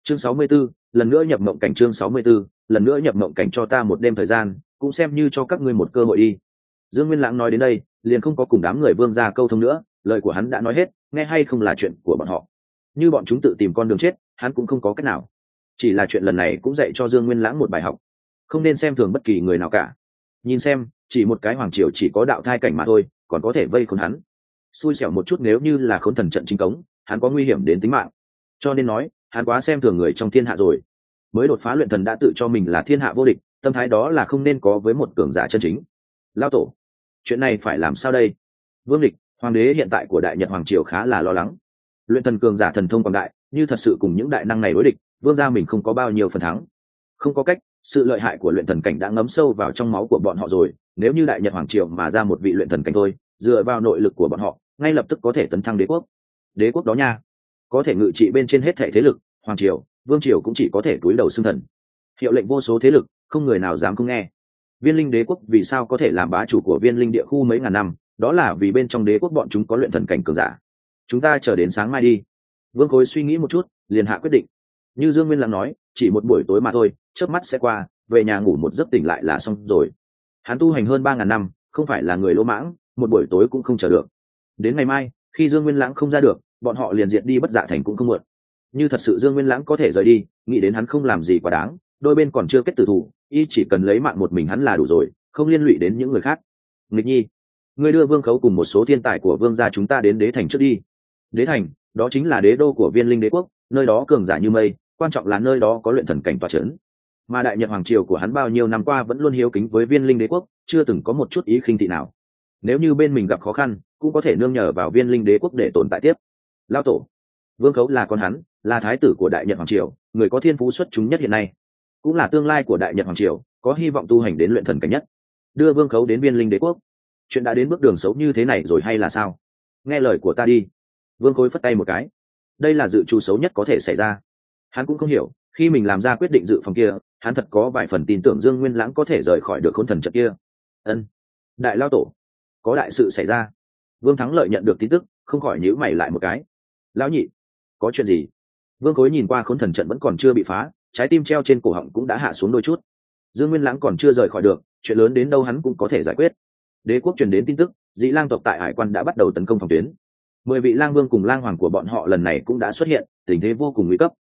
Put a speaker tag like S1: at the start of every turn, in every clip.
S1: Chương 64, lần nữa nhập mộng cảnh. Chương 64, lần nữa nhập mộng cảnh. Cho ta một đêm thời gian, cũng xem như cho các ngươi một cơ hội đi. Dương Nguyên Lãng nói đến đây, liền không có cùng đám người Vương gia câu thông nữa, lời của hắn đã nói hết, nghe hay không là chuyện của bọn họ. Như bọn chúng tự tìm con đường chết, hắn cũng không có cách nào. Chỉ là chuyện lần này cũng dạy cho Dương Nguyên Lãng một bài học, không nên xem thường bất kỳ người nào cả. Nhìn xem, chỉ một cái hoàng triều chỉ có đạo thai cảnh mà thôi, còn có thể vây khốn hắn. Xui xẻo một chút nếu như là khốn thần trận chính cống, hắn có nguy hiểm đến tính mạng. Cho nên nói, hắn quá xem thường người trong thiên hạ rồi. Mới đột phá luyện thần đã tự cho mình là thiên hạ vô địch, tâm thái đó là không nên có với một cường giả chân chính. Lao tổ, chuyện này phải làm sao đây? Vương Lịch, hoàng đế hiện tại của Đại Nhật hoàng triều khá là lo lắng. Luyện thần cường giả thần thông quảng đại, như thật sự cùng những đại năng này đối địch, vương gia mình không có bao nhiêu phần thắng. Không có cách, sự lợi hại của luyện thần cảnh đã ngấm sâu vào trong máu của bọn họ rồi. Nếu như Đại Nhật hoàng triều mà ra một vị luyện thần cảnh thôi, dựa vào nội lực của bọn họ, ngay lập tức có thể tấn thăng đế quốc. Đế quốc đó nha, có thể ngự trị bên trên hết thảy thế lực, hoàng triều, vương triều cũng chỉ có thể cúi đầu xưng thần. Hiệu lệnh vô số thế lực, không người nào dám không nghe. Viên Linh đế quốc vì sao có thể làm bá chủ của Viên Linh địa khu mấy ngàn năm, đó là vì bên trong đế quốc bọn chúng có luyện thần cảnh cường giả. Chúng ta chờ đến sáng mai đi. Vương Khối suy nghĩ một chút, liền hạ quyết định. Như Dương Nguyên Lãng nói, chỉ một buổi tối mà thôi, chớp mắt sẽ qua, về nhà ngủ một giấc tỉnh lại là xong rồi. Hắn tu hành hơn 3.000 năm, không phải là người lỗ mãng, một buổi tối cũng không chờ được. Đến ngày mai, khi Dương Nguyên Lãng không ra được, bọn họ liền diệt đi Bất Dạ thành cũng không muộn. Như thật sự Dương Nguyên Lãng có thể rời đi, nghĩ đến hắn không làm gì quá đáng, đôi bên còn chưa kết tử thủ, y chỉ cần lấy mạng một mình hắn là đủ rồi, không liên lụy đến những người khác. Nghịch Nhi, ngươi đưa Vương Khấu cùng một số thiên tài của Vương gia chúng ta đến Đế thành trước đi. Đế thành, đó chính là đế đô của Viên Linh đế quốc, nơi đó cường giả như mây, quan trọng là nơi đó có luyện thần cảnh tọa chấn. Mà Đại Nhật hoàng triều của hắn bao nhiêu năm qua vẫn luôn hiếu kính với Viên Linh đế quốc, chưa từng có một chút ý khinh thị nào. Nếu như bên mình gặp khó khăn, cũng có thể nương nhờ vào Viên Linh đế quốc để tồn tại tiếp. Lao tổ, Vương Khấu là con hắn, là thái tử của Đại Nhật hoàng triều, người có thiên phú xuất chúng nhất hiện nay, cũng là tương lai của Đại Nhật hoàng triều, có hy vọng tu hành đến luyện thần cảnh nhất. Đưa Vương Khấu đến Viên Linh đế quốc, chuyện đã đến bước đường xấu như thế này rồi hay là sao? Nghe lời của ta đi. Vương Khối phất tay một cái. Đây là dự trù xấu nhất có thể xảy ra. Hắn cũng không hiểu, khi mình làm ra quyết định dự phòng kia, hắn thật có vài phần tin tưởng Dương Nguyên Lãng có thể rời khỏi được khốn thần trận kia. Ân, đại lao tổ, có đại sự xảy ra. Vương Thắng Lợi nhận được tin tức, không khỏi nhíu mày lại một cái. Lão nhị, có chuyện gì? Vương Khối nhìn qua khốn thần trận vẫn còn chưa bị phá, trái tim treo trên cổ họng cũng đã hạ xuống đôi chút. Dương Nguyên Lãng còn chưa rời khỏi được, chuyện lớn đến đâu hắn cũng có thể giải quyết. Đế quốc truyền đến tin tức, Dĩ Lang tộc tại hải quan đã bắt đầu tấn công phòng tuyến. 10 vị lang vương cùng lang hoàng của bọn họ lần này cũng đã xuất hiện, tình thế vô cùng nguy cấp.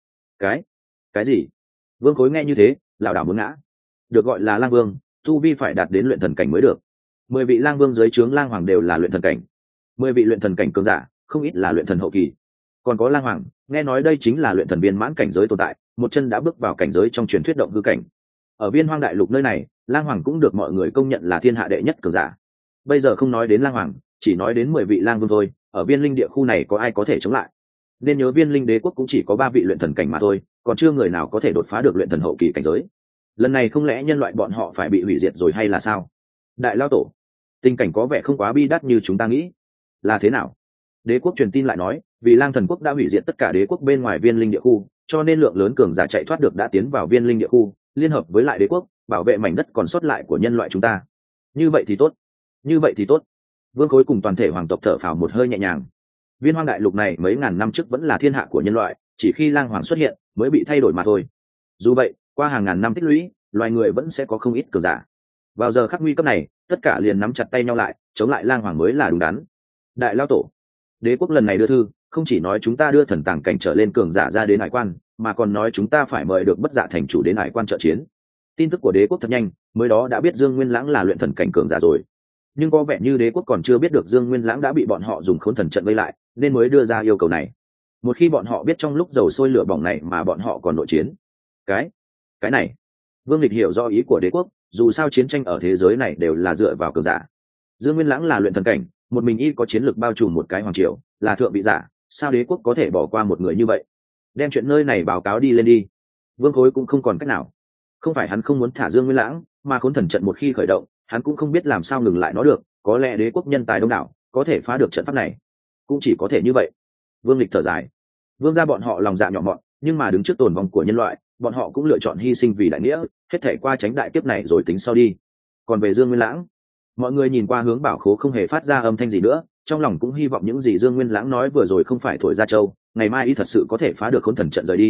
S1: Cái gì? Vương Khối nghe như thế, lảo đảo muốn ngã. Được gọi là lang vương, tu vi phải đạt đến luyện thần cảnh mới được. 10 vị lang vương dưới trướng lang hoàng đều là luyện thần cảnh. 10 vị luyện thần cảnh cường giả, không ít là luyện thần hậu kỳ. Còn có lang hoàng, nghe nói đây chính là luyện thần viên mãn cảnh giới tồn tại, một chân đã bước vào cảnh giới trong truyền thuyết động hư cảnh. Ở Viên Hoang đại lục nơi này, lang hoàng cũng được mọi người công nhận là thiên hạ đệ nhất cường giả. Bây giờ không nói đến lang hoàng, chỉ nói đến 10 vị lang vương thôi, ở Viên Linh địa khu này có ai có thể chống lại? Nên nhớ Viên Linh đế quốc cũng chỉ có 3 vị luyện thần cảnh mà thôi, còn chưa người nào có thể đột phá được luyện thần hậu kỳ cảnh giới. Lần này không lẽ nhân loại bọn họ phải bị hủy diệt rồi hay là sao? Đại lao tổ, tình cảnh có vẻ không quá bi đát như chúng ta nghĩ. Là thế nào? Đế quốc truyền tin lại nói, vì Lang thần quốc đã hủy diệt tất cả đế quốc bên ngoài Viên Linh địa khu, cho nên lượng lớn cường giả chạy thoát được đã tiến vào Viên Linh địa khu, liên hợp với lại đế quốc, bảo vệ mảnh đất còn sót lại của nhân loại chúng ta. Như vậy thì tốt. Vương Khối cùng toàn thể hoàng tộc thở phào một hơi nhẹ nhàng. Viên Hoang đại lục này mấy ngàn năm trước vẫn là thiên hạ của nhân loại, chỉ khi lang hoàng xuất hiện mới bị thay đổi mà thôi. Dù vậy, qua hàng ngàn năm tích lũy, loài người vẫn sẽ có không ít cường giả. Vào giờ khắc nguy cấp này, tất cả liền nắm chặt tay nhau lại, chống lại lang hoàng mới là đúng đắn. Đại lao tổ, đế quốc lần này đưa thư, không chỉ nói chúng ta đưa thần tàng cảnh trở lên cường giả ra đến hải quan, mà còn nói chúng ta phải mời được Bất Dạ thành chủ đến hải quan trợ chiến. Tin tức của đế quốc thật nhanh, mới đó đã biết Dương Nguyên Lãng là luyện thần cảnh cường giả rồi. Nhưng có vẻ như đế quốc còn chưa biết được Dương Nguyên Lãng đã bị bọn họ dùng khốn thần trận vây lại, nên mới đưa ra yêu cầu này. Một khi bọn họ biết trong lúc dầu sôi lửa bỏng này mà bọn họ còn nội chiến, cái này, Vương Lịch hiểu do ý của đế quốc, dù sao chiến tranh ở thế giới này đều là dựa vào cường giả. Dương Nguyên Lãng là luyện thần cảnh, một mình y có chiến lược bao trùm một cái hoàng triều, là thượng vị giả, sao đế quốc có thể bỏ qua một người như vậy? Đem chuyện nơi này báo cáo đi lên đi. Vương Khối cũng không còn cách nào. Không phải hắn không muốn thả Dương Nguyên Lãng, mà khốn thần trận một khi khởi động, hắn cũng không biết làm sao ngừng lại nó được, có lẽ đế quốc nhân tài đông đảo, có thể phá được trận pháp này. Cũng chỉ có thể như vậy. Vương Lịch thở dài. Vương gia bọn họ lòng dạ nhỏ mọn, nhưng mà đứng trước tồn vong của nhân loại, bọn họ cũng lựa chọn hy sinh vì đại nghĩa, hết thể qua tránh đại kiếp này rồi tính sau đi. Còn về Dương Nguyên Lãng, mọi người nhìn qua hướng bảo khố không hề phát ra âm thanh gì nữa, trong lòng cũng hy vọng những gì Dương Nguyên Lãng nói vừa rồi không phải thổi ra châu, ngày mai y thật sự có thể phá được khốn thần trận rời đi.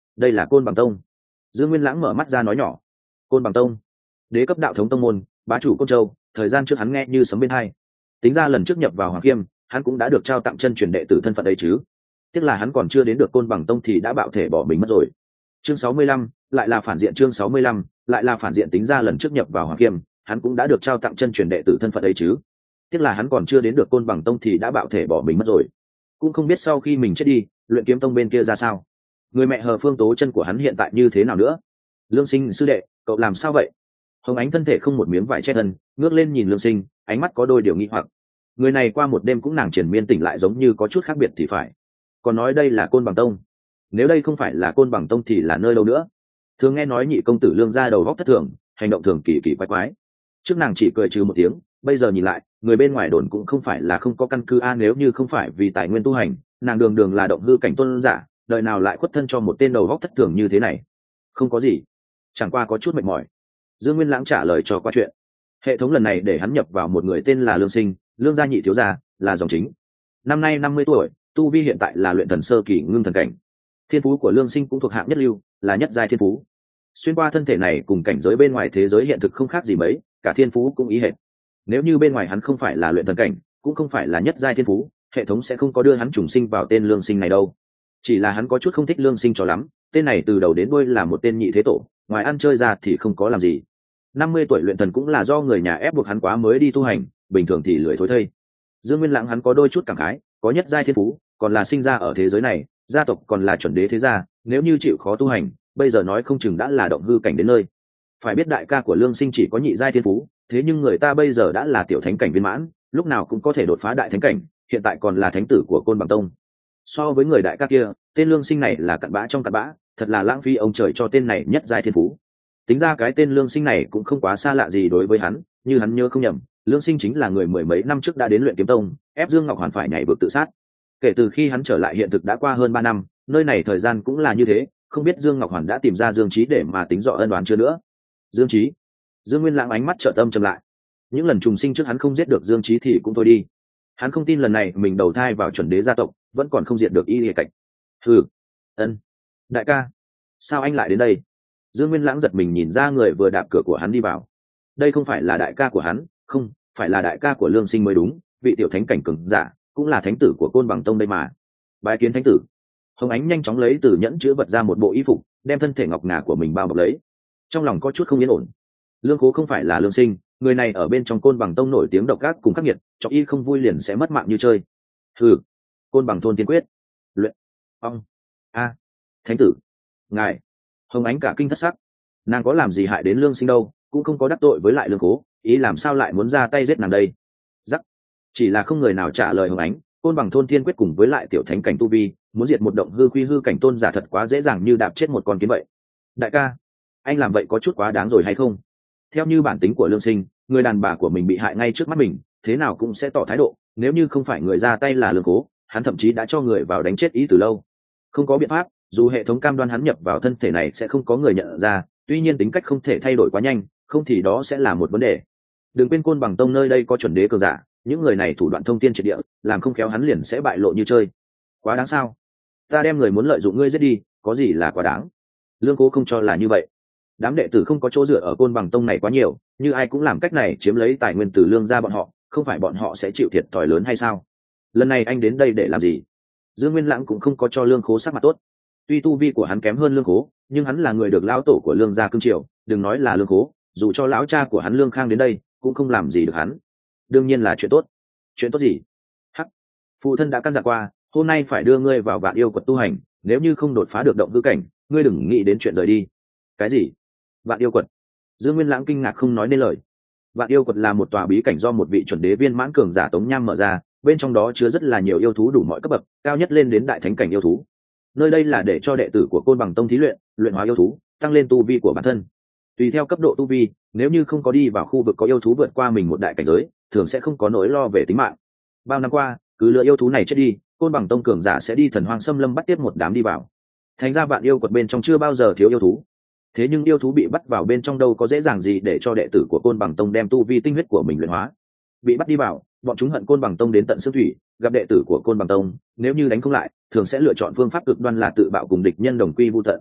S1: đây là Côn Bằng Tông. Dương Nguyên Lãng mở mắt ra nói nhỏ. Côn Bằng Tông, đế cấp đạo thống tông môn, bá chủ Côn Châu. Thời gian trước hắn nghe như sấm bên hai. Tính ra lần trước nhập vào Hoàng Kiêm, hắn cũng đã được trao tặng chân truyền đệ tử thân phận đấy chứ. Tiếc là hắn còn chưa đến được Côn Bằng Tông thì đã bạo thể bỏ mình mất rồi. Chương 65, lại là phản diện. Chương 65, lại là phản diện. Tính ra lần trước nhập vào Hoàng Kiêm, hắn cũng đã được trao tặng chân truyền đệ tử thân phận đấy chứ. Tiếc là hắn còn chưa đến được Côn Bằng Tông thì đã bạo thể bỏ mình mất rồi. Cũng không biết sau khi mình chết đi, Luyện Kiếm Tông bên kia ra sao. Người mẹ Hờ Phương Tố Chân của hắn hiện tại như thế nào nữa? Lương Sinh sư đệ, cậu làm sao vậy? Hồng Ánh thân thể không một miếng vải che thân, ngước lên nhìn Lương Sinh, ánh mắt có đôi điều nghi hoặc. Người này qua một đêm cũng nàng triền miên tỉnh lại giống như có chút khác biệt thì phải. Còn nói đây là Côn Bằng Tông, nếu đây không phải là Côn Bằng Tông thì là nơi đâu nữa? Thường nghe nói nhị công tử Lương gia đầu góc thất thường, hành động thường kỳ kỳ quái quái. Trước nàng chỉ cười trừ một tiếng, bây giờ nhìn lại, người bên ngoài đồn cũng không phải là không có căn cứ a, nếu như không phải vì tài nguyên tu hành, nàng đường đường là động hư cảnh tôn giả, đời nào lại khuất thân cho một tên đầu góc thất thường như thế này? Không có gì, chẳng qua có chút mệt mỏi. Dương Nguyên Lãng trả lời cho qua chuyện. Hệ thống lần này để hắn nhập vào một người tên là Lương Sinh, Lương gia nhị thiếu gia, là dòng chính. Năm nay 50 tuổi, tu vi hiện tại là luyện thần sơ kỳ ngưng thần cảnh. Thiên phú của Lương Sinh cũng thuộc hạng nhất lưu, là nhất giai thiên phú. Xuyên qua thân thể này cùng cảnh giới bên ngoài thế giới hiện thực không khác gì mấy, cả thiên phú cũng ý hệt. Nếu như bên ngoài hắn không phải là luyện thần cảnh, cũng không phải là nhất giai thiên phú, hệ thống sẽ không có đưa hắn trùng sinh vào tên Lương Sinh này đâu. Chỉ là hắn có chút không thích Lương Sinh cho lắm, tên này từ đầu đến đuôi là một tên nhị thế tổ, ngoài ăn chơi ra thì không có làm gì. 50 tuổi luyện thần cũng là do người nhà ép buộc hắn quá mới đi tu hành, bình thường thì lười thối thây. Dương Nguyên Lãng hắn có đôi chút cảm khái, có nhất giai thiên phú, còn là sinh ra ở thế giới này, gia tộc còn là chuẩn đế thế gia, nếu như chịu khó tu hành, bây giờ nói không chừng đã là động hư cảnh đến nơi. Phải biết đại ca của Lương Sinh chỉ có nhị giai thiên phú, thế nhưng người ta bây giờ đã là tiểu thánh cảnh viên mãn, lúc nào cũng có thể đột phá đại thánh cảnh, hiện tại còn là thánh tử của Côn Bằng Tông. So với người đại ca kia, tên Lương Sinh này là cặn bã trong cặn bã, thật là lãng phí ông trời cho tên này nhất giai thiên phú. Tính ra cái tên Lương Sinh này cũng không quá xa lạ gì đối với hắn, như hắn nhớ không nhầm, Lương Sinh chính là người mười mấy năm trước đã đến Luyện Kiếm Tông, ép Dương Ngọc Hoàn phải nhảy vực tự sát. Kể từ khi hắn trở lại hiện thực đã qua hơn 3 năm, nơi này thời gian cũng là như thế, không biết Dương Ngọc Hoàn đã tìm ra Dương Chí để mà tính rõ ân oán chưa nữa. Dương Chí? Dương Nguyên Lãng ánh mắt trợ tâm trầm lại. Những lần trùng sinh trước hắn không giết được Dương Chí thì cũng thôi đi. Hắn không tin lần này mình đầu thai vào chuẩn đế gia tộc, vẫn còn không diệt được Y Lệ Cảnh. Hừ. Ân. Đại ca, sao anh lại đến đây? Dương Nguyên Lãng giật mình nhìn ra người vừa đạp cửa của hắn đi vào. Đây không phải là đại ca của hắn, không, phải là đại ca của Lương Sinh mới đúng, vị tiểu thánh cảnh cường giả, cũng là thánh tử của Côn Bằng Tông đây mà. Bái kiến thánh tử. Hồng Ánh nhanh chóng lấy từ nhẫn chứa vật ra một bộ y phục, đem thân thể ngọc ngà của mình bao bọc lấy. Trong lòng có chút không yên ổn. Lương Cố không phải là Lương Sinh, người này ở bên trong Côn Bằng Tông nổi tiếng độc ác cùng khắc nghiệt, cho y không vui liền sẽ mất mạng như chơi. Hừ. Côn Bằng thôn tiên quyết. Luyện. Ông. A. Thánh tử. Ngài. Hồng Ánh cả kinh thất sắc. Nàng có làm gì hại đến Lương Sinh đâu, cũng không có đắc tội với lại Lương Cố, ý làm sao lại muốn ra tay giết nàng đây? Rắc. Chỉ là không người nào trả lời Hồng Ánh. Côn Bằng thôn thiên quyết cùng với lại tiểu thánh cảnh tu vi, muốn diệt một động hư quy hư cảnh tôn giả thật quá dễ dàng như đạp chết một con kiến vậy. Đại ca, anh làm vậy có chút quá đáng rồi hay không? Theo như bản tính của Lương Sinh, người đàn bà của mình bị hại ngay trước mắt mình, thế nào cũng sẽ tỏ thái độ, nếu như không phải người ra tay là Lương Cố, hắn thậm chí đã cho người vào đánh chết ý từ lâu. Không có biện pháp, dù hệ thống cam đoan hắn nhập vào thân thể này sẽ không có người nhận ra, tuy nhiên tính cách không thể thay đổi quá nhanh, không thì đó sẽ là một vấn đề. Đừng quên Côn Bằng Tông nơi đây có chuẩn đế cường giả, những người này thủ đoạn thông thiên triệt địa, làm không khéo hắn liền sẽ bại lộ như chơi. Quá đáng sao? Ta đem người muốn lợi dụng ngươi giết đi, có gì là quá đáng? Lương Cố không cho là như vậy. Đám đệ tử không có chỗ dựa ở Côn Bằng Tông này quá nhiều, như ai cũng làm cách này chiếm lấy tài nguyên từ Lương gia bọn họ, không phải bọn họ sẽ chịu thiệt thòi lớn hay sao? Lần này anh đến đây để làm gì? Dương Nguyên Lãng cũng không có cho Lương Cố sắc mặt tốt. Tuy tu vi của hắn kém hơn Lương Cố, nhưng hắn là người được lão tổ của Lương gia cưng chiều, đừng nói là Lương Cố, dù cho lão cha của hắn Lương Khang đến đây, cũng không làm gì được hắn. Đương nhiên là chuyện tốt. Chuyện tốt gì? Hắc, phụ thân đã căn dặn qua, hôm nay phải đưa ngươi vào Vạn Yêu Quật tu hành, nếu như không đột phá được động hư cảnh, ngươi đừng nghĩ đến chuyện rời đi. Cái gì? Vạn Yêu Quật? Dương Nguyên Lãng kinh ngạc không nói nên lời. Vạn Yêu Quật là một tòa bí cảnh do một vị chuẩn đế viên mãn cường giả Tống Nham mở ra, bên trong đó chứa rất là nhiều yêu thú đủ mọi cấp bậc, cao nhất lên đến đại thánh cảnh yêu thú. Nơi đây là để cho đệ tử của Côn Bằng Tông thí luyện, luyện hóa yêu thú, tăng lên tu vi của bản thân. Tùy theo cấp độ tu vi, nếu như không có đi vào khu vực có yêu thú vượt qua mình một đại cảnh giới, thường sẽ không có nỗi lo về tính mạng. Bao năm qua, cứ lựa yêu thú này chết đi, Côn Bằng Tông cường giả sẽ đi Thần Hoang Xâm Lâm bắt tiếp một đám đi vào. Thành ra Vạn Yêu Quật bên trong chưa bao giờ thiếu yêu thú. Thế nhưng yêu thú bị bắt vào bên trong đâu có dễ dàng gì để cho đệ tử của Côn Bằng Tông đem tu vi tinh huyết của mình luyện hóa. Bị bắt đi vào, bọn chúng hận Côn Bằng Tông đến tận xương thủy, gặp đệ tử của Côn Bằng Tông, nếu như đánh không lại, thường sẽ lựa chọn phương pháp cực đoan là tự bạo cùng địch nhân đồng quy vu tận.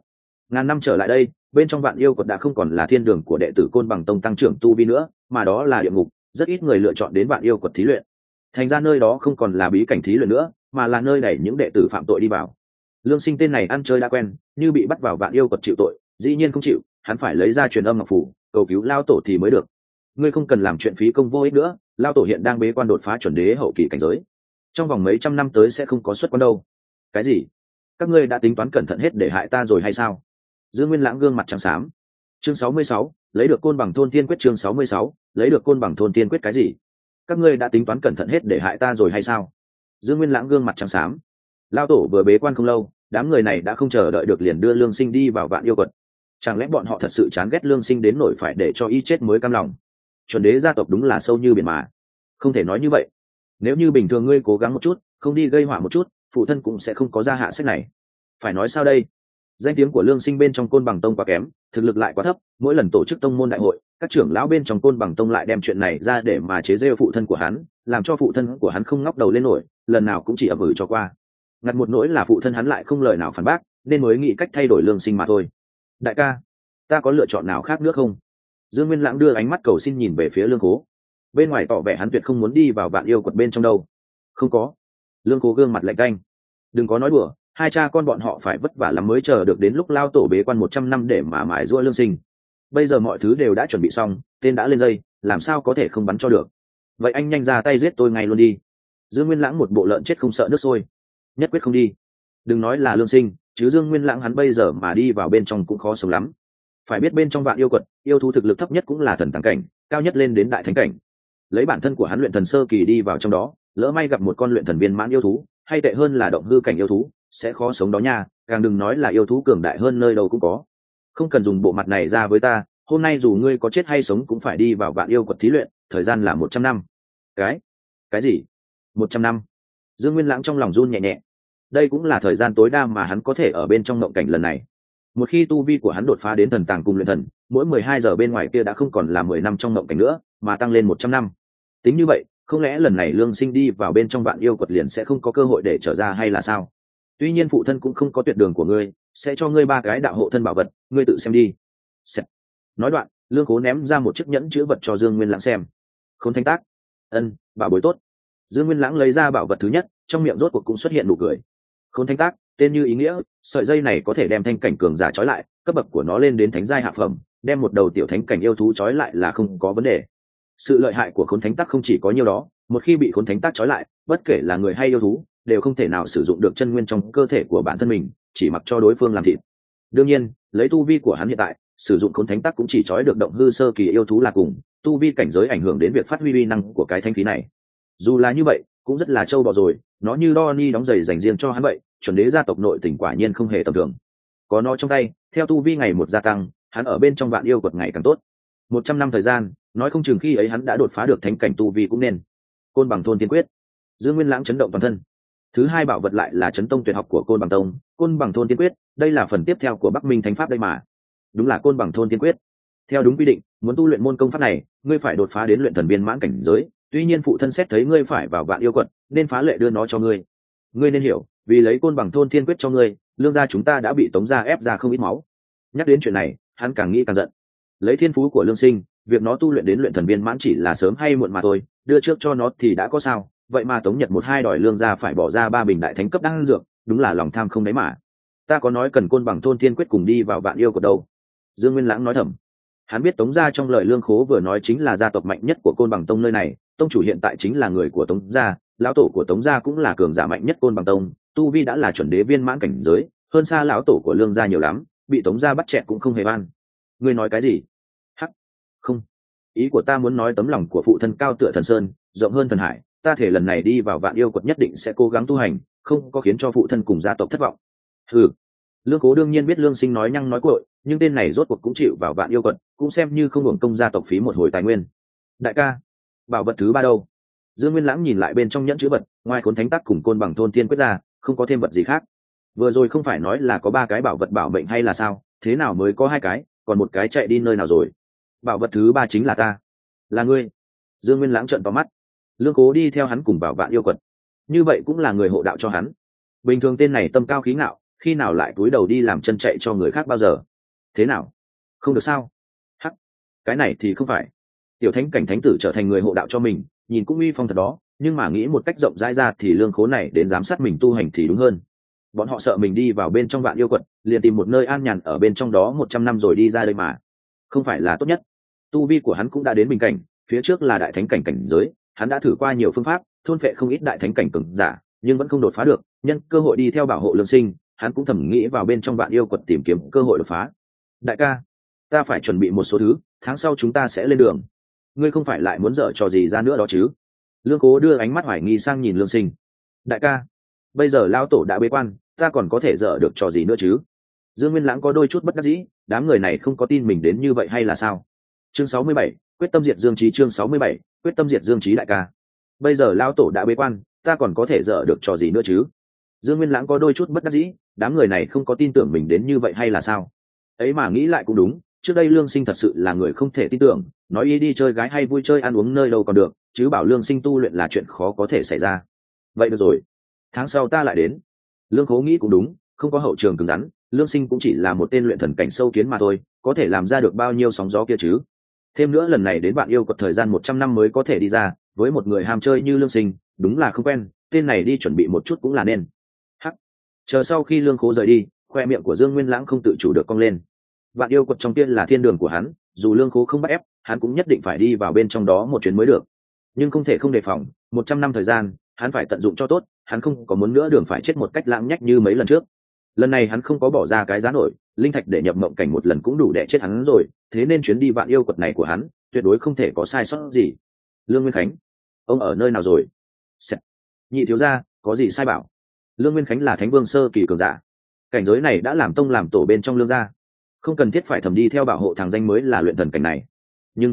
S1: Ngàn năm trở lại đây, bên trong vạn yêu quật đã không còn là thiên đường của đệ tử côn bằng tông tăng trưởng tu vi nữa, mà đó là địa ngục. Rất ít người lựa chọn đến vạn yêu quật thí luyện. Thành ra nơi đó không còn là bí cảnh thí luyện nữa, mà là nơi đẩy những đệ tử phạm tội đi vào. Lương Sinh tên này ăn chơi đã quen, như bị bắt vào vạn yêu quật chịu tội, dĩ nhiên không chịu, hắn phải lấy ra truyền âm ngọc phủ, cầu cứu lao tổ thì mới được. Ngươi không cần làm chuyện phí công vô ích nữa, lao tổ hiện đang bế quan đột phá chuẩn đế hậu kỳ cảnh giới, trong vòng mấy trăm năm tới sẽ không có xuất quan đâu. Cái gì? Các ngươi đã tính toán cẩn thận hết để hại ta rồi hay sao? Dương Nguyên Lãng gương mặt trắng xám. Chương 66, lấy được côn bằng thôn tiên quyết. Chương 66, lấy được côn bằng thôn tiên quyết. Cái gì? Các ngươi đã tính toán cẩn thận hết để hại ta rồi hay sao? Dương Nguyên Lãng gương mặt trắng xám. Lao tổ vừa bế quan không lâu, đám người này đã không chờ đợi được liền đưa Lương Sinh đi vào vạn yêu quật. Chẳng lẽ bọn họ thật sự chán ghét Lương Sinh đến nỗi phải để cho y chết mới cam lòng? Chuẩn đế gia tộc đúng là sâu như biển mà. Không thể nói như vậy. Nếu như bình thường ngươi cố gắng một chút, không đi gây họa một chút, phụ thân cũng sẽ không có ra hạ sách này. Phải nói sao đây? Danh tiếng của Lương Sinh bên trong côn bằng tông quá kém, thực lực lại quá thấp, mỗi lần tổ chức tông môn đại hội, các trưởng lão bên trong côn bằng tông lại đem chuyện này ra để mà chế giễu phụ thân của hắn, làm cho phụ thân của hắn không ngóc đầu lên nổi, lần nào cũng chỉ ậm ừ cho qua. Ngặt một nỗi là phụ thân hắn lại không lời nào phản bác, nên mới nghĩ cách thay đổi Lương Sinh mà thôi. Đại ca, ta có lựa chọn nào khác nữa không? Dương Nguyên Lãng đưa ánh mắt cầu xin nhìn về phía Lương Cố. Bên ngoài tỏ vẻ hắn tuyệt không muốn đi vào vạn yêu quật bên trong đâu. Không có. Lương Cố gương mặt lạnh tanh. Đừng có nói đùa, hai cha con bọn họ phải vất vả lắm mới chờ được đến lúc lao tổ bế quan 100 năm để mà mài giũa Lương Sinh. Bây giờ mọi thứ đều đã chuẩn bị xong, tên đã lên dây, làm sao có thể không bắn cho được? Vậy anh nhanh ra tay giết tôi ngay luôn đi. Dương Nguyên Lãng một bộ lợn chết không sợ nước sôi, nhất quyết không đi. Đừng nói là Lương Sinh, chứ Dương Nguyên Lãng hắn bây giờ mà đi vào bên trong cũng khó sống lắm. Phải biết bên trong vạn yêu quật, yêu thú thực lực thấp nhất cũng là thần tàng cảnh, cao nhất lên đến đại thánh cảnh. Lấy bản thân của hắn luyện thần sơ kỳ đi vào trong đó, lỡ may gặp một con luyện thần viên mãn yêu thú, hay tệ hơn là động hư cảnh yêu thú, sẽ khó sống đó nha. Càng đừng nói là yêu thú cường đại hơn nơi đâu cũng có. Không cần dùng bộ mặt này ra với ta, hôm nay dù ngươi có chết hay sống cũng phải đi vào vạn yêu quật thí luyện, thời gian là 100 năm. Cái gì? 100 năm? Dương Nguyên Lãng trong lòng run nhẹ nhẹ. Đây cũng là thời gian tối đa mà hắn có thể ở bên trong mộng cảnh lần này. Một khi tu vi của hắn đột phá đến thần tàng cùng luyện thần, mỗi 12 giờ bên ngoài kia đã không còn là 10 năm trong mộng cảnh nữa, mà tăng lên 100 năm. Tính như vậy, không lẽ lần này Lương Sinh đi vào bên trong vạn yêu quật liền sẽ không có cơ hội để trở ra hay là sao? Tuy nhiên phụ thân cũng không có tuyệt đường của ngươi, sẽ cho ngươi 3 cái đạo hộ thân bảo vật, ngươi tự xem đi. Nói đoạn, Lương Cố ném ra một chiếc nhẫn chữ vật cho Dương Nguyên Lãng xem. Khôn Thánh Tác. Bảo bối tốt. Dương Nguyên Lãng lấy ra bảo vật thứ nhất, trong miệng rốt cuộc cũng xuất hiện nụ cười. Khôn Thánh Tác, tên như ý nghĩa, sợi dây này có thể đem thanh cảnh cường giả trói lại, cấp bậc của nó lên đến thánh giai hạ phẩm, đem một đầu tiểu thánh cảnh yêu thú trói lại là không có vấn đề. Sự lợi hại của Khôn Thánh Tác không chỉ có nhiêu đó, một khi bị Khôn Thánh Tác trói lại, bất kể là người hay yêu thú, đều không thể nào sử dụng được chân nguyên trong cơ thể của bản thân mình, chỉ mặc cho đối phương làm thịt. Đương nhiên, lấy tu vi của hắn hiện tại, sử dụng Khôn Thánh Tác cũng chỉ trói được động hư sơ kỳ yêu thú là cùng, tu vi cảnh giới ảnh hưởng đến việc phát huy uy năng của cái thanh khí này. Dù là như vậy, cũng rất là trâu bò rồi, nó như Donnie đóng giày dành riêng cho hắn vậy, chuẩn đế gia tộc nội tình quả nhiên không hề tầm thường. Có nó trong tay, theo tu vi ngày một gia tăng, hắn ở bên trong vạn yêu quật ngày càng tốt. 100 năm thời gian, nói không chừng khi ấy hắn đã đột phá được thánh cảnh tu vi cũng nên. Côn bằng thôn tiên quyết. Dương Nguyên Lãng chấn động toàn thân. Thứ hai bảo vật lại là chấn tông tuyệt học của Côn bằng tông, Côn bằng thôn tiên quyết, đây là phần tiếp theo của Bắc Minh thánh pháp đây mà. Đúng là Côn bằng thôn tiên quyết. Theo đúng quy định, muốn tu luyện môn công pháp này, ngươi phải đột phá đến luyện thần viên mãn cảnh giới, tuy nhiên phụ thân xét thấy ngươi phải vào vạn yêu quật, nên phá lệ đưa nó cho ngươi. Ngươi nên hiểu, vì lấy Côn bằng thôn tiên quyết cho ngươi, Lương gia chúng ta đã bị Tống gia ép ra không ít máu. Nhắc đến chuyện này, hắn càng nghĩ càng giận. Lấy thiên phú của Lương Sinh, việc nó tu luyện đến luyện thần viên mãn chỉ là sớm hay muộn mà thôi, đưa trước cho nó thì đã có sao, vậy mà Tống Nhật 1-2 đòi Lương gia phải bỏ ra 3 bình đại thánh cấp đan dược, đúng là lòng tham không đấy mà. Ta có nói cần Côn bằng thôn tiên quyết cùng đi vào vạn yêu quật đâu. Dương Nguyên Lãng nói thầm. Hắn biết Tống gia trong lời Lương Khố vừa nói chính là gia tộc mạnh nhất của Côn bằng tông nơi này, tông chủ hiện tại chính là người của Tống gia, lão tổ của Tống gia cũng là cường giả mạnh nhất Côn bằng tông, tu vi đã là chuẩn đế viên mãn cảnh giới, hơn xa lão tổ của Lương gia nhiều lắm, bị Tống gia bắt chẹt cũng không hề van. Ngươi nói cái gì? Hắc, không, ý của ta muốn nói tấm lòng của phụ thân cao tựa thần sơn, rộng hơn thần hải, ta thể lần này đi vào vạn yêu quật nhất định sẽ cố gắng tu hành, không có khiến cho phụ thân cùng gia tộc thất vọng. Ừ. Lương Cố đương nhiên biết Lương Sinh nói nhăng nói cuội, nhưng tên này rốt cuộc cũng chịu vào vạn yêu quật, cũng xem như không hưởng công gia tộc phí một hồi tài nguyên. Đại ca, bảo vật thứ 3 đâu? Dương Nguyên Lãng nhìn lại bên trong nhẫn chữ vật, ngoài Khốn Thánh Tác cùng Côn bằng thôn tiên quyết ra, không có thêm vật gì khác. Vừa rồi không phải nói là có 3 cái bảo vật bảo mệnh hay là sao? Thế nào mới có 2 cái, còn một cái chạy đi nơi nào rồi? Bảo vật thứ 3 chính là ta, là ngươi. Dương Nguyên Lãng trợn to mắt. Lương Cố đi theo hắn cùng vào vạn yêu quật, như vậy cũng là người hộ đạo cho hắn. Bình thường tên này tâm cao khí ngạo, khi nào lại cúi đầu đi làm chân chạy cho người khác bao giờ? Thế nào, không được sao? Hắc, cái này thì không phải. Tiểu thánh cảnh thánh tử trở thành người hộ đạo cho mình, nhìn cũng uy phong thật đó, nhưng mà nghĩ một cách rộng rãi ra thì lương khố này đến giám sát mình tu hành thì đúng hơn. Bọn họ sợ mình đi vào bên trong vạn yêu quật, liền tìm một nơi an nhàn ở bên trong đó 100 năm rồi đi ra đây mà. Không phải là tốt nhất. Tu vi của hắn cũng đã đến bình cảnh, phía trước là đại thánh cảnh cảnh giới, hắn đã thử qua nhiều phương pháp, thôn phệ không ít đại thánh cảnh cường giả, nhưng vẫn không đột phá được. Nhân cơ hội đi theo bảo hộ lương sinh, hắn cũng thầm nghĩ vào bên trong vạn yêu quật tìm kiếm cơ hội đột phá. Đại ca, ta phải chuẩn bị một số thứ, tháng sau chúng ta sẽ lên đường. Ngươi không phải lại muốn dở trò gì ra nữa đó chứ? Lương Cố đưa ánh mắt hoài nghi sang nhìn lương sinh. Đại ca, bây giờ lão tổ đã bế quan, ta còn có thể dở được trò gì nữa chứ? Dương Nguyên Lãng có đôi chút bất đắc dĩ, đám người này không có tin mình đến như vậy hay là sao? Chương 67, quyết tâm diệt Dương Chí. Chương 67, quyết tâm diệt Dương Chí. Đại ca, bây giờ lão tổ đã bế quan, ta còn có thể dở được trò gì nữa chứ? Dương Nguyên Lãng có đôi chút bất đắc dĩ, đám người này không có tin tưởng mình đến như vậy hay là sao? Ấy mà nghĩ lại cũng đúng, trước đây lương sinh thật sự là người không thể tin tưởng, nói ý đi chơi gái hay vui chơi ăn uống nơi đâu còn được, chứ bảo lương sinh tu luyện là chuyện khó có thể xảy ra. Vậy được rồi, tháng sau ta lại đến. Lương Khố nghĩ cũng đúng, không có hậu trường cứng rắn, lương sinh cũng chỉ là một tên luyện thần cảnh sâu kiến mà thôi, có thể làm ra được bao nhiêu sóng gió kia chứ? Thêm nữa lần này đến bạn yêu quật thời gian 100 năm mới có thể đi ra, với một người ham chơi như lương sinh, đúng là không quen, tên này đi chuẩn bị một chút cũng là nên. Hắc, chờ sau khi lương Khố rời đi, khoe miệng của Dương Nguyên Lãng không tự chủ được cong lên. Vạn yêu quật trong kia là thiên đường của hắn, dù lương Khố không bắt ép, hắn cũng nhất định phải đi vào bên trong đó một chuyến mới được. Nhưng không thể không đề phòng, 100 năm thời gian, hắn phải tận dụng cho tốt, hắn không có muốn nữa đường phải chết một cách lãng nhách như mấy lần trước. Lần này hắn không có bỏ ra cái giá nổi, linh thạch để nhập mộng cảnh một lần cũng đủ để chết hắn rồi, thế nên chuyến đi vạn yêu quật này của hắn tuyệt đối không thể có sai sót gì. Lương Nguyên Khánh, ông ở nơi nào rồi? Nhị thiếu gia, có gì sai bảo? Lương Nguyên Khánh là thánh vương sơ kỳ cường giả, cảnh giới này đã làm tông làm tổ bên trong lương gia, không cần thiết phải thầm đi theo bảo hộ thằng danh mới là luyện thần cảnh này. Nhưng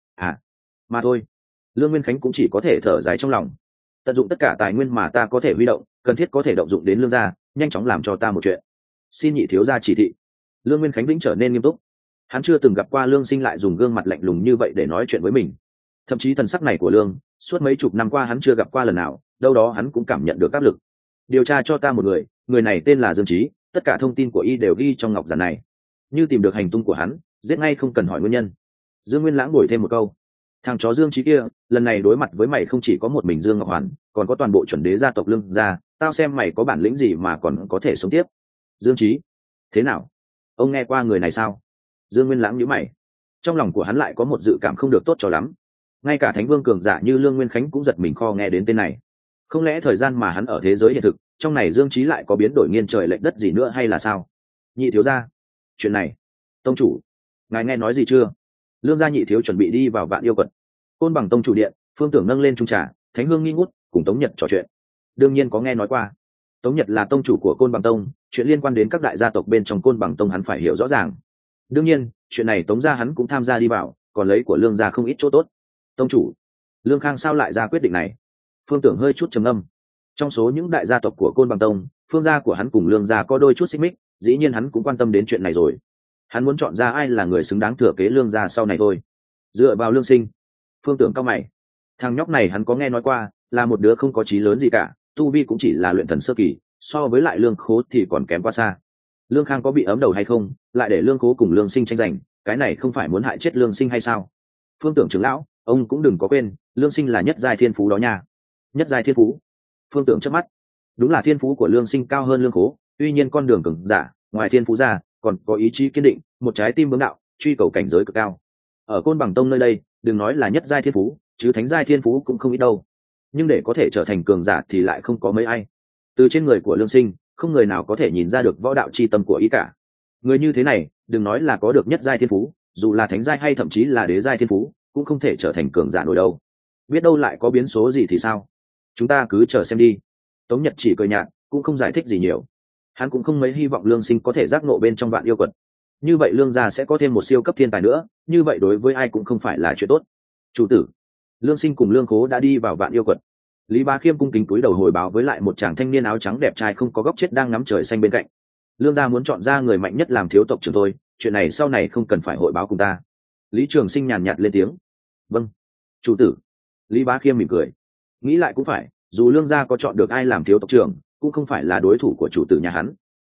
S1: mà thôi, Lương Nguyên Khánh cũng chỉ có thể thở dài trong lòng. Tận dụng tất cả tài nguyên mà ta có thể huy động, cần thiết có thể động dụng đến lương gia, nhanh chóng làm cho ta một chuyện. Xin nhị thiếu gia chỉ thị. Lương Nguyên Khánh vĩnh trở nên nghiêm túc. Hắn chưa từng gặp qua lương sinh lại dùng gương mặt lạnh lùng như vậy để nói chuyện với mình. Thậm chí thần sắc này của lương, suốt mấy chục năm qua hắn chưa gặp qua lần nào, đâu đó hắn cũng cảm nhận được áp lực. Điều tra cho ta một người, người này tên là Dương Chí, tất cả thông tin của y đều ghi trong ngọc giản này. Như tìm được hành tung của hắn, giết ngay không cần hỏi nguyên nhân. Dương Nguyên Lãng bồi thêm một câu. Thằng chó Dương Chí kia, lần này đối mặt với mày không chỉ có một mình Dương Ngọc Hoàn, còn có toàn bộ chuẩn đế gia tộc lương gia, tao xem mày có bản lĩnh gì mà còn có thể sống tiếp. Dương Chí, thế nào? Ông nghe qua người này sao? Dương Nguyên Lãng nhíu mày. Trong lòng của hắn lại có một dự cảm không được tốt cho lắm. Ngay cả thánh vương cường giả như Lương Nguyên Khánh cũng giật mình kho nghe đến tên này. Không lẽ thời gian mà hắn ở thế giới hiện thực, trong này Dương Chí lại có biến đổi nghiêng trời lệch đất gì nữa hay là sao? Nhị thiếu gia, chuyện này, tông chủ, ngài nghe nói gì chưa? Lương gia nhị thiếu chuẩn bị đi vào vạn yêu quật. Côn Bằng tông chủ điện, Phương Tưởng nâng lên trung trà, Thánh Hương nghi ngút, cùng Tống Nhật trò chuyện. Đương nhiên có nghe nói qua. Tống Nhật là tông chủ của Côn Bằng tông, chuyện liên quan đến các đại gia tộc bên trong Côn Bằng tông hắn phải hiểu rõ ràng. Đương nhiên, chuyện này Tống gia hắn cũng tham gia đi vào, còn lấy của Lương gia không ít chỗ tốt. Tông chủ, Lương Khang sao lại ra quyết định này? Phương Tưởng hơi chút trầm ngâm. Trong số những đại gia tộc của Côn Bằng tông, phương gia của hắn cùng Lương gia có đôi chút xích mích, dĩ nhiên hắn cũng quan tâm đến chuyện này rồi. Hắn muốn chọn ra ai là người xứng đáng thừa kế Lương gia sau này thôi. Dựa vào Lương Sinh. Phương Tưởng cao mày. Thằng nhóc này hắn có nghe nói qua, là một đứa không có chí lớn gì cả, tu vi cũng chỉ là luyện thần sơ kỳ, so với lại Lương Khố thì còn kém quá xa. Lương Khang có bị ấm đầu hay không, lại để Lương Khố cùng Lương Sinh tranh giành, cái này không phải muốn hại chết Lương Sinh hay sao? Phương Tưởng trưởng lão, ông cũng đừng có quên, Lương Sinh là nhất giai thiên phú đó nha. Nhất giai thiên phú? Phương Tưởng chớp mắt. Đúng là thiên phú của Lương Sinh cao hơn Lương Khố, tuy nhiên con đường cường giả, ngoài thiên phú ra, còn có ý chí kiên định, một trái tim bướng đạo, truy cầu cảnh giới cực cao. Ở Côn Bằng tông nơi đây, đừng nói là nhất giai thiên phú, chứ thánh giai thiên phú cũng không ít đâu. Nhưng để có thể trở thành cường giả thì lại không có mấy ai. Từ trên người của Lương Sinh, không người nào có thể nhìn ra được võ đạo chi tâm của ý cả. Người như thế này, đừng nói là có được nhất giai thiên phú, dù là thánh giai hay thậm chí là đế giai thiên phú, cũng không thể trở thành cường giả nổi đâu. Biết đâu lại có biến số gì thì sao? Chúng ta cứ chờ xem đi. Tống Nhật chỉ cười nhạt, cũng không giải thích gì nhiều. Hắn cũng không mấy hy vọng Lương Sinh có thể giác ngộ bên trong vạn yêu quật. Như vậy Lương gia sẽ có thêm một siêu cấp thiên tài nữa, như vậy đối với ai cũng không phải là chuyện tốt. Chủ tử, Lương Sinh cùng Lương Khố đã đi vào vạn yêu quật. Lý Bá Khiêm cung kính cúi đầu hồi báo với lại một chàng thanh niên áo trắng đẹp trai không có góc chết đang ngắm trời xanh bên cạnh. Lương gia muốn chọn ra người mạnh nhất làm thiếu tộc trưởng thôi, chuyện này sau này không cần phải hội báo cùng ta. Lý Trường Sinh nhàn nhạt lên tiếng. Vâng, chủ tử. Lý Bá Khiêm mỉm cười. Nghĩ lại cũng phải, dù Lương gia có chọn được ai làm thiếu tộc trưởng, cũng không phải là đối thủ của chủ tử nhà hắn.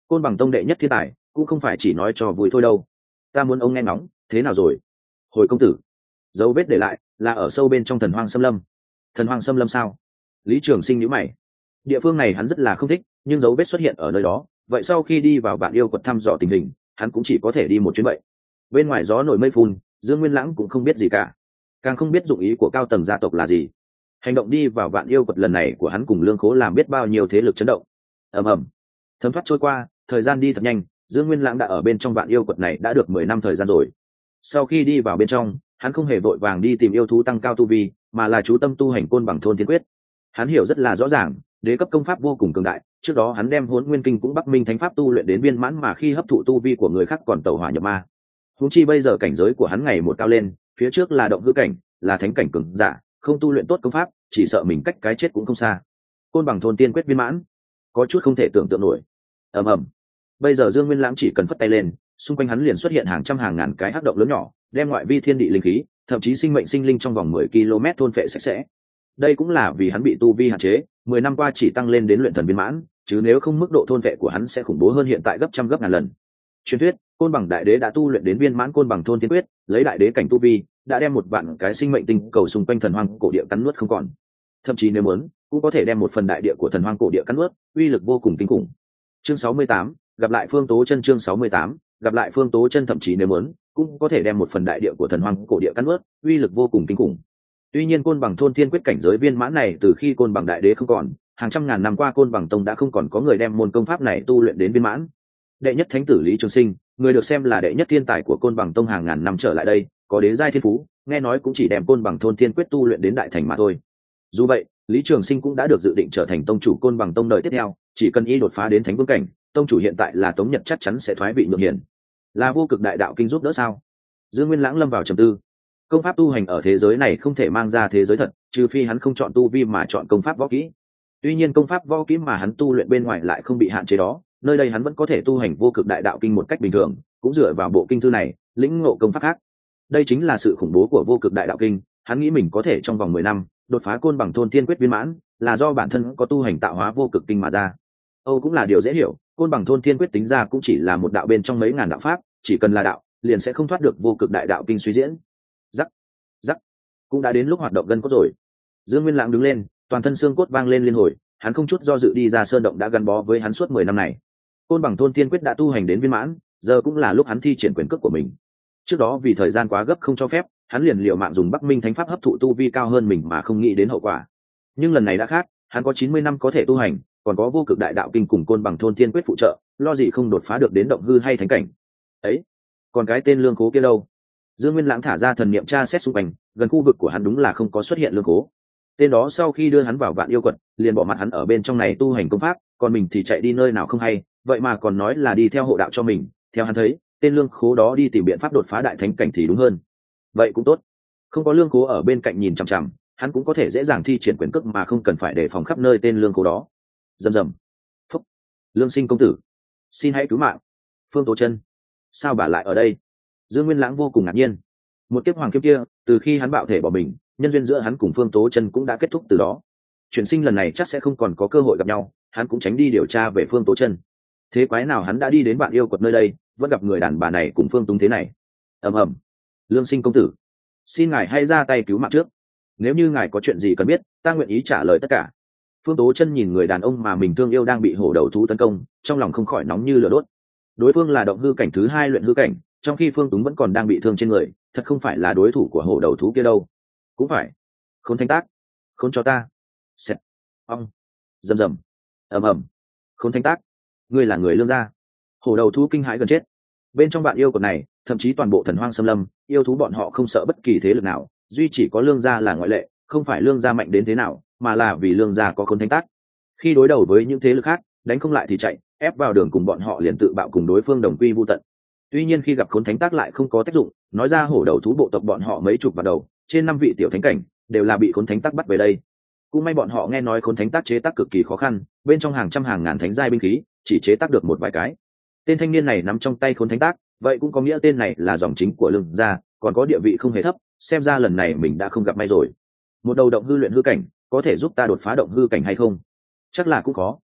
S1: Côn Bằng tông đệ nhất thiên tài cũng không phải chỉ nói cho vui thôi đâu. Ta muốn ông nghe ngóng thế nào rồi. Hồi công tử, dấu vết để lại là ở sâu bên trong thần hoang xâm lâm. Thần hoang xâm lâm sao? Lý Trường Sinh nhíu mày. Địa phương này hắn rất là không thích, nhưng dấu vết xuất hiện ở nơi đó, vậy sau khi đi vào Vạn Yêu quật thăm dò tình hình, hắn cũng chỉ có thể đi một chuyến vậy. Bên ngoài gió nổi mây phun, Dương Nguyên Lãng cũng không biết gì cả, càng không biết dụng ý của cao tầng gia tộc là gì. Hành động đi vào Vạn Yêu quật lần này của hắn cùng Lương Khố làm biết bao nhiêu thế lực chấn động. ầm ầm, thấm thoát trôi qua, thời gian đi thật nhanh, Dương Nguyên Lãng đã ở bên trong Vạn Yêu quật này đã được 10 năm thời gian rồi. Sau khi đi vào bên trong, hắn không hề vội vàng đi tìm yêu thú tăng cao tu vi, mà là chú tâm tu hành Côn Bằng thôn thiên quyết. Hắn hiểu rất là rõ ràng, đế cấp công pháp vô cùng cường đại, trước đó hắn đem Hỗn Nguyên Kinh cũng Bắc Minh Thánh Pháp tu luyện đến viên mãn, mà khi hấp thụ tu vi của người khác còn tẩu hỏa nhập ma. Huống chi bây giờ cảnh giới của hắn ngày một cao lên, phía trước là động hư cảnh, là thánh cảnh cường giả, không tu luyện tốt công pháp, chỉ sợ mình cách cái chết cũng không xa. Côn Bằng thôn tiên quyết viên mãn, có chút không thể tưởng tượng nổi. ầm ầm, bây giờ Dương Nguyên Lãng chỉ cần phất tay lên, xung quanh hắn liền xuất hiện hàng trăm hàng ngàn cái hắc động lớn nhỏ, đem ngoại vi thiên địa linh khí, thậm chí sinh mệnh sinh linh trong vòng 10 km thôn phệ sạch sẽ. Đây cũng là vì hắn bị tu vi hạn chế, 10 năm qua chỉ tăng lên đến luyện thần viên mãn, chứ nếu không mức độ thôn vệ của hắn sẽ khủng bố hơn hiện tại gấp trăm gấp ngàn lần. Truyền thuyết, Côn Bằng đại đế đã tu luyện đến viên mãn Côn Bằng thôn tiên quyết, lấy đại đế cảnh tu vi, đã đem một vạn cái sinh mệnh tinh cầu xung quanh thần hoang cổ địa cắn nuốt không còn. Thậm chí nếu muốn, cũng có thể đem một phần đại địa của thần hoang cổ địa cắn nuốt, uy lực vô cùng kinh khủng. Chương 68, gặp lại Phương Tố Chân. Chương 68, gặp lại Phương Tố Chân. Thậm chí nếu muốn, cũng có thể đem một phần đại địa của thần hoang cổ địa cắn nuốt, uy lực vô cùng kinh khủng. Tuy nhiên Côn Bằng thôn thiên quyết cảnh giới viên mãn này từ khi Côn Bằng đại đế không còn, hàng trăm ngàn năm qua Côn Bằng tông đã không còn có người đem môn công pháp này tu luyện đến viên mãn. Đệ nhất thánh tử Lý Trường Sinh, người được xem là đệ nhất thiên tài của Côn Bằng tông hàng ngàn năm trở lại đây, có đế giai thiên phú, nghe nói cũng chỉ đem Côn Bằng thôn thiên quyết tu luyện đến đại thành mà thôi. Dù vậy, Lý Trường Sinh cũng đã được dự định trở thành tông chủ Côn Bằng tông đời tiếp theo, chỉ cần y đột phá đến thánh vương cảnh, tông chủ hiện tại là Tống Nhật chắc chắn sẽ thoái vị nhượng hiển. Là vô cực đại đạo kinh giúp đỡ sao? Dương Nguyên Lãng lâm vào trầm tư. Công pháp tu hành ở thế giới này không thể mang ra thế giới thật, trừ phi hắn không chọn tu vi mà chọn công pháp võ kỹ. Tuy nhiên công pháp võ kỹ mà hắn tu luyện bên ngoài lại không bị hạn chế đó, nơi đây hắn vẫn có thể tu hành vô cực đại đạo kinh một cách bình thường, cũng dựa vào bộ kinh thư này lĩnh ngộ công pháp khác. Đây chính là sự khủng bố của vô cực đại đạo kinh, hắn nghĩ mình có thể trong vòng 10 năm đột phá Côn Bằng thôn tiên quyết viên mãn, là do bản thân có tu hành tạo hóa vô cực kinh mà ra. Âu cũng là điều dễ hiểu, Côn Bằng thôn tiên quyết tính ra cũng chỉ là một đạo bên trong mấy ngàn đạo pháp, chỉ cần là đạo, liền sẽ không thoát được vô cực đại đạo kinh suy diễn. Rắc, rắc, cũng đã đến lúc hoạt động gân cốt rồi. Dương Nguyên Lãng đứng lên, toàn thân xương cốt vang lên liên hồi, hắn không chút do dự đi ra sơn động đã gắn bó với hắn suốt 10 năm này. Côn Bằng thôn tiên quyết đã tu hành đến viên mãn, giờ cũng là lúc hắn thi triển quyền cước của mình. Trước đó vì thời gian quá gấp không cho phép, hắn liền liều mạng dùng Bắc Minh Thánh Pháp hấp thụ tu vi cao hơn mình mà không nghĩ đến hậu quả. Nhưng lần này đã khác, hắn có 90 năm có thể tu hành, còn có vô cực đại đạo kinh cùng Côn Bằng thôn tiên quyết phụ trợ, lo gì không đột phá được đến động hư hay thánh cảnh. Ấy, còn cái tên Lương Khố kia đâu? Dương Nguyên Lãng thả ra thần niệm tra xét xung quanh, gần khu vực của hắn đúng là không có xuất hiện Lương Khố. Tên đó sau khi đưa hắn vào Vạn Yêu quật, liền bỏ mặt hắn ở bên trong này tu hành công pháp, còn mình thì chạy đi nơi nào không hay, vậy mà còn nói là đi theo hộ đạo cho mình. Theo hắn thấy, tên Lương Khố đó đi tìm biện pháp đột phá đại thánh cảnh thì đúng hơn. Vậy cũng tốt, không có Lương Khố ở bên cạnh nhìn chằm chằm, hắn cũng có thể dễ dàng thi triển quyền cước mà không cần phải đề phòng khắp nơi tên Lương Khố đó. Rầm rầm. Phúc. Lương Sinh công tử, xin hãy cứu mạng. Phương Tố Chân, sao bà lại ở đây? Dương Nguyên Lãng vô cùng ngạc nhiên. Một kiếp hoàng kiếp kia, từ khi hắn bạo thể bỏ mình, nhân duyên giữa hắn cùng Phương Tố Chân cũng đã kết thúc từ đó. Chuyển sinh lần này chắc sẽ không còn có cơ hội gặp nhau, hắn cũng tránh đi điều tra về Phương Tố Chân. Thế quái nào hắn đã đi đến Vạn Yêu quật nơi đây, vẫn gặp người đàn bà này cùng Phương Túng thế này. Ầm ầm. Lương Sinh công tử, xin ngài hãy ra tay cứu mạng trước. Nếu như ngài có chuyện gì cần biết, ta nguyện ý trả lời tất cả. Phương Tố Chân nhìn người đàn ông mà mình thương yêu đang bị hổ đầu thú tấn công, trong lòng không khỏi nóng như lửa đốt. Đối phương là động hư cảnh thứ 2 luyện hư cảnh, trong khi Phương Túng vẫn còn đang bị thương trên người, thật không phải là đối thủ của hổ đầu thú kia đâu. Cũng phải. Khốn Thánh Tác, khốn cho ta. Xẹt. Ong. Rầm rầm. Ầm ầm. Khốn Thánh Tác, ngươi là người Lương gia. Hổ đầu thú kinh hãi gần chết. Bên trong Vạn Yêu quật này, thậm chí toàn bộ thần hoang xâm lâm, yêu thú bọn họ không sợ bất kỳ thế lực nào, duy chỉ có Lương gia là ngoại lệ, không phải Lương gia mạnh đến thế nào, mà là vì Lương gia có Khốn Thánh Tác. Khi đối đầu với những thế lực khác, đánh không lại thì chạy, ép vào đường cùng bọn họ liền tự bạo cùng đối phương đồng quy vu tận. Tuy nhiên khi gặp Khốn Thánh Tác lại không có tác dụng, nói ra hổ đầu thú bộ tộc bọn họ mấy chục vào đầu, trên 5 vị tiểu thánh cảnh đều là bị Khốn Thánh Tác bắt về đây. Cũng may bọn họ nghe nói Khốn Thánh Tác chế tác cực kỳ khó khăn, bên trong hàng trăm hàng ngàn thánh giai binh khí, chỉ chế tác được một vài cái. Tên thanh niên này nắm trong tay Khốn Thánh Tác, vậy cũng có nghĩa tên này là dòng chính của Lương gia, còn có địa vị không hề thấp, xem ra lần này mình đã không gặp may rồi. Một đầu động hư luyện hư cảnh, có thể giúp ta đột phá động hư cảnh hay không? Chắc là cũng có,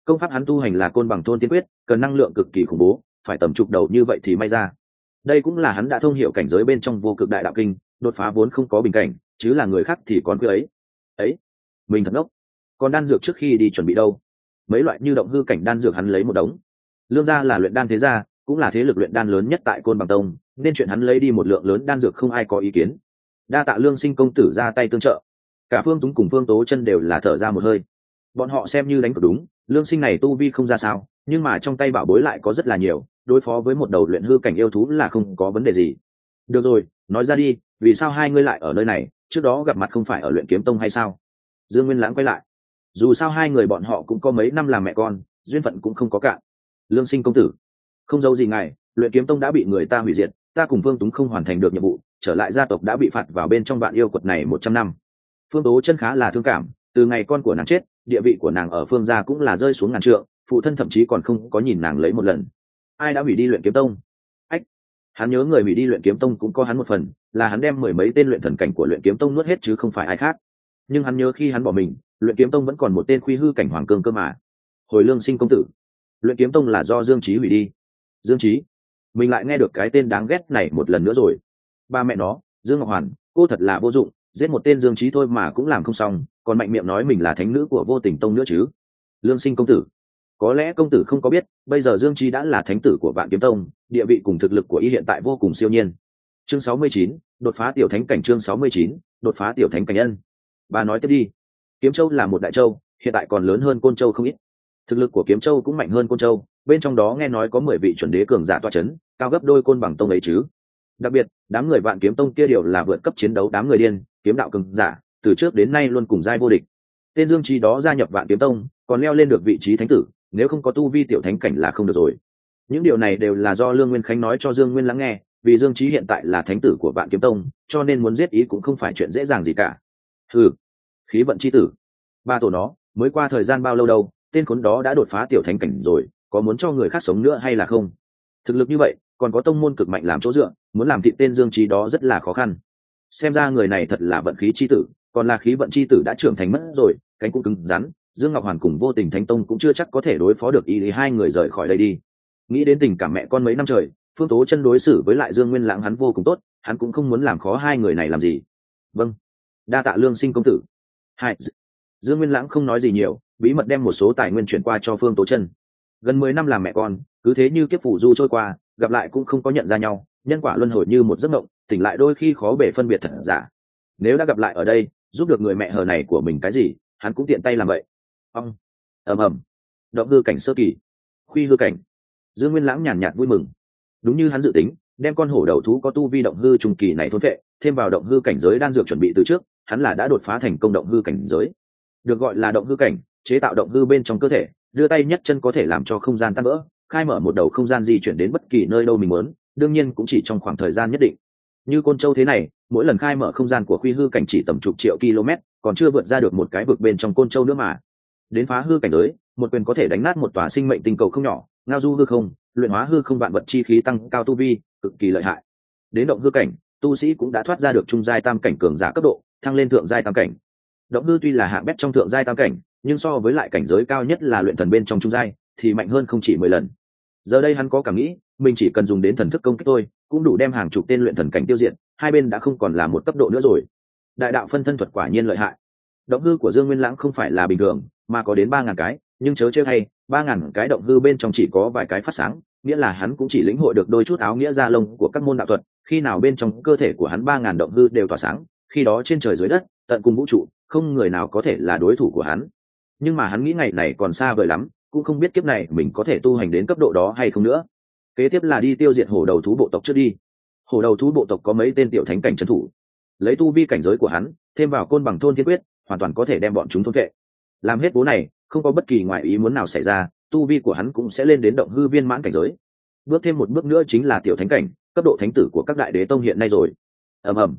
S1: Công pháp hắn tu hành là côn bằng thôn tiên quyết, cần năng lượng cực kỳ khủng bố, phải tầm chục đầu như vậy thì may ra. Đây cũng là hắn đã thông hiểu cảnh giới bên trong vô cực đại đạo kinh, đột phá vốn không có bình cảnh, chứ là người khác thì còn cứ ấy mình thật ngốc. Còn đan dược trước khi đi chuẩn bị đâu? Mấy loại như động hư cảnh đan dược hắn lấy một đống. Lương gia là luyện đan thế gia, cũng là thế lực luyện đan lớn nhất tại côn bằng tông, nên chuyện hắn lấy đi một lượng lớn đan dược không ai có ý kiến. Đa tạ Lương Sinh công tử ra tay tương trợ. Cả Phương Túng cùng Phương Tố Chân đều là thở ra một hơi. Bọn họ xem như đánh cược đúng, Lương Sinh này tu vi không ra sao, nhưng mà trong tay bảo bối lại có rất là nhiều, đối phó với một đầu luyện hư cảnh yêu thú là không có vấn đề gì. Được rồi, nói ra đi, vì sao hai ngươi lại ở nơi này, trước đó gặp mặt không phải ở luyện kiếm tông hay sao? Dương Nguyên Lãng quay lại. Dù sao hai người bọn họ cũng có mấy năm làm mẹ con, duyên phận cũng không có cạn. Lương Sinh công tử, không giấu gì ngài, luyện kiếm tông đã bị người ta hủy diệt, ta cùng Phương Túng không hoàn thành được nhiệm vụ, trở lại gia tộc đã bị phạt vào bên trong vạn yêu quật này 100 năm. Phương Tố Chân khá là thương cảm, từ ngày con của nàng chết, địa vị của nàng ở Phương gia cũng là rơi xuống ngàn trượng, phụ thân thậm chí còn không có nhìn nàng lấy một lần. Ai đã hủy đi luyện kiếm tông? Ách, hắn nhớ người hủy đi luyện kiếm tông cũng có hắn một phần, là hắn đem mười mấy tên luyện thần cảnh của luyện kiếm tông nuốt hết chứ không phải ai khác. Nhưng hắn nhớ khi hắn bỏ mình, luyện kiếm tông vẫn còn một tên khuy hư cảnh hoàng cương cơ mà. Hồi Lương Sinh công tử, luyện kiếm tông là do Dương Chí hủy đi. Dương Chí? Mình lại nghe được cái tên đáng ghét này một lần nữa rồi. Ba mẹ nó, Dương Ngọc Hoàn, cô thật là vô dụng, giết một tên Dương Chí thôi mà cũng làm không xong, còn mạnh miệng nói mình là thánh nữ của Vô Tình tông nữa chứ. Lương Sinh công tử, có lẽ công tử không có biết, bây giờ Dương Chí đã là thánh tử của Vạn Kiếm tông, địa vị cùng thực lực của y hiện tại vô cùng siêu nhiên. Chương 69, đột phá tiểu thánh cảnh. Chương 69, đột phá tiểu thánh cảnh nhân. Bà nói tiếp đi. Kiếm Châu là một đại châu, hiện tại còn lớn hơn Côn Châu không ít. Thực lực của Kiếm Châu cũng mạnh hơn Côn Châu, bên trong đó nghe nói có 10 vị chuẩn đế cường giả tọa chấn, cao gấp đôi Côn Bằng tông ấy chứ. Đặc biệt, đám người Vạn Kiếm tông kia đều là vượt cấp chiến đấu đám người điên, kiếm đạo cường giả, từ trước đến nay luôn cùng giai vô địch. Tên Dương Chí đó gia nhập Vạn Kiếm tông, còn leo lên được vị trí thánh tử, nếu không có tu vi tiểu thánh cảnh là không được rồi. Những điều này đều là do Lương Nguyên Khánh nói cho Dương Nguyên Lãng nghe, vì Dương Chí hiện tại là thánh tử của Vạn Kiếm tông, cho nên muốn giết ý cũng không phải chuyện dễ dàng gì cả. Hừ, khí vận chi tử, ba tổ nó, mới qua thời gian bao lâu đâu, tên khốn đó đã đột phá tiểu thánh cảnh rồi, có muốn cho người khác sống nữa hay là không? Thực lực như vậy, còn có tông môn cực mạnh làm chỗ dựa, muốn làm thịt tên Dương Chí đó rất là khó khăn. Xem ra người này thật là vận khí chi tử, còn là khí vận chi tử đã trưởng thành mất rồi, cánh cũng cứng rắn. Dương Ngọc Hoàn cùng Vô Tình Thánh Tông cũng chưa chắc có thể đối phó được ý hai người rời khỏi đây đi. Nghĩ đến tình cảm mẹ con mấy năm trời, Phương Tố Chân đối xử với lại Dương Nguyên Lãng hắn vô cùng tốt, hắn cũng không muốn làm khó hai người này làm gì. Vâng, đa tạ Lương Sinh công tử. Hai, Dương Nguyên Lãng không nói gì nhiều, bí mật đem một số tài nguyên chuyển qua cho Phương Tố Chân. Gần 10 năm làm mẹ con, cứ thế như kiếp phủ du trôi qua, gặp lại cũng không có nhận ra nhau, nhân quả luân hồi như một giấc mộng, tỉnh lại đôi khi khó bề phân biệt thật giả. Nếu đã gặp lại ở đây, giúp được người mẹ hờ này của mình cái gì, hắn cũng tiện tay làm vậy. Ông, ầm, động hư cảnh sơ kỳ, khuy hư cảnh. Dương Nguyên Lãng nhàn nhạt vui mừng, đúng như hắn dự tính, đem con hổ đầu thú có tu vi động hư trung kỳ này thôn phệ, thêm vào động hư cảnh giới đan dược chuẩn bị từ trước, hắn là đã đột phá thành công động hư cảnh giới. Được gọi là động hư cảnh, chế tạo động hư bên trong cơ thể, đưa tay nhấc chân có thể làm cho không gian tan vỡ, khai mở một đầu không gian di chuyển đến bất kỳ nơi đâu mình muốn, đương nhiên cũng chỉ trong khoảng thời gian nhất định. Như Côn Châu thế này, mỗi lần khai mở không gian của khuy hư cảnh chỉ tầm chục triệu km, còn chưa vượt ra được một cái vực bên trong Côn Châu nữa mà. Đến phá hư cảnh giới, một quyền có thể đánh nát một tòa sinh mệnh tinh cầu không nhỏ, ngao du hư không, luyện hóa hư không vạn vật chi khí tăng cao tu vi, cực kỳ lợi hại. Đến động hư cảnh, tu sĩ cũng đã thoát ra được trung giai tam cảnh cường giả cấp độ, thăng lên thượng giai tam cảnh. Động hư tuy là hạng bét trong thượng giai tam cảnh, nhưng so với lại cảnh giới cao nhất là luyện thần bên trong trung giai, thì mạnh hơn không chỉ 10 lần. Giờ đây hắn có cảm nghĩ, mình chỉ cần dùng đến thần thức công kích thôi, cũng đủ đem hàng chục tên luyện thần cảnh tiêu diệt, hai bên đã không còn là một cấp độ nữa rồi. Đại đạo phân thân thuật quả nhiên lợi hại. Động hư của Dương Nguyên Lãng không phải là bình thường, mà có đến 3000 cái, nhưng chớ trêu hay, 3000 cái động hư bên trong chỉ có vài cái phát sáng, nghĩa là hắn cũng chỉ lĩnh hội được đôi chút áo nghĩa da lông của các môn đạo thuật, khi nào bên trong cơ thể của hắn 3000 động hư đều tỏa sáng, khi đó trên trời dưới đất, tận cùng vũ trụ, không người nào có thể là đối thủ của hắn. Nhưng mà hắn nghĩ ngày này còn xa vời lắm, cũng không biết kiếp này mình có thể tu hành đến cấp độ đó hay không nữa. Kế tiếp là đi tiêu diệt hổ đầu thú bộ tộc trước đi. Hổ đầu thú bộ tộc có mấy tên tiểu thánh cảnh trấn thủ, lấy tu vi cảnh giới của hắn, thêm vào côn bằng thôn thiên quyết, hoàn toàn có thể đem bọn chúng thôn vệ. Làm hết bố này, không có bất kỳ ngoại ý muốn nào xảy ra, tu vi của hắn cũng sẽ lên đến động hư viên mãn cảnh giới. Bước thêm một bước nữa chính là tiểu thánh cảnh, cấp độ thánh tử của các đại đế tông hiện nay rồi. Ầm,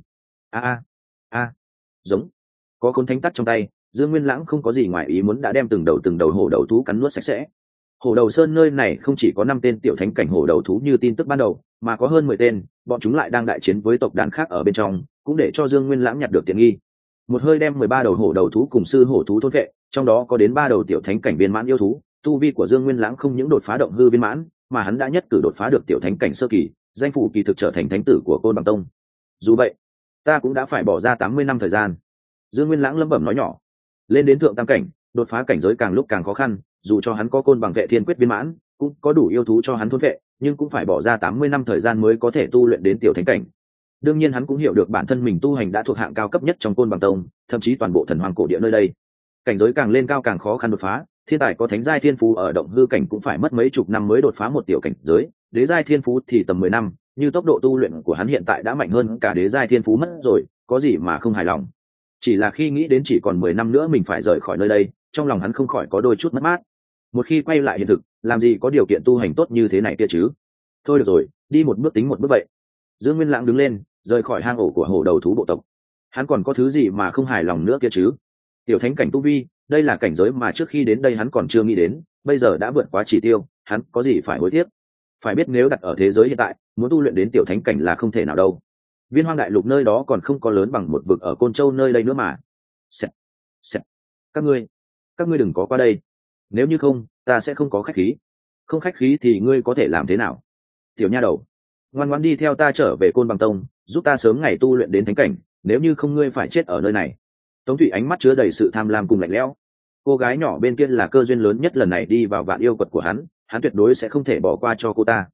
S1: giống có khốn thánh tắc trong tay, Dương Nguyên Lãng không có gì ngoài ý muốn đã đem từng đầu hổ đầu thú cắn nuốt sạch sẽ. Hổ đầu sơn nơi này không chỉ có 5 tên tiểu thánh cảnh hổ đầu thú như tin tức ban đầu, mà có hơn 10 tên, bọn chúng lại đang đại chiến với tộc đàn khác ở bên trong, cũng để cho Dương Nguyên Lãng nhặt được tiện nghi. Một hơi đem 13 đầu hổ đầu thú cùng sư hổ thú thôn vệ, trong đó có đến 3 đầu tiểu thánh cảnh viên mãn yêu thú, tu vi của Dương Nguyên Lãng không những đột phá động hư viên mãn, mà hắn đã nhất cử đột phá được tiểu thánh cảnh sơ kỳ, danh phủ kỳ thực trở thành thánh tử của Côn Bằng Tông. Dù vậy, ta cũng đã phải bỏ ra 80 năm thời gian. Dương Nguyên Lãng lẩm bẩm nói nhỏ. Lên đến thượng tam cảnh, đột phá cảnh giới càng lúc càng khó khăn, dù cho hắn có Côn Bằng Vệ Thiên Quyết viên mãn, cũng có đủ yêu thú cho hắn thôn vệ, nhưng cũng phải bỏ ra 80 năm thời gian mới có thể tu luyện đến tiểu thánh cảnh. Đương nhiên hắn cũng hiểu được bản thân mình tu hành đã thuộc hạng cao cấp nhất trong Côn Bằng Tông, thậm chí toàn bộ thần hoàng cổ địa nơi đây. Cảnh giới càng lên cao càng khó khăn đột phá, thiên tài có thánh giai thiên phú ở động hư cảnh cũng phải mất mấy chục năm mới đột phá một tiểu cảnh giới, đế giai thiên phú thì tầm 10 năm, như tốc độ tu luyện của hắn hiện tại đã mạnh hơn cả đế giai thiên phú mất rồi, có gì mà không hài lòng. Chỉ là khi nghĩ đến chỉ còn 10 năm nữa mình phải rời khỏi nơi đây, trong lòng hắn không khỏi có đôi chút mất mát. Một khi quay lại hiện thực, làm gì có điều kiện tu hành tốt như thế này kia chứ. Thôi được rồi, đi một bước tính một bước vậy. Dương Nguyên Lãng đứng lên, rời khỏi hang ổ của hổ đầu thú bộ tộc. Hắn còn có thứ gì mà không hài lòng nữa kia chứ? Tiểu thánh cảnh tu vi, đây là cảnh giới mà trước khi đến đây hắn còn chưa nghĩ đến, bây giờ đã vượt quá chỉ tiêu, hắn có gì phải hối tiếc. Phải biết nếu đặt ở thế giới hiện tại, muốn tu luyện đến tiểu thánh cảnh là không thể nào đâu. Viên Hoang Đại Lục nơi đó còn không có lớn bằng một vực ở Côn Châu nơi đây nữa mà. Xẹt, xẹt. Các ngươi đừng có qua đây. Nếu như không, ta sẽ không có khách khí. Không khách khí thì ngươi có thể làm thế nào? Tiểu nha đầu, ngoan ngoãn đi theo ta trở về Côn Bằng Tông, giúp ta sớm ngày tu luyện đến thánh cảnh, nếu như không ngươi phải chết ở nơi này. Tống Thụy ánh mắt chứa đầy sự tham lam cùng lạnh lẽo. Cô gái nhỏ bên kia là cơ duyên lớn nhất lần này đi vào vạn yêu quật của hắn tuyệt đối sẽ không thể bỏ qua cho cô ta.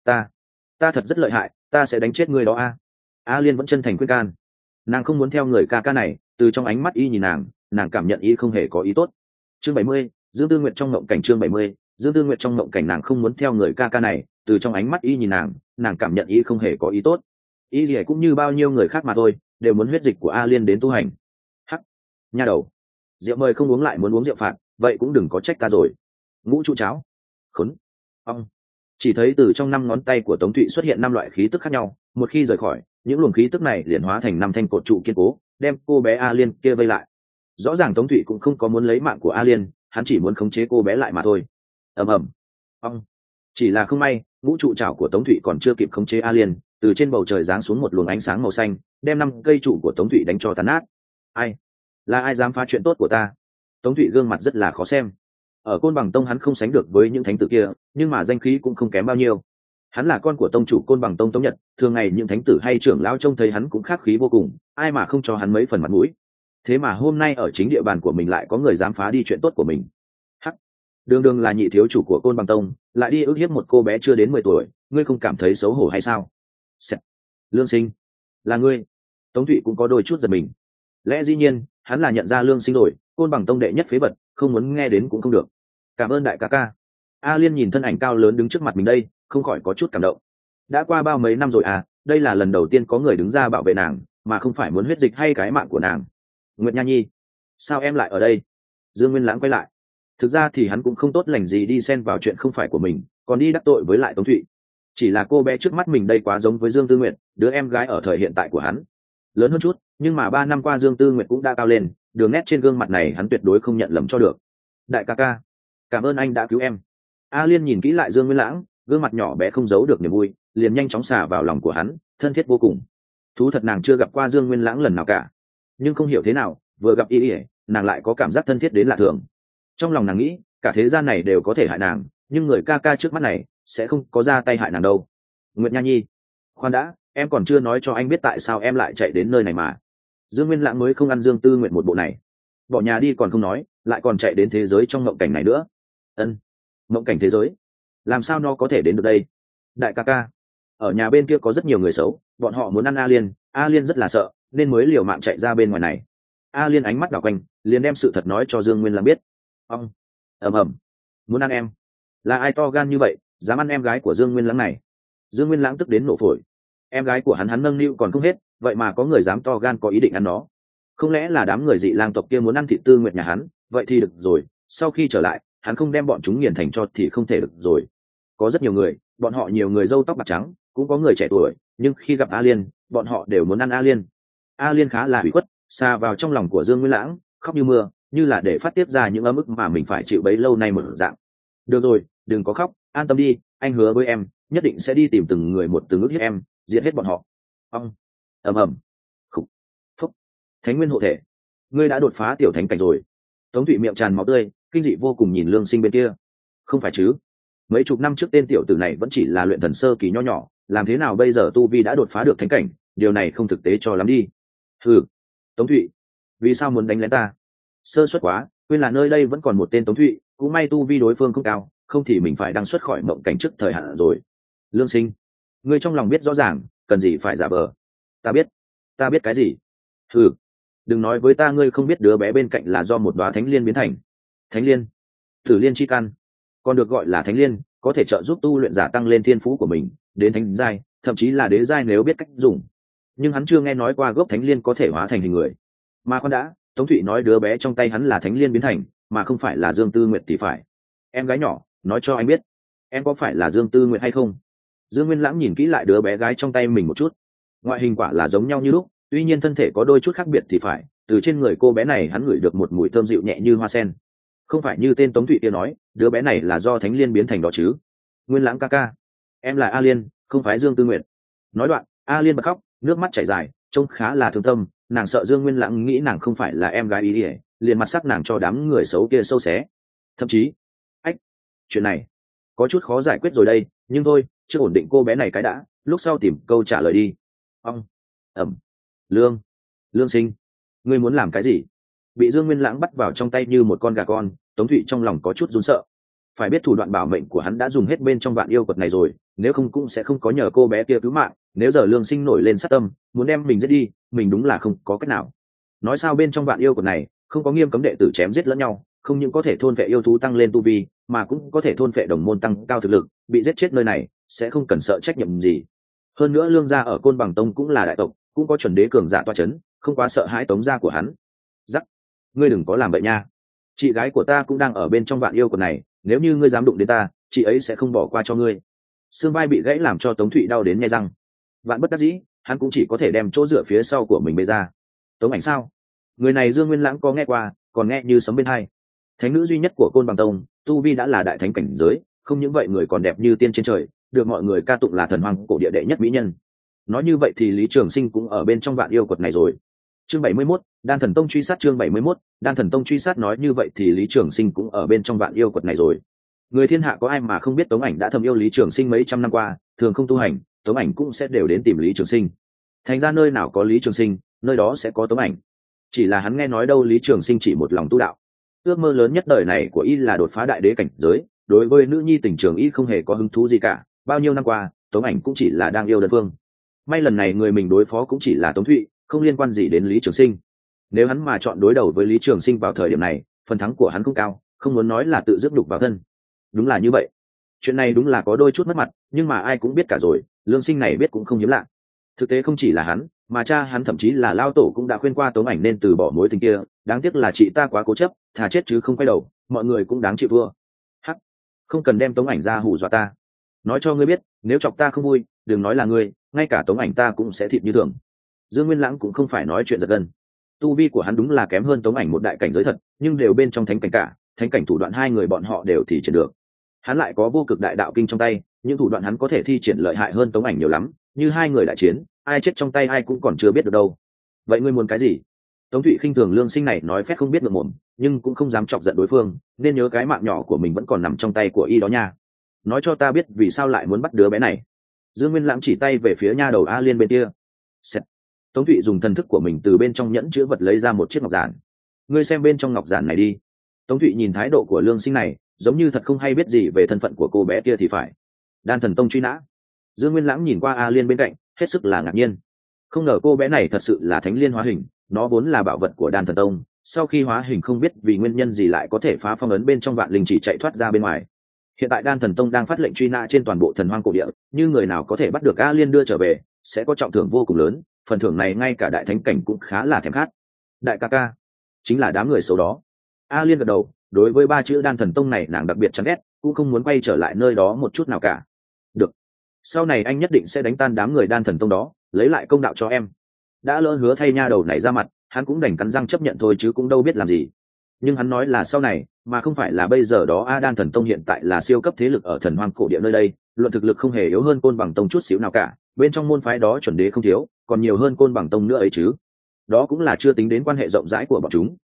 S1: Ta thật rất lợi hại, ta sẽ đánh chết ngươi đó a Liên vẫn chân thành khuyên can. Nàng không muốn theo người ca ca này, từ trong ánh mắt y nhìn nàng cảm nhận y không hề có ý tốt. Chương 70, Dương Tư Nguyệt trong ngộng cảnh. Chương 70, Dương Tư Nguyệt trong ngộng cảnh. Nàng không muốn theo người ca ca này, từ trong ánh mắt y nhìn nàng cảm nhận y không hề có ý tốt. Y gì cũng như bao nhiêu người khác mà thôi, đều muốn huyết dịch của A Liên đến tu hành. Hắc, nha đầu, rượu mời không uống lại muốn uống rượu phạt, vậy cũng đừng có trách ta rồi. Ngũ trụ cháo, khốn, ong. Chỉ thấy từ trong 5 ngón tay của Tống Thụy xuất hiện 5 loại khí tức khác nhau, một khi rời khỏi, những luồng khí tức này liền hóa thành 5 thanh cột trụ kiên cố, đem cô bé A Liên kia vây lại. Rõ ràng Tống Thụy cũng không có muốn lấy mạng của A Liên, hắn chỉ muốn khống chế cô bé lại mà thôi. Ầm ầm, ong. Chỉ là không may, ngũ trụ chảo của Tống Thụy còn chưa kịp khống chế A Liên, từ trên bầu trời giáng xuống một luồng ánh sáng màu xanh, đem 5 cây trụ của Tống Thụy đánh cho tàn nát. Ai? Là ai dám phá chuyện tốt của ta? Tống Thụy gương mặt rất là khó xem. Ở Côn Bằng Tông hắn không sánh được với những thánh tử kia, nhưng mà danh khí cũng không kém bao nhiêu. Hắn là con của tông chủ Côn Bằng Tông Tống Nhật, thường ngày những thánh tử hay trưởng lão trông thấy hắn cũng khắc khí vô cùng, ai mà không cho hắn mấy phần mặt mũi. Thế mà hôm nay ở chính địa bàn của mình lại có người dám phá đi chuyện tốt của mình. Hắc, đường đường là nhị thiếu chủ của Côn Bằng Tông, lại đi ức hiếp một cô bé chưa đến 10 tuổi, ngươi không cảm thấy xấu hổ hay sao? Lương Sinh, là ngươi. Tống Thụy cũng có đôi chút giật mình. Lẽ dĩ nhiên, hắn là nhận ra Lương Sinh rồi, Côn Bằng Tông đệ nhất phế vật, không muốn nghe đến cũng không được. Cảm ơn đại ca ca. A Liên nhìn thân ảnh cao lớn đứng trước mặt mình đây, không khỏi có chút cảm động. Đã qua bao mấy năm rồi à, đây là lần đầu tiên có người đứng ra bảo vệ nàng, mà không phải muốn huyết dịch hay cái mạng của nàng. Nguyệt Nha Nhi, sao em lại ở đây? Dương Nguyên Lãng quay lại. Thực ra thì hắn cũng không tốt lành gì đi xen vào chuyện không phải của mình, còn đi đắc tội với lại Tống Thụy. Chỉ là cô bé trước mắt mình đây quá giống với Dương Tư Nguyệt, đứa em gái ở thời hiện tại của hắn. Lớn hơn chút, nhưng mà 3 năm qua Dương Tư Nguyệt cũng đã cao lên, đường nét trên gương mặt này hắn tuyệt đối không nhận lầm cho được. Đại ca ca, cảm ơn anh đã cứu em. A Liên nhìn kỹ lại Dương Nguyên Lãng, gương mặt nhỏ bé không giấu được niềm vui, liền nhanh chóng xả vào lòng của hắn, thân thiết vô cùng. Thú thật nàng chưa gặp qua Dương Nguyên Lãng lần nào cả, nhưng không hiểu thế nào, vừa gặp y, nàng lại có cảm giác thân thiết đến lạ thường. Trong lòng nàng nghĩ, cả thế gian này đều có thể hại nàng, nhưng người ca ca trước mắt này sẽ không có ra tay hại nàng đâu. Nguyệt Nha Nhi, khoan đã, em còn chưa nói cho anh biết tại sao em lại chạy đến nơi này mà. Dương Nguyên Lãng mới không ăn Dương Tư Nguyệt một bộ này. Bỏ nhà đi còn không nói, lại còn chạy đến thế giới trong mộng cảnh này nữa. Ân, mộng cảnh thế giới, làm sao nó có thể đến được đây? Đại ca ca, ở nhà bên kia có rất nhiều người xấu, bọn họ muốn ăn A Liên rất là sợ, nên mới liều mạng chạy ra bên ngoài này. A Liên ánh mắt đảo quanh, liền đem sự thật nói cho Dương Nguyên Lãng biết. Ông, ầm ầm, muốn ăn em? Là ai to gan như vậy, dám ăn em gái của Dương Nguyên Lãng này? Dương Nguyên Lãng tức đến nổ phổi. Em gái của hắn nâng niu còn không hết, vậy mà có người dám to gan có ý định ăn nó. Không lẽ là đám người dị lang tộc kia muốn ăn thịt Tư Nguyệt nhà hắn? Vậy thì được rồi, sau khi trở lại, hắn không đem bọn chúng nghiền thành cho thì không thể được rồi. Có rất nhiều người, bọn họ nhiều người râu tóc bạc trắng, cũng có người trẻ tuổi, nhưng khi gặp A Liên, bọn họ đều muốn ăn A Liên. A Liên khá là ủy khuất, xa vào trong lòng của Dương Nguyên Lãng, khóc như mưa, như là để phát tiết ra những ấm ức mà mình phải chịu bấy lâu nay một dạng. Được rồi, đừng có khóc, an tâm đi, anh hứa với em, nhất định sẽ đi tìm từng người một từng ức hiếp em, diệt hết bọn họ. Ông, ầm ầm, khục, phúc, Thánh Nguyên hộ thể, ngươi đã đột phá tiểu thánh cảnh rồi. Tống Thụy miệng tràn máu tươi, kinh dị vô cùng nhìn Lương Sinh bên kia. Không phải chứ? Mấy chục năm trước tên tiểu tử này vẫn chỉ là luyện thần sơ kỳ nho nhỏ, làm thế nào bây giờ tu vi đã đột phá được thánh cảnh? Điều này không thực tế cho lắm đi. Ừ, Tống Thụy, vì sao muốn đánh lén ta? Sơ suất quá, quên là nơi đây vẫn còn một tên Tống Thụy, cũng may tu vi đối phương không cao, không thì mình phải đăng xuất khỏi mộng cảnh trước thời hạn rồi. Lương Sinh, ngươi trong lòng biết rõ ràng, cần gì phải giả vờ? Ta biết cái gì? Ừ, đừng nói với ta ngươi không biết đứa bé bên cạnh là do một đóa thánh liên biến thành. Thánh liên, Tử liên chi căn, còn được gọi là thánh liên, có thể trợ giúp tu luyện giả tăng lên thiên phú của mình đến thánh giai, thậm chí là đế giai nếu biết cách dùng. Nhưng hắn chưa nghe nói qua gốc thánh liên có thể hóa thành hình người. Mà con đã, Tống Thụy nói đứa bé trong tay hắn là thánh liên biến thành, mà không phải là Dương Tư Nguyệt thì phải. Em gái nhỏ, nói cho anh biết, em có phải là Dương Tư Nguyệt hay không? Dương Nguyên Lãng nhìn kỹ lại đứa bé gái trong tay mình một chút, ngoại hình quả là giống nhau như lúc, tuy nhiên thân thể có đôi chút khác biệt thì phải. Từ trên người cô bé này hắn ngửi được một mùi thơm dịu nhẹ như hoa sen. Không phải như tên Tống Thụy kia nói, đứa bé này là do thánh liên biến thành đó chứ? Nguyên Lãng ca ca, em là A Liên, không phải Dương Tư Nguyệt. Nói đoạn, A Liên bật khóc, nước mắt chảy dài, trông khá là thương tâm. Nàng sợ Dương Nguyên Lãng nghĩ nàng không phải là em gái ý ỉa, liền mặt sắc nàng cho đám người xấu kia sâu xé. Thậm chí, chuyện này có chút khó giải quyết rồi đây, nhưng thôi, chưa ổn định cô bé này cái đã, lúc sau tìm câu trả lời đi. Ông, ẩm, Lương Sinh, ngươi muốn làm cái gì? Bị Dương Nguyên Lãng bắt vào trong tay như một con gà con, Tống Thụy trong lòng có chút run sợ. Phải biết thủ đoạn bảo mệnh của hắn đã dùng hết bên trong vạn yêu quật này rồi, nếu không cũng sẽ không có nhờ cô bé kia cứu mạng. Nếu giờ Lương Sinh nổi lên sát tâm, muốn đem mình giết đi, mình đúng là không có cách nào. Nói sao bên trong vạn yêu quật này không có nghiêm cấm đệ tử chém giết lẫn nhau, không những có thể thôn phệ yêu thú tăng lên tu vi, mà cũng có thể thôn phệ đồng môn tăng cao thực lực. Bị giết chết nơi này sẽ không cần sợ trách nhiệm gì. Hơn nữa Lương gia ở Côn Bằng Tông cũng là đại tộc, cũng có chuẩn đế cường giả toa chấn, không quá sợ hãi Tống gia của hắn. Giắc, ngươi đừng có làm vậy nha. Chị gái của ta cũng đang ở bên trong vạn yêu quật này, nếu như ngươi dám đụng đến ta, chị ấy sẽ không bỏ qua cho ngươi. Xương vai bị gãy làm cho Tống Thụy đau đến nhe răng. Vạn bất đắc dĩ, hắn cũng chỉ có thể đem chỗ dựa phía sau của mình bê ra. Tống Ảnh sao? Người này Dương Nguyên Lãng có nghe qua, còn nghe như sấm bên tai. Thánh nữ duy nhất của Côn Bằng Tông, tu vi đã là đại thánh cảnh giới, không những vậy người còn đẹp như tiên trên trời, được mọi người ca tụng là thần hoàng cổ địa đệ nhất mỹ nhân. Nói như vậy thì Lý Trường Sinh cũng ở bên trong vạn yêu quật này rồi. Chương 71, Đan Thần Tông truy sát. Chương 71, Đan Thần Tông truy sát. Nói như vậy thì Lý Trường Sinh cũng ở bên trong vạn yêu quật này rồi. Người thiên hạ có ai mà không biết Tống Ảnh đã thầm yêu Lý Trường Sinh mấy trăm năm qua, thường không tu hành, Tống Ảnh cũng sẽ đều đến tìm Lý Trường Sinh. Thành ra nơi nào có Lý Trường Sinh, nơi đó sẽ có Tống Ảnh. Chỉ là hắn nghe nói đâu Lý Trường Sinh chỉ một lòng tu đạo, ước mơ lớn nhất đời này của y là đột phá đại đế cảnh giới. Đối với nữ nhi tình trường y không hề có hứng thú gì cả. Bao nhiêu năm qua, Tống Ảnh cũng chỉ là đang yêu đơn phương. May lần này người mình đối phó cũng chỉ là Tống Thụy, không liên quan gì đến Lý Trường Sinh. Nếu hắn mà chọn đối đầu với Lý Trường Sinh vào thời điểm này, phần thắng của hắn cũng cao, không muốn nói là tự dứt đục vào thân. Đúng là như vậy. Chuyện này đúng là có đôi chút mất mặt, nhưng mà ai cũng biết cả rồi, Lương Sinh này biết cũng không hiếm lạ. Thực tế không chỉ là hắn, mà cha hắn thậm chí là Lao Tổ cũng đã khuyên qua Tống Ảnh nên từ bỏ mối tình kia. Đáng tiếc là chị ta quá cố chấp, thà chết chứ không quay đầu, mọi người cũng đáng chịu thua. Hắc, không cần đem Tống Ảnh ra hù dọa ta. Nói cho ngươi biết, nếu chọc ta không vui, đừng nói là ngươi, ngay cả Tống Ảnh ta cũng sẽ thịt như thường. Dương Nguyên Lãng cũng không phải nói chuyện giật gân. Tu vi của hắn đúng là kém hơn Tống Ảnh một đại cảnh giới thật, nhưng đều bên trong thánh cảnh cả, thánh cảnh thủ đoạn hai người bọn họ đều thì triển được. Hắn lại có vô cực đại đạo kinh trong tay, những thủ đoạn hắn có thể thi triển lợi hại hơn Tống Ảnh nhiều lắm, như hai người đại chiến, ai chết trong tay ai cũng còn chưa biết được đâu. Vậy ngươi muốn cái gì? Tống Thụy khinh thường Lương Sinh này nói phép không biết ngượng mồm, nhưng cũng không dám chọc giận đối phương, nên nhớ cái mạng nhỏ của mình vẫn còn nằm trong tay của y đó nha. Nói cho ta biết vì sao lại muốn bắt đứa bé này. Dương Nguyên Lãng chỉ tay về phía nha đầu A Liên bên kia. Xẹt. Tống Thụy dùng thần thức của mình từ bên trong nhẫn chứa vật lấy ra một chiếc ngọc giản. Ngươi xem bên trong ngọc giản này đi. Tống Thụy nhìn thái độ của Lương Sinh này, giống như thật không hay biết gì về thân phận của cô bé kia thì phải. Đan Thần Tông truy nã. Dương Nguyên Lãng nhìn qua A Liên bên cạnh, hết sức là ngạc nhiên. Không ngờ cô bé này thật sự là thánh liên hóa hình, nó vốn là bảo vật của Đan Thần Tông, sau khi hóa hình không biết vì nguyên nhân gì lại có thể phá phong ấn bên trong vạn linh chỉ chạy thoát ra bên ngoài. Hiện tại Đan Thần Tông đang phát lệnh truy nã trên toàn bộ thần hoang cổ địa, như người nào có thể bắt được A Liên đưa trở về, sẽ có trọng thưởng vô cùng lớn, phần thưởng này ngay cả đại thánh cảnh cũng khá là thèm khát. Đại ca ca, chính là đám người xấu đó. A Liên gật đầu, đối với ba chữ Đan Thần Tông này nàng đặc biệt chán ghét, cũng không muốn quay trở lại nơi đó một chút nào cả. Được, sau này anh nhất định sẽ đánh tan đám người Đan Thần Tông đó, lấy lại công đạo cho em. Đã lỡ hứa thay nha đầu này ra mặt, hắn cũng đành cắn răng chấp nhận thôi chứ cũng đâu biết làm gì. Nhưng hắn nói là sau này, mà không phải là bây giờ đó. Đan Thần Tông hiện tại là siêu cấp thế lực ở thần hoang cổ địa nơi đây, luận thực lực không hề yếu hơn Côn Bằng Tông chút xíu nào cả, bên trong môn phái đó chuẩn đế không thiếu, còn nhiều hơn Côn Bằng Tông nữa ấy chứ. Đó cũng là chưa tính đến quan hệ rộng rãi của bọn chúng.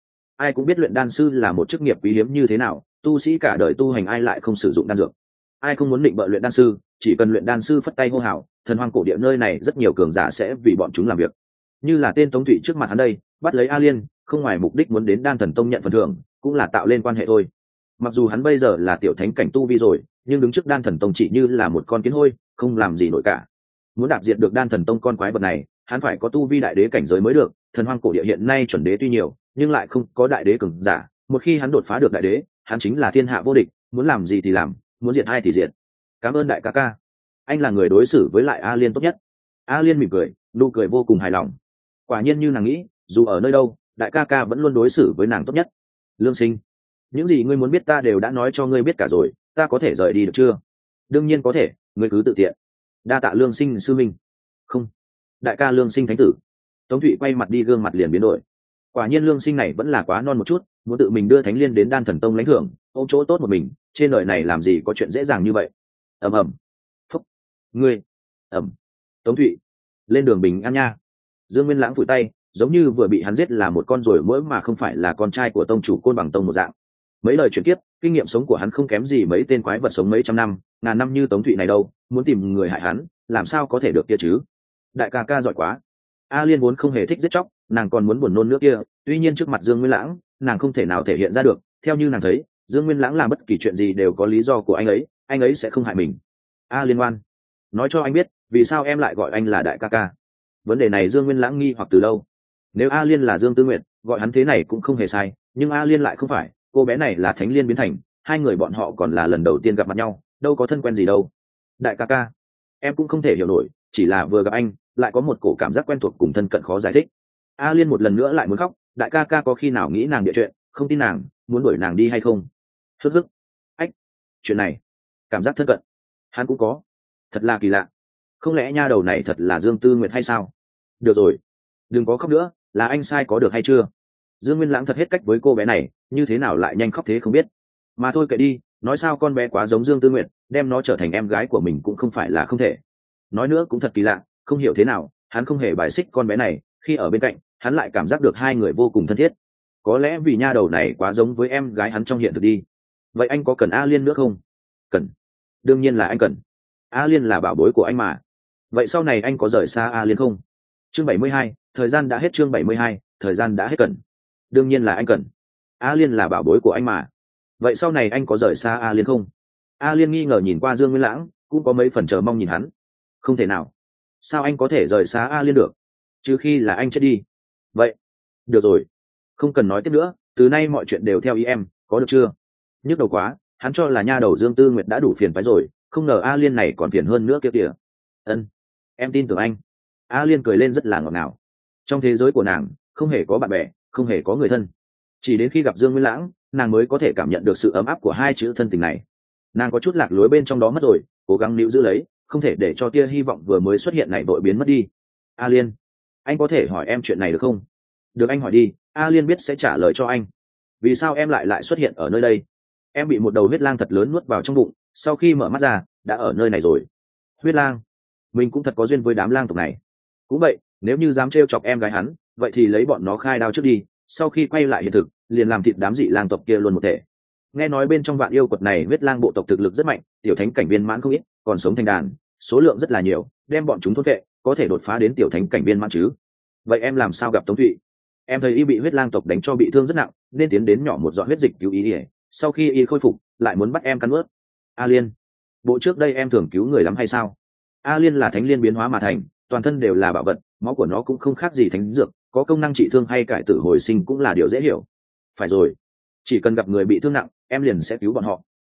S1: ai cũng biết luyện đan sư là một chức nghiệp quý hiếm như thế nào, tu sĩ cả đời tu hành ai lại không sử dụng đan dược. Ai không muốn định bợ luyện đan sư, chỉ cần luyện đan sư phất tay hô hào, thần hoang cổ địa nơi này rất nhiều cường giả sẽ vì bọn chúng làm việc. Như là tên Tống Thụy trước mặt hắn đây, bắt lấy A Liên, không ngoài mục đích muốn đến Đan Thần Tông nhận phần thưởng, cũng là tạo lên quan hệ thôi. Mặc dù hắn bây giờ là tiểu thánh cảnh tu vi rồi, nhưng đứng trước Đan Thần Tông chỉ như là một con kiến hôi, không làm gì nổi cả. Muốn đạp diệt được Đan Thần Tông con quái vật này, hắn phải có tu vi đại đế cảnh giới mới được. Thần hoang cổ địa hiện nay chuẩn đế tuy nhiều, nhưng lại không có đại đế cường giả. Một khi hắn đột phá được đại đế, hắn chính là thiên hạ vô địch, muốn làm gì thì làm, muốn diệt ai thì diệt. Cảm ơn đại ca ca, anh là người đối xử với lại A Liên tốt nhất. A Liên mỉm cười, nụ cười vô cùng hài lòng. Quả nhiên như nàng nghĩ, dù ở nơi đâu, đại ca ca vẫn luôn đối xử với nàng tốt nhất. Lương Sinh, những gì ngươi muốn biết ta đều đã nói cho ngươi biết cả rồi, ta có thể rời đi được chưa? Đương nhiên có thể, ngươi cứ tự tiện. Đa tạ Lương Sinh sư minh. Không, đại ca Lương Sinh thánh tử. Tống Thụy quay mặt đi, gương mặt liền biến đổi. Quả nhiên Lương Sinh này vẫn là quá non một chút, muốn tự mình đưa Thánh Liên đến Đan Thần Tông lãnh thưởng, ôm chỗ tốt một mình, trên đời này làm gì có chuyện dễ dàng như vậy. Ầm ầm. Phúc. Ngươi. Ầm. Tống Thụy, lên đường bình an nha. Dương Nguyên Lãng phủi tay, giống như vừa bị hắn giết là một con ruồi muỗi mà không phải là con trai của tông chủ Côn Bằng Tông một dạng. Mấy lời chuyển kiếp, kinh nghiệm sống của hắn không kém gì mấy tên quái vật sống mấy trăm năm, ngàn năm như Tống Thụy này đâu, muốn tìm người hại hắn, làm sao có thể được kia chứ? Đại ca ca giỏi quá. A Liên vốn không hề thích giết chóc, nàng còn muốn buồn nôn nữa kia, tuy nhiên trước mặt Dương Nguyên Lãng, nàng không thể nào thể hiện ra được, theo như nàng thấy, Dương Nguyên Lãng làm bất kỳ chuyện gì đều có lý do của anh ấy sẽ không hại mình. A Liên ngoan, nói cho anh biết, vì sao em lại gọi anh là đại ca ca? Vấn đề này Dương Nguyên Lãng nghi hoặc từ lâu. Nếu A Liên là Dương Tư Nguyệt, gọi hắn thế này cũng không hề sai, nhưng A Liên lại không phải, cô bé này là Thánh Liên biến thành, hai người bọn họ còn là lần đầu tiên gặp mặt nhau, đâu có thân quen gì đâu. Đại ca ca, em cũng không thể hiểu nổi, chỉ là vừa gặp anh, lại có một cổ cảm giác quen thuộc cùng thân cận khó giải thích. A Liên một lần nữa lại muốn khóc, đại ca ca có khi nào nghĩ nàng địa chuyện, không tin nàng, muốn đuổi nàng đi hay không? Hức hức. Ách, chuyện này, cảm giác thân cận, hắn cũng có, thật là kỳ lạ. Không lẽ nha đầu này thật là Dương Tư Nguyệt hay sao? Được rồi, đừng có khóc nữa, là anh sai có được hay chưa? Dương Nguyên Lãng thật hết cách với cô bé này, như thế nào lại nhanh khóc thế không biết. Mà thôi kệ đi, nói sao con bé quá giống Dương Tư Nguyệt, đem nó trở thành em gái của mình cũng không phải là không thể. Nói nữa cũng thật kỳ lạ, không hiểu thế nào, hắn không hề bài xích con bé này, khi ở bên cạnh, hắn lại cảm giác được hai người vô cùng thân thiết. Có lẽ vì nha đầu này quá giống với em gái hắn trong hiện thực đi. Vậy anh có cần A Liên nữa không? Cần. Đương nhiên là anh cần. A Liên là bảo bối của anh mà. Vậy sau này anh có rời xa A Liên không? Chương 72, thời gian đã hết. Chương 72, thời gian đã hết. Cần. Đương nhiên là anh cần. A Liên là bảo bối của anh mà. Vậy sau này anh có rời xa A Liên không? A Liên nghi ngờ nhìn qua Dương Nguyên Lãng, cũng có mấy phần chờ mong nhìn hắn. Không thể nào. Sao anh có thể rời xa A Liên được? Trừ khi là anh chết đi. Vậy. Được rồi. Không cần nói tiếp nữa, từ nay mọi chuyện đều theo ý em, có được chưa? Nhức đầu quá, hắn cho là nha đầu Dương Tư Nguyệt đã đủ phiền phái rồi, không ngờ A Liên này còn phiền hơn nữa kia kìa. Ân, em tin tưởng anh. A Liên cười lên rất là ngọt ngào. Trong thế giới của nàng, không hề có bạn bè, không hề có người thân. Chỉ đến khi gặp Dương Nguyên Lãng, nàng mới có thể cảm nhận được sự ấm áp của hai chữ thân tình này. Nàng có chút lạc lối bên trong đó mất rồi, cố gắng níu giữ lấy, không thể để cho tia hy vọng vừa mới xuất hiện này vội biến mất đi. A Liên, anh có thể hỏi em chuyện này được không? Được, anh hỏi đi. A Liên biết sẽ trả lời cho anh. Vì sao em lại xuất hiện ở nơi đây? Em bị một đầu huyết lang thật lớn nuốt vào trong bụng, sau khi mở mắt ra đã ở nơi này rồi. Huyết lang? Mình cũng thật có duyên với đám lang tộc này. Cũng vậy, nếu như dám trêu chọc em gái hắn, vậy thì lấy bọn nó khai đao trước đi, sau khi quay lại hiện thực liền làm thịt đám dị lang tộc kia luôn một thể. Nghe nói bên trong vạn yêu quật này huyết lang bộ tộc thực lực rất mạnh, tiểu thánh cảnh viên mãn không ít, còn sống thành đàn, số lượng rất là nhiều, đem bọn chúng thôn vệ có thể đột phá đến tiểu thánh cảnh viên mãn chứ. Vậy em làm sao gặp Tống Thụy? Em thấy y bị huyết lang tộc đánh cho bị thương rất nặng, nên tiến đến nhỏ một giọt huyết dịch cứu y. Sau khi y khôi phục lại muốn bắt em cắn ướt. A Liên, bộ trước đây em thường cứu người lắm hay sao? A Liên là thánh liên biến hóa mà thành, toàn thân đều là bảo vật, máu của nó cũng không khác gì thánh dược, có công năng trị thương hay cải tử hồi sinh cũng là điều dễ hiểu. Phải rồi, chỉ cần gặp người bị thương nặng em liền sẽ cứu bọn họ.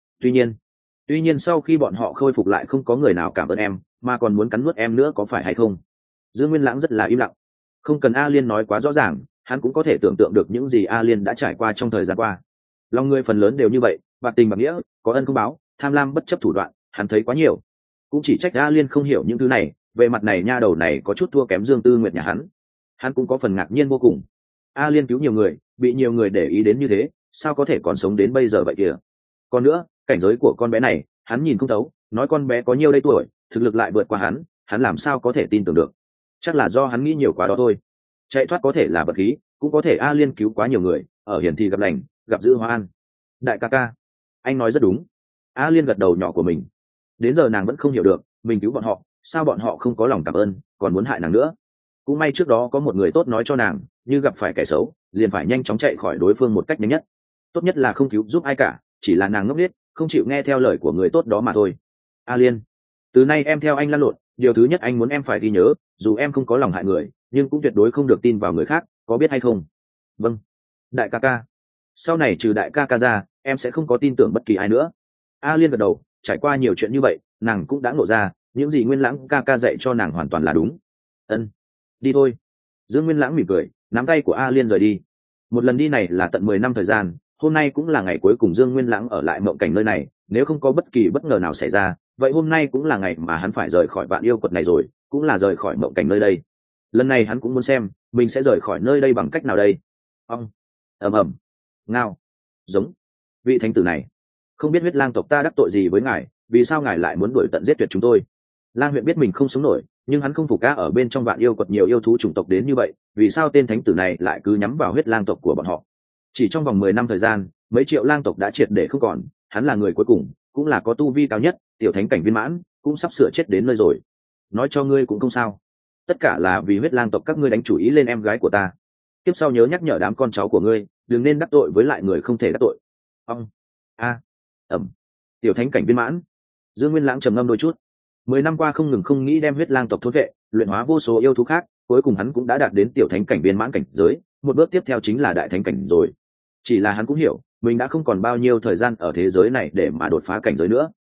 S1: Tuy nhiên sau khi bọn họ khôi phục lại không có người nào cảm ơn em, mà còn muốn cắn nuốt em nữa, có phải hay không? Dương Nguyên Lãng rất là im lặng. Không cần A Liên nói quá rõ ràng, hắn cũng có thể tưởng tượng được những gì A Liên đã trải qua trong thời gian qua. Lòng người phần lớn đều như vậy, bạc tình bạc nghĩa, có ân không báo, tham lam bất chấp thủ đoạn, hắn thấy quá nhiều. Cũng chỉ trách A Liên không hiểu những thứ này, về mặt này nha đầu này có chút thua kém Dương Tư Nguyệt nhà hắn cũng có phần ngạc nhiên vô cùng. A Liên cứu nhiều người, bị nhiều người để ý đến như thế, sao có thể còn sống đến bây giờ vậy kìa? Còn nữa, cảnh giới của con bé này hắn nhìn không thấu, nói con bé có nhiêu đây tuổi, thực lực lại vượt qua hắn làm sao có thể tin tưởng được? Chắc là do hắn nghĩ nhiều quá đó thôi. Chạy thoát có thể là vật khí, cũng có thể A Liên cứu quá nhiều người, ở hiển thì gặp lành, gặp dữ hóa an. Đại ca ca, anh nói rất đúng. A Liên gật đầu nhỏ của mình. Đến giờ nàng vẫn không hiểu được mình cứu bọn họ, sao bọn họ không có lòng cảm ơn còn muốn hại nàng nữa. Cũng may trước đó có một người tốt nói cho nàng, như gặp phải kẻ xấu liền phải nhanh chóng chạy khỏi đối phương một cách nhanh nhất, tốt nhất là không cứu giúp ai cả, chỉ là nàng ngốc nghếch không chịu nghe theo lời của người tốt đó mà thôi. A Liên, từ nay em theo anh lăn lộn, điều thứ nhất anh muốn em phải ghi nhớ, dù em không có lòng hại người nhưng cũng tuyệt đối không được tin vào người khác, có biết hay không? Vâng, đại ca ca. Sau này trừ đại ca ca ra em sẽ không có tin tưởng bất kỳ ai nữa. A Liên gật đầu, trải qua nhiều chuyện như vậy nàng cũng đã ngộ ra những gì Nguyên Lãng ca ca dạy cho nàng hoàn toàn là đúng. Ân, đi thôi. Dương Nguyên Lãng mỉm cười nắm tay của A Liên rời đi. Một lần đi này là tận 10 năm thời gian, hôm nay cũng là ngày cuối cùng Dương Nguyên Lãng ở lại mộng cảnh nơi này, nếu không có bất kỳ bất ngờ nào xảy ra vậy hôm nay cũng là ngày mà hắn phải rời khỏi vạn yêu quật này rồi, cũng là rời khỏi mộng cảnh nơi đây. Lần này hắn cũng muốn xem mình sẽ rời khỏi nơi đây bằng cách nào đây. Ong, ầm ầm, ngao, giống. Vị thánh tử này, không biết huyết lang tộc ta đắc tội gì với ngài, vì sao ngài lại muốn đuổi tận giết tuyệt chúng tôi? Lang huyện biết mình không sống nổi nhưng hắn không phục cá ở bên trong vạn yêu quật nhiều yêu thú chủng tộc đến như vậy, vì sao tên thánh tử này lại cứ nhắm vào huyết lang tộc của bọn họ? Chỉ trong vòng 10 năm thời gian mấy triệu lang tộc đã triệt để không còn, hắn là người cuối cùng cũng là có tu vi cao nhất, tiểu thánh cảnh viên mãn, cũng sắp sửa chết đến nơi rồi. Nói cho ngươi cũng không sao, tất cả là vì huyết lang tộc các ngươi đánh chủ ý lên em gái của ta. Tiếp sau nhớ nhắc nhở đám con cháu của ngươi đừng nên đắc tội với lại người không thể đắc tội. Ông, a, ẩm, tiểu thánh cảnh viên mãn. Dương Nguyên Lãng trầm ngâm đôi chút. 10 năm qua không ngừng không nghĩ đem huyết lang tộc thôn vệ, luyện hóa vô số yêu thú khác, cuối cùng hắn cũng đã đạt đến tiểu thánh cảnh viên mãn cảnh giới, một bước tiếp theo chính là đại thánh cảnh rồi. Chỉ là hắn cũng hiểu mình đã không còn bao nhiêu thời gian ở thế giới này để mà đột phá cảnh giới nữa.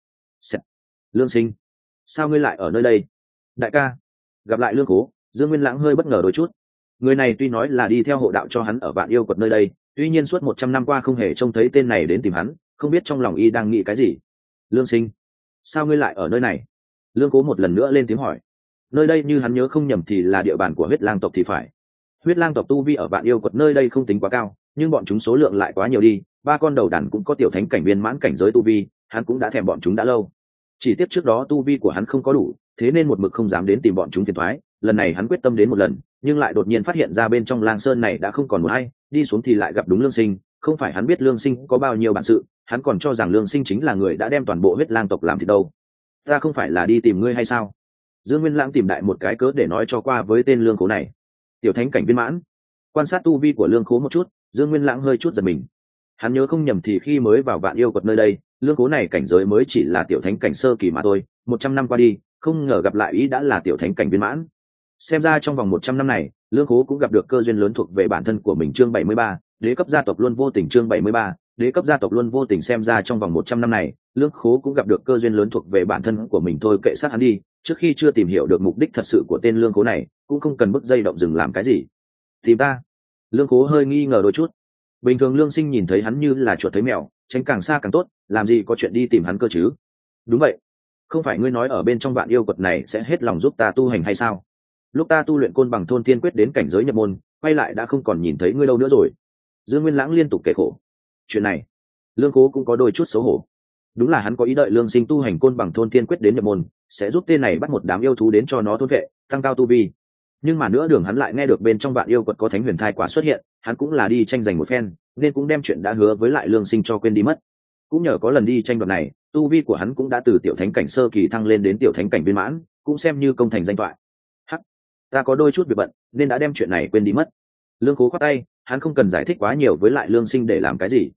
S1: Lương Sinh, sao ngươi lại ở nơi đây? Đại ca. Gặp lại Lương Cố, Dương Nguyên Lãng hơi bất ngờ đôi chút. Người này tuy nói là đi theo hộ đạo cho hắn ở vạn yêu quật nơi đây, tuy nhiên suốt 100 năm qua không hề trông thấy tên này đến tìm hắn, không biết trong lòng y đang nghĩ cái gì. Lương Sinh, sao ngươi lại ở nơi này? Lương Cố một lần nữa lên tiếng hỏi. Nơi đây như hắn nhớ không nhầm thì là địa bàn của huyết lang tộc thì phải. Huyết lang tộc tu vi ở vạn yêu quật nơi đây không tính quá cao, nhưng bọn chúng số lượng lại quá nhiều đi, 3 con đầu đàn cũng có tiểu thánh cảnh viên mãn cảnh giới tu vi, hắn cũng đã thèm bọn chúng đã lâu. Chỉ tiếc trước đó tu vi của hắn không có đủ, thế nên một mực không dám đến tìm bọn chúng phiền toái. Lần này hắn quyết tâm đến một lần, nhưng lại đột nhiên phát hiện ra bên trong lang sơn này đã không còn một ai, đi xuống thì lại gặp đúng Lương Sinh. Không phải hắn biết Lương Sinh có bao nhiêu bản sự, hắn còn cho rằng Lương Sinh chính là người đã đem toàn bộ huyết lang tộc làm thịt đâu. Ta không phải là đi tìm ngươi hay sao? Dương Nguyên Lãng tìm đại một cái cớ để nói cho qua với tên Lương Cố này. Tiểu thánh cảnh viên mãn. Quan sát tu vi của Lương Cố một chút, Dương Nguyên Lãng hơi chút giật mình. Hắn nhớ không nhầm thì khi mới vào vạn yêu quật nơi đây, Lương Cố này cảnh giới mới chỉ là tiểu thánh cảnh sơ kỳ mà thôi. 100 năm qua đi, không ngờ gặp lại ý đã là tiểu thánh cảnh viên mãn. Xem ra trong vòng 100 năm này, Lương Cố cũng gặp được cơ duyên lớn thuộc về bản thân của mình. Chương 73, đế cấp gia tộc luôn vô tình. Chương 73, đế cấp gia tộc luôn vô tình. Xem ra trong vòng 100 năm này, Lương Cố cũng gặp được cơ duyên lớn thuộc về bản thân của mình. Thôi kệ sát hắn đi, trước khi chưa tìm hiểu được mục đích thật sự của tên Lương Cố này, cũng không cần bứt dây động rừng làm cái gì. Tìm ta? Lương Cố hơi nghi ngờ đôi chút. Bình thường Lương Sinh nhìn thấy hắn như là chuột thấy mèo, tránh càng xa càng tốt, làm gì có chuyện đi tìm hắn cơ chứ? Đúng vậy, không phải ngươi nói ở bên trong vạn yêu quật này sẽ hết lòng giúp ta tu hành hay sao? Lúc ta tu luyện côn bằng thôn tiên quyết đến cảnh giới nhập môn, quay lại đã không còn nhìn thấy ngươi đâu nữa rồi. Dương Nguyên Lãng liên tục kể khổ. Chuyện này, Lương Cố cũng có đôi chút xấu hổ. Đúng là hắn có ý đợi Lương Sinh tu hành côn bằng thôn tiên quyết đến nhập môn, sẽ giúp tên này bắt một đám yêu thú đến cho nó thôn vệ, tăng cao tu vi. Nhưng mà nữa đường hắn lại nghe được bên trong vạn yêu quật có thánh huyền thai quả xuất hiện, hắn cũng là đi tranh giành một phen, nên cũng đem chuyện đã hứa với lại Lương Sinh cho quên đi mất. Cũng nhờ có lần đi tranh đoạt này, tu vi của hắn cũng đã từ tiểu thánh cảnh sơ kỳ thăng lên đến tiểu thánh cảnh viên mãn, cũng xem như công thành danh toại. Hắc, ta có đôi chút việc bận nên đã đem chuyện này quên đi mất. Lương Cố khoát tay, hắn không cần giải thích quá nhiều với lại Lương Sinh để làm cái gì.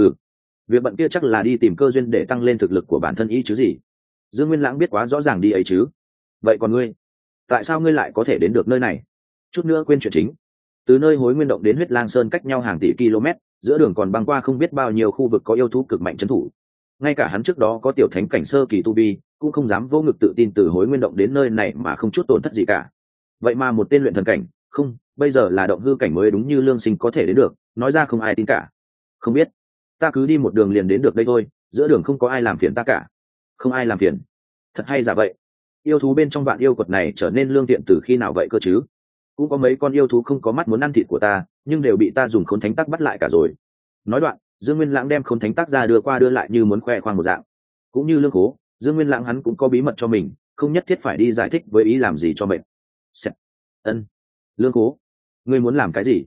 S1: Việc bận kia chắc là đi tìm cơ duyên để tăng lên thực lực của bản thân ý chứ gì. Dương Nguyên Lãng biết quá rõ ràng đi ấy chứ. Vậy còn ngươi, tại sao ngươi lại có thể đến được nơi này? Chút nữa quên chuyện chính. Từ nơi Hối Nguyên động đến Huyết Lang Sơn cách nhau hàng tỷ km, giữa đường còn băng qua không biết bao nhiêu khu vực có yêu thú cực mạnh trấn thủ. Ngay cả hắn trước đó có tiểu thánh cảnh sơ kỳ tu vi, cũng không dám vô ngực tự tin từ Hối Nguyên động đến nơi này mà không chút tổn thất gì cả. Vậy mà một tên luyện thần cảnh, không, bây giờ là động hư cảnh mới đúng như Lương Sinh có thể đến được, nói ra không ai tin cả. Không biết, ta cứ đi một đường liền đến được đây thôi, giữa đường không có ai làm phiền ta cả. Không ai làm phiền? Thật hay giả vậy? Yêu thú bên trong vạn yêu quật này trở nên lương thiện từ khi nào vậy cơ chứ? Cũng có mấy con yêu thú không có mắt muốn ăn thịt của ta, nhưng đều bị ta dùng khốn thánh tắc bắt lại cả rồi. Nói đoạn, Dương Nguyên Lãng đem khốn thánh tắc ra đưa qua đưa lại như muốn khoe khoang một dạng. Cũng như Lương Cố, Dương Nguyên Lãng hắn cũng có bí mật cho mình, không nhất thiết phải đi giải thích với ý làm gì cho mệt. Ân, Lương Cố, ngươi muốn làm cái gì?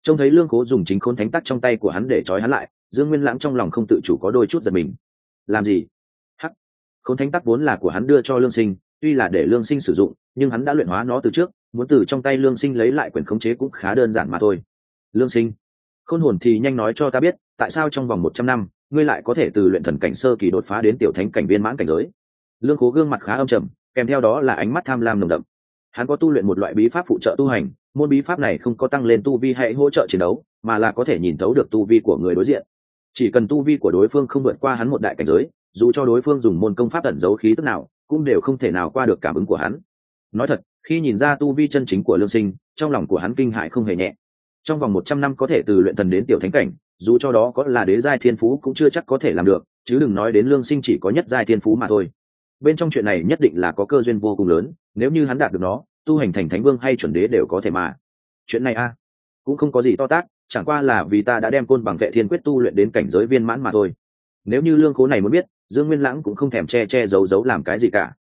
S1: Trông thấy lương cố dùng chính khôn thánh tắc trong tay của hắn để trói hắn lại, Dương Nguyên Lãng trong lòng không tự chủ có đôi chút giật mình. Làm gì? Hắc, khôn thánh tắc vốn là của hắn đưa cho lương sinh, tuy là để lương sinh sử dụng, nhưng hắn đã luyện hóa nó từ trước, muốn từ trong tay lương sinh lấy lại quyền khống chế cũng khá đơn giản mà thôi. Lương sinh, khôn hồn thì nhanh nói cho ta biết, tại sao trong vòng 100 năm ngươi lại có thể từ luyện thần cảnh sơ kỳ đột phá đến tiểu thánh cảnh viên mãn cảnh giới? Lương cố gương mặt khá âm trầm, kèm theo đó là ánh mắt tham lam nồng đậm. Hắn có tu luyện một loại bí pháp phụ trợ tu hành, môn bí pháp này không có tăng lên tu vi hay hỗ trợ chiến đấu, mà là có thể nhìn thấu được tu vi của người đối diện. Chỉ cần tu vi của đối phương không vượt qua hắn một đại cảnh giới, dù cho đối phương dùng môn công pháp ẩn giấu khí tức nào, cũng đều không thể nào qua được cảm ứng của hắn. Nói thật, khi nhìn ra tu vi chân chính của lương sinh, trong lòng của hắn kinh hãi không hề nhẹ. Trong vòng 100 năm có thể từ luyện thần đến tiểu thánh cảnh, dù cho đó có là đế giai thiên phú cũng chưa chắc có thể làm được, chứ đừng nói đến lương sinh chỉ có nhất giai thiên phú mà thôi. Bên trong chuyện này nhất định là có cơ duyên vô cùng lớn, nếu như hắn đạt được nó, tu hành thành thánh vương hay chuẩn đế đều có thể mà. Chuyện này cũng không có gì to tát, chẳng qua là vì ta đã đem côn bằng vệ thiên quyết tu luyện đến cảnh giới viên mãn mà thôi. Nếu như lương cố này muốn biết, Dương Nguyên Lãng cũng không thèm che giấu làm cái gì cả.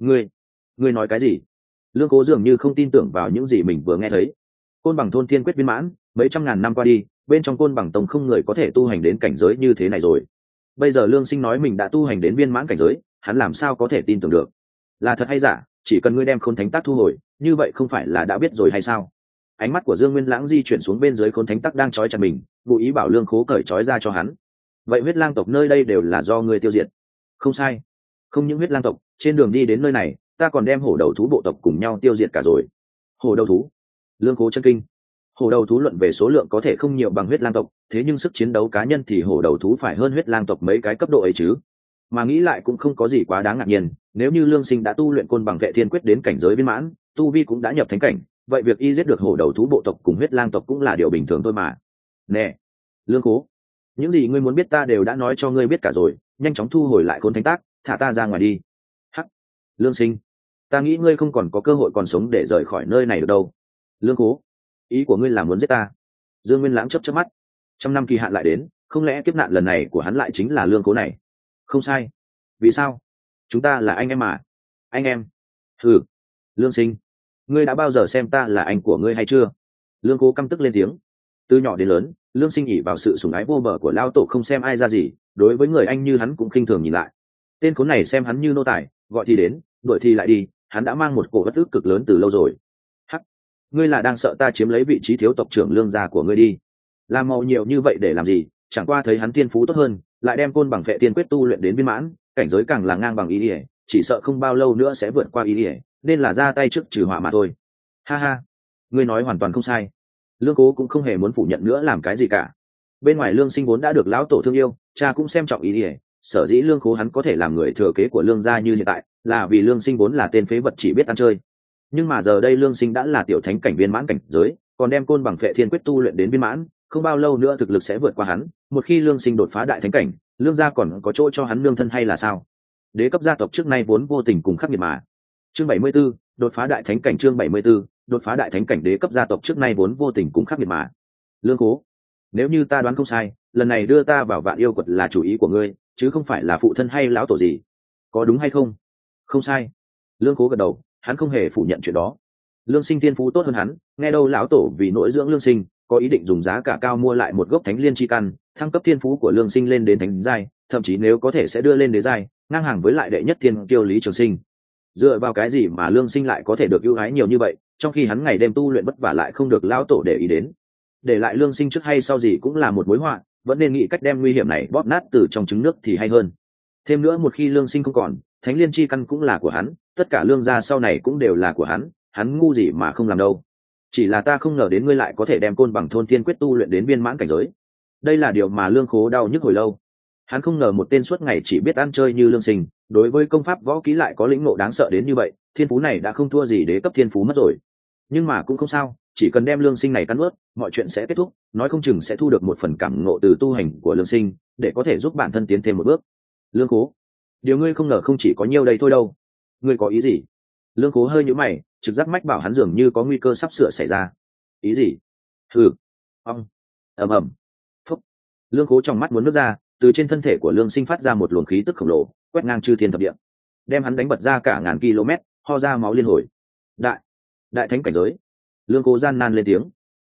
S1: Ngươi nói cái gì? Lương cố dường như không tin tưởng vào những gì mình vừa nghe thấy. Côn bằng thôn thiên quyết viên mãn, mấy trăm ngàn năm qua đi, bên trong côn bằng tông không người có thể tu hành đến cảnh giới như thế này rồi. Bây giờ lương sinh nói mình đã tu hành đến viên mãn cảnh giới, hắn làm sao có thể tin tưởng được? Là thật hay giả, chỉ cần ngươi đem khôn thánh tắc thu hồi, như vậy không phải là đã biết rồi hay sao? Ánh mắt của Dương Nguyên Lãng di chuyển xuống bên dưới khôn thánh tắc đang trói chặt mình, vụ ý bảo lương cố cởi trói ra cho hắn. Vậy huyết lang tộc nơi đây đều là do ngươi tiêu diệt? Không sai, không những huyết lang tộc, trên đường đi đến nơi này ta còn đem hổ đầu thú bộ tộc cùng nhau tiêu diệt cả rồi. Hổ đầu thú? Lương cố chân kinh. Hổ đầu thú luận về số lượng có thể không nhiều bằng huyết lang tộc, thế nhưng sức chiến đấu cá nhân thì hổ đầu thú phải hơn huyết lang tộc mấy cái cấp độ ấy chứ. Mà nghĩ lại cũng không có gì quá đáng ngạc nhiên, nếu như lương sinh đã tu luyện côn bằng vệ thiên quyết đến cảnh giới viên mãn, tu vi cũng đã nhập thánh cảnh, vậy việc y giết được hổ đầu thú bộ tộc cùng huyết lang tộc cũng là điều bình thường thôi mà. Nè, lương cố, những gì ngươi muốn biết ta đều đã nói cho ngươi biết cả rồi, nhanh chóng thu hồi lại khôn thánh tác, thả ta ra ngoài đi. Hắc, lương sinh, ta nghĩ ngươi không còn có cơ hội còn sống để rời khỏi nơi này được đâu. Lương cố, ý của ngươi là muốn giết ta? Dương Nguyên Lãng chớp mắt. 100 năm kỳ hạn lại đến, không lẽ kiếp nạn lần này của hắn lại chính là lương cố này? Không sai. Vì sao? Chúng ta là anh em mà. Anh em? Ừ. Lương sinh, ngươi đã bao giờ xem ta là anh của ngươi hay chưa? Lương cố căm tức lên tiếng. Từ nhỏ đến lớn, lương sinh ỷ vào sự sủng ái vô bờ của lao tổ không xem ai ra gì, đối với người anh như hắn cũng khinh thường nhìn lại. Tên khốn này xem hắn như nô tài, gọi thì đến, đuổi thì lại đi, hắn đã mang một cổ bất ức cực lớn từ lâu rồi. Hắc, ngươi là đang sợ ta chiếm lấy vị trí thiếu tộc trưởng lương gia của ngươi đi? Làm màu nhiều như vậy để làm gì? Chẳng qua thấy hắn thiên phú tốt hơn, lại đem côn bằng vệ tiên quyết tu luyện đến viên mãn, cảnh giới càng là ngang bằng ý ỉa, chỉ sợ không bao lâu nữa sẽ vượt qua ý ỉa, nên là ra tay trước trừ họa mà thôi. Ha ha, ngươi nói hoàn toàn không sai. Lương cố cũng không hề muốn phủ nhận nữa làm cái gì cả. Bên ngoài lương sinh vốn đã được lão tổ thương yêu, cha cũng xem trọng ý ỉa, sở dĩ lương cố hắn có thể làm người thừa kế của lương gia như hiện tại, là vì lương sinh vốn là tên phế vật chỉ biết ăn chơi. Nhưng mà giờ đây lương sinh đã là tiểu thánh cảnh viên mãn cảnh giới, còn đem côn bằng vệ thiên quyết tu luyện đến viên mãn, không bao lâu nữa thực lực sẽ vượt qua hắn. Một khi lương sinh đột phá đại thánh cảnh, lương gia còn có chỗ cho hắn nương thân hay là sao? Đế cấp gia tộc trước nay vốn vô tình cùng khắc nghiệt mà. Chương 74, đột phá đại thánh cảnh. Chương 74, đột phá đại thánh cảnh. Đế cấp gia tộc trước nay vốn vô tình cùng khắc nghiệt mà. Lương cố, nếu như ta đoán không sai, lần này đưa ta vào Vạn Yêu Quật là chủ ý của ngươi, chứ không phải là phụ thân hay lão tổ gì, có đúng hay không? Không sai. Lương cố gật đầu, hắn không hề phủ nhận chuyện đó. Lương sinh thiên phú tốt hơn hắn, nghe đâu lão tổ vì nội dưỡng lương sinh có ý định dùng giá cả cao mua lại một gốc thánh liên chi căn, thăng cấp thiên phú của lương sinh lên đến thánh giai, thậm chí nếu có thể sẽ đưa lên đế giai, ngang hàng với lại đệ nhất thiên kiêu Lý Trường Sinh. Dựa vào cái gì mà lương sinh lại có thể được ưu ái nhiều như vậy, trong khi hắn ngày đêm tu luyện vất vả lại không được lão tổ để ý đến? Để lại lương sinh trước hay sau gì cũng là một mối họa, vẫn nên nghĩ cách đem nguy hiểm này bóp nát từ trong trứng nước thì hay hơn. Thêm nữa một khi lương sinh không còn, thánh liên chi căn cũng là của hắn, tất cả lương gia sau này cũng đều là của hắn ngu gì mà không làm đâu. Chỉ là ta không ngờ đến ngươi lại có thể đem côn bằng thôn thiên quyết tu luyện đến viên mãn cảnh giới. Đây là điều mà lương khố đau nhức hồi lâu. Hắn không ngờ một tên suốt ngày chỉ biết ăn chơi như lương sinh, đối với công pháp võ kỹ lại có lĩnh ngộ đáng sợ đến như vậy. Thiên phú này đã không thua gì đế cấp thiên phú mất rồi. Nhưng mà cũng không sao, chỉ cần đem lương sinh này cắn ướt, mọi chuyện sẽ kết thúc, nói không chừng sẽ thu được một phần cảm ngộ từ tu hành của lương sinh, để có thể giúp bản thân tiến thêm một bước. Lương cố, điều ngươi không ngờ không chỉ có nhiêu đây thôi đâu. Ngươi có ý gì? Lương cố hơi nhíu mày, trực giác mách bảo hắn dường như có nguy cơ sắp sửa xảy ra. Ý gì? Hừ. Ong. Ầm ầm. Phúc. Lương cố trong mắt muốn nước ra, từ trên thân thể của lương sinh phát ra một luồng khí tức khổng lồ, quét ngang chư thiên thập địa, đem hắn đánh bật ra cả ngàn km, ho ra máu liên hồi. Đại thánh cảnh giới. Lương cố gian nan lên tiếng.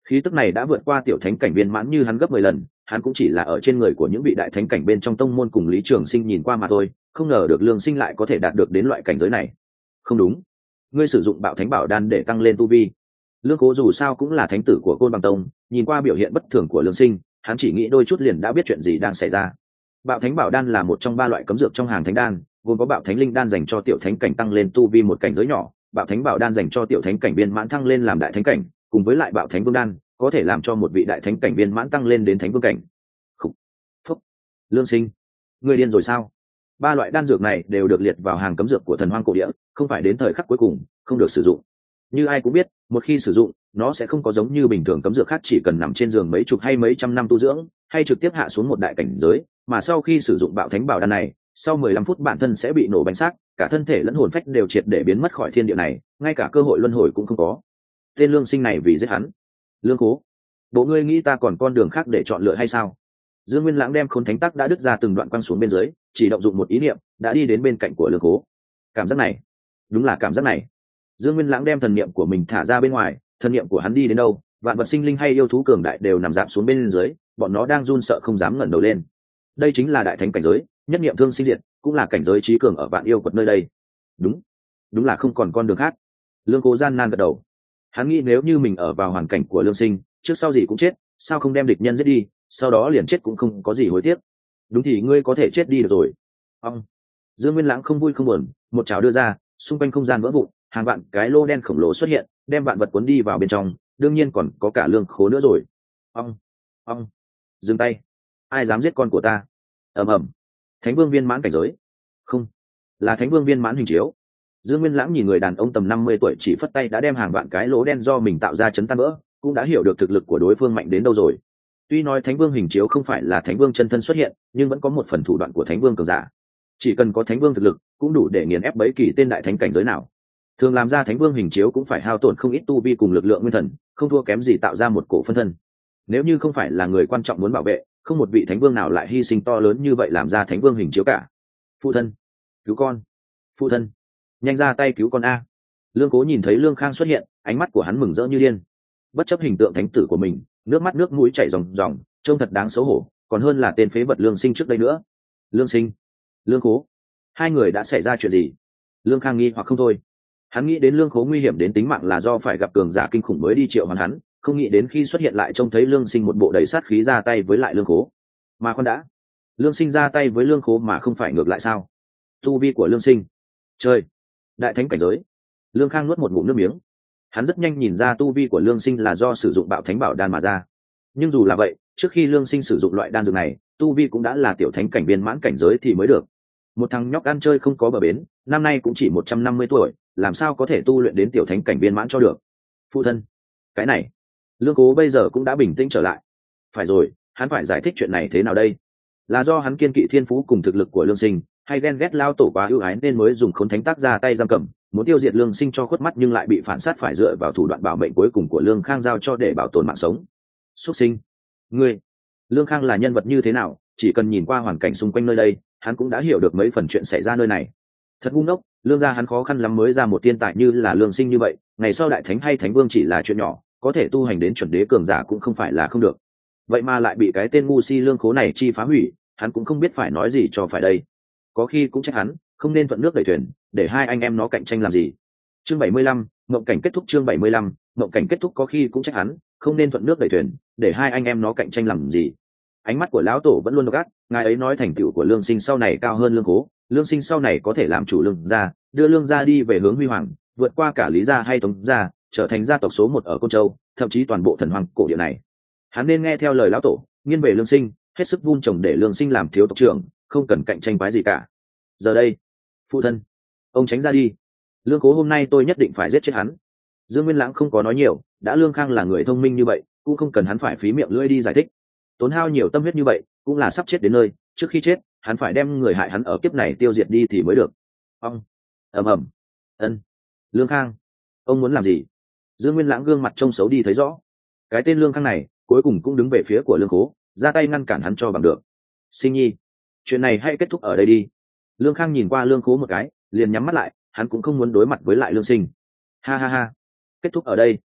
S1: Khí tức này đã vượt qua tiểu thánh cảnh viên mãn như hắn gấp 10 lần, hắn cũng chỉ là ở trên người của những vị đại thánh cảnh bên trong tông môn cùng Lý Trường Sinh nhìn qua mà thôi, không ngờ được Lương Sinh lại có thể đạt được đến loại cảnh giới này. Không đúng, ngươi sử dụng Bạo Thánh Bảo Đan để tăng lên tu vi. Lương Cố dù sao cũng là thánh tử của Côn Bằng Tông, nhìn qua biểu hiện bất thường của Lương Sinh, hắn chỉ nghĩ đôi chút liền đã biết chuyện gì đang xảy ra. Bạo Thánh Bảo Đan là một trong 3 loại cấm dược trong hàng thánh đan, gồm có Bạo Thánh Linh Đan dành cho tiểu thánh cảnh tăng lên tu vi một cảnh giới nhỏ, Bạo Thánh Bảo Đan dành cho tiểu thánh cảnh viên mãn thăng lên làm đại thánh cảnh, cùng với lại Bạo Thánh Vương Đan có thể làm cho một vị đại thánh cảnh viên mãn tăng lên đến thánh vương cảnh. Khúc, phúc, Lương Sinh, ngươi điên rồi sao? 3 loại đan dược này đều được liệt vào hàng cấm dược của Thần Hoang cổ địa, không phải đến thời khắc cuối cùng không được sử dụng. Như ai cũng biết, một khi sử dụng, nó sẽ không có giống như bình thường cấm dược khác chỉ cần nằm trên giường mấy chục hay mấy trăm năm tu dưỡng, hay trực tiếp hạ xuống một đại cảnh giới, mà sau khi sử dụng Bạo Thánh Bảo Đan này, sau 15 phút bản thân sẽ bị nổ bánh xác, cả thân thể lẫn hồn phách đều triệt để biến mất khỏi thiên địa này, ngay cả cơ hội luân hồi cũng không có. Tên Lương Sinh này vì giết hắn, Lương Cố, bộ ngươi nghĩ ta còn con đường khác để chọn lựa hay sao? Dương Nguyên Lãng đem Khôn Thánh Tắc đã đứt ra từng đoạn quăng xuống bên dưới, chỉ động dụng một ý niệm, đã đi đến bên cạnh của Lương Cố. Cảm giác này, đúng là cảm giác này. Dương Nguyên Lãng đem thần niệm của mình thả ra bên ngoài, thần niệm của hắn đi đến đâu, vạn vật sinh linh hay yêu thú cường đại đều nằm rạp xuống bên dưới, bọn nó đang run sợ không dám ngẩng đầu lên. Đây chính là đại thánh cảnh giới, nhất niệm thương sinh diệt, cũng là cảnh giới trí cường ở vạn yêu quật nơi đây. Đúng, đúng là không còn con đường khác. Lương Cố gian nan gật đầu. Hắn nghĩ nếu như mình ở vào hoàn cảnh của Lương Sinh, trước sau gì cũng chết, sao không đem địch nhân giết đi, sau đó liền chết cũng không có gì hối tiếc. Đúng thì ngươi có thể chết đi được rồi. Ông. Dương Nguyên Lãng không vui không buồn, một chảo đưa ra, xung quanh không gian vỡ vụn, hàng vạn cái lô đen khổng lồ xuất hiện, đem vạn vật cuốn đi vào bên trong, đương nhiên còn có cả Lương Khố nữa rồi. Ông. Dừng tay. Ai dám giết con của ta? Ầm ầm. Thánh Vương viên mãn cảnh giới. Không, là Thánh Vương viên mãn hình chiếu. Dương Nguyên Lãng nhìn người đàn ông tầm 50 tuổi chỉ phất tay đã đem hàng vạn cái lỗ đen do mình tạo ra chấn tan vỡ, cũng đã hiểu được thực lực của đối phương mạnh đến đâu rồi. Tuy nói Thánh Vương hình chiếu không phải là Thánh Vương chân thân xuất hiện, nhưng vẫn có một phần thủ đoạn của Thánh Vương cường giả. Chỉ cần có Thánh Vương thực lực, cũng đủ để nghiền ép bấy kỳ tên đại thánh cảnh giới nào. Thường làm ra Thánh Vương hình chiếu cũng phải hao tổn không ít tu vi cùng lực lượng nguyên thần, không thua kém gì tạo ra một cổ phân thân. Nếu như không phải là người quan trọng muốn bảo vệ, không một vị Thánh Vương nào lại hy sinh to lớn như vậy làm ra Thánh Vương hình chiếu cả. Phụ thân, cứu con! Phụ thân, nhanh ra tay cứu con a! Lương Cố nhìn thấy Lương Khang xuất hiện, ánh mắt của hắn mừng rỡ như điên. Bất chấp hình tượng thánh tử của mình, nước mắt nước mũi chảy ròng ròng, trông thật đáng xấu hổ, còn hơn là tên phế vật Lương Sinh trước đây nữa. Lương Sinh, Lương Cố, hai người đã xảy ra chuyện gì? Lương Khang nghi hoặc không thôi. Hắn nghĩ đến Lương Cố nguy hiểm đến tính mạng là do phải gặp cường giả kinh khủng mới đi triệu hoán hắn, không nghĩ đến khi xuất hiện lại trông thấy Lương Sinh một bộ đầy sát khí ra tay với lại Lương Cố. Mà con đã, Lương Sinh ra tay với Lương Cố mà không phải ngược lại sao? Tu vi của Lương Sinh, trời, đại thánh cảnh giới. Lương Khang nuốt một ngụm nước miếng. Hắn rất nhanh nhìn ra tu vi của Lương Sinh là do sử dụng Bạo Thánh Bảo Đan mà ra. Nhưng dù là vậy, trước khi Lương Sinh sử dụng loại đan dược này, tu vi cũng đã là tiểu thánh cảnh viên mãn cảnh giới thì mới được. Một thằng nhóc ăn chơi không có bờ bến, năm nay cũng chỉ 150 tuổi, làm sao có thể tu luyện đến tiểu thánh cảnh viên mãn cho được? Phụ thân, cái này, Lương Cố bây giờ cũng đã bình tĩnh trở lại. Phải rồi, hắn phải giải thích chuyện này thế nào đây? Là do hắn kiên kỵ thiên phú cùng thực lực của Lương Sinh, hay ghen ghét lao tổ quá ưu ái nên mới dùng Khốn Thánh Tác ra tay giam cầm, muốn tiêu diệt Lương Sinh cho khuất mắt nhưng lại bị phản sát phải dựa vào thủ đoạn bảo mệnh cuối cùng của Lương Khang giao cho để bảo tồn mạng sống. Xuất sinh, ngươi, Lương Khang là nhân vật như thế nào? Chỉ cần nhìn qua hoàn cảnh xung quanh nơi đây, hắn cũng đã hiểu được mấy phần chuyện xảy ra nơi này. Thật ngu ngốc, Lương gia hắn khó khăn lắm mới ra một tiên tài như là Lương Sinh như vậy, ngày sau đại thánh hay thánh vương chỉ là chuyện nhỏ, có thể tu hành đến chuẩn đế cường giả cũng không phải là không được. Vậy mà lại bị cái tên ngu si Lương Khố này chi phá hủy, hắn cũng không biết phải nói gì cho phải đây. Có khi cũng trách hắn không nên thuận nước đẩy thuyền, để hai anh em nó cạnh tranh làm gì. Chương 75, mộng cảnh kết thúc. Chương 75, mộng cảnh kết thúc. Có khi cũng trách hắn không nên thuận nước đẩy thuyền, để hai anh em nó cạnh tranh làm gì. Ánh mắt của lão tổ vẫn luôn độc ác, ngài ấy nói thành tựu của Lương Sinh sau này cao hơn Lương Cố, Lương Sinh sau này có thể làm chủ Lương gia, đưa Lương gia đi về hướng huy hoàng, vượt qua cả Lý gia hay Tống gia, trở thành gia tộc số 1 ở Côn Châu, thậm chí toàn bộ thần hoàng cổ địa này. Hắn nên nghe theo lời lão tổ, nghiêng về Lương Sinh, hết sức vun trồng để Lương Sinh làm thiếu tộc trưởng, không cần cạnh tranh quái gì cả. Giờ đây, phụ thân, ông tránh ra đi. Lương Cố hôm nay tôi nhất định phải giết chết hắn. Dương Nguyên Lãng không có nói nhiều, đã Lương Khang là người thông minh như vậy, cũng không cần hắn phải phí miệng lưỡi đi giải thích. Tốn hao nhiều tâm huyết như vậy, cũng là sắp chết đến nơi, trước khi chết, hắn phải đem người hại hắn ở kiếp này tiêu diệt đi thì mới được. Ông, ầm ầm, ân, Lương Khang, ông muốn làm gì? Dương Nguyên Lãng gương mặt trông xấu đi thấy rõ. Cái tên Lương Khang này, cuối cùng cũng đứng về phía của Lương Cố, ra tay ngăn cản hắn cho bằng được. Sinh nhi, chuyện này hãy kết thúc ở đây đi. Lương Khang nhìn qua Lương Cố một cái, liền nhắm mắt lại, hắn cũng không muốn đối mặt với lại Lương Sinh. Ha ha ha, kết thúc ở đây.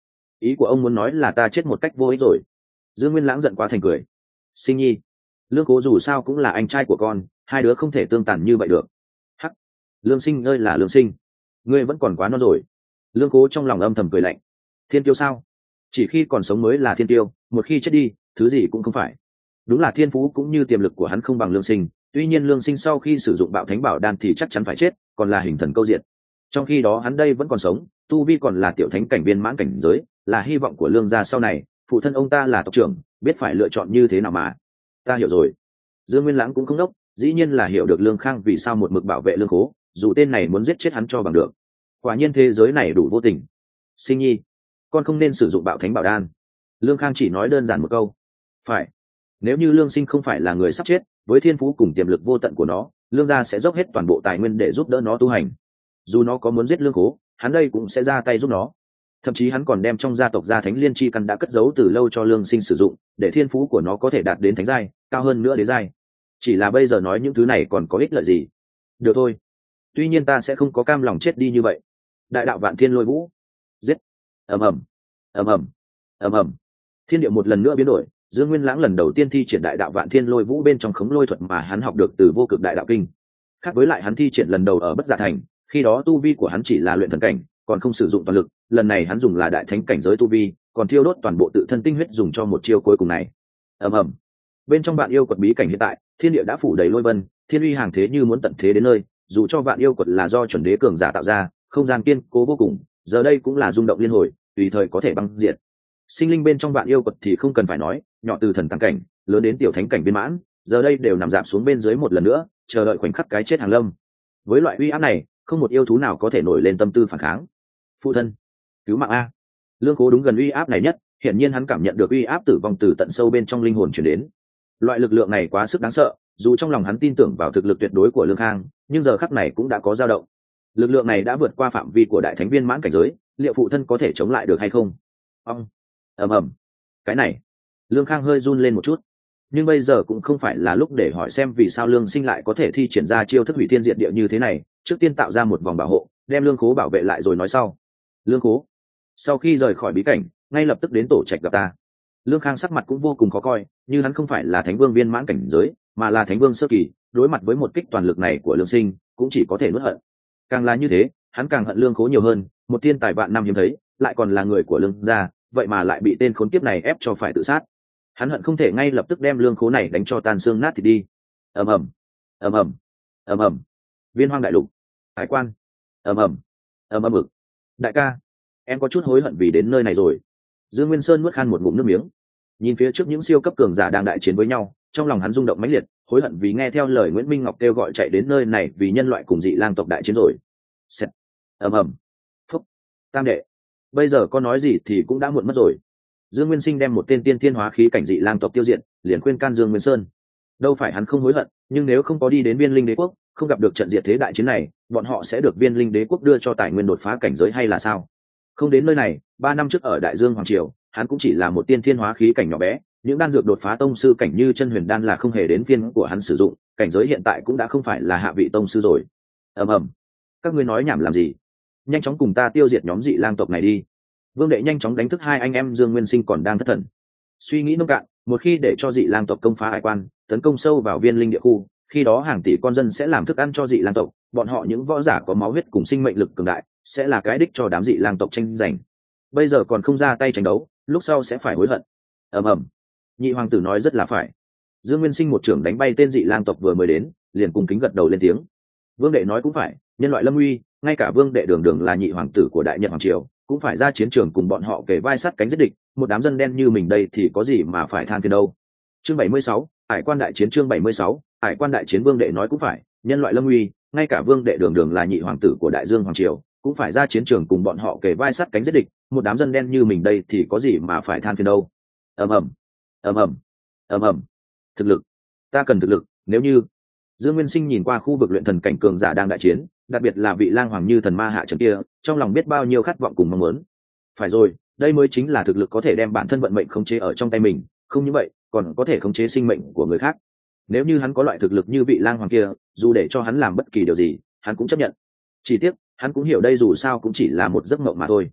S1: Ý của ông muốn nói là ta chết một cách vô ích rồi? Dương Nguyên Lãng giận quá thành cười. Sinh nhi, Lương Cố dù sao cũng là anh trai của con, hai đứa không thể tương tàn như vậy được. Hắc, Lương Sinh ơi là Lương Sinh, ngươi vẫn còn quá non rồi. Lương Cố trong lòng âm thầm cười lạnh. Thiên tiêu sao? Chỉ khi còn sống mới là thiên tiêu, một khi chết đi thứ gì cũng không phải. Đúng là thiên phú cũng như tiềm lực của hắn không bằng Lương Sinh, tuy nhiên Lương Sinh sau khi sử dụng bạo thánh bảo đan thì chắc chắn phải chết, còn là hình thần câu diện. Trong khi đó hắn đây vẫn còn sống, tu vi còn là tiểu thánh cảnh viên mãn cảnh giới, là hy vọng của Lương gia sau này. Phụ thân ông ta là tộc trưởng, biết phải lựa chọn như thế nào mà. Ta hiểu rồi. Dương Nguyên Lãng cũng không đốc, dĩ nhiên là hiểu được Lương Khang vì sao một mực bảo vệ Lương Cố, dù tên này muốn giết chết hắn cho bằng được. Quả nhiên thế giới này đủ vô tình. Sinh nhi, con không nên sử dụng bạo thánh bảo đan. Lương Khang chỉ nói đơn giản một câu. Phải. Nếu như Lương Sinh không phải là người sắp chết, với thiên phú cùng tiềm lực vô tận của nó, Lương gia sẽ dốc hết toàn bộ tài nguyên để giúp đỡ nó tu hành. Dù nó có muốn giết Lương Cố, hắn đây cũng sẽ ra tay giúp nó. Thậm chí hắn còn đem trong gia tộc gia thánh liên chi căn đã cất giấu từ lâu cho Lương Sinh sử dụng, để thiên phú của nó có thể đạt đến thánh giai, cao hơn nữa đế giai. Chỉ là bây giờ nói những thứ này còn có ích lợi gì? Được thôi. Tuy nhiên ta sẽ không có cam lòng chết đi như vậy. Đại đạo Vạn Thiên Lôi Vũ. Giết. Ầm ầm. Ầm ầm. Ầm ầm. Thiên địa một lần nữa biến đổi. Dương Nguyên Lãng lần đầu tiên thi triển đại đạo Vạn Thiên Lôi Vũ bên trong khống lôi thuật mà hắn học được từ Vô Cực Đại Đạo Kinh. Khác với lại hắn thi triển lần đầu ở Bất Dạ Thành, khi đó tu vi của hắn chỉ là luyện thần cảnh, còn không sử dụng toàn lực. Lần này hắn dùng là đại thánh cảnh giới tu vi, còn thiêu đốt toàn bộ tự thân tinh huyết dùng cho một chiêu cuối cùng này. Ầm ầm. Bên trong Vạn Yêu Quật bí cảnh hiện tại, thiên địa đã phủ đầy lôi vân, thiên uy hàng thế như muốn tận thế đến nơi. Dù cho Vạn Yêu Quật là do chuẩn đế cường giả tạo ra, không gian kiên cố vô cùng, giờ đây cũng là rung động liên hồi, tùy thời có thể băng diệt. Sinh linh bên trong Vạn Yêu Quật thì không cần phải nói, nhỏ từ thần tăng cảnh, lớn đến tiểu thánh cảnh viên mãn, giờ đây đều nằm rạp xuống bên dưới một lần nữa, chờ đợi khoảnh khắc cái chết hàng lâm. Với loại uy áp này, không một yêu thú nào có thể nổi lên tâm tư phản kháng. Phụ thân, cứu mạng a! Lương Cố đúng gần uy áp này nhất, hiển nhiên hắn cảm nhận được uy áp tử vong từ tận sâu bên trong linh hồn truyền đến. Loại lực lượng này quá sức đáng sợ, dù trong lòng hắn tin tưởng vào thực lực tuyệt đối của Lương Khang, nhưng giờ khắc này cũng đã có dao động. Lực lượng này đã vượt qua phạm vi của đại thánh viên mãn cảnh giới, liệu phụ thân có thể chống lại được hay không? Ầm ầm. Cái này, Lương Khang hơi run lên một chút. Nhưng bây giờ cũng không phải là lúc để hỏi xem vì sao Lương Sinh lại có thể thi triển ra chiêu thức hủy thiên diệt địa như thế này, trước tiên tạo ra một vòng bảo hộ, đem Lương Cố bảo vệ lại rồi nói sau. Lương Cố, sau khi rời khỏi bí cảnh, ngay lập tức đến tổ trạch gặp ta. Lương Khang sắc mặt cũng vô cùng khó coi, như hắn không phải là thánh vương viên mãn cảnh giới, mà là thánh vương sơ kỳ, đối mặt với một kích toàn lực này của Lương Sinh, cũng chỉ có thể nuốt hận. Càng là như thế, hắn càng hận Lương Cố nhiều hơn, một thiên tài vạn năm hiếm thấy, lại còn là người của Lương gia, vậy mà lại bị tên khốn kiếp này ép cho phải tự sát. Hắn hận không thể ngay lập tức đem Lương Cố này đánh cho tan xương nát thịt đi. Ầm ầm, ầm ầm, ầm ầm. Viên Hoang đại lục, Hải Quan. Ầm ầm, ầm ầm ực. Đại ca, em có chút hối hận vì đến nơi này rồi. Dương Nguyên Sơn nuốt khan một ngụm nước miếng, nhìn phía trước những siêu cấp cường giả đang đại chiến với nhau, trong lòng hắn rung động mãnh liệt, hối hận vì nghe theo lời Nguyễn Minh Ngọc kêu gọi chạy đến nơi này vì nhân loại cùng dị lang tộc đại chiến rồi. Xẹt. Ầm ầm. Phúc. Tam đệ, bây giờ có nói gì thì cũng đã muộn mất rồi. Dương Nguyên Sinh đem một tên tiên thiên hóa khí cảnh dị lang tộc tiêu diệt, liền khuyên can Dương Nguyên Sơn. Đâu phải hắn không hối hận, nhưng nếu không có đi đến Viên Linh Đế quốc, không gặp được trận diệt thế đại chiến này, bọn họ sẽ được Viên Linh Đế quốc đưa cho tài nguyên đột phá cảnh giới hay là sao? Không đến nơi này, 3 năm trước ở Đại Dương Hoàng Triều, hắn cũng chỉ là một tiên thiên hóa khí cảnh nhỏ bé, những đan dược đột phá tông sư cảnh như chân huyền đan là không hề đến phiên của hắn sử dụng, cảnh giới hiện tại cũng đã không phải là hạ vị tông sư rồi. Ầm ầm, các ngươi nói nhảm làm gì? Nhanh chóng cùng ta tiêu diệt nhóm dị lang tộc này đi. Vương đệ nhanh chóng đánh thức hai anh em Dương Nguyên Sinh còn đang thất thần. Suy nghĩ nông cạn, một khi để cho dị lang tộc công phá hải quan, tấn công sâu vào Viên Linh địa khu, khi đó hàng tỷ con dân sẽ làm thức ăn cho dị lang tộc, bọn họ những võ giả có máu huyết cùng sinh mệnh lực cường đại, sẽ là cái đích cho đám dị lang tộc tranh giành. Bây giờ còn không ra tay tranh đấu, lúc sau sẽ phải hối hận. Ầm ầm. Nhị hoàng tử nói rất là phải. Dương Nguyên Sinh một trưởng đánh bay tên dị lang tộc vừa mới đến, liền cùng kính gật đầu lên tiếng. Vương đệ nói cũng phải, nhân loại lâm uy, ngay cả Vương đệ Đường Đường là nhị hoàng tử của Đại Nhật Hoàng Triều, cũng phải ra chiến trường cùng bọn họ kề vai sát cánh giết địch, một đám dân đen như mình đây thì có gì mà phải than phiền đâu. Chương 76, Hải Quan đại chiến. Chương 76, Hải Quan đại chiến. Vương đệ nói cũng phải, nhân loại lâm uy, ngay cả Vương đệ Đường Đường là nhị hoàng tử của Đại Dương Hoàng Triều, cũng phải ra chiến trường cùng bọn họ kề vai sát cánh giết địch, một đám dân đen như mình đây thì có gì mà phải than phiền đâu. Ầm ầm, ầm ầm, ầm ầm. Thực lực, ta cần thực lực, nếu như Dương Nguyên Sinh nhìn qua khu vực luyện thần cảnh cường giả đang đại chiến, đặc biệt là vị lang hoàng như thần ma hạ trần kia, trong lòng biết bao nhiêu khát vọng cùng mong muốn. Phải rồi, đây mới chính là thực lực có thể đem bản thân vận mệnh khống chế ở trong tay mình, không như vậy, còn có thể khống chế sinh mệnh của người khác. Nếu như hắn có loại thực lực như vị lang hoàng kia, dù để cho hắn làm bất kỳ điều gì, hắn cũng chấp nhận. Chỉ tiếc, hắn cũng hiểu đây dù sao cũng chỉ là một giấc mộng mà thôi.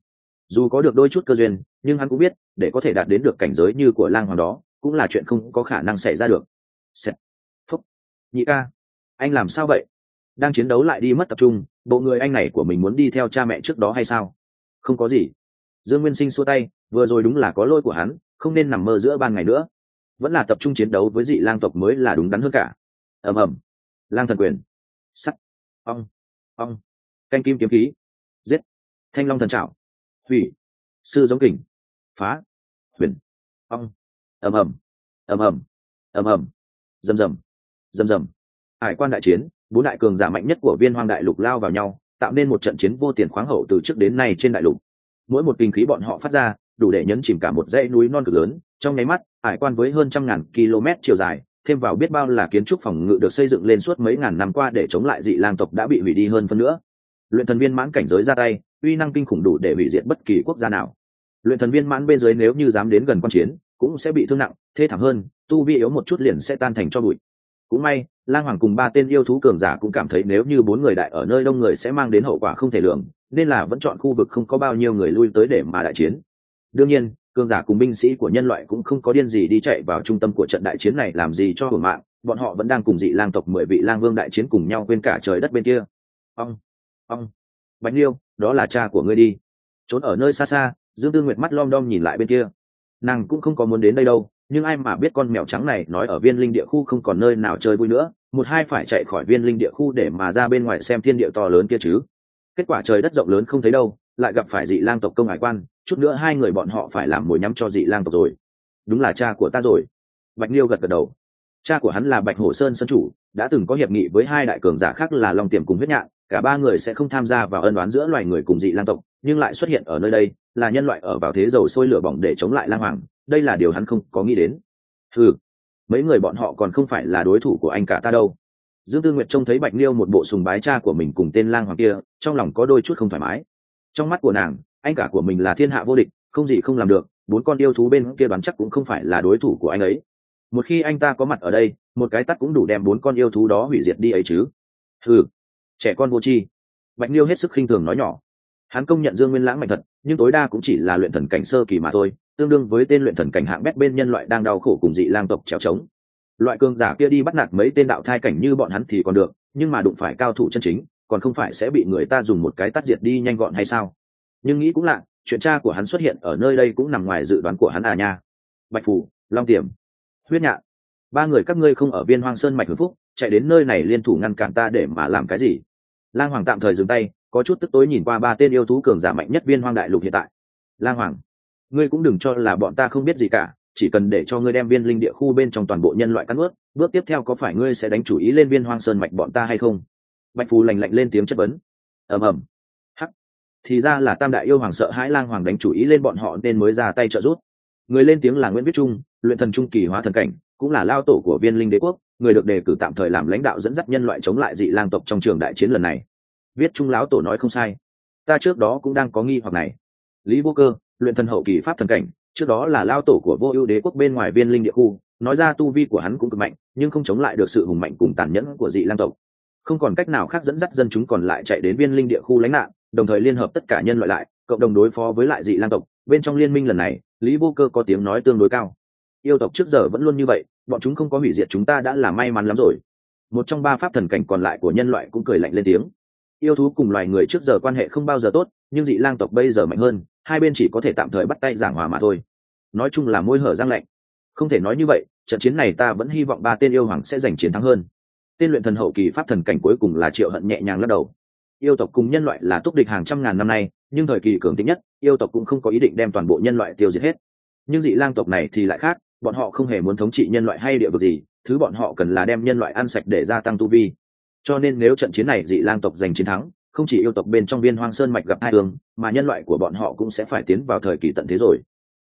S1: Dù có được đôi chút cơ duyên, nhưng hắn cũng biết để có thể đạt đến được cảnh giới như của lang hoàng đó cũng là chuyện không có khả năng xảy ra được. Sẹt. Phúc. Nhị ca, anh làm sao vậy? Đang chiến đấu lại đi mất tập trung, bộ người anh này của mình muốn đi theo cha mẹ trước đó hay sao? Không có gì. Dương Nguyên Sinh xua tay, vừa rồi đúng là có lỗi của hắn, không nên nằm mơ giữa ban ngày nữa. Vẫn là tập trung chiến đấu với dị lang tộc mới là đúng đắn hơn cả. Ầm ầm. Lang thần quyền. Sắt. Ong. Canh kim kiếm khí. Giết. Thanh long thần trảo. Hủy. Sư giống kình. Phá. Huyền. Ong. Ầm ầm. Ầm ầm. Ầm ầm. Rầm rầm. Rầm rầm. Hải quan đại chiến, bốn đại cường giả mạnh nhất của Viên Hoang đại lục lao vào nhau, tạo nên một trận chiến vô tiền khoáng hậu từ trước đến nay trên đại lục. Mỗi một kinh khí bọn họ phát ra đủ để nhấn chìm cả một dãy núi non cực lớn. Trong nháy mắt, hải quan với hơn 100.000 km chiều dài, thêm vào biết bao là kiến trúc phòng ngự được xây dựng lên suốt mấy ngàn năm qua để chống lại dị lang tộc đã bị hủy đi hơn phân nữa. Luyện thần viên mãn cảnh giới ra tay, uy năng kinh khủng đủ để hủy diệt bất kỳ quốc gia nào. Luyện thần viên mãn bên dưới nếu như dám đến gần quan chiến, cũng sẽ bị thương nặng, thê thảm hơn, tu vi yếu một chút liền sẽ tan thành tro bụi. Cũng may, lang hoàng cùng 3 tên yêu thú cường giả cũng cảm thấy nếu như 4 người đại ở nơi đông người sẽ mang đến hậu quả không thể lường, nên là vẫn chọn khu vực không có bao nhiêu người lui tới để mà đại chiến. Đương nhiên, cường giả cùng binh sĩ của nhân loại cũng không có điên gì đi chạy vào trung tâm của trận đại chiến này làm gì cho hưởng mạng, bọn họ vẫn đang cùng dị lang tộc 10 vị lang vương đại chiến cùng nhau quên cả trời đất bên kia. Ông, Bạch Liêu, đó là cha của ngươi đi. Trốn ở nơi xa xa, Dương Tư Nguyệt mắt lom đom nhìn lại bên kia. Nàng cũng không có muốn đến đây đâu, nhưng ai mà biết con mèo trắng này nói ở viên linh địa khu không còn nơi nào chơi vui nữa, một hai phải chạy khỏi viên linh địa khu để mà ra bên ngoài xem thiên địa to lớn kia chứ. Kết quả trời đất rộng lớn không thấy đâu, lại gặp phải dị lang tộc công hải quan, chút nữa hai người bọn họ phải làm mồi nhắm cho dị lang tộc rồi. Đúng là cha của ta rồi. Bạch Liêu gật gật đầu. Cha của hắn là Bạch Hổ Sơn Sơn chủ, đã từng có hiệp nghị với hai đại cường giả khác là Long Tiềm cùng Huyết Nhạn, cả ba người sẽ không tham gia vào ân oán giữa loài người cùng dị lang tộc, nhưng lại xuất hiện ở nơi đây, là nhân loại ở vào thế dầu sôi lửa bỏng để chống lại lang hoàng, đây là điều hắn không có nghĩ đến. Mấy người bọn họ còn không phải là đối thủ của anh cả ta đâu. Dương Tư Nguyệt trông thấy Bạch Liêu một bộ sùng bái cha của mình cùng tên lang hoàng kia, trong lòng có đôi chút không thoải mái. Trong mắt của nàng, anh cả của mình là thiên hạ vô địch, không gì không làm được, 4 con yêu thú bên kia đoán chắc cũng không phải là đối thủ của anh ấy. Một khi anh ta có mặt ở đây, một cái tát cũng đủ đem 4 con yêu thú đó hủy diệt đi ấy chứ. Trẻ con vô tri. Bạch Liêu hết sức khinh thường nói nhỏ. Hắn công nhận Dương Nguyên Lãng mạnh thật, nhưng tối đa cũng chỉ là luyện thần cảnh sơ kỳ mà thôi, tương đương với tên luyện thần cảnh hạng bét bên nhân loại đang đau khổ cùng dị lang tộc trèo trống. Loại cường giả kia đi bắt nạt mấy tên đạo thai cảnh như bọn hắn thì còn được, nhưng mà đụng phải cao thủ chân chính, còn không phải sẽ bị người ta dùng một cái tát diệt đi nhanh gọn hay sao? Nhưng nghĩ cũng lạ, chuyện cha của hắn xuất hiện ở nơi đây cũng nằm ngoài dự đoán của hắn à nha. Bạch Phủ, Long Tiềm, Huyết Nhạn, 3 người các ngươi không ở Viên Hoang Sơn mạch hưởng phúc, chạy đến nơi này liên thủ ngăn cản ta để mà làm cái gì? Lang Hoàng tạm thời dừng tay, có chút tức tối nhìn qua 3 tên yêu thú cường giả mạnh nhất Viên Hoang đại lục hiện tại. Lang Hoàng, ngươi cũng đừng cho là bọn ta không biết gì cả, chỉ cần để cho ngươi đem viên linh địa khu bên trong toàn bộ nhân loại cắn ướt, bước tiếp theo có phải ngươi sẽ đánh chủ ý lên Viên Hoang Sơn mạch bọn ta hay không? Bạch Phù lạnh lạnh lên tiếng chất vấn. Ầm. Hắc, thì ra là Tam đại yêu hoàng sợ hãi Lang Hoàng đánh chủ ý lên bọn họ nên mới ra tay trợ giúp. Người lên tiếng là Nguyễn Viết Trung, luyện thần trung kỳ hóa thần cảnh, cũng là lao tổ của Viên Linh Đế quốc, người được đề cử tạm thời làm lãnh đạo dẫn dắt nhân loại chống lại dị lang tộc trong trường đại chiến lần này. Viết Trung lão tổ nói không sai, ta trước đó cũng đang có nghi hoặc này. Lý Vô Cơ, luyện thần hậu kỳ pháp thần cảnh, trước đó là lao tổ của Vô Ưu Đế quốc bên ngoài Viên Linh địa khu, nói ra tu vi của hắn cũng cực mạnh, nhưng không chống lại được sự hùng mạnh cùng tàn nhẫn của dị lang tộc. Không còn cách nào khác dẫn dắt dân chúng còn lại chạy đến Viên Linh địa khu lánh nạn, đồng thời liên hợp tất cả nhân loại lại, cộng đồng đối phó với lại dị lang tộc. Bên trong liên minh lần này, Lý Vô Cơ có tiếng nói tương đối cao. Yêu tộc trước giờ vẫn luôn như vậy, bọn chúng không có hủy diệt chúng ta đã là may mắn lắm rồi. Một trong 3 pháp thần cảnh còn lại của nhân loại cũng cười lạnh lên tiếng. Yêu thú cùng loài người trước giờ quan hệ không bao giờ tốt, nhưng dị lang tộc bây giờ mạnh hơn, hai bên chỉ có thể tạm thời bắt tay giảng hòa mà thôi. Nói chung là môi hở răng lạnh. Không thể nói như vậy, trận chiến này ta vẫn hy vọng 3 tên yêu hoàng sẽ giành chiến thắng hơn. Tên luyện thần hậu kỳ pháp thần cảnh cuối cùng là Triệu Hận nhẹ nhàng lắc đầu. Yêu tộc cùng nhân loại là túc địch hàng trăm ngàn năm nay, nhưng thời kỳ cường thịnh nhất, yêu tộc cũng không có ý định đem toàn bộ nhân loại tiêu diệt hết. Nhưng dị lang tộc này thì lại khác, bọn họ không hề muốn thống trị nhân loại hay địa vực gì, thứ bọn họ cần là đem nhân loại ăn sạch để gia tăng tu vi. Cho nên nếu trận chiến này dị lang tộc giành chiến thắng, không chỉ yêu tộc bên trong Viên Hoang Sơn mạch gặp hai hướng, mà nhân loại của bọn họ cũng sẽ phải tiến vào thời kỳ tận thế rồi.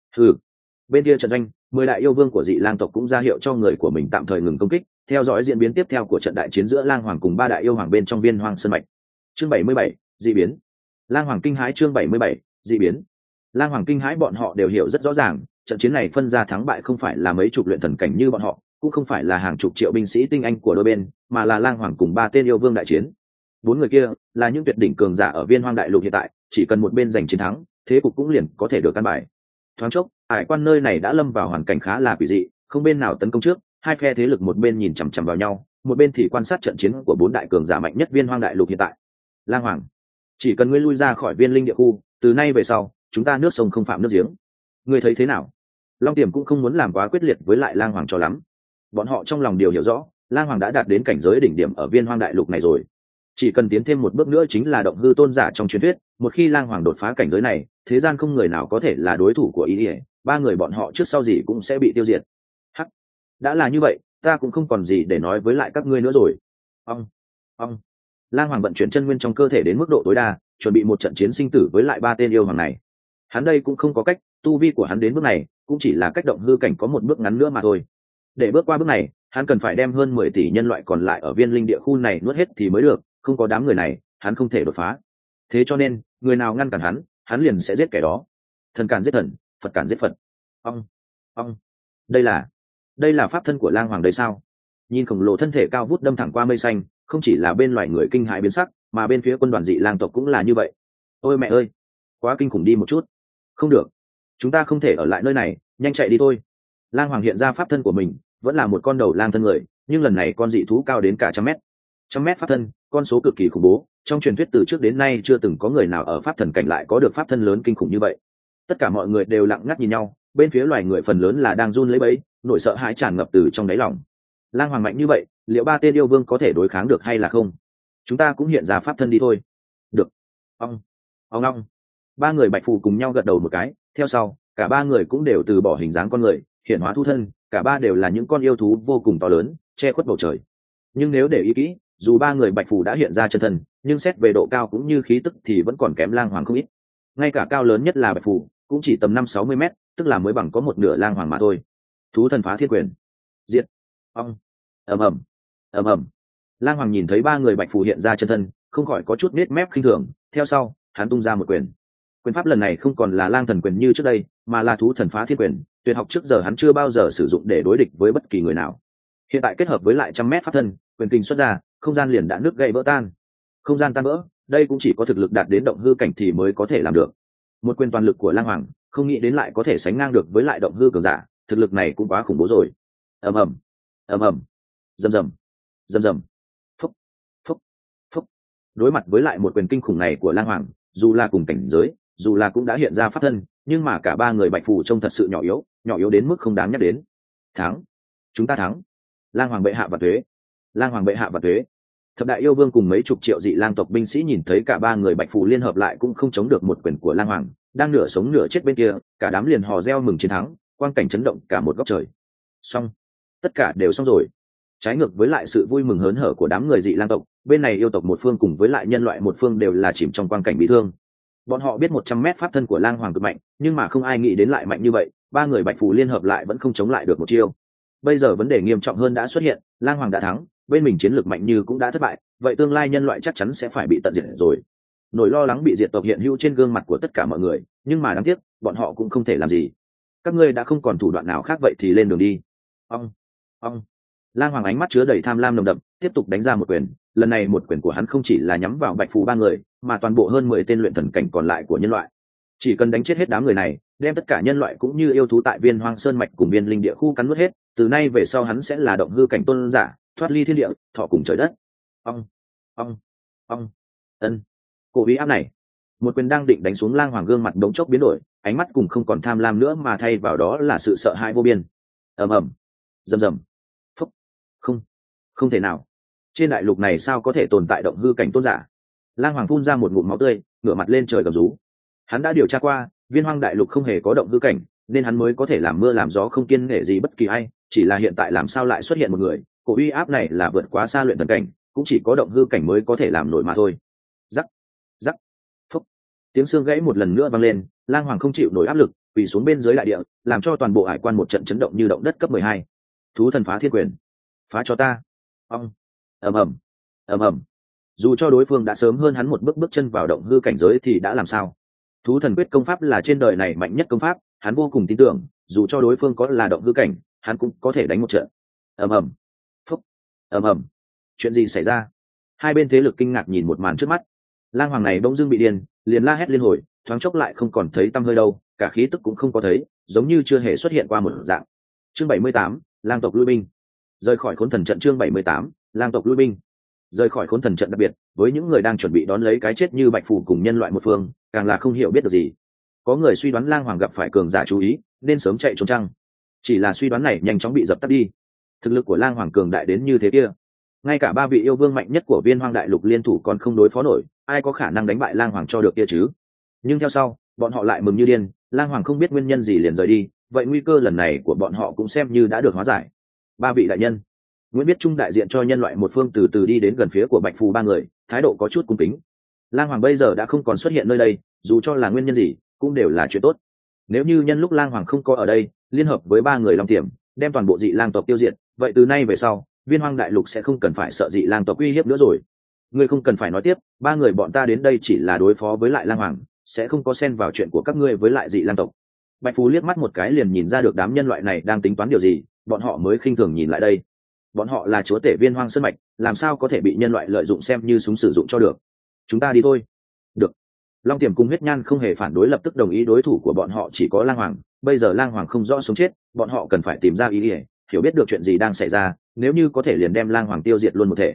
S1: Bên kia trận doanh, 10 đại yêu vương của dị lang tộc cũng ra hiệu cho người của mình tạm thời ngừng công kích, theo dõi diễn biến tiếp theo của trận đại chiến giữa lang hoàng cùng 3 đại yêu hoàng bên trong Viên Hoang Sơn mạch. Chương 77, dị biến. Lang hoàng kinh hãi. Chương 77, dị biến. Lang hoàng kinh hãi bọn họ đều hiểu rất rõ ràng, trận chiến này phân ra thắng bại không phải là mấy chục luyện thần cảnh như bọn họ, cũng không phải là hàng chục triệu binh sĩ tinh anh của đôi bên, mà là lang hoàng cùng 3 tên yêu vương đại chiến. 4 người kia là những tuyệt đỉnh cường giả ở Viên Hoang đại lục hiện tại, chỉ cần một bên giành chiến thắng, thế cục cũng liền có thể được căn bài. Thoáng chốc hải quan nơi này đã lâm vào hoàn cảnh khá là quỷ dị, không bên nào tấn công trước, hai phe thế lực một bên nhìn chằm chằm vào nhau, một bên thì quan sát trận chiến của bốn đại cường giả mạnh nhất Viên Hoang đại lục hiện tại. Lang Hoàng, chỉ cần ngươi lui ra khỏi Viên Linh địa khu, từ nay về sau chúng ta nước sông không phạm nước giếng. Ngươi thấy thế nào? Long Tiềm cũng không muốn làm quá quyết liệt với lại Lang Hoàng cho lắm. Bọn họ trong lòng đều hiểu rõ, Lang Hoàng đã đạt đến cảnh giới đỉnh điểm ở Viên Hoang đại lục này rồi, chỉ cần tiến thêm một bước nữa chính là động hư tôn giả trong truyền thuyết. Một khi Lang Hoàng đột phá cảnh giới này, thế gian không người nào có thể là đối thủ của ý ỉa, ba người bọn họ trước sau gì cũng sẽ bị tiêu diệt. Hắc, đã là như vậy, ta cũng không còn gì để nói với lại các ngươi nữa rồi. Ông Lang Hoàng vận chuyển chân nguyên trong cơ thể đến mức độ tối đa, chuẩn bị một trận chiến sinh tử với lại ba tên yêu hoàng này. Hắn đây cũng không có cách, tu vi của hắn đến bước này cũng chỉ là cách động hư cảnh có một bước ngắn nữa mà thôi. Để bước qua bước này, hắn cần phải đem hơn 10 tỷ nhân loại còn lại ở Viên Linh địa khu này nuốt hết thì mới được, không có đám người này hắn không thể đột phá. Thế cho nên người nào ngăn cản hắn liền sẽ giết kẻ đó. Thần cản giết thần, Phật cản giết Phật. Ông đây là pháp thân của Lang Hoàng đây sao? Nhìn khổng lồ thân thể cao vút đâm thẳng qua mây xanh, không chỉ là bên loài người kinh hãi biến sắc, mà bên phía quân đoàn dị lang tộc cũng là như vậy. Ôi mẹ ơi, quá kinh khủng đi một chút. Không được, chúng ta không thể ở lại nơi này, nhanh chạy đi thôi. Lang Hoàng hiện ra pháp thân của mình, vẫn là một con đầu lang thân người, nhưng lần này con dị thú cao đến cả trăm mét pháp thân, con số cực kỳ khủng bố. Trong truyền thuyết từ trước đến nay chưa từng có người nào ở pháp thần cảnh lại có được pháp thân lớn kinh khủng như vậy. Tất cả mọi người đều lặng ngắt nhìn nhau, bên phía loài người phần lớn là đang run lấy bẫy, nỗi sợ hãi tràn ngập từ trong đáy lòng. Lang Hoàng mạnh như vậy, liệu ba tên yêu vương có thể đối kháng được hay là không? Chúng ta cũng hiện ra pháp thân đi thôi. Được. Ông ba người bạch phù cùng nhau gật đầu một cái, theo sau cả ba người cũng đều từ bỏ hình dáng con người, hiện hóa thu thân, cả ba đều là những con yêu thú vô cùng to lớn, che khuất bầu trời. Nhưng nếu để ý kỹ, dù ba người bạch phù đã hiện ra chân thân, nhưng xét về độ cao cũng như khí tức thì vẫn còn kém Lang Hoàng không ít. Ngay cả cao lớn nhất là bạch phù cũng chỉ tầm 50-60 mét, tức là mới bằng có một nửa Lang Hoàng mà thôi. Thú thần phá thiên quyền, diệt. ầm ầm. Lang Hoàng nhìn thấy ba người bạch phù hiện ra chân thân, không khỏi có chút nết mép khinh thường, theo sau hắn tung ra một quyền. Quyền pháp lần này không còn là lang thần quyền như trước đây, mà là thú thần phá thiên quyền, tuyệt học trước giờ hắn chưa bao giờ sử dụng để đối địch với bất kỳ người nào. Hiện tại kết hợp với lại 100 mét pháp thân, quyền kinh xuất ra, không gian liền đã nứt gãy vỡ tan. Không gian tan vỡ, đây cũng chỉ có thực lực đạt đến động hư cảnh thì mới có thể làm được. Một quyền toàn lực của Lang Hoàng, không nghĩ đến lại có thể sánh ngang được với lại động hư cường giả, thực lực này cũng quá khủng bố rồi. ầm ầm, rầm rầm. Phúc. Đối mặt với lại một quyền kinh khủng này của Lang Hoàng, dù là cùng cảnh giới, dù là cũng đã hiện ra pháp thân, nhưng mà cả ba người bạch phù trông thật sự nhỏ yếu đến mức không đáng nhắc đến. Thắng, chúng ta thắng. Lang Hoàng bệ hạ và thuế. Thập đại yêu vương cùng mấy chục triệu dị lang tộc binh sĩ nhìn thấy cả ba người bạch phù liên hợp lại cũng không chống được một quyền của Lang Hoàng, đang nửa sống nửa chết bên kia, cả đám liền hò reo mừng chiến thắng, quang cảnh chấn động cả một góc trời. Xong, tất cả đều xong rồi. Trái ngược với lại sự vui mừng hớn hở của đám người dị lang tộc, bên này yêu tộc một phương cùng với lại nhân loại một phương đều là chìm trong quang cảnh bị thương. Bọn họ biết 100 mét pháp thân của Lang Hoàng cực mạnh, nhưng mà không ai nghĩ đến lại mạnh như vậy, ba người bạch phù liên hợp lại vẫn không chống lại được một chiêu. Bây giờ vấn đề nghiêm trọng hơn đã xuất hiện, Lang Hoàng đã thắng, bên mình chiến lược mạnh như cũng đã thất bại, vậy tương lai nhân loại chắc chắn sẽ phải bị tận diệt rồi. Nỗi lo lắng bị diệt tộc hiện hữu trên gương mặt của tất cả mọi người, nhưng mà đáng tiếc, bọn họ cũng không thể làm gì. Các ngươi đã không còn thủ đoạn nào khác vậy thì lên đường đi. Ông Lang Hoàng ánh mắt chứa đầy tham lam nồng đậm, tiếp tục đánh ra một quyền. Lần này một quyền của hắn không chỉ là nhắm vào bạch phù ba người, mà toàn bộ hơn 10 tên luyện thần cảnh còn lại của nhân loại. Chỉ cần đánh chết hết đám người này, đem tất cả nhân loại cũng như yêu thú tại Viên Hoang Sơn mạch cùng Viên Linh địa khu cắn nuốt hết, từ nay về sau hắn sẽ là động hư cảnh tôn giả, thoát ly thiên địa, thọ cùng trời đất. Ân. Cổ uy áp này, một quyền đang định đánh xuống Lang Hoàng gương mặt đống chốc biến đổi, ánh mắt cùng không còn tham lam nữa mà thay vào đó là sự sợ hãi vô biên. Ầm, rầm. Không thể nào, trên đại lục này sao có thể tồn tại động hư cảnh tôn giả? Lang Hoàng phun ra một ngụm máu tươi, ngửa mặt lên trời gầm rú. Hắn đã điều tra qua, Viên Hoang đại lục không hề có động hư cảnh, nên hắn mới có thể làm mưa làm gió không kiêng nể gì bất kỳ ai. Chỉ là hiện tại làm sao lại xuất hiện một người, cổ uy áp này là vượt quá xa luyện thần cảnh, cũng chỉ có động hư cảnh mới có thể làm nổi mà thôi. Rắc, phúc. Tiếng xương gãy một lần nữa vang lên, Lang Hoàng không chịu nổi áp lực, quỳ xuống bên dưới đại địa, làm cho toàn bộ hải quan một trận chấn động như động đất cấp 12. Thú thần phá thiên quyền, phá cho ta. ầm. Dù cho đối phương đã sớm hơn hắn một bước chân vào động hư cảnh giới thì đã làm sao? Thú thần quyết công pháp là trên đời này mạnh nhất công pháp, hắn vô cùng tin tưởng, dù cho đối phương có là động hư cảnh, hắn cũng có thể đánh một trận. ầm. Chuyện gì xảy ra? Hai bên thế lực kinh ngạc nhìn một màn trước mắt. Lang Hoàng này bỗng dưng bị điên, liền la hét liên hồi, thoáng chốc lại không còn thấy tăm hơi đâu, cả khí tức cũng không có thấy, giống như chưa hề xuất hiện qua một dạng. Chương 78, lang tộc lui binh. Rời khỏi khốn thần trận. Chương 78, lang tộc lui binh. Rời khỏi khốn thần trận. Đặc biệt với những người đang chuẩn bị đón lấy cái chết như Bạch Phù cùng nhân loại một phương, càng là không hiểu biết được gì. Có người suy đoán lang hoàng gặp phải cường giả chú ý nên sớm chạy trốn chăng, chỉ là suy đoán này nhanh chóng bị dập tắt đi. Thực lực của lang hoàng cường đại đến như thế kia, ngay cả ba vị yêu vương mạnh nhất của Viên Hoang Đại Lục liên thủ còn không đối phó nổi, ai có khả năng đánh bại lang hoàng cho được kia chứ? Nhưng theo sau bọn họ lại mừng như điên, lang hoàng không biết nguyên nhân gì liền rời đi, vậy nguy cơ lần này của bọn họ cũng xem như đã được hóa giải. Ba vị đại nhân, Nguyễn Biết Trung đại diện cho nhân loại một phương từ từ đi đến gần phía của Bạch Phù ba người, thái độ có chút cung kính. Lang hoàng bây giờ đã không còn xuất hiện nơi đây, dù cho là nguyên nhân gì cũng đều là chuyện tốt. Nếu như nhân lúc lang hoàng không có ở đây, liên hợp với ba người Long Tiềm đem toàn bộ dị lang tộc tiêu diệt, vậy từ nay về sau Viên Hoang Đại Lục sẽ không cần phải sợ dị lang tộc uy hiếp nữa rồi. Ngươi không cần phải nói tiếp, ba người bọn ta đến đây chỉ là đối phó với lại lang hoàng, sẽ không có xen vào chuyện của các ngươi với lại dị lang tộc. Bạch Phú liếc mắt một cái liền nhìn ra được đám nhân loại này đang tính toán điều gì, bọn họ mới khinh thường nhìn lại đây. Bọn họ là chúa tể Viên Hoang Sơn mạch, làm sao có thể bị nhân loại lợi dụng xem như súng sử dụng cho được. Chúng ta đi thôi. Được. Long Tiềm cùng Huyết Nhan không hề phản đối, lập tức đồng ý. Đối thủ của bọn họ chỉ có lang hoàng, bây giờ lang hoàng không rõ sống chết, bọn họ cần phải tìm ra ý nghĩa, hiểu biết được chuyện gì đang xảy ra, nếu như có thể liền đem lang hoàng tiêu diệt luôn một thể.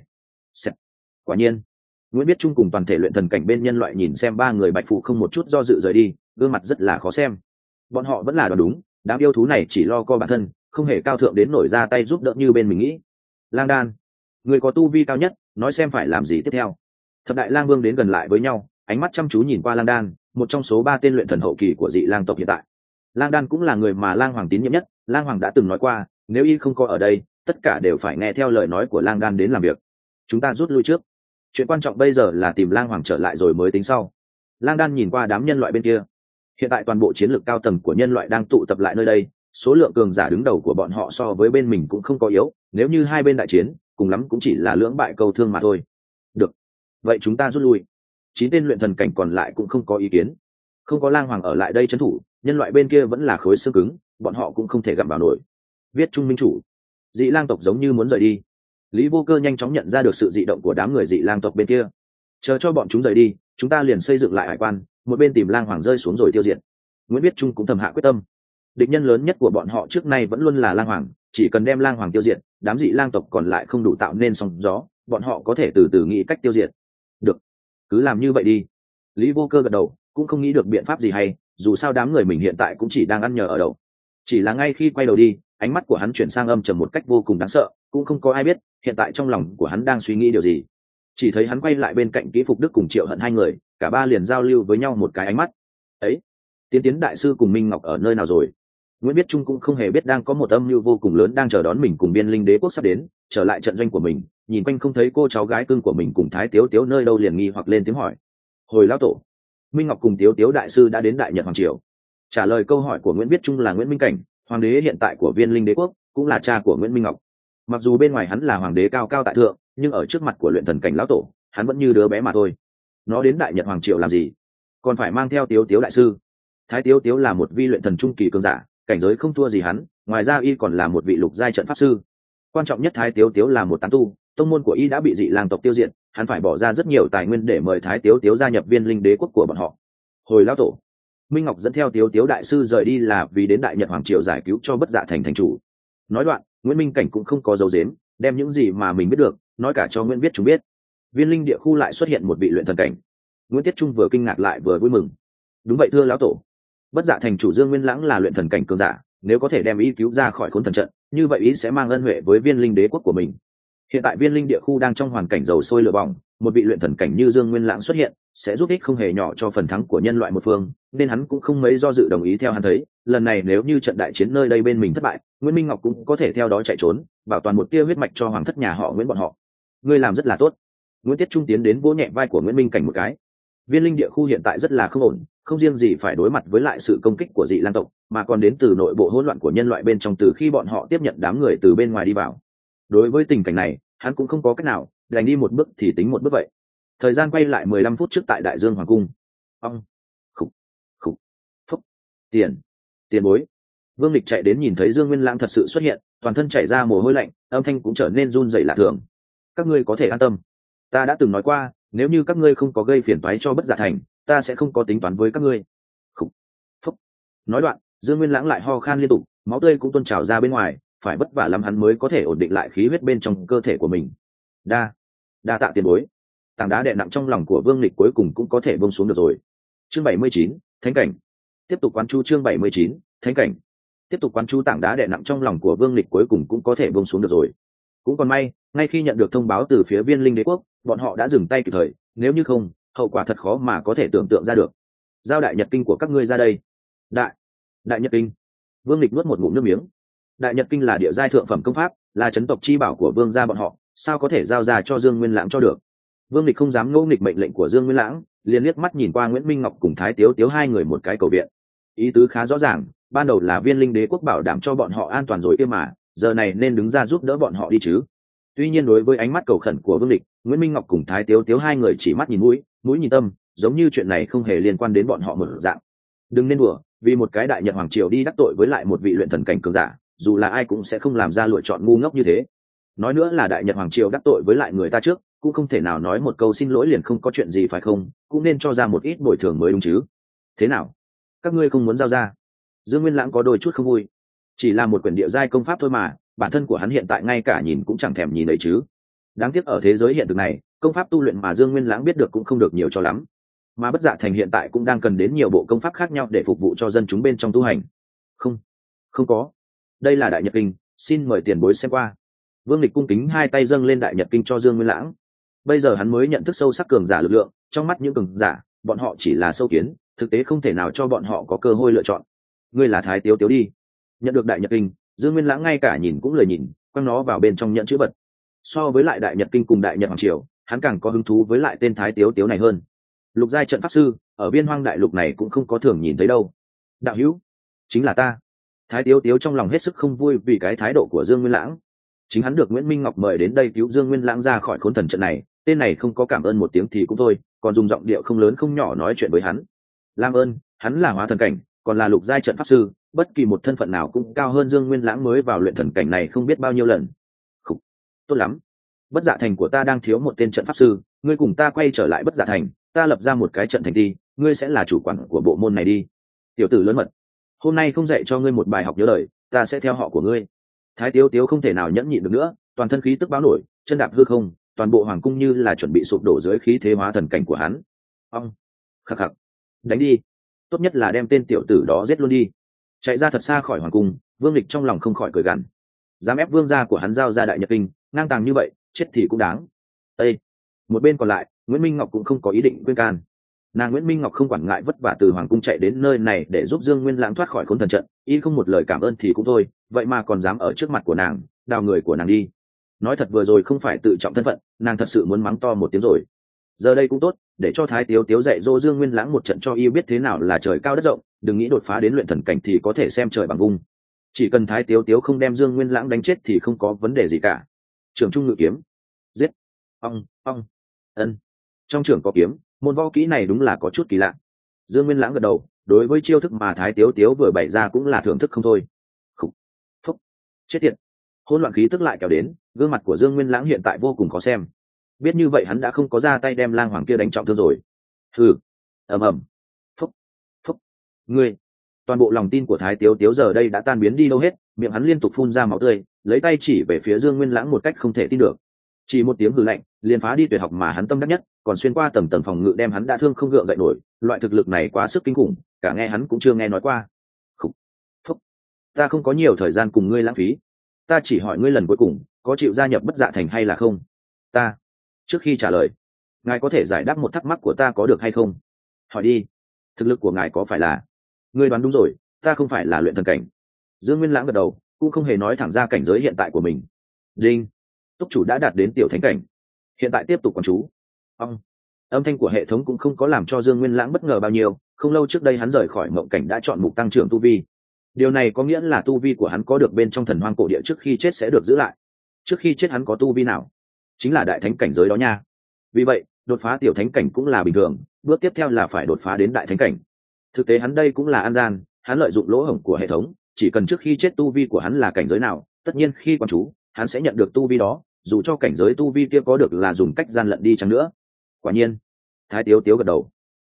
S1: Quả nhiên, Nguyễn Biết Trung cùng toàn thể luyện thần cảnh bên nhân loại nhìn xem ba người Bạch Phù không một chút do dự rời đi, gương mặt rất là khó xem. Bọn họ vẫn là đoán đúng, đám yêu thú này chỉ lo co bản thân, không hề cao thượng đến nổi ra tay giúp đỡ như bên mình nghĩ. Lang Đan, người có tu vi cao nhất, nói xem phải làm gì tiếp theo. Thập đại lang vương đến gần lại với nhau, ánh mắt chăm chú nhìn qua Lang Đan, một trong số ba tên luyện thần hậu kỳ của dị lang tộc hiện tại. Lang Đan cũng là người mà lang hoàng tín nhiệm nhất, lang hoàng đã từng nói qua, nếu y không có ở đây, tất cả đều phải nghe theo lời nói của Lang Đan đến làm việc. Chúng ta rút lui trước, chuyện quan trọng bây giờ là tìm lang hoàng trở lại rồi mới tính sau. Lang Đan nhìn qua đám nhân loại bên kia, hiện tại toàn bộ chiến lược cao tầng của nhân loại đang tụ tập lại nơi đây, số lượng cường giả đứng đầu của bọn họ so với bên mình cũng không có yếu, nếu như hai bên đại chiến cùng lắm cũng chỉ là lưỡng bại câu thương mà thôi. Được, vậy chúng ta rút lui. 9 tên luyện thần cảnh còn lại cũng không có ý kiến. Không có lang hoàng ở lại đây trấn thủ, nhân loại bên kia vẫn là khối xương cứng, bọn họ cũng không thể gặm vào nổi. Viết Trung minh chủ, dị lang tộc giống như muốn rời đi. Lý Vô Cơ nhanh chóng nhận ra được sự dị động của đám người dị lang tộc bên kia. Chờ cho bọn chúng rời đi, chúng ta liền xây dựng lại hải quan, một bên tìm lang hoàng rơi xuống rồi tiêu diệt. Nguyễn Biết Trung cũng thầm hạ quyết tâm. Địch nhân lớn nhất của bọn họ trước nay vẫn luôn là lang hoàng, chỉ cần đem lang hoàng tiêu diệt, đám dị lang tộc còn lại không đủ tạo nên sóng gió, bọn họ có thể từ từ nghĩ cách tiêu diệt. Được, cứ làm như vậy đi. Lý Vô Cơ gật đầu, cũng không nghĩ được biện pháp gì hay, dù sao đám người mình hiện tại cũng chỉ đang ăn nhờ ở đậu. Chỉ là ngay khi quay đầu đi, ánh mắt của hắn chuyển sang âm trầm một cách vô cùng đáng sợ, cũng không có ai biết hiện tại trong lòng của hắn đang suy nghĩ điều gì. Chỉ thấy hắn quay lại bên cạnh Kỹ Phục Đức cùng Triệu Hận hai người, cả ba liền giao lưu với nhau một cái ánh mắt. Ấy, Tiến đại sư cùng Minh Ngọc ở nơi nào rồi? Nguyễn Biết Trung cũng không hề biết đang có một âm mưu vô cùng lớn đang chờ đón mình cùng Biên Linh Đế quốc sắp đến, trở lại trận doanh của mình, nhìn quanh không thấy cô cháu gái cưng của mình cùng Thái Tiếu Tiếu nơi đâu, liền nghi hoặc lên tiếng hỏi. Hồi lão tổ, Minh Ngọc cùng Tiếu Tiếu đại sư đã đến Đại Nhật Hoàng Triều. Trả lời câu hỏi của Nguyễn Biết Trung là Nguyễn Minh Cảnh, hoàng đế hiện tại của Viên Linh Đế quốc, cũng là cha của Nguyễn Minh Ngọc. Mặc dù bên ngoài hắn là hoàng đế cao cao tại thượng, nhưng ở trước mặt của luyện thần cảnh lão tổ, hắn vẫn như đứa bé mà thôi. Nó đến Đại Nhật Hoàng Triều làm gì? Còn phải mang theo Tiếu Tiếu đại sư. Thái Tiếu Tiếu là một vi luyện thần trung kỳ cường giả, cảnh giới không thua gì hắn, ngoài ra y còn là một vị lục giai trận pháp sư. Quan trọng nhất, Thái Tiếu Tiếu là một tán tu, tông môn của y đã bị dị lang tộc tiêu diệt, hắn phải bỏ ra rất nhiều tài nguyên để mời Thái Tiếu Tiếu gia nhập Viên Linh Đế quốc của bọn họ. Hồi lão tổ, Minh Ngọc dẫn theo Tiếu Tiếu đại sư rời đi là vì đến Đại Nhật Hoàng Triều giải cứu cho Bất Dạ Thành thành chủ. Nói đoạn, Nguyễn Minh Cảnh cũng không có dấu dếm, đem những gì mà mình biết được nói cả cho Nguyễn Viết Trung biết. Viên Linh địa khu lại xuất hiện một vị luyện thần cảnh. Nguyễn Tiết Trung vừa kinh ngạc lại vừa vui mừng. Đúng vậy thưa lão tổ, Bất Dạ Thành chủ Dương Nguyên Lãng là luyện thần cảnh cường giả, nếu có thể đem ý cứu ra khỏi khốn thần trận, như vậy ý sẽ mang ân huệ với Viên Linh đế quốc của mình. Hiện tại Viên Linh địa khu đang trong hoàn cảnh dầu sôi lửa bỏng, một vị luyện thần cảnh như Dương Nguyên Lãng xuất hiện sẽ giúp ích không hề nhỏ cho phần thắng của nhân loại một phương, nên hắn cũng không mấy do dự đồng ý theo hắn thấy. Lần này nếu như trận đại chiến nơi đây bên mình thất bại, Nguyễn Minh Ngọc cũng có thể theo đó chạy trốn, bảo toàn một tia huyết mạch cho hoàng thất nhà họ Nguyễn bọn họ. Ngươi làm rất là tốt. Nguyễn Tiết Trung tiến đến vỗ nhẹ vai của Nguyễn Minh Cảnh một cái. Viên Linh địa khu hiện tại rất là không ổn, không riêng gì phải đối mặt với lại sự công kích của dị lang tộc, mà còn đến từ nội bộ hỗn loạn của nhân loại bên trong từ khi bọn họ tiếp nhận đám người từ bên ngoài đi vào. Đối với tình cảnh này, hắn cũng không có cách nào, đành đi một bước thì tính một bước vậy. Thời gian quay lại 15 phút trước tại Đại Dương Hoàng cung. Khục, phúc, tiền bối. Vương Lịch chạy đến nhìn thấy Dương Nguyên Lãng thật sự xuất hiện, toàn thân chảy ra mồ hôi lạnh, âm thanh cũng trở nên run rẩy lạ thường. Các ngươi có thể an tâm, ta đã từng nói qua, nếu như các ngươi không có gây phiền toái cho Bất Dạ Thành, ta sẽ không có tính toán với các ngươi. Khủ. Phúc. Nói đoạn, Dương Nguyên Lãng lại ho khan liên tục, máu tươi cũng tuôn trào ra bên ngoài, phải vất vả lắm hắn mới có thể ổn định lại khí huyết bên trong cơ thể của mình. Đa tạ tiền bối. Tảng đá đè nặng trong lòng của Vương Lịch cuối cùng cũng có thể buông xuống được rồi. Chương 79, thánh cảnh. Tiếp tục quán chú chương 79, thánh cảnh. Tiếp tục quán chú tảng đá đè nặng trong lòng của Vương Lịch cuối cùng cũng có thể buông xuống được rồi. Cũng còn may, ngay khi nhận được thông báo từ phía Viên Linh Đế quốc, bọn họ đã dừng tay kịp thời, nếu như không, hậu quả thật khó mà có thể tưởng tượng ra được. Giao đại nhật kinh của các ngươi ra đây. Đại nhật kinh. Vương Lịch nuốt một ngụm nước miếng. Đại nhật kinh là địa giai thượng phẩm công pháp, là chấn tộc chi bảo của vương gia bọn họ, sao có thể giao ra cho Dương Nguyên Lãng cho được. Vương Lịch không dám ngỗ nghịch mệnh lệnh của Dương Nguyên Lãng, liền liếc mắt nhìn qua Nguyễn Minh Ngọc cùng Thái Tiếu Tiếu hai người một cái cầu viện. Ý tứ khá rõ ràng, ban đầu là Viên Linh Đế quốc bảo đảm cho bọn họ an toàn rồi kia mà, giờ này nên đứng ra giúp đỡ bọn họ đi chứ. Tuy nhiên đối với ánh mắt cầu khẩn của Vương Lịch, Nguyễn Minh Ngọc cùng Thái Tiếu Tiếu hai người chỉ mắt nhìn mũi, mũi nhìn tâm, giống như chuyện này không hề liên quan đến bọn họ một dạng. Đừng nên đùa, vì một cái đại nhật hoàng triều đi đắc tội với lại một vị luyện thần cảnh cường giả, dù là ai cũng sẽ không làm ra lựa chọn ngu ngốc như thế. Nói nữa là đại nhật hoàng triều đắc tội với lại người ta trước, cũng không thể nào nói một câu xin lỗi liền không có chuyện gì phải không, cũng nên cho ra một ít bồi thường mới đúng chứ. Thế nào, các ngươi không muốn giao ra? Dương Nguyên Lãng có đôi chút không vui. Chỉ là một quyển địa giai công pháp thôi mà, bản thân của hắn hiện tại ngay cả nhìn cũng chẳng thèm nhìn đấy chứ. Đáng tiếc ở thế giới hiện thực này, công pháp tu luyện mà Dương Nguyên Lãng biết được cũng không được nhiều cho lắm, mà Bất Dạ Thành hiện tại cũng đang cần đến nhiều bộ công pháp khác nhau để phục vụ cho dân chúng bên trong tu hành. Không có. Đây là đại nhật kinh, xin mời tiền bối xem qua. Vương Lịch cung kính hai tay dâng lên đại nhật kinh cho Dương Nguyên Lãng. Bây giờ hắn mới nhận thức sâu sắc cường giả lực lượng, trong mắt những cường giả, bọn họ chỉ là sâu kiến, thực tế không thể nào cho bọn họ có cơ hội lựa chọn. Ngươi là Thái Tiếu Tiếu đi. Nhận được đại nhật kinh, Dương Nguyên Lãng ngay cả nhìn cũng lười nhìn, quăng nó vào bên trong nhận chữ vật. So với lại đại nhật kinh cùng đại nhật hoàng triều, hắn càng có hứng thú với lại tên Thái Tiếu Tiếu này hơn. Lục giai trận pháp sư, ở Biên Hoang đại lục này cũng không có thường nhìn thấy đâu. Đạo hữu, chính là ta. Thái Tiếu Tiếu trong lòng hết sức không vui vì cái thái độ của Dương Nguyên Lãng. Chính hắn được Nguyễn Minh Ngọc mời đến đây cứu Dương Nguyên Lãng ra khỏi khốn thần trận này, tên này không có cảm ơn một tiếng thì cũng thôi, còn dùng giọng điệu không lớn không nhỏ nói chuyện với hắn. Làm ơn, hắn là hóa thần cảnh, còn là lục giai trận pháp sư, bất kỳ một thân phận nào cũng cao hơn Dương Nguyên Lãng mới vào luyện thần cảnh này không biết bao nhiêu lần. Khủ, tốt lắm. Bất Dạ Thành của ta đang thiếu một tên trận pháp sư, ngươi cùng ta quay trở lại Bất Dạ Thành, ta lập ra một cái trận thành thi, ngươi sẽ là chủ quản của bộ môn này đi. Tiểu tử lớn mật, hôm nay không dạy cho ngươi một bài học nhớ đời, ta sẽ theo họ của ngươi. Thái Tiếu Tiếu không thể nào nhẫn nhịn được nữa, toàn thân khí tức báo nổi, chân đạp hư không, toàn bộ hoàng cung như là chuẩn bị sụp đổ dưới khí thế hóa thần cảnh của hắn. Ông, khắc khắc, đánh đi, tốt nhất là đem tên tiểu tử đó giết luôn đi. Chạy ra thật xa khỏi hoàng cung, Vương Lịch trong lòng không khỏi cười gằn. Dám ép vương gia của hắn giao ra đại nhật kinh, ngang tàng như vậy, chết thì cũng đáng. Ê, một bên còn lại, Nguyễn Minh Ngọc cũng không có ý định khuyên can. Nàng Nguyễn Minh Ngọc không quản ngại vất vả từ hoàng cung chạy đến nơi này để giúp Dương Nguyên Lãng thoát khỏi khốn thần trận, y không một lời cảm ơn thì cũng thôi, vậy mà còn dám ở trước mặt của nàng đào người của nàng đi. Nói thật vừa rồi không phải tự trọng thân phận, nàng thật sự muốn mắng to một tiếng rồi. Giờ đây cũng tốt, để cho Thái Tiếu Tiếu dạy dỗ Dương Nguyên Lãng một trận cho y biết thế nào là trời cao đất rộng, đừng nghĩ đột phá đến luyện thần cảnh thì có thể xem trời bằng vung. Chỉ cần Thái Tiếu Tiếu không đem Dương Nguyên Lãng đánh chết thì không có vấn đề gì cả. Trường trung ngự kiếm, giết, ong, ân. Trong trường có kiếm, môn võ kỹ này đúng là có chút kỳ lạ. Dương Nguyên Lãng gật đầu, đối với chiêu thức mà Thái Tiếu Tiếu vừa bày ra cũng là thưởng thức không thôi. Khủ, phúc, chết tiệt. Hỗn loạn khí tức lại kéo đến, gương mặt của Dương Nguyên Lãng hiện tại vô cùng khó xem. Biết như vậy hắn đã không có ra tay đem lang hoàng kia đánh trọng thương rồi. Hừ, ầm, phúc, ngươi. Toàn bộ lòng tin của Thái Tiếu Tiếu giờ đây đã tan biến đi đâu hết, miệng hắn liên tục phun ra máu tươi, lấy tay chỉ về phía Dương Nguyên Lãng một cách không thể tin được. Chỉ một tiếng hừ lạnh, liền phá đi tuyệt học mà hắn tâm đắc nhất, còn xuyên qua tầng tầng phòng ngự đem hắn đã thương không gượng dậy nổi, loại thực lực này quá sức kinh khủng, cả nghe hắn cũng chưa nghe nói qua. Khủ, phúc, ta không có nhiều thời gian cùng ngươi lãng phí, ta chỉ hỏi ngươi lần cuối cùng, có chịu gia nhập Bất Dạ Thành hay là không? Ta, trước khi trả lời, ngài có thể giải đáp một thắc mắc của ta có được hay không? Hỏi đi, thực lực của ngài có phải là? Ngươi đoán đúng rồi, ta không phải là luyện thần cảnh. Dương Nguyên Lãng gật đầu, cũng không hề nói thẳng ra cảnh giới hiện tại của mình. Đinh, túc chủ đã đạt đến tiểu thánh cảnh, hiện tại tiếp tục quán chú. Âm thanh của hệ thống cũng không có làm cho Dương Nguyên Lãng bất ngờ bao nhiêu, không lâu trước đây hắn rời khỏi mộng cảnh đã chọn mục tăng trưởng tu vi. Điều này có nghĩa là tu vi của hắn có được bên trong thần hoang cổ địa trước khi chết sẽ được giữ lại. Trước khi chết hắn có tu vi nào? Chính là đại thánh cảnh giới đó nha. Vì vậy, đột phá tiểu thánh cảnh cũng là bình thường, bước tiếp theo là phải đột phá đến đại thánh cảnh. Thực tế hắn đây cũng là an gian, hắn lợi dụng lỗ hổng của hệ thống, chỉ cần trước khi chết tu vi của hắn là cảnh giới nào, tất nhiên khi quán chú, hắn sẽ nhận được tu vi đó, dù cho cảnh giới tu vi kia có được là dùng cách gian lận đi chăng nữa. Quả nhiên, Thái Tiếu Tiếu gật đầu.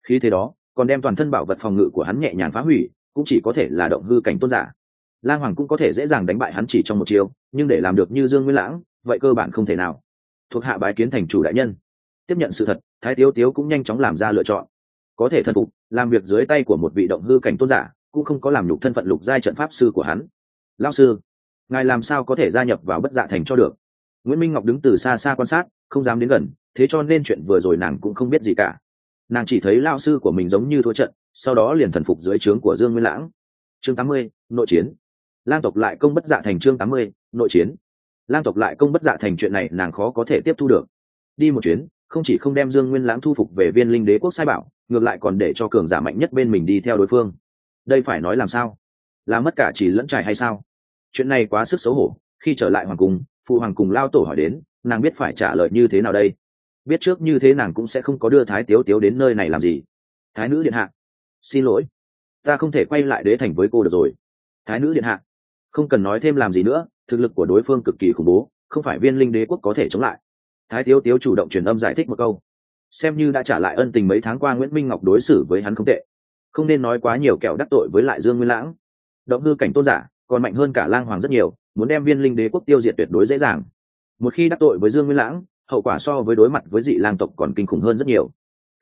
S1: Khi thế đó còn đem toàn thân bảo vật phòng ngự của hắn nhẹ nhàng phá hủy, cũng chỉ có thể là động hư cảnh tôn giả. Lang Hoàng cũng có thể dễ dàng đánh bại hắn chỉ trong một chiêu, nhưng để làm được như Dương Nguyên Lãng vậy cơ bản không thể nào. Thuộc hạ bái kiến thành chủ đại nhân. Tiếp nhận sự thật, Thái Tiếu Tiếu cũng nhanh chóng làm ra lựa chọn. Có thể thần phục làm việc dưới tay của một vị động hư cảnh tôn giả, cũng không có làm nhục thân phận lục giai trận pháp sư của hắn. Lão sư, ngài làm sao có thể gia nhập vào Bất Dạ Thành cho được? Nguyễn Minh Ngọc đứng từ xa xa quan sát, không dám đến gần, thế cho nên chuyện vừa rồi nàng cũng không biết gì cả. Nàng chỉ thấy lão sư của mình giống như thua trận, sau đó liền thần phục dưới trướng của Dương Nguyên Lãng. Chương 80, nội chiến. Lang tộc lại công Bất Dạ Thành. Chương 80, nội chiến. Lang tộc lại công Bất Dạ Thành, chuyện này nàng khó có thể tiếp thu được. Đi một chuyến, không chỉ không đem Dương Nguyên Lãng thu phục về Viên Linh Đế quốc sai bảo, ngược lại còn để cho cường giả mạnh nhất bên mình đi theo đối phương. Đây phải nói làm sao? Là mất cả chỉ lẫn trải hay sao? Chuyện này quá sức xấu hổ. Khi trở lại hoàng cung, phụ hoàng cùng lao tổ hỏi đến, nàng biết phải trả lời như thế nào đây? Biết trước như thế nàng cũng sẽ không có đưa Thái Tiếu Tiếu đến nơi này làm gì. Thái nữ điện hạ, xin lỗi, ta không thể quay lại đế thành với cô được rồi. Thái nữ điện hạ, không cần nói thêm làm gì nữa, thực lực của đối phương cực kỳ khủng bố, không phải Viên Linh Đế quốc có thể chống lại. Thái Tiếu Tiếu chủ động truyền âm giải thích một câu, xem như đã trả lại ân tình mấy tháng qua Nguyễn Minh Ngọc đối xử với hắn không tệ, không nên nói quá nhiều kẻo đắc tội với lại Dương Nguyên Lãng. Động hư cảnh tôn giả còn mạnh hơn cả Lang Hoàng rất nhiều, muốn đem Viên Linh Đế quốc tiêu diệt tuyệt đối dễ dàng. Một khi đắc tội với Dương Nguyên Lãng, hậu quả so với đối mặt với dị lang tộc còn kinh khủng hơn rất nhiều.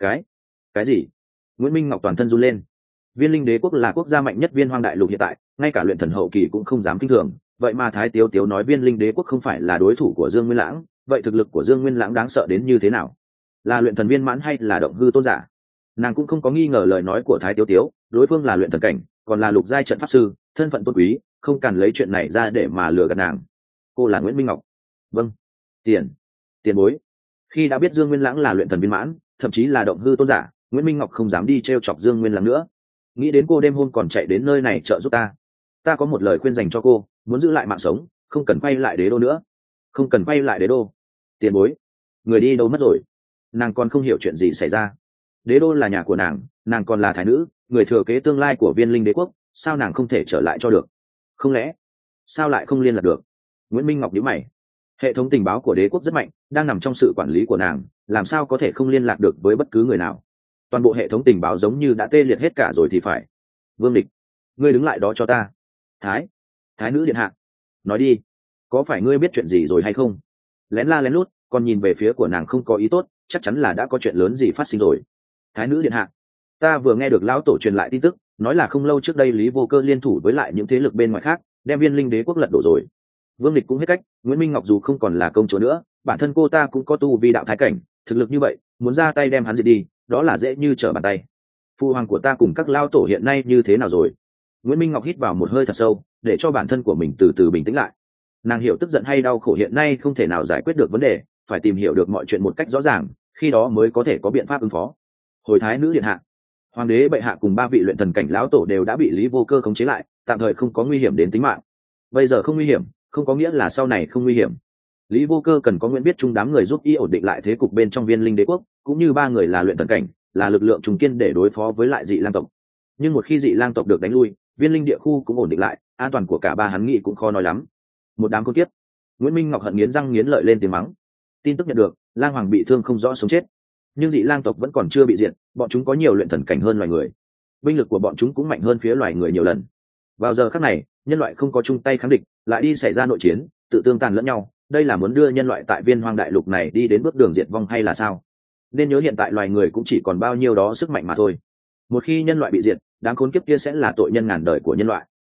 S1: Cái gì? Nguyễn Minh Ngọc toàn thân run lên. Viên Linh Đế quốc là quốc gia mạnh nhất Viên Hoang Đại Lục hiện tại, ngay cả luyện thần hậu kỳ cũng không dám kinh thường, vậy mà Thái Tiếu Tiếu nói Viên Linh Đế quốc không phải là đối thủ của Dương Nguyên Lãng, vậy thực lực của Dương Nguyên Lãng đáng sợ đến như thế nào? Là luyện thần viên mãn hay là động hư tôn giả? Nàng cũng không có nghi ngờ lời nói của Thái Tiếu Tiếu, đối phương là luyện thần cảnh, còn là lục giai trận pháp sư, thân phận tôn quý, không cần lấy chuyện này ra để mà lừa gạt nàng. Cô là Nguyễn Minh Ngọc? Vâng. Tiền bối. Khi đã biết Dương Nguyên Lãng là luyện thần viên mãn, thậm chí là động hư tôn giả, Nguyễn Minh Ngọc không dám đi trêu chọc Dương Nguyên Lãng nữa. Nghĩ đến cô đêm hôm còn chạy đến nơi này trợ giúp ta có một lời khuyên dành cho cô, muốn giữ lại mạng sống, không cần quay lại đế đô nữa. Không cần quay lại đế đô? Tiền bối, người đi đâu mất rồi? Nàng còn không hiểu chuyện gì xảy ra. Đế đô là nhà của nàng còn là thái nữ, người thừa kế tương lai của Viên Linh Đế quốc, sao nàng không thể trở lại cho được? Không lẽ sao lại không liên lạc được? Nguyễn Minh Ngọc nhíu mày. Hệ thống tình báo của đế quốc rất mạnh, đang nằm trong sự quản lý của nàng, làm sao có thể không liên lạc được với bất cứ người nào? Toàn bộ hệ thống tình báo giống như đã tê liệt hết cả rồi thì phải. Vương Địch, ngươi đứng lại đó cho ta. Thái nữ điện hạ, nói đi, có phải ngươi biết chuyện gì rồi hay không? Lén la lén lút còn nhìn về phía của nàng không có ý tốt, chắc chắn là đã có chuyện lớn gì phát sinh rồi. Thái nữ điện hạ, ta vừa nghe được lão tổ truyền lại tin tức, nói là không lâu trước đây Lý Vô Cơ liên thủ với lại những thế lực bên ngoài khác, đem Viên Linh Đế quốc lật đổ rồi. Vương Địch cũng hết cách, Nguyễn Minh Ngọc dù không còn là công chúa nữa, bản thân cô ta cũng có tu vi đạo thái cảnh, thực lực như vậy, muốn ra tay đem hắn diệt đi, đó là dễ như trở bàn tay. Phu hoàng của ta cùng các lao tổ hiện nay như thế nào rồi? Nguyễn Minh Ngọc hít vào một hơi thật sâu, để cho bản thân của mình từ từ bình tĩnh lại. Nàng hiểu tức giận hay đau khổ hiện nay không thể nào giải quyết được vấn đề, phải tìm hiểu được mọi chuyện một cách rõ ràng, khi đó mới có thể có biện pháp ứng phó. Hồi thái nữ điện hạ, hoàng đế bệ hạ cùng 3 vị luyện thần cảnh lão tổ đều đã bị Lý Vô Cơ khống chế lại, tạm thời không có nguy hiểm đến tính mạng. Bây giờ không nguy hiểm, không có nghĩa là sau này không nguy hiểm. Lý Vô Cơ cần có Nguyễn Biết Trung đám người giúp y ổn định lại thế cục bên trong Viên Linh Đế quốc, cũng như 3 người là luyện thần cảnh, là lực lượng trùng kiên để đối phó với lại dị lang tộc. Nhưng một khi dị lang tộc được đánh lui, Viên Linh địa khu cũng ổn định lại, an toàn của cả ba hắn nghĩ cũng khó nói lắm. Một đám con kiếp. Nguyễn Minh Ngọc hận nghiến răng nghiến lợi lên tiếng mắng. Tin tức nhận được, Lang Hoàng bị thương không rõ sống chết, nhưng dị lang tộc vẫn còn chưa bị diệt, bọn chúng có nhiều luyện thần cảnh hơn loài người, binh lực của bọn chúng cũng mạnh hơn phía loài người nhiều lần. Vào giờ khắc này, nhân loại không có chung tay kháng địch, lại đi xảy ra nội chiến, tự tương tàn lẫn nhau, đây là muốn đưa nhân loại tại Viên Hoang Đại Lục này đi đến bước đường diệt vong hay là sao? Nên nhớ hiện tại loài người cũng chỉ còn bao nhiêu đó sức mạnh mà thôi. Một khi nhân loại bị diệt, đáng khốn kiếp kia sẽ là tội nhân ngàn đời của nhân loại.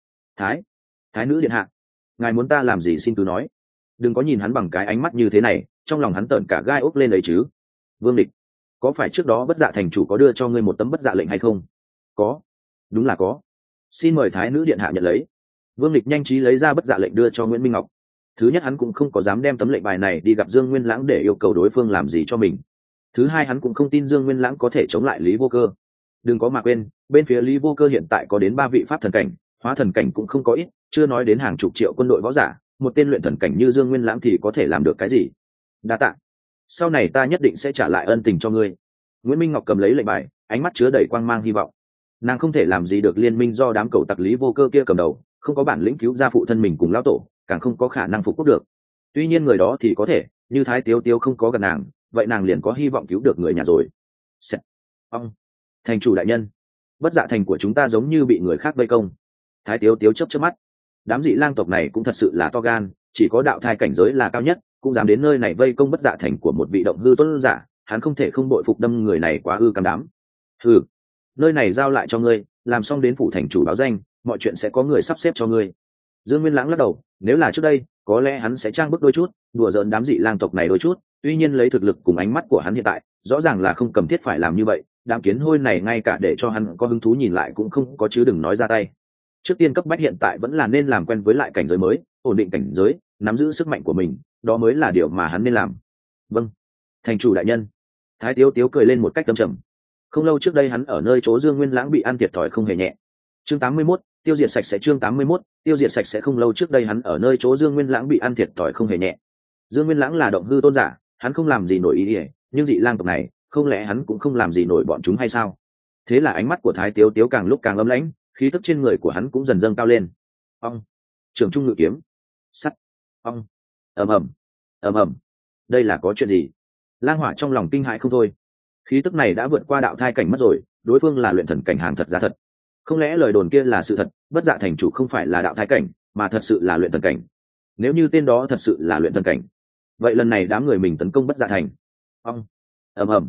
S1: Thái nữ điện hạ, ngài muốn ta làm gì xin cứ nói. Đừng có nhìn hắn bằng cái ánh mắt như thế này, trong lòng hắn tởn cả gai ốc lên đấy chứ. Vương Địch, có phải trước đó Bất Dạ thành chủ có đưa cho ngươi một tấm bất dạ lệnh hay không? Có. Đúng là có. Xin mời thái nữ điện hạ nhận lấy. Vương Địch nhanh trí lấy ra bất dạ lệnh đưa cho Nguyễn Minh Ngọc. Thứ nhất, hắn cũng không có dám đem tấm lệnh bài này đi gặp Dương Nguyên Lãng để yêu cầu đối phương làm gì cho mình. Thứ hai, hắn cũng không tin Dương Nguyên Lãng có thể chống lại Lý Vô Cơ. Đừng có mà quên, bên phía Lý Vô Cơ hiện tại có đến 3 vị pháp thần cảnh, hóa thần cảnh cũng không có ít, chưa nói đến hàng chục triệu quân đội võ giả, một tên luyện thần cảnh như Dương Nguyên Lãng thì có thể làm được cái gì? Đa tạ. Sau này ta nhất định sẽ trả lại ân tình cho ngươi. Nguyễn Minh Ngọc cầm lấy lệnh bài, ánh mắt chứa đầy quang mang hy vọng. Nàng không thể làm gì được liên minh do đám cẩu tặc Lý Vô Cơ kia cầm đầu, không có bản lĩnh cứu ra phụ thân mình cùng lão tổ, càng không có khả năng phục quốc được. Tuy nhiên người đó thì có thể, như Thái Tiếu Tiếu không có gần nàng, vậy nàng liền có hy vọng cứu được người nhà rồi. Thành chủ đại nhân, Bất Dạ thành của chúng ta giống như bị người khác vây công. Thái Tiếu Tiếu chớp chớp mắt. Đám dị lang tộc này cũng thật sự là to gan, chỉ có đạo thai cảnh giới là cao nhất, cũng dám đến nơi này vây công Bất Dạ thành của một vị động hư tuấn giả, hắn không thể không bội phục đâm người này quá ư cam đám. Hừ, nơi này giao lại cho ngươi, làm xong đến phủ thành chủ báo danh, mọi chuyện sẽ có người sắp xếp cho ngươi. Dương Nguyên Lãng lắc đầu, nếu là trước đây, có lẽ hắn sẽ trang bức đôi chút, đùa giỡn đám dị lang tộc này đôi chút, tuy nhiên lấy thực lực cùng ánh mắt của hắn hiện tại, rõ ràng là không cần thiết phải làm như vậy, đám kiến hôi này ngay cả để cho hắn có hứng thú nhìn lại cũng không có, chứ đừng nói ra tay. Trước tiên cấp bách hiện tại vẫn là nên làm quen với lại cảnh giới mới, ổn định cảnh giới, nắm giữ sức mạnh của mình, đó mới là điều mà hắn nên làm. Vâng, thành chủ đại nhân. Thái Tiếu Tiếu cười lên một cách đâm trầm. Không lâu trước đây hắn ở nơi chỗ Dương Nguyên Lãng bị ăn thiệt thòi không hề nhẹ. Chương 81, tiêu diệt sạch sẽ. Chương 81, tiêu diệt sạch sẽ. Không lâu trước đây hắn ở nơi chỗ Dương Nguyên Lãng bị ăn thiệt thòi không hề nhẹ. Dương Nguyên Lãng là động hư tôn giả, hắn không làm gì nổi ý nghĩa, nhưng dị lang tộc này, không lẽ hắn cũng không làm gì nổi bọn chúng hay sao? Thế là ánh mắt của Thái Tiếu Tiếu càng lúc càng âm lãnh, khí tức trên người của hắn cũng dần dâng cao lên. Ong, trường trung ngự kiếm, sắt, ong, ầm ầm, ầm ầm. Đây là có chuyện gì? Lang Hỏa trong lòng kinh hãi không thôi. Khí tức này đã vượt qua đạo thai cảnh mất rồi, đối phương là luyện thần cảnh hàng thật giá thật. Không lẽ lời đồn kia là sự thật, Bất Dạ thành chủ không phải là đạo thai cảnh, mà thật sự là luyện thần cảnh? Nếu như tên đó thật sự là luyện thần cảnh, vậy lần này đám người mình tấn công Bất Dạ thành. Ong, ầm ầm.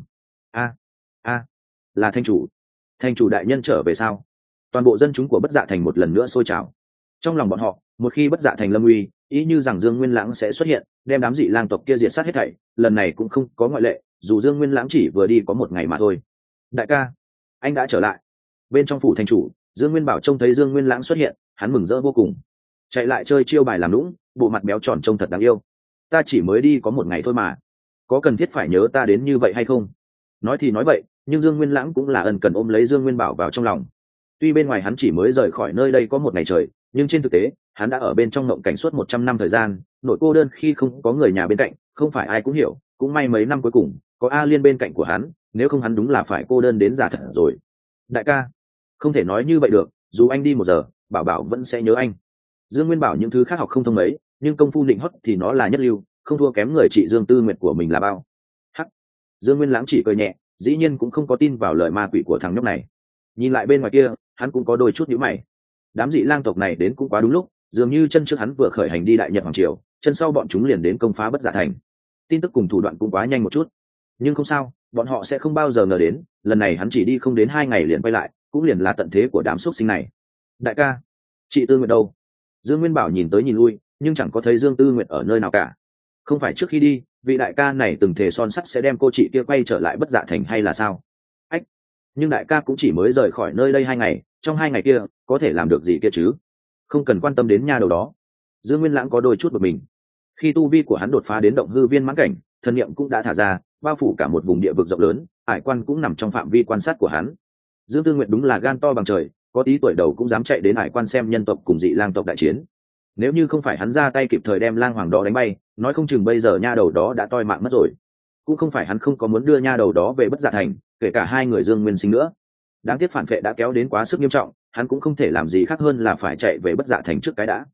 S1: A, là thành chủ đại nhân trở về sao? Toàn bộ dân chúng của Bất Dạ thành một lần nữa sôi trào. Trong lòng bọn họ, một khi Bất Dạ thành lâm uy, ý như rằng Dương Nguyên Lãng sẽ xuất hiện, đem đám dị lang tộc kia diệt sát hết thảy, lần này cũng không có ngoại lệ, dù Dương Nguyên Lãng chỉ vừa đi có một ngày mà thôi. Đại ca, anh đã trở lại. Bên trong phủ thành chủ, Dương Nguyên Bảo trông thấy Dương Nguyên Lãng xuất hiện, hắn mừng rỡ vô cùng. Chạy lại chơi chiêu bài làm lũng, bộ mặt béo tròn trông thật đáng yêu. Ta chỉ mới đi có một ngày thôi mà, có cần thiết phải nhớ ta đến như vậy hay không? Nói thì nói vậy, nhưng Dương Nguyên Lãng cũng là ân cần ôm lấy Dương Nguyên Bảo vào trong lòng. Tuy bên ngoài hắn chỉ mới rời khỏi nơi đây có một ngày trời, nhưng trên thực tế hắn đã ở bên trong mộng cảnh suốt 100 năm thời gian, nội cô đơn khi không có người nhà bên cạnh, không phải ai cũng hiểu, cũng may mấy năm cuối cùng có A Liên bên cạnh của hắn, nếu không hắn đúng là phải cô đơn đến giả thật rồi. Đại ca, không thể nói như vậy được, dù anh đi 1 giờ, Bảo Bảo vẫn sẽ nhớ anh. Dương Nguyên Bảo những thứ khác học không thông mấy, nhưng công phu định hót thì nó là nhất lưu, không thua kém người chị Dương Tư Nguyệt của mình là bao. Hắc. Dương Nguyên Lãng chỉ cười nhẹ, dĩ nhiên cũng không có tin vào lời ma quỷ của thằng nhóc này. Nhìn lại bên ngoài kia, hắn cũng có đôi chút nhíu mày. Đám dị lang tộc này đến cũng quá đúng lúc, dường như chân trước hắn vừa khởi hành đi Đại Nhật Hoàng Triều, chân sau bọn chúng liền đến công phá Bất Dạ thành. Tin tức cùng thủ đoạn cũng quá nhanh một chút, nhưng không sao, bọn họ sẽ không bao giờ ngờ đến, lần này hắn chỉ đi không đến 2 ngày liền quay lại, cũng liền là tận thế của đám xuất sinh này. Đại ca, chị Tư Nguyệt đâu? Dương Nguyên Bảo nhìn tới nhìn lui, nhưng chẳng có thấy Dương Tư Nguyệt ở nơi nào cả. Không phải trước khi đi, vị đại ca này từng thề son sắt sẽ đem cô chị kia quay trở lại Bất Dạ thành hay là sao? Ách, nhưng đại ca cũng chỉ mới rời khỏi nơi đây 2 ngày, trong 2 ngày kia có thể làm được gì kia chứ? Không cần quan tâm đến nha đầu đó. Dương Nguyên Lãng có đôi chút bực mình. Khi tu vi của hắn đột phá đến động hư viên mãn cảnh, thần niệm cũng đã thả ra, bao phủ cả một vùng địa vực rộng lớn, hải quan cũng nằm trong phạm vi quan sát của hắn. Dương Tư Nguyệt đúng là gan to bằng trời, có tí tuổi đầu cũng dám chạy đến hải quan xem nhân tộc cùng dị lang tộc đại chiến. Nếu như không phải hắn ra tay kịp thời đem lang hoàng đó đánh bay, nói không chừng bây giờ nha đầu đó đã toi mạng mất rồi. Cũng không phải hắn không có muốn đưa nha đầu đó về Bất Dạ thành, kể cả hai người Dương Nguyên Sinh nữa. Đáng tiếc phản vệ đã kéo đến quá sức nghiêm trọng, hắn cũng không thể làm gì khác hơn là phải chạy về Bất Dạ thành trước cái đã.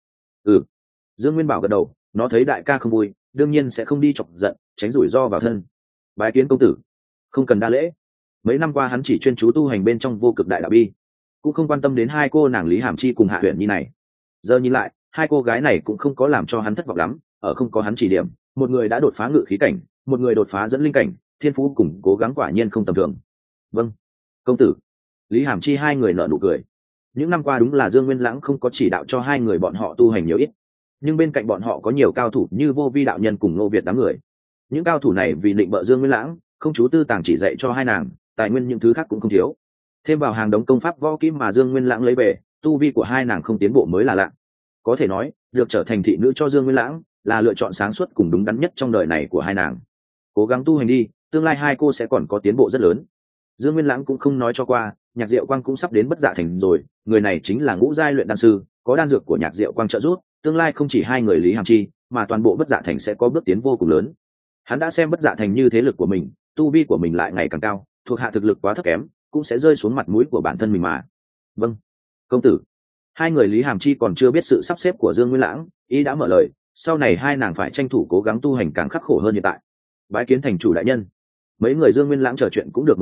S1: Dương Nguyên Bảo gật đầu, nó thấy đại ca không vui, đương nhiên sẽ không đi chọc giận, tránh rủi ro vào thân. Bái kiến công tử. Không cần đa lễ. Mấy năm qua hắn chỉ chuyên chú tu hành bên trong vô cực đại đạo bi, cũng không quan tâm đến hai cô nàng Lý Hàm Chi cùng Hạ Huyền Nhi này. Giờ nhìn lại, hai cô gái này cũng không có làm cho hắn thất vọng lắm, ở không có hắn chỉ điểm, một người đã đột phá ngự khí cảnh, một người đột phá dẫn linh cảnh, thiên phú cùng cố gắng quả nhiên không tầm thường. Vâng, công tử. Lý Hàm Chi hai người nở nụ cười. Những năm qua đúng là Dương Nguyên Lãng không có chỉ đạo cho hai người bọn họ tu hành nhiều ít, nhưng bên cạnh bọn họ có nhiều cao thủ như Vô Vi đạo nhân cùng Ngô Việt đám người. Những cao thủ này vì định bợ Dương Nguyên Lãng, không chú tư tàng chỉ dạy cho hai nàng, tài nguyên những thứ khác cũng không thiếu. Thêm vào hàng đống công pháp võ kỹ mà Dương Nguyên Lãng lấy về, tu vi của hai nàng không tiến bộ mới là lạ. Có thể nói, được trở thành thị nữ cho Dương Nguyên Lãng là lựa chọn sáng suốt cùng đúng đắn nhất trong đời này của hai nàng. Cố gắng tu hành đi, tương lai hai cô sẽ còn có tiến bộ rất lớn. Dương Nguyên Lãng cũng không nói cho qua, Nhạc Diệu Quang cũng sắp đến Bất Dạ thành rồi, người này chính là ngũ giai luyện đan sư, có đan dược của Nhạc Diệu Quang trợ giúp, tương lai không chỉ hai người Lý Hàm Chi, mà toàn bộ Bất Dạ thành sẽ có bước tiến vô cùng lớn. Hắn đã xem Bất Dạ thành như thế lực của mình, tu vi của mình lại ngày càng cao, thuộc hạ thực lực quá thấp kém, cũng sẽ rơi xuống mặt mũi của bản thân mình mà. Vâng, công tử. Hai người Lý Hàm Chi còn chưa biết sự sắp xếp của Dương Nguyên Lãng, ý đã mở lời, sau này hai nàng phải tranh thủ cố gắng tu hành càng khắc khổ hơn hiện tại. Bái kiến thành chủ đại nhân. Mấy người Dương Nguyên Lãng trò chuyện cũng được một hồi,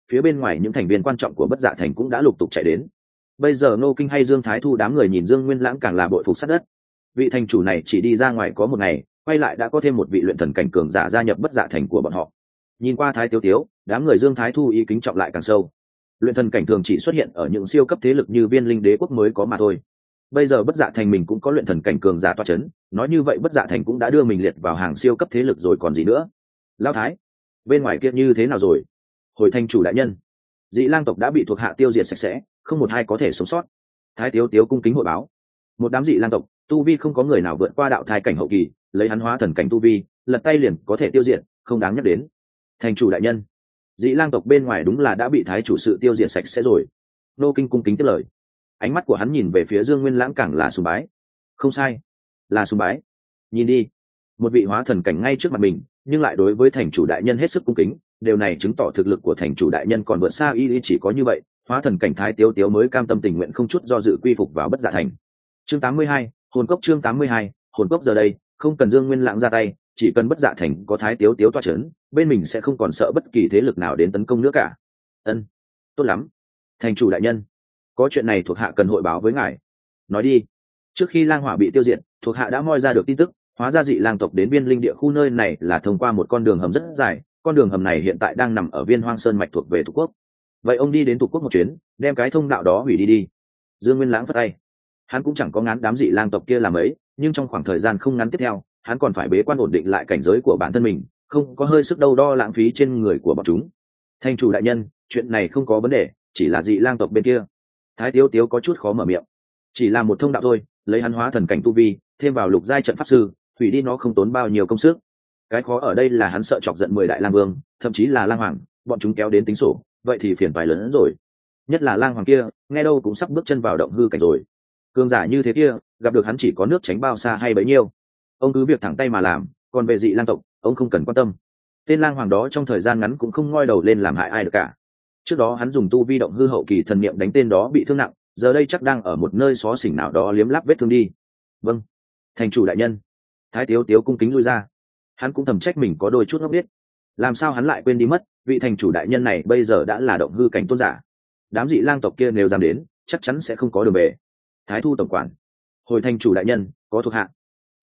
S1: phía bên ngoài những thành viên quan trọng của bất dạ thành cũng đã lục tục chạy đến. Bây giờ Ngô Kinh hay Dương Thái Thu đám người nhìn Dương Nguyên Lãng càng là bội phục sát đất. Vị thành chủ này chỉ đi ra ngoài có một ngày, quay lại đã có thêm một vị luyện thần cảnh cường giả gia nhập bất dạ thành của bọn họ. Nhìn qua Thái Tiếu Tiếu, đám người Dương Thái Thu ý kính trọng lại càng sâu. Luyện thần cảnh thường chỉ xuất hiện ở những siêu cấp thế lực như Viên Linh Đế quốc mới có mà thôi. Bây giờ bất dạ thành mình cũng có luyện thần cảnh cường giả toa chấn, nói như vậy bất dạ thành cũng đã đưa mình liệt vào hàng siêu cấp thế lực rồi còn gì nữa. Lão Thái, bên ngoài kia như thế nào rồi? Hồi thành chủ đại nhân, Dị Lang tộc đã bị thuộc hạ tiêu diệt sạch sẽ, không một ai có thể sống sót. Thái Tiếu Tiếu cung kính hội báo. Một đám Dị Lang tộc, tu vi không có người nào vượt qua đạo thai cảnh hậu kỳ, lấy hắn hóa thần cảnh tu vi, lật tay liền có thể tiêu diệt, không đáng nhắc đến. Thành chủ đại nhân, Dị Lang tộc bên ngoài đúng là đã bị thái chủ sự tiêu diệt sạch sẽ rồi. Nô Kinh cung kính tiếp lời. Ánh mắt của hắn nhìn về phía Dương Nguyên Lãng càng là sùng bái. Không sai, là sùng bái. Nhìn đi, một vị hóa thần cảnh ngay trước mặt mình, nhưng lại đối với thành chủ đại nhân hết sức cung kính, điều này chứng tỏ thực lực của thành chủ đại nhân còn vượt xa y chỉ có như vậy, hóa thần cảnh Thái Tiếu Tiếu mới cam tâm tình nguyện không chút do dự quy phục vào bất dạ thành. Chương 82, hồn cốc. Chương 82, hồn cốc. Giờ đây không cần Dương Nguyên Lãng ra tay, chỉ cần bất dạ thành có Thái Tiếu Tiếu toa chấn, bên mình sẽ không còn sợ bất kỳ thế lực nào đến tấn công nữa cả. Ân, tốt lắm. Thành chủ đại nhân, có chuyện này thuộc hạ cần hội báo với ngài. Nói đi. Trước khi lang hỏa bị tiêu diệt, thuộc hạ đã moi ra được tin tức, hóa ra Dị Lang tộc đến Viên Linh địa khu nơi này là thông qua một con đường hầm rất dài, con đường hầm này hiện tại đang nằm ở Viên Hoang Sơn mạch thuộc về Tục Quốc. Vậy ông đi đến Tục Quốc một chuyến, đem cái thông đạo đó hủy đi đi. Dương Nguyên Lãng phất tay. Hắn cũng chẳng có ngán đám Dị Lang tộc kia làm ấy, nhưng trong khoảng thời gian không ngắn tiếp theo, hắn còn phải bế quan ổn định lại cảnh giới của bản thân mình, không có hơi sức đâu đo lãng phí trên người của bọn chúng. Thành chủ đại nhân, chuyện này không có vấn đề, chỉ là Dị Lang tộc bên kia. Thái Tiếu Tiếu có chút khó mở miệng. Chỉ là một thông đạo thôi, lấy hắn hóa thần cảnh tu vi, thêm vào lục giai trận pháp sư, hủy đi nó không tốn bao nhiêu công sức. Cái khó ở đây là hắn sợ chọc giận 10 đại lang vương, thậm chí là lang hoàng, bọn chúng kéo đến tính sổ, vậy thì phiền toái lớn hơn rồi. Nhất là lang hoàng kia, nghe đâu cũng sắp bước chân vào động hư cảnh rồi. Cường giả như thế kia, gặp được hắn chỉ có nước tránh bao xa hay bấy nhiêu. Ông cứ việc thẳng tay mà làm, còn về Dị Lang tộc, ông không cần quan tâm. Tên lang hoàng đó trong thời gian ngắn cũng không ngoi đầu lên làm hại ai được cả. Trước đó hắn dùng tu vi động hư hậu kỳ thần niệm đánh tên đó bị thương nặng, giờ đây chắc đang ở một nơi xó xỉnh nào đó liếm láp vết thương đi. Vâng, thành chủ đại nhân. Thái Tiếu Tiếu cung kính lui ra. Hắn cũng thầm trách mình có đôi chút ngốc biết, làm sao hắn lại quên đi mất, vị thành chủ đại nhân này bây giờ đã là động hư cảnh tôn giả. Đám Dị Lang tộc kia nếu dám đến, chắc chắn sẽ không có đường về. Thái Thu tổng quản, hồi thành chủ đại nhân, có thuộc hạ.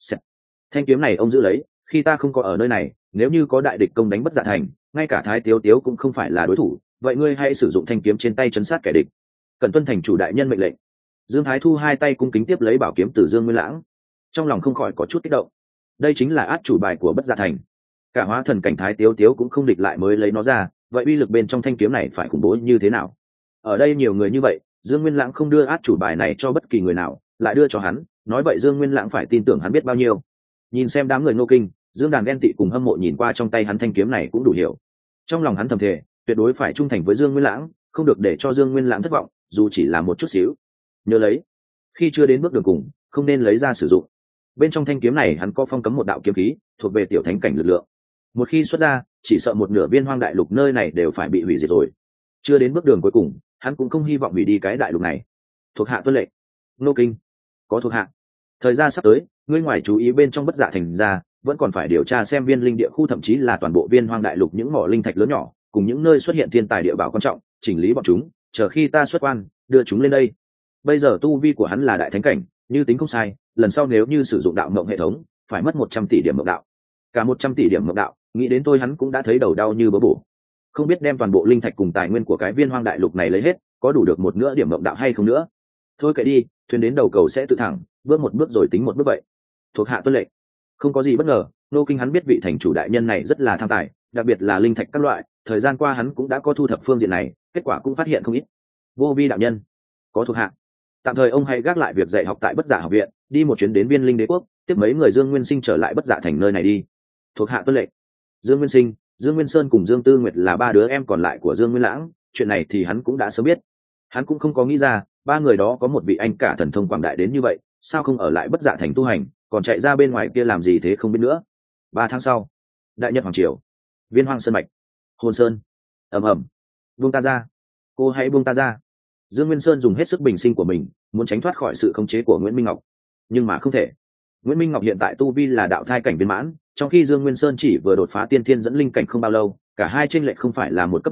S1: Thanh kiếm này ông giữ lấy, khi ta không có ở nơi này, nếu như có đại địch công đánh bất dạ thành, ngay cả Thái Tiếu Tiếu cũng không phải là đối thủ, vậy ngươi hãy sử dụng thanh kiếm trên tay trấn sát kẻ địch. Cần tuân thành chủ đại nhân mệnh lệnh. Dương Thái Thu hai tay cung kính tiếp lấy bảo kiếm từ Dương Nguyên Lãng, trong lòng không khỏi có chút kích động. Đây chính là át chủ bài của bất dạ thành, cả hóa thần cảnh Thái Tiếu Tiếu cũng không địch lại mới lấy nó ra, vậy uy lực bên trong thanh kiếm này phải khủng bố như thế nào? Ở đây nhiều người như vậy, Dương Nguyên Lãng không đưa át chủ bài này cho bất kỳ người nào, lại đưa cho hắn, nói vậy Dương Nguyên Lãng phải tin tưởng hắn biết bao nhiêu. Nhìn xem đám người Ngô Kinh, Dương Đàn ghen tị cùng hâm mộ nhìn qua trong tay hắn thanh kiếm này cũng đủ hiểu. Trong lòng hắn thầm thề, tuyệt đối phải trung thành với Dương Nguyên Lãng, không được để cho Dương Nguyên Lãng thất vọng, dù chỉ là một chút xíu. Nhớ lấy, khi chưa đến bước đường cùng, không nên lấy ra sử dụng. Bên trong thanh kiếm này hắn có phong cấm một đạo kiếm khí, thuộc về tiểu thánh cảnh lực lượng. Một khi xuất ra, chỉ sợ một nửa Viên Hoang đại lục nơi này đều phải bị hủy diệt rồi. Chưa đến bước đường cuối cùng, hắn cũng không hy vọng hủy đi cái đại lục này. Thuộc hạ tuân lệnh. Ngô Kinh, có thuộc hạ. Thời gian sắp tới, ngươi ngoài chú ý bên trong bất dạ thành ra, vẫn còn phải điều tra xem Viên Linh địa khu thậm chí là toàn bộ Viên Hoang đại lục những mỏ linh thạch lớn nhỏ, cùng những nơi xuất hiện thiên tài địa bảo quan trọng, chỉnh lý bọn chúng, chờ khi ta xuất quan, đưa chúng lên đây. Bây giờ tu vi của hắn là đại thánh cảnh, như tính không sai, lần sau nếu như sử dụng đạo mộng hệ thống, phải mất 100 tỷ điểm mộng đạo. Cả 100 tỷ điểm mộng đạo, nghĩ đến tôi hắn cũng đã thấy đầu đau như bớ bổ. Không biết đem toàn bộ linh thạch cùng tài nguyên của cái Viên Hoang đại lục này lấy hết, có đủ được một nửa điểm mộng đạo hay không nữa. Thôi kệ đi, thuyền đến đầu cầu sẽ tự thẳng, bước một bước rồi tính một bước vậy. Thuộc hạ tuân lệnh. Không có gì bất ngờ, Ngô Kinh hắn biết vị thành chủ đại nhân này rất là tham tài, đặc biệt là linh thạch các loại, thời gian qua hắn cũng đã có thu thập phương diện này, kết quả cũng phát hiện không ít. Vô Vi đạo nhân, có thuộc hạ. Tạm thời ông hãy gác lại việc dạy học tại Bất Dạ học viện, đi một chuyến đến Viên Linh đế quốc, tiếp mấy người Dương Nguyên Sinh trở lại Bất Dạ thành nơi này đi. Thuộc hạ tuân lệnh. Dương Nguyên Sinh, Dương Nguyên Sơn cùng Dương Tư Nguyệt là ba đứa em còn lại của Dương Nguyên Lãng, chuyện này thì hắn cũng đã sớm biết. Hắn cũng không có nghĩ ra, ba người đó có một vị anh cả thần thông quảng đại đến như vậy, sao không ở lại Bất Dạ thành tu hành, còn chạy ra bên ngoài kia làm gì thế không biết nữa. 3 tháng sau, Đại Nhật hoàng triều, Viên Hoang sơn mạch, Hồn Sơn. Ầm ầm. Buông ta ra, cô hãy buông ta ra. Dương Nguyên Sơn dùng hết sức bình sinh của mình, muốn tránh thoát khỏi sự khống chế của Nguyễn Minh Ngọc, nhưng mà không thể. Nguyễn Minh Ngọc hiện tại tu vi là đạo thai cảnh viên mãn, trong khi Dương Nguyên Sơn chỉ vừa đột phá tiên thiên dẫn linh cảnh không bao lâu, cả hai chênh lệch không phải là một cấp độ.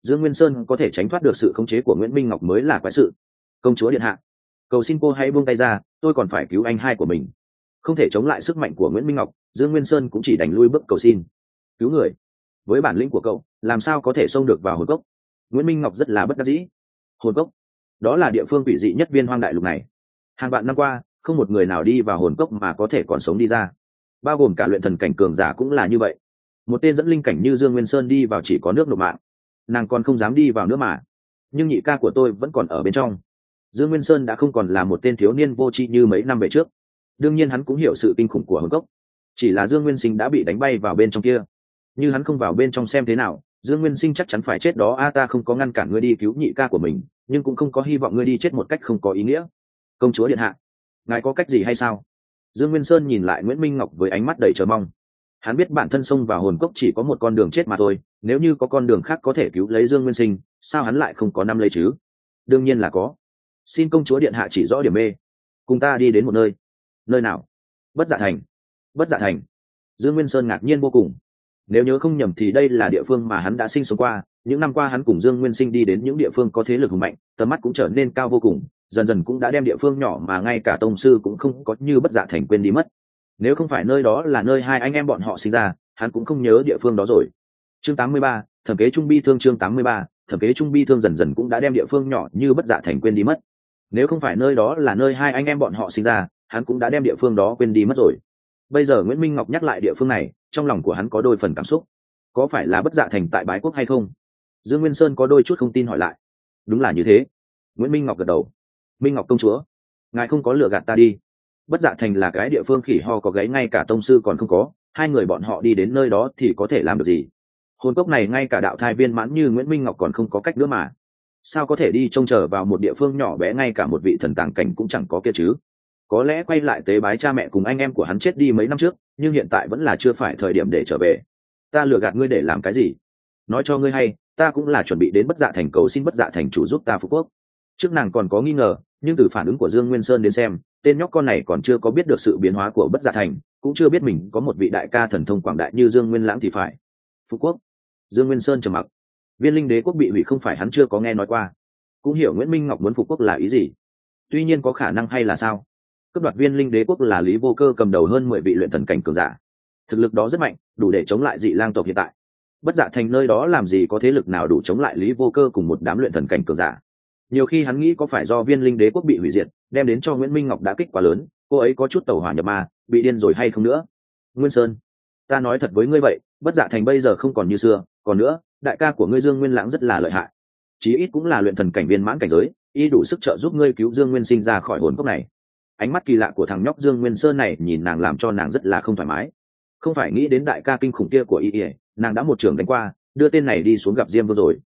S1: Dương Nguyên Sơn có thể tránh thoát được sự khống chế của Nguyễn Minh Ngọc mới là quái sự. Công chúa điện hạ, cầu xin cô hãy buông tay ra, tôi còn phải cứu anh hai của mình. Không thể chống lại sức mạnh của Nguyễn Minh Ngọc, Dương Nguyên Sơn cũng chỉ đành lui bước cầu xin. Cứu người? Với bản lĩnh của cậu, làm sao có thể xông được vào hồn cốc? Nguyễn Minh Ngọc rất là bất đắc dĩ. Hồn cốc, đó là địa phương quỷ dị nhất Viên Hoang Đại Lục này. Hàng vạn năm qua, không một người nào đi vào hồn cốc mà có thể còn sống đi ra, bao gồm cả luyện thần cảnh cường giả cũng là như vậy. Một tên dẫn linh cảnh như Dương Nguyên Sơn đi vào chỉ có nước nộp mạng, nàng còn không dám đi vào nữa mà. Nhưng nhị ca của tôi vẫn còn ở bên trong. Dương Nguyên Sơn đã không còn là một tên thiếu niên vô tri như mấy năm về trước. Đương nhiên hắn cũng hiểu sự kinh khủng của hồn cốc, chỉ là Dương Nguyên Sinh đã bị đánh bay vào bên trong kia. Như hắn không vào bên trong xem thế nào, Dương Nguyên Sinh chắc chắn phải chết đó. Ta không có ngăn cản ngươi đi cứu nhị ca của mình, nhưng cũng không có hy vọng ngươi đi chết một cách không có ý nghĩa. Công chúa điện hạ, ngài có cách gì hay sao? Dương Nguyên Sơn nhìn lại Nguyễn Minh Ngọc với ánh mắt đầy chờ mong. Hắn biết bản thân xông vào hồn cốc chỉ có một con đường chết mà thôi, nếu như có con đường khác có thể cứu lấy Dương Nguyên Sinh, sao hắn lại không có năm lấy chứ? Đương nhiên là có. Xin công chúa điện hạ chỉ rõ điểm mê, cùng ta đi đến một nơi. Nơi nào? Bất Dạ Thành. Bất Dạ Thành? Dương Nguyên Sơn ngạc nhiên vô cùng. Nếu nhớ không nhầm thì đây là địa phương mà hắn đã sinh sống qua. Những năm qua hắn cùng Dương Nguyên Sinh đi đến những địa phương có thế lực hùng mạnh, tầm mắt cũng trở nên cao vô cùng, dần dần cũng đã đem địa phương nhỏ mà ngay cả tông sư cũng không có như Bất Dạ Thành quên đi mất. Nếu không phải nơi đó là nơi hai anh em bọn họ sinh ra, hắn cũng không nhớ địa phương đó rồi. Chương 83, thẩm kế trung bi thương. Chương 83, thẩm kế trung bi thương dần dần cũng đã đem địa phương nhỏ như Bất Dạ Thành quên đi mất. Nếu không phải nơi đó là nơi hai anh em bọn họ sinh ra, hắn cũng đã đem địa phương đó quên đi mất rồi. Bây giờ Nguyễn Minh Ngọc nhắc lại địa phương này, trong lòng của hắn có đôi phần cảm xúc. Có phải là Bất Dạ Thành tại Bái Quốc hay không? Dương Nguyên Sơn có đôi chút không tin hỏi lại. Đúng là như thế. Nguyễn Minh Ngọc gật đầu. Minh Ngọc công chúa, ngài không có lừa gạt ta đi. Bất Dạ Thành là cái địa phương khỉ ho có gáy, ngay cả tông sư còn không có, hai người bọn họ đi đến nơi đó thì có thể làm được gì? Hồn cốc này ngay cả đạo thai viên mãn như Nguyễn Minh Ngọc còn không có cách nữa mà. Sao có thể đi trông chờ vào một địa phương nhỏ bé, ngay cả một vị thần tàng cảnh cũng chẳng có kia chứ? Có lẽ quay lại tế bái cha mẹ cùng anh em của hắn chết đi mấy năm trước, nhưng hiện tại vẫn là chưa phải thời điểm để trở về. Ta lừa gạt ngươi để làm cái gì? Nói cho ngươi hay, ta cũng là chuẩn bị đến Bất Dạ Thành cầu xin Bất Dạ Thành chủ giúp ta phục quốc. Trước nàng còn có nghi ngờ, nhưng từ phản ứng của Dương Nguyên Sơn đến xem, tên nhóc con này còn chưa có biết được sự biến hóa của Bất Dạ Thành, cũng chưa biết mình có một vị đại ca thần thông quảng đại như Dương Nguyên Lãng thì phải. Phục quốc? Dương Nguyên Sơn trầm mặc. Viên Linh Đế quốc bị hủy không phải hắn chưa có nghe nói qua, cũng hiểu Nguyễn Minh Ngọc muốn phục quốc là ý gì. Tuy nhiên có khả năng hay là sao? Cướp đoạt Viên Linh Đế quốc là Lý Vô Cơ cầm đầu hơn 10 vị luyện thần cảnh cường giả, thực lực đó rất mạnh, đủ để chống lại Dị Lang tộc hiện tại. Bất Dạ Thành nơi đó làm gì có thế lực nào đủ chống lại Lý Vô Cơ cùng một đám luyện thần cảnh cường giả. Nhiều khi hắn nghĩ có phải do Viên Linh Đế quốc bị hủy diệt đem đến cho Nguyễn Minh Ngọc đã kích quá lớn, cô ấy có chút tẩu hỏa nhập ma, bị điên rồi hay không nữa. Nguyên Sơn, ta nói thật với ngươi vậy, Bất Dạ Thành bây giờ không còn như xưa. Còn nữa, đại ca của ngươi Dương Nguyên Lãng rất là lợi hại, chí ít cũng là luyện thần cảnh viên mãn cảnh giới, y đủ sức trợ giúp ngươi cứu Dương Nguyên Sinh ra khỏi hồn cốc này. Ánh mắt kỳ lạ của thằng nhóc Dương Nguyên Sơn này nhìn nàng làm cho nàng rất là không thoải mái. Không phải nghĩ đến đại ca kinh khủng kia của y, nàng đã một trường đánh qua, đưa tên này đi xuống gặp Diêm Vương rồi.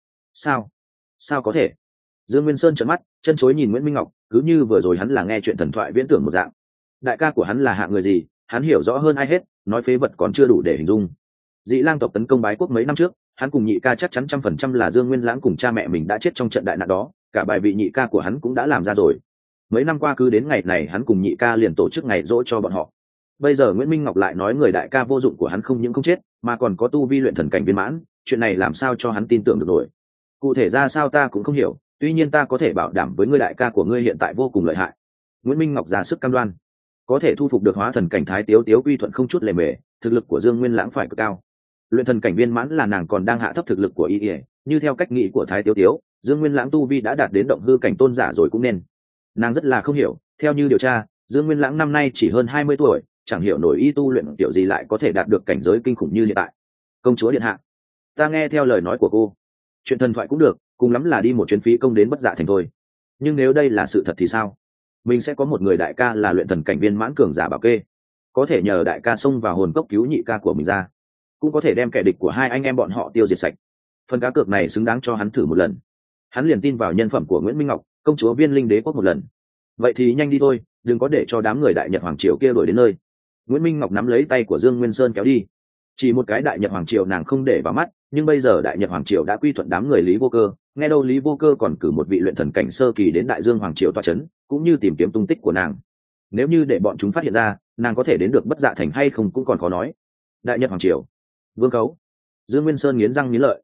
S1: Sao có thể? Dương Nguyên Sơn trợn mắt, chân chối nhìn Nguyễn Minh Ngọc, cứ như vừa rồi hắn là nghe chuyện thần thoại viễn tưởng một dạng. Đại ca của hắn là hạng người gì, hắn hiểu rõ hơn ai hết, nói phế vật còn chưa đủ để hình dung. Dị Lang tộc tấn công Bái Quốc mấy năm trước, hắn cùng nhị ca chắc chắn 100% là Dương Nguyên Lãng cùng cha mẹ mình đã chết trong trận đại nạn đó, cả bài vị nhị ca của hắn cũng đã làm ra rồi. Mấy năm qua cứ đến ngày này hắn cùng nhị ca liền tổ chức ngày dỗ cho bọn họ. Bây giờ Nguyễn Minh Ngọc lại nói người đại ca vô dụng của hắn không những không chết, mà còn có tu vi luyện thần cảnh viên mãn, chuyện này làm sao cho hắn tin tưởng được nổi. Cụ thể ra sao ta cũng không hiểu, tuy nhiên ta có thể bảo đảm với ngươi đại ca của ngươi hiện tại vô cùng lợi hại. Nguyễn Minh Ngọc ra sức cam đoan, có thể thu phục được hóa thần cảnh Thái Tiếu Tiếu quy thuận không chút lề mề, thực lực của Dương Nguyên Lãng phải cực cao. Luyện thần cảnh viên mãn là nàng còn đang hạ thấp thực lực của y, như theo cách nghĩ của Thái Tiếu Tiếu, Dương Nguyên Lãng tu vi đã đạt đến động hư cảnh tôn giả rồi cũng nên. Nàng rất là không hiểu, theo như điều tra, Dương Nguyên Lãng năm nay chỉ hơn 20 tuổi, chẳng hiểu nổi y tu luyện kiểu gì lại có thể đạt được cảnh giới kinh khủng như hiện tại. Công chúa điện hạ, ta nghe theo lời nói của cô, chuyện thần thoại cũng được, cùng lắm là đi một chuyến phí công đến Bất Dạ Thành thôi. Nhưng nếu đây là sự thật thì sao? Mình sẽ có một người đại ca là luyện thần cảnh viên mãn cường giả bảo kê, có thể nhờ đại ca xông vào hồn cốc cứu nhị ca của mình ra, cũng có thể đem kẻ địch của hai anh em bọn họ tiêu diệt sạch. Phần cá cược này xứng đáng cho hắn thử một lần. Hắn liền tin vào nhân phẩm của Nguyễn Minh Ngọc, công chúa Viên Linh Đế quốc một lần. Vậy thì nhanh đi thôi, đừng có để cho đám người Đại Nhật Hoàng Triều kia đuổi đến nơi. Nguyễn Minh Ngọc nắm lấy tay của Dương Nguyên Sơn kéo đi. Chỉ một cái Đại Nhật Hoàng Triều nàng không để vào mắt, nhưng bây giờ Đại Nhật Hoàng Triều đã quy thuận đám người Lý Vô Cơ, nghe đâu Lý Vô Cơ còn cử một vị luyện thần cảnh sơ kỳ đến Đại Dương Hoàng Triều tọa chấn, cũng như tìm kiếm tung tích của nàng. Nếu như để bọn chúng phát hiện ra, nàng có thể đến được Bất Dạ Thành hay không cũng còn khó nói. Đại Nhật Hoàng Triều, Vương Khấu. Dương Nguyên Sơn nghiến răng nghiến lợi.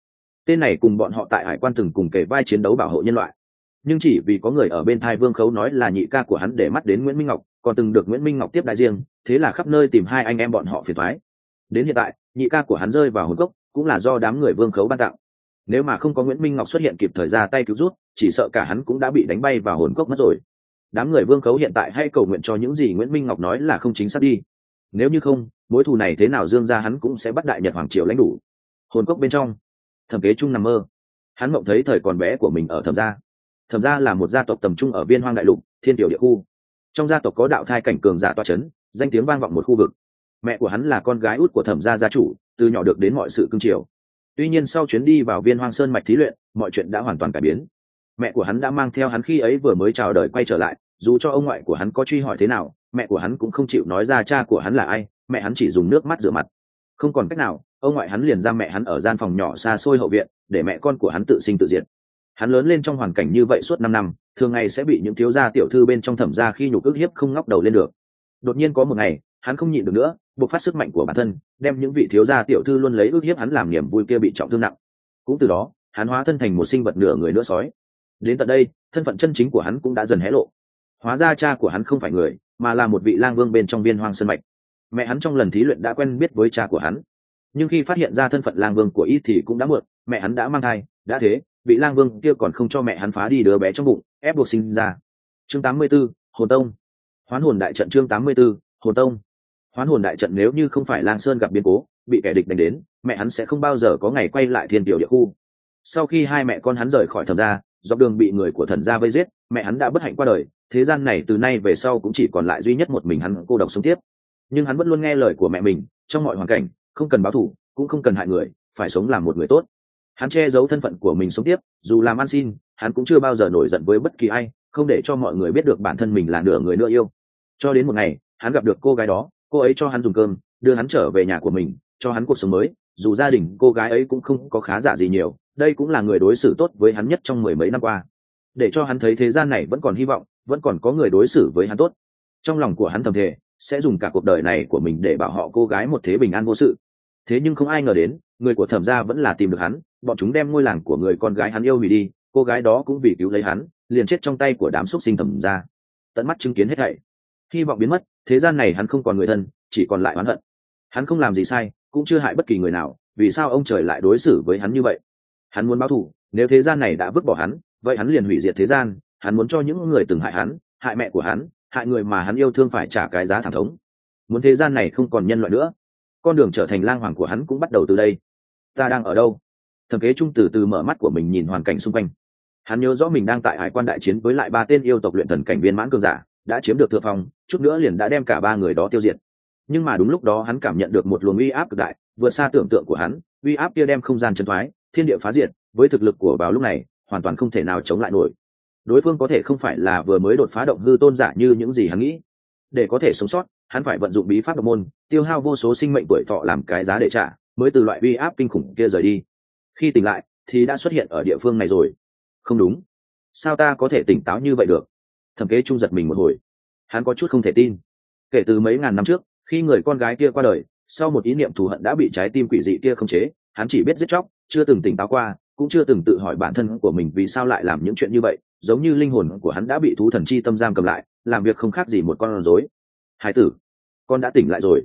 S1: Tên này cùng bọn họ tại hải quan từng cùng kể vai chiến đấu bảo hộ nhân loại, nhưng chỉ vì có người ở bên thai Vương Khấu nói là nhị ca của hắn để mắt đến Nguyễn Minh Ngọc, còn từng được Nguyễn Minh Ngọc tiếp đại riêng, thế là khắp nơi tìm hai anh em bọn họ phiền toái. Đến hiện tại, nhị ca của hắn rơi vào hồn cốc, cũng là do đám người Vương Khấu ban tặng. Nếu mà không có Nguyễn Minh Ngọc xuất hiện kịp thời ra tay cứu rút, chỉ sợ cả hắn cũng đã bị đánh bay vào hồn cốc mất rồi. Đám người Vương Khấu hiện tại hay cầu nguyện cho những gì Nguyễn Minh Ngọc nói là không chính xác đi. Nếu như không, mối thù này thế nào dương ra hắn cũng sẽ bắt Đại Nhật hoàng triều lãnh đủ. Hồn cốc bên trong, Thẩm Kế Trung nằm mơ, hắn mộng thấy thời còn bé của mình ở Thẩm gia. Thẩm gia là một gia tộc tầm trung ở Biên Hoang đại lục, thiên tiểu địa khu. Trong gia tộc có đạo thai cảnh cường giả tọa chấn, danh tiếng vang vọng một khu vực. Mẹ của hắn là con gái út của Thẩm gia gia chủ, từ nhỏ được đến mọi sự cưng chiều. Tuy nhiên sau chuyến đi vào Viên Hoang Sơn mạch thí luyện, mọi chuyện đã hoàn toàn cải biến. Mẹ của hắn đã mang theo hắn khi ấy vừa mới chào đời quay trở lại, dù cho ông ngoại của hắn có truy hỏi thế nào, mẹ của hắn cũng không chịu nói ra cha của hắn là ai, mẹ hắn chỉ dùng nước mắt rửa mặt. Không còn cách nào, ông ngoại hắn liền giam mẹ hắn ở gian phòng nhỏ xa xôi hậu viện, để mẹ con của hắn tự sinh tự diệt. Hắn lớn lên trong hoàn cảnh như vậy suốt 5 năm, thường ngày sẽ bị những thiếu gia tiểu thư bên trong Thẩm gia khi nhục ức hiếp không ngóc đầu lên được. Đột nhiên có một ngày, hắn không nhịn được nữa, bộc phát sức mạnh của bản thân, đem những vị thiếu gia tiểu thư luôn lấy ức hiếp hắn làm niềm vui kia bị trọng thương nặng. Cũng từ đó, hắn hóa thân thành một sinh vật nửa người nửa sói. Đến tận đây, thân phận chân chính của hắn cũng đã dần hé lộ. Hóa ra cha của hắn không phải người, mà là một vị lang vương bên trong Viên Hoang Sơn mạch. Mẹ hắn trong lần thí luyện đã quen biết với cha của hắn, nhưng khi phát hiện ra thân phận lang vương của y thì cũng đã muộn, mẹ hắn đã mang thai, đã thế, vị lang vương kia còn không cho mẹ hắn phá đi đứa bé trong bụng, ép buộc sinh ra. Chương 84, Hồn Tông. Hoán hồn đại trận. Chương 84, Hồn Tông. Hoán hồn đại trận. Nếu như không phải Lang Sơn gặp biến cố, bị kẻ địch đánh đến, mẹ hắn sẽ không bao giờ có ngày quay lại thiên tiểu địa khu. Sau khi hai mẹ con hắn rời khỏi Thẩm gia, dọc đường bị người của Thần gia vây giết, mẹ hắn đã bất hạnh qua đời, thế gian này từ nay về sau cũng chỉ còn lại duy nhất một mình hắn cô độc sống tiếp. Nhưng hắn vẫn luôn nghe lời của mẹ mình, trong mọi hoàn cảnh, không cần báo thù, cũng không cần hại người, phải sống làm một người tốt. Hắn che giấu thân phận của mình sống tiếp, dù làm ăn xin, hắn cũng chưa bao giờ nổi giận với bất kỳ ai, không để cho mọi người biết được bản thân mình là nửa người nửa yêu. Cho đến một ngày, hắn gặp được cô gái đó, cô ấy cho hắn dùng cơm, đưa hắn trở về nhà của mình, cho hắn cuộc sống mới, dù gia đình cô gái ấy cũng không có khá giả gì nhiều, đây cũng là người đối xử tốt với hắn nhất trong mười mấy năm qua. Để cho hắn thấy thế gian này vẫn còn hy vọng, vẫn còn có người đối xử với hắn tốt. Trong lòng của hắn thầm thề, sẽ dùng cả cuộc đời này của mình để bảo họ cô gái một thế bình an vô sự. Thế nhưng không ai ngờ đến, người của Thẩm gia vẫn là tìm được hắn, bọn chúng đem ngôi làng của người con gái hắn yêu hủy đi, cô gái đó cũng vì cứu lấy hắn, liền chết trong tay của đám súc sinh Thẩm gia. Tận mắt chứng kiến hết thảy, hy vọng biến mất, thế gian này hắn không còn người thân, chỉ còn lại oán hận. Hắn không làm gì sai, cũng chưa hại bất kỳ người nào, vì sao ông trời lại đối xử với hắn như vậy? Hắn muốn báo thù, nếu thế gian này đã vứt bỏ hắn, vậy hắn liền hủy diệt thế gian. Hắn muốn cho những người từng hại hắn, hại mẹ của hắn, hại người mà hắn yêu thương phải trả cái giá thảm thống. Muốn thế gian này không còn nhân loại nữa, con đường trở thành lang hoàng của hắn cũng bắt đầu từ đây. Ta đang ở đâu? Thẩm Kế Trung từ từ mở mắt của mình, nhìn hoàn cảnh xung quanh. Hắn nhớ rõ mình đang tại hải quan đại chiến với lại 3 tên yêu tộc luyện thần cảnh viên mãn cường giả, đã chiếm được thượng phong, chút nữa liền đã đem cả 3 người đó tiêu diệt. Nhưng mà đúng lúc đó hắn cảm nhận được một luồng uy áp cực đại, vượt xa tưởng tượng của hắn. Uy áp kia đem không gian chấn thoái, thiên địa phá diệt, với thực lực của vào lúc này, hoàn toàn không thể nào chống lại nổi. Đối phương có thể không phải là vừa mới đột phá động hư tôn giả như những gì hắn nghĩ. Để có thể sống sót, hắn phải vận dụng bí pháp độc môn, tiêu hao vô số sinh mệnh tuổi thọ làm cái giá để trả, mới từ loại uy áp kinh khủng kia rời đi. Khi tỉnh lại thì đã xuất hiện ở địa phương này rồi. Không đúng, sao ta có thể tỉnh táo như vậy được? Thẩm Kế Trung giật mình một hồi, hắn có chút không thể tin. Kể từ mấy ngàn năm trước, khi người con gái kia qua đời, sau một ý niệm thù hận đã bị trái tim quỷ dị kia khống chế, hắn chỉ biết giết chóc, chưa từng tỉnh táo qua, cũng chưa từng tự hỏi bản thân của mình vì sao lại làm những chuyện như vậy, giống như linh hồn của hắn đã bị thú thần chi tâm giam cầm lại, làm việc không khác gì một con rối. Hải tử, con đã tỉnh lại rồi.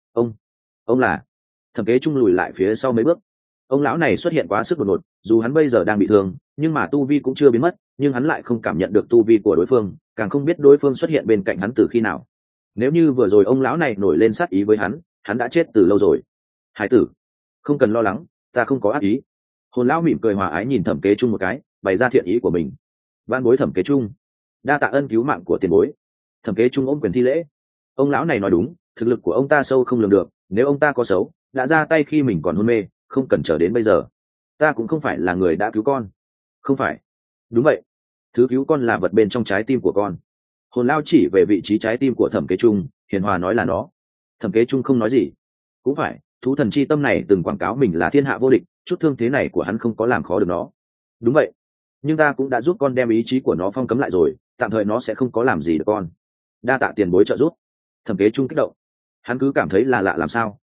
S1: Ông là? Thẩm Kế Trung lùi lại phía sau mấy bước. Ông lão này xuất hiện quá sức đột ngột, dù hắn bây giờ đang bị thương, nhưng mà tu vi cũng chưa biến mất, nhưng hắn lại không cảm nhận được tu vi của đối phương, càng không biết đối phương xuất hiện bên cạnh hắn từ khi nào. Nếu như vừa rồi ông lão này nổi lên sát ý với hắn đã chết từ lâu rồi. Hải tử, không cần lo lắng, ta không có ác ý. Hồn lão mỉm cười hòa ái nhìn Thẩm Kế Trung một cái, bày ra thiện ý của mình. Van bối Thẩm Kế Trung, đa tạ ân cứu mạng của tiền bối. Thẩm Kế Trung ôm quyền thi lễ. Ông lão này nói đúng, thực lực của ông ta sâu không lường được, nếu ông ta có xấu, đã ra tay khi mình còn hôn mê, không cần chờ đến bây giờ. Ta cũng không phải là người đã cứu con. Không phải. Đúng vậy, thứ cứu con là vật bên trong trái tim của con. Hồn lao chỉ về vị trí trái tim của Thẩm Kế Trung, hiền hòa nói là nó. Thẩm Kế Trung không nói gì. Cũng phải, thú thần chi tâm này từng quảng cáo mình là thiên hạ vô địch, chút thương thế này của hắn không có làm khó được nó. Đúng vậy, nhưng ta cũng đã giúp con đem ý chí của nó phong cấm lại rồi, tạm thời nó sẽ không có làm gì được con. Đa tạ tiền bối trợ giúp. Thẩm Kế Trung kích động, hắn cứ cảm thấy là lạ làm sao,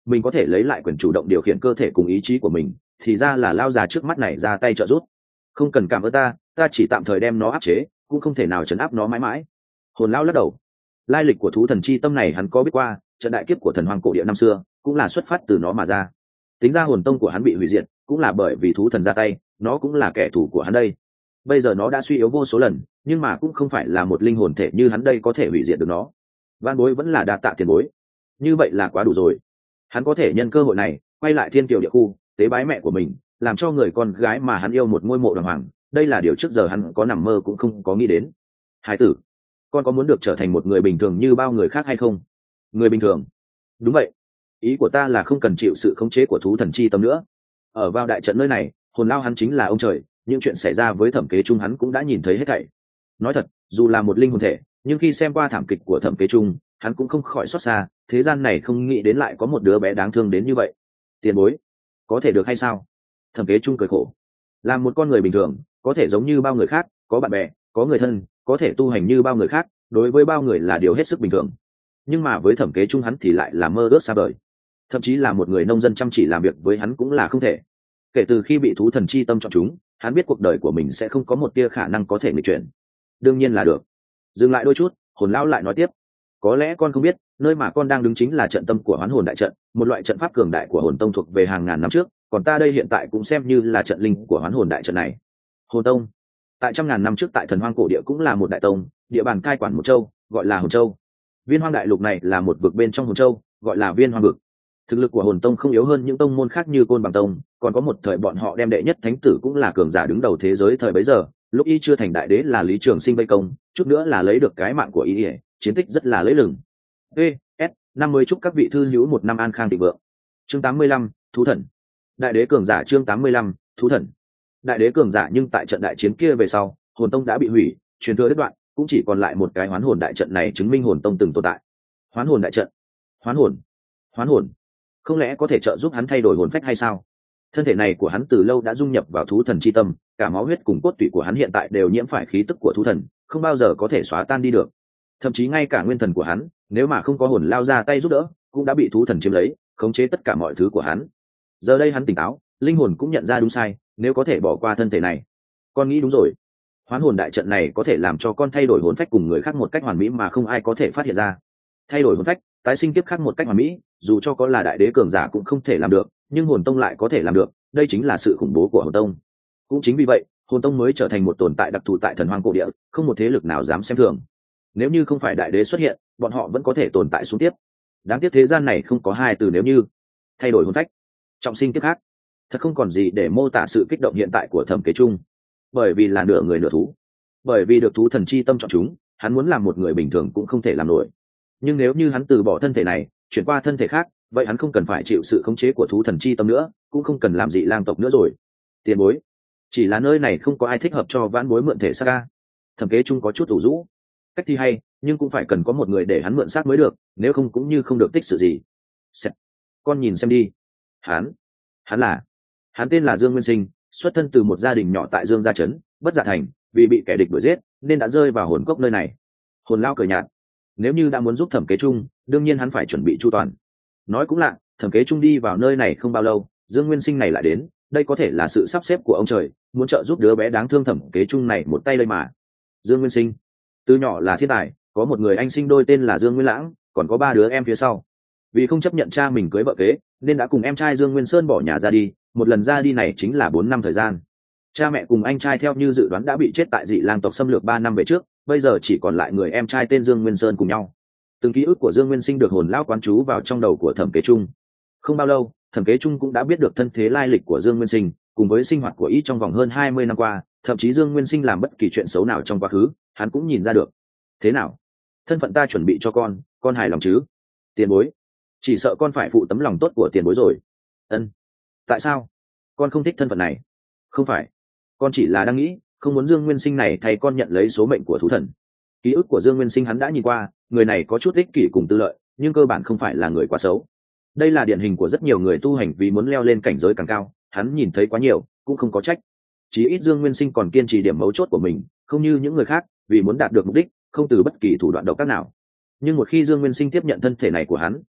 S1: mình có thể lấy lại quyền chủ động điều khiển cơ thể cùng ý chí của mình, thì ra là lao già trước mắt này ra tay trợ giúp. Không cần cảm ơn ta chỉ tạm thời đem nó áp chế, cũng không thể nào trấn áp nó mãi mãi. Hồn lão lắc đầu. Lai lịch của thú thần chi tâm này hắn có biết qua, trận đại kiếp của thần hoàng cổ địa năm xưa cũng là xuất phát từ nó mà ra. Tính ra hồn tông của hắn bị hủy diệt cũng là bởi vì thú thần ra tay, nó cũng là kẻ thù của hắn đây. Bây giờ nó đã suy yếu vô số lần, nhưng mà cũng không phải là một linh hồn thể như hắn đây có thể hủy diệt được nó. Van bối vẫn là đa tạ tiền bối, như vậy là quá đủ rồi. Hắn có thể nhân cơ hội này quay lại thiên kiều địa khu, tế bái mẹ của mình, làm cho người con gái mà hắn yêu một ngôi mộ đàng hoàng. Đây là điều trước giờ hắn có nằm mơ cũng không có nghĩ đến. Hải tử, con có muốn được trở thành một người bình thường như bao người khác hay không? Người bình thường? Đúng vậy, ý của ta là không cần chịu sự khống chế của thú thần chi tâm nữa. Ở vào đại trận nơi này, hồn lao hắn chính là ông trời, những chuyện xảy ra với Thẩm Kế Trung hắn cũng đã nhìn thấy hết thảy. Nói thật, dù là một linh hồn thể, nhưng khi xem qua thảm kịch của Thẩm Kế Trung, hắn cũng không khỏi xót xa, thế gian này không nghĩ đến lại có một đứa bé đáng thương đến như vậy. Tiền bối, có thể được hay sao? Thẩm Kế Trung cười khổ. Làm một con người bình thường, có thể giống như bao người khác, có bạn bè, có người thân, có thể tu hành như bao người khác, đối với bao người là điều hết sức bình thường. Nhưng mà với Thẩm Kế Trung hắn thì lại là mơ ước xa vời. Thậm chí là một người nông dân chăm chỉ làm việc với hắn cũng là không thể. Kể từ khi bị thú thần chi tâm chọn chúng, hắn biết cuộc đời của mình sẽ không có một tia khả năng có thể nghịch chuyển. Đương nhiên là được. Dừng lại đôi chút, hồn lão lại nói tiếp. Có lẽ con không biết, nơi mà con đang đứng chính là trận tâm của Hoán Hồn đại trận, một loại trận pháp cường đại của hồn tông thuộc về hàng ngàn năm trước, còn ta đây hiện tại cũng xem như là trận linh của Hoán Hồn đại trận này. Hồn tông, tại trăm ngàn năm trước tại thần hoang cổ địa cũng là một đại tông, địa bàn cai quản một châu, gọi là Hồn Châu. Viên Hoang đại lục này là một vực bên trong Hồn Châu, gọi là Viên Hoang vực. Thực lực của hồn tông không yếu hơn những tông môn khác như Côn Bằng tông, còn có một thời bọn họ đem đệ nhất thánh tử cũng là cường giả đứng đầu thế giới thời bấy giờ, lúc y chưa thành đại đế là Lý Trường Sinh vây công, chút nữa là lấy được cái mạng của y, chiến tích rất là lẫy lừng. PS 50 chúc các vị thư hữu một năm an khang thịnh vượng. Chương 85, thú thần. Đại đế cường giả chương 85, thú thần. Đại đế cường giả nhưng tại trận đại chiến kia về sau, hồn tông đã bị hủy, truyền thừa đứt đoạn, cũng chỉ còn lại một cái Hoán Hồn đại trận này chứng minh hồn tông từng tồn tại. Hoán Hồn đại trận. Hoán hồn. Hoán hồn. Không lẽ có thể trợ giúp hắn thay đổi hồn phách hay sao? Thân thể này của hắn từ lâu đã dung nhập vào thú thần chi tâm, cả máu huyết cùng cốt tủy của hắn hiện tại đều nhiễm phải khí tức của thú thần, không bao giờ có thể xóa tan đi được. Thậm chí ngay cả nguyên thần của hắn, nếu mà không có hồn lao ra tay giúp đỡ, cũng đã bị thú thần chiếm lấy, khống chế tất cả mọi thứ của hắn. Giờ đây hắn tỉnh táo, linh hồn cũng nhận ra đúng sai, nếu có thể bỏ qua thân thể này. Con nghĩ đúng rồi. Hoán Hồn đại trận này có thể làm cho con thay đổi hồn phách cùng người khác một cách hoàn mỹ mà không ai có thể phát hiện ra. Thay đổi hồn phách, tái sinh kiếp khác một cách hoàn mỹ, dù cho có là đại đế cường giả cũng không thể làm được, nhưng hồn tông lại có thể làm được, đây chính là sự khủng bố của hồn tông. Cũng chính vì vậy, hồn tông mới trở thành một tồn tại đặc thù tại thần hoang cổ địa, không một thế lực nào dám xem thường. Nếu như không phải đại đế xuất hiện, bọn họ vẫn có thể tồn tại xuống tiếp. Đáng tiếc thế gian này không có hai từ nếu như. Thay đổi hồn phách, trọng sinh kiếp khác, thật không còn gì để mô tả sự kích động hiện tại của Thẩm Kế Trung. Bởi vì là nửa người nửa thú, bởi vì được thú thần chi tâm chọn chúng, hắn muốn làm một người bình thường cũng không thể làm nổi. Nhưng nếu như hắn từ bỏ thân thể này, chuyển qua thân thể khác, vậy hắn không cần phải chịu sự khống chế của thú thần chi tâm nữa, cũng không cần làm dị lang tộc nữa rồi. Tiền bối, chỉ là nơi này không có ai thích hợp cho vãn bối mượn thể xác ca. Thẩm Kế Trung có chút ủ rũ. Cách thì hay, nhưng cũng phải cần có một người để hắn mượn xác mới được, nếu không cũng như không được tích sự gì. Con nhìn xem đi. Hắn tên là Dương Nguyên Sinh, xuất thân từ một gia đình nhỏ tại Dương Gia Trấn, Bất Dạ Thành, vì bị kẻ địch đuổi giết, nên đã rơi vào hồn cốc nơi này. Hồn lao cười nhạt. Nếu như đã muốn giúp Thẩm Kế Trung, đương nhiên hắn phải chuẩn bị chu toàn. Nói cũng lạ, Thẩm Kế Trung đi vào nơi này không bao lâu, Dương Nguyên Sinh này lại đến, đây có thể là sự sắp xếp của ông trời, muốn trợ giúp đứa bé đáng thương Thẩm Kế Trung này một tay đây mà. Dương Nguyên Sinh, từ nhỏ là thiên tài, có một người anh sinh đôi tên là Dương Nguyên Lãng, còn có 3 đứa em phía sau. Vì không chấp nhận cha mình cưới vợ kế, nên đã cùng em trai Dương Nguyên Sơn bỏ nhà ra đi, một lần ra đi này chính là 4 năm thời gian. Cha mẹ cùng anh trai theo như dự đoán đã bị chết tại dị lang tộc xâm lược 3 năm về trước, bây giờ chỉ còn lại người em trai tên Dương Nguyên Sơn cùng nhau. Từng ký ức của Dương Nguyên Sinh được hồn lão quán trú vào trong đầu của Thẩm Kế Trung. Không bao lâu, Thẩm Kế Trung cũng đã biết được thân thế lai lịch của Dương Nguyên Sinh, cùng với sinh hoạt của y trong vòng hơn 20 năm qua, thậm chí Dương Nguyên Sinh làm bất kỳ chuyện xấu nào trong quá khứ, hắn cũng nhìn ra được. Thế nào? Thân phận ta chuẩn bị cho con hài lòng chứ? Tiền bối, chỉ sợ con phải phụ tấm lòng tốt của tiền bối rồi. Ân. Tại sao? Con không thích thân phận này. Không phải, con chỉ là đang nghĩ, không muốn Dương Nguyên Sinh này thay con nhận lấy số mệnh của thú thần. Ký ức của Dương Nguyên Sinh hắn đã nhìn qua, người này có chút ích kỷ cùng tư lợi, nhưng cơ bản không phải là người quá xấu. Đây là điển hình của rất nhiều người tu hành vì muốn leo lên cảnh giới càng cao, hắn nhìn thấy quá nhiều, cũng không có trách. Chí ít Dương Nguyên Sinh còn kiên trì điểm mấu chốt của mình, không như những người khác, vì muốn đạt được mục đích, không từ bất kỳ thủ đoạn độc ác nào. Nhưng một khi Dương Nguyên Sinh tiếp nhận thân thể này của hắn,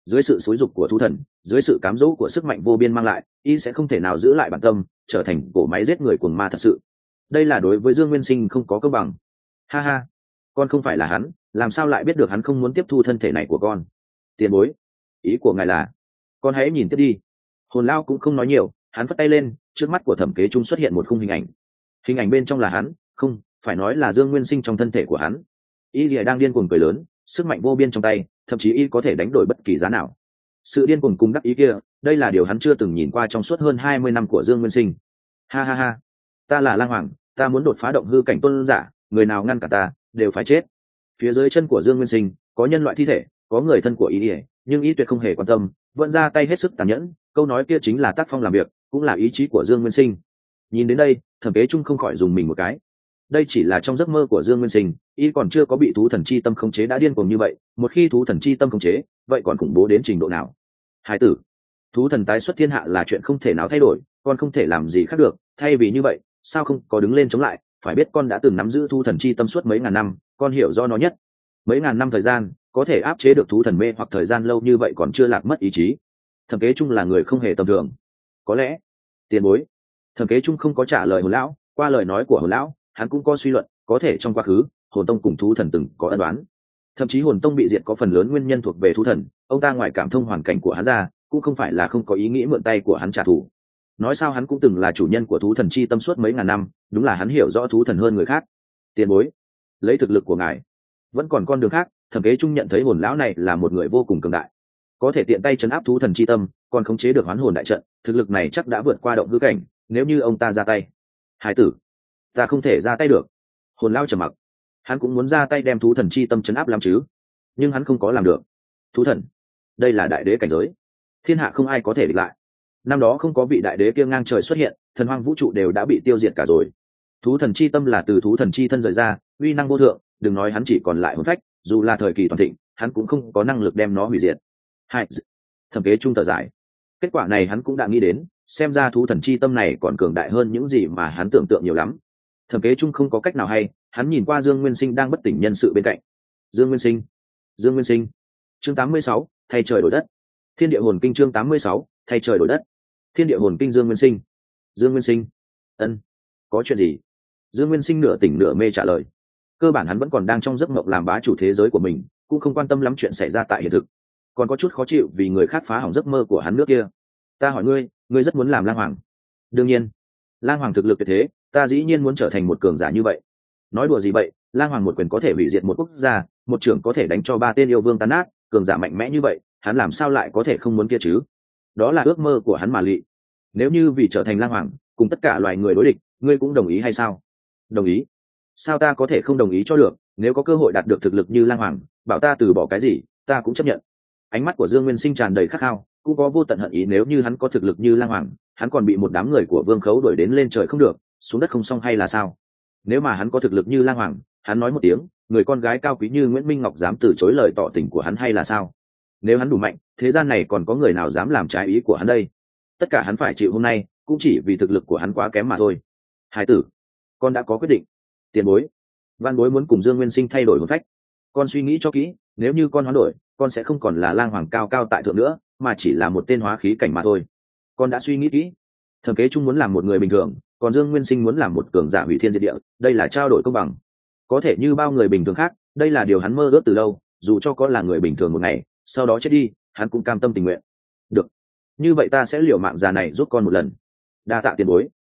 S1: dưới sự xúi dục của thú thần, dưới sự cám dỗ của sức mạnh vô biên mang lại, y sẽ không thể nào giữ lại bản tâm, trở thành cỗ máy giết người cuồng ma thật sự. Đây là đối với Dương Nguyên Sinh không có công bằng. Ha ha, con không phải là hắn, làm sao lại biết được hắn không muốn tiếp thu thân thể này của con? Tiền bối, ý của ngài là con hãy nhìn tiếp đi. Hồn lao cũng không nói nhiều, hắn phất tay lên, trước mắt của Thẩm Kế Trung xuất hiện một khung hình ảnh. Hình ảnh bên trong là hắn, không phải nói là Dương Nguyên Sinh trong thân thể của hắn. Y lìa đang điên cuồng cười lớn, sức mạnh vô biên trong tay, thậm chí y có thể đánh đổi bất kỳ giá nào. Sự điên cuồng cùng đắc ý kia, đây là điều hắn chưa từng nhìn qua trong suốt hơn 20 năm của Dương Nguyên Sinh. Ha ha ha, ta là Lang Hoàng, ta muốn đột phá động hư cảnh tôn giả, người nào ngăn cả ta đều phải chết. Phía dưới chân của Dương Nguyên Sinh có nhân loại thi thể, có người thân của y, nhưng y tuyệt không hề quan tâm, vẫn ra tay hết sức tàn nhẫn. Câu nói kia chính là tác phong làm việc, cũng là ý chí của Dương Nguyên Sinh. Nhìn đến đây, Thẩm Kế Trung không khỏi dùng mình một cái. Đây chỉ là trong giấc mơ của Dương Nguyên Sinh, y còn chưa có bị thú thần chi tâm khống chế đã điên cuồng như vậy. Một khi thú thần chi tâm khống chế, vậy còn khủng bố đến trình độ nào? Hải tử, thú thần tái xuất thiên hạ là chuyện không thể nào thay đổi, con không thể làm gì khác được. Thay vì như vậy, sao không có đứng lên chống lại? Phải biết con đã từng nắm giữ thú thần chi tâm suốt mấy ngàn năm, con hiểu do nó nhất. Mấy ngàn năm thời gian, có thể áp chế được thú thần mê hoặc thời gian lâu như vậy còn chưa lạc mất ý chí. Thẩm Kế Trung là người không hề tầm thường. Có lẽ, tiền bối. Thẩm Kế Trung không có trả lời Hồn lão, qua lời nói của Hồn lão, hắn cũng có suy luận, có thể trong quá khứ, Hồn Tông cùng thú thần từng có ân đoán. Thậm chí Hồn Tông bị diệt có phần lớn nguyên nhân thuộc về thú thần, ông ta ngoài cảm thông hoàn cảnh của hắn ra, cũng không phải là không có ý nghĩ mượn tay của hắn trả thù. Nói sao hắn cũng từng là chủ nhân của thú thần chi tâm suốt mấy ngàn năm, đúng là hắn hiểu rõ thú thần hơn người khác. Tiền bối, lấy thực lực của ngài, vẫn còn con đường khác. Thẩm Kế Trung nhận thấy Hồn lão này là một người vô cùng cường đại, có thể tiện tay chấn áp thú thần chi tâm, còn khống chế được hoán hồn đại trận, thực lực này chắc đã vượt qua động hư cảnh. Nếu như ông ta ra tay, hải tử, ta không thể ra tay được. Hồn lão trầm mặc, hắn cũng muốn ra tay đem thú thần chi tâm chấn áp làm chứ, nhưng hắn không có làm được. Thú thần, đây là đại đế cảnh giới, thiên hạ không ai có thể địch lại. Năm đó không có vị đại đế kia ngang trời xuất hiện, thần hoang vũ trụ đều đã bị tiêu diệt cả rồi. Thú thần chi tâm là từ thú thần chi thân rời ra, uy năng vô thượng, đừng nói hắn chỉ còn lại hồn phách, dù là thời kỳ toàn thịnh, hắn cũng không có năng lực đem nó hủy diệt. Hai, Thẩm Kế Trung thở dài. Kết quả này hắn cũng đã nghĩ đến, xem ra thú thần chi tâm này còn cường đại hơn những gì mà hắn tưởng tượng nhiều lắm. Thẩm Kế Trung không có cách nào hay, hắn nhìn qua Dương Nguyên Sinh đang bất tỉnh nhân sự bên cạnh. Dương Nguyên Sinh, Dương Nguyên Sinh. Chương 86, thay trời đổi đất. Thiên địa hồn kinh chương 86, thay trời đổi đất. Thiên địa hồn kinh Dương Nguyên Sinh. Dương Nguyên Sinh. Ân, có chuyện gì? Dương Nguyên Sinh nửa tỉnh nửa mê trả lời. Cơ bản hắn vẫn còn đang trong giấc mộng làm bá chủ thế giới của mình, cũng không quan tâm lắm chuyện xảy ra tại hiện thực, còn có chút khó chịu vì người khác phá hỏng giấc mơ của hắn nước kia. Ta hỏi ngươi, ngươi rất muốn làm Lang Hoàng? Đương nhiên. Lang Hoàng thực lực tuyệt thế, ta dĩ nhiên muốn trở thành một cường giả như vậy. Nói đùa gì vậy, Lang Hoàng một quyền có thể hủy diệt một quốc gia, một trưởng có thể đánh cho 3 tên yêu vương tan nát, cường giả mạnh mẽ như vậy, hắn làm sao lại có thể không muốn kia chứ? Đó là ước mơ của hắn mà lị. Nếu như vì trở thành Lang Hoàng, cùng tất cả loài người đối địch, ngươi cũng đồng ý hay sao? Đồng ý. Sao ta có thể không đồng ý cho được? Nếu có cơ hội đạt được thực lực như Lang Hoàng, bảo ta từ bỏ cái gì, ta cũng chấp nhận. Ánh mắt của Dương Nguyên Sinh tràn đầy khát khao, cũng có vô tận hận ý. Nếu như hắn có thực lực như Lang Hoàng, hắn còn bị một đám người của Vương Khấu đuổi đến lên trời không được, xuống đất không xong hay là sao? Nếu mà hắn có thực lực như Lang Hoàng, hắn nói một tiếng, người con gái cao quý như Nguyễn Minh Ngọc dám từ chối lời tỏ tình của hắn hay là sao? Nếu hắn đủ mạnh, thế gian này còn có người nào dám làm trái ý của hắn đây? Tất cả hắn phải chịu hôm nay, cũng chỉ vì thực lực của hắn quá kém mà thôi. Hải tử, con đã có quyết định. Tiền bối, Văn bối muốn cùng Dương Nguyên Sinh thay đổi hồn phách. Con suy nghĩ cho kỹ, nếu như con hoán đổi, con sẽ không còn là Lang Hoàng cao cao tại thượng nữa, mà chỉ là một tên hóa khí cảnh mà thôi. Con đã suy nghĩ kỹ. Thẩm Kế Trung muốn làm một người bình thường, còn Dương Nguyên Sinh muốn làm một cường giả hủy thiên diệt địa, đây là trao đổi công bằng. Có thể như bao người bình thường khác, đây là điều hắn mơ ước từ lâu, dù cho có là người bình thường một ngày, sau đó chết đi, hắn cũng cam tâm tình nguyện. Được, như vậy ta sẽ liều mạng già này giúp con một lần. Đa tạ tiền bối.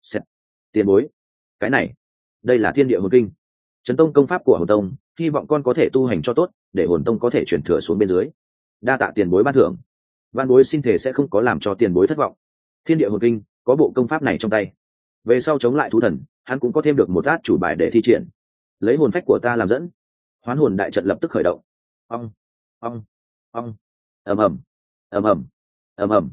S1: Tiền bối, cái này, đây là Thiên Địa Hồn Kinh, Chấn Tông công pháp của Hồn Tông, hy vọng con có thể tu hành cho tốt, để Hồn Tông có thể chuyển thừa xuống bên dưới. Đa tạ tiền bối ban thưởng. Văn bối xin thể sẽ không có làm cho tiền bối thất vọng. Thiên Địa Hồn Kinh, có bộ công pháp này trong tay, về sau chống lại thú thần, hắn cũng có thêm được một át chủ bài để thi triển. Lấy hồn phách của ta làm dẫn, hoán hồn đại trận lập tức khởi động. Ong, ong, ong, ầm ầm, ầm ầm, ầm ầm.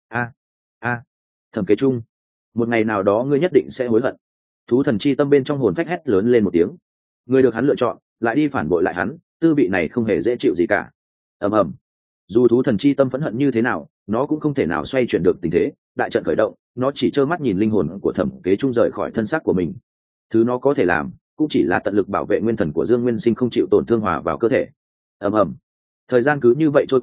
S1: A. Thẩm Kế Trung, một ngày nào đó ngươi nhất định sẽ hối hận. Thú thần chi tâm bên trong hồn phách hét lớn lên một tiếng. Người được hắn lựa chọn, lại đi phản bội lại hắn, tư vị này không hề dễ chịu gì cả. Ầm ầm. Dù thú thần chi tâm phẫn hận như thế nào, nó cũng không thể nào xoay chuyển được tình thế. Đại trận khởi động, nó chỉ trơ mắt nhìn linh hồn của Thẩm Kế Trung rời khỏi thân xác của mình. Thứ nó có thể làm, cũng chỉ là tận lực bảo vệ nguyên thần của Dương Nguyên Sinh không chịu tổn thương hòa vào cơ thể. Ầm ầm. Thời gian cứ như vậy trôi qua,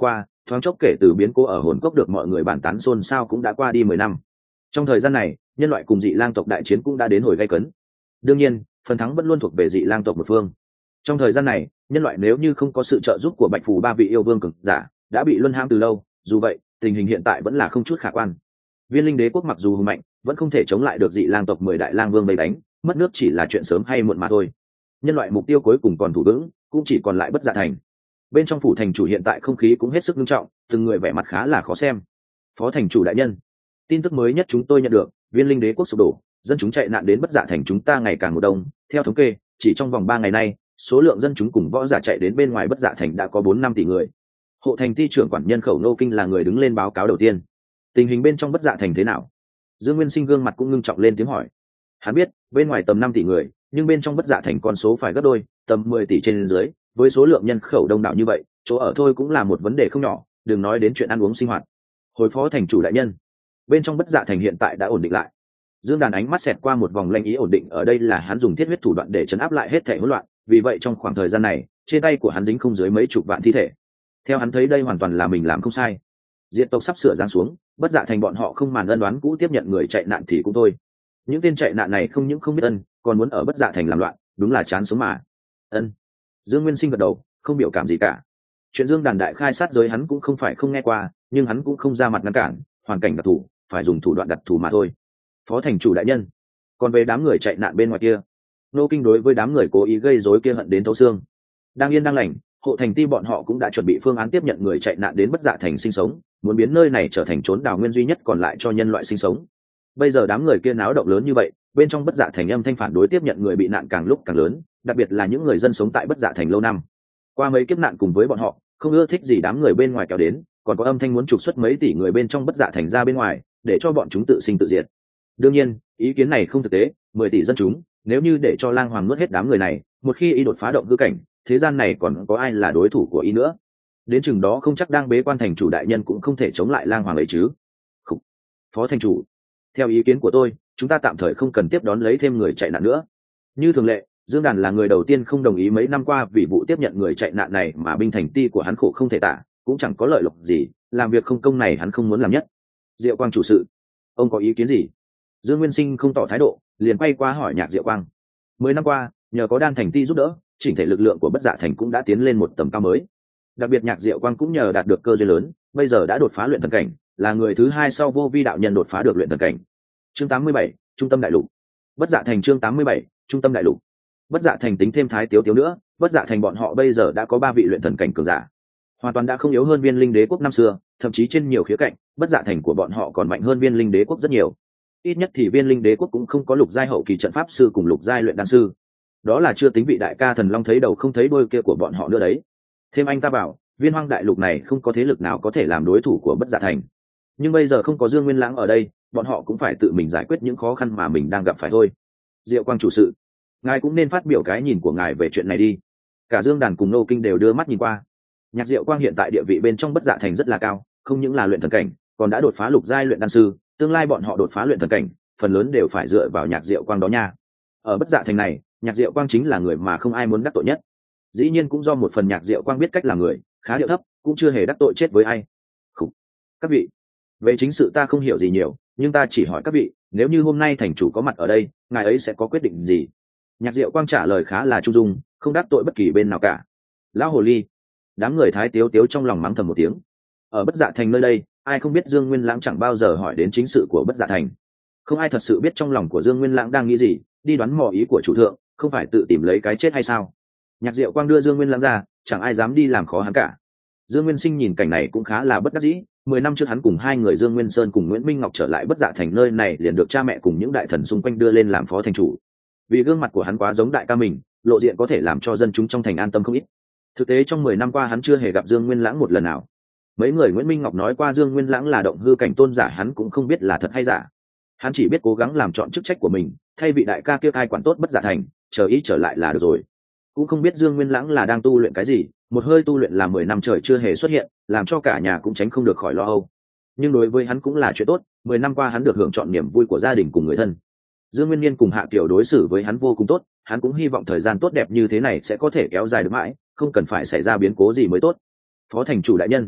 S1: thoáng chốc kể từ biến cố ở hồn cốc được mọi người bàn tán xôn xao cũng đã qua đi 10 năm. Trong thời gian này, nhân loại cùng dị lang tộc đại chiến cũng đã đến hồi gay cấn. Đương nhiên, phần thắng vẫn luôn thuộc về dị lang tộc một phương. Trong thời gian này, nhân loại nếu như không có sự trợ giúp của Bạch Phù ba vị yêu vương cường giả, đã bị luân hãm từ lâu, dù vậy, tình hình hiện tại vẫn là không chút khả quan. Viên Linh Đế quốc mặc dù hùng mạnh, vẫn không thể chống lại được dị lang tộc 10 đại lang vương vây đánh, mất nước chỉ là chuyện sớm hay muộn mà thôi. Nhân loại mục tiêu cuối cùng còn thủ vững, cũng chỉ còn lại Bất Dạ thành. Bên trong phủ thành chủ hiện tại không khí cũng hết sức nghiêm trọng, từng người vẻ mặt khá là khó xem. Phó thành chủ đại nhân, tin tức mới nhất chúng tôi nhận được, Viên Linh Đế quốc sụp đổ, dân chúng chạy nạn đến Bất Dạ thành chúng ta ngày càng một đông. Theo thống kê, chỉ trong vòng 3 ngày nay, số lượng dân chúng cùng võ giả chạy đến bên ngoài Bất Dạ thành đã có 4-5 tỷ người. Hộ thành ty trưởng quản nhân khẩu Nô Kinh là người đứng lên báo cáo đầu tiên. Tình hình bên trong Bất Dạ thành thế nào? Dương Nguyên Sinh gương mặt cũng ngưng trọng lên tiếng hỏi. Hắn biết, bên ngoài tầm 5 tỷ người, nhưng bên trong Bất Dạ thành con số phải gấp đôi, tầm 10 tỷ trên dưới, với số lượng nhân khẩu đông đảo như vậy, chỗ ở thôi cũng là một vấn đề không nhỏ, đừng nói đến chuyện ăn uống sinh hoạt. Hồi phó thành chủ đại nhân, bên trong Bất Dạ thành hiện tại đã ổn định lại. Dương Đàn ánh mắt xẹt qua một vòng lanh ý, ổn định ở đây là hắn dùng thiết huyết thủ đoạn để trấn áp lại hết thảy hỗn loạn, vì vậy trong khoảng thời gian này, trên tay của hắn dính không dưới mấy chục vạn thi thể. Theo hắn thấy đây hoàn toàn là mình làm không sai. Diệt tộc sắp sửa giáng xuống, Bất Dạ thành bọn họ không màn ân đoán cũ tiếp nhận người chạy nạn thì cũng thôi. Những tên chạy nạn này không những không biết ân, còn muốn ở Bất Dạ thành làm loạn, đúng là chán sống mà. Ân. Dương Nguyên Sinh gật đầu, không biểu cảm gì cả. Chuyện Dương Đàn đại khai sát giới hắn cũng không phải không nghe qua, nhưng hắn cũng không ra mặt ngăn cản, hoàn cảnh đặc thù, phải dùng thủ đoạn đặc thù mà thôi. Phó thành chủ đại nhân, còn về đám người chạy nạn bên ngoài kia, Nô Kinh đối với đám người cố ý gây rối kia hận đến thấu xương. Đang yên đang lành, hộ thành ty bọn họ cũng đã chuẩn bị phương án tiếp nhận người chạy nạn đến Bất Dạ thành sinh sống, muốn biến nơi này trở thành trốn đào nguyên duy nhất còn lại cho nhân loại sinh sống. Bây giờ đám người kia náo động lớn như vậy, bên trong Bất Dạ thành âm thanh phản đối tiếp nhận người bị nạn càng lúc càng lớn, đặc biệt là những người dân sống tại Bất Dạ thành lâu năm. Qua mấy kiếp nạn cùng với bọn họ, không ưa thích gì đám người bên ngoài kéo đến, còn có âm thanh muốn trục xuất mấy tỷ người bên trong Bất Dạ thành ra bên ngoài, để cho bọn chúng tự sinh tự diệt. Đương nhiên, ý kiến này không thực tế, 10 tỷ dân chúng, nếu như để cho Lang Hoàng nuốt hết đám người này, một khi y đột phá động hư cảnh, thế gian này còn có ai là đối thủ của y nữa? Đến chừng đó không chắc đang bế quan thành chủ đại nhân cũng không thể chống lại Lang Hoàng ấy chứ. Khủ. Phó thành chủ, theo ý kiến của tôi, chúng ta tạm thời không cần tiếp đón lấy thêm người chạy nạn nữa. Như thường lệ, Dương Đàn là người đầu tiên không đồng ý mấy năm qua vì vụ tiếp nhận người chạy nạn này mà binh thành ty của hắn khổ không thể tả, cũng chẳng có lợi lộc gì, làm việc không công này hắn không muốn làm nhất. Diệu Quang chủ sự, ông có ý kiến gì? Dương Nguyên Sinh không tỏ thái độ, liền quay qua hỏi Nhạc Diệu Quang. 10 năm qua, nhờ có Đan thành ty giúp đỡ, chỉnh thể lực lượng của Bất Dạ thành cũng đã tiến lên một tầm cao mới. Đặc biệt Nhạc Diệu Quang cũng nhờ đạt được cơ duyên lớn, bây giờ đã đột phá luyện thần cảnh, là người thứ 2 sau Vô Vi đạo nhân đột phá được luyện thần cảnh. Chương 87, trung tâm đại lục. Bất Dạ thành chương 87, trung tâm đại lục. Bất Dạ thành tính thêm Thái Tiếu Tiếu nữa, Bất Dạ thành bọn họ bây giờ đã có 3 vị luyện thần cảnh cường giả, hoàn toàn đã không yếu hơn Viên Linh Đế quốc năm xưa, thậm chí trên nhiều khía cạnh, Bất Dạ thành của bọn họ còn mạnh hơn Viên Linh Đế quốc rất nhiều. Ít nhất thì Viên Linh Đế quốc cũng không có lục giai hậu kỳ trận pháp sư cùng lục giai luyện đan sư. Đó là chưa tính vị đại ca thần long thấy đầu không thấy đuôi kia của bọn họ nữa đấy. Thêm anh ta bảo, Viên Hoang đại lục này không có thế lực nào có thể làm đối thủ của Bất Dạ thành. Nhưng bây giờ không có Dương Nguyên Lãng ở đây, bọn họ cũng phải tự mình giải quyết những khó khăn mà mình đang gặp phải thôi. Diệu Quang chủ sự, ngài cũng nên phát biểu cái nhìn của ngài về chuyện này đi. Cả Dương Đàn cùng Nô Kinh đều đưa mắt nhìn qua. Nhạc Diệu Quang hiện tại địa vị bên trong Bất Dạ thành rất là cao, không những là luyện thần cảnh, còn đã đột phá lục giai luyện đan sư, tương lai bọn họ đột phá luyện thần cảnh, phần lớn đều phải dựa vào Nhạc Diệu Quang đó nha. Ở Bất Dạ thành này, Nhạc Diệu Quang chính là người mà không ai muốn đắc tội nhất. Dĩ nhiên cũng do một phần Nhạc Diệu Quang biết cách làm người, khá điệu thấp, cũng chưa hề đắc tội chết với ai. Khủ. Các vị, về chính sự ta không hiểu gì nhiều, nhưng ta chỉ hỏi các vị, nếu như hôm nay thành chủ có mặt ở đây, ngài ấy sẽ có quyết định gì? Nhạc Diệu Quang trả lời khá là trung dung, không đắc tội bất kỳ bên nào cả. Lão hồ ly. Đám người Thái Tiếu Tiếu trong lòng mắng thầm một tiếng. Ở Bất Dạ thành nơi đây, ai không biết Dương Nguyên Lãng chẳng bao giờ hỏi đến chính sự của Bất Dạ thành. Không ai thật sự biết trong lòng của Dương Nguyên Lãng đang nghĩ gì, đi đoán mò ý của chủ thượng, không phải tự tìm lấy cái chết hay sao? Nhạc Diệu Quang đưa Dương Nguyên Lãng ra, chẳng ai dám đi làm khó hắn cả. Dương Nguyên Sinh nhìn cảnh này cũng khá là bất đắc dĩ. 10 năm trước hắn cùng hai người Dương Nguyên Sơn cùng Nguyễn Minh Ngọc trở lại Bất Dạ thành nơi này liền được cha mẹ cùng những đại thần xung quanh đưa lên làm phó thành chủ. Vì gương mặt của hắn quá giống đại ca mình, lộ diện có thể làm cho dân chúng trong thành an tâm không ít. Thực tế trong 10 năm qua hắn chưa hề gặp Dương Nguyên Lãng một lần nào. Mấy người Nguyễn Minh Ngọc nói qua Dương Nguyên Lãng là động hư cảnh tôn giả hắn cũng không biết là thật hay giả. Hắn chỉ biết cố gắng làm trọn chức trách của mình, thay vị đại ca kia cai quản tốt Bất Dạ thành, chờ ý trở lại là được rồi. Cũng không biết Dương Nguyên Lãng là đang tu luyện cái gì, một hơi tu luyện là 10 năm trời chưa hề xuất hiện, làm cho cả nhà cũng tránh không được khỏi lo âu. Nhưng đối với hắn cũng là chuyện tốt, 10 năm qua hắn được hưởng trọn niềm vui của gia đình cùng người thân. Dương Nguyên Niên cùng Hạ Kiều đối xử với hắn vô cùng tốt, hắn cũng hy vọng thời gian tốt đẹp như thế này sẽ có thể kéo dài được mãi, không cần phải xảy ra biến cố gì mới tốt. Phó thành chủ đại nhân,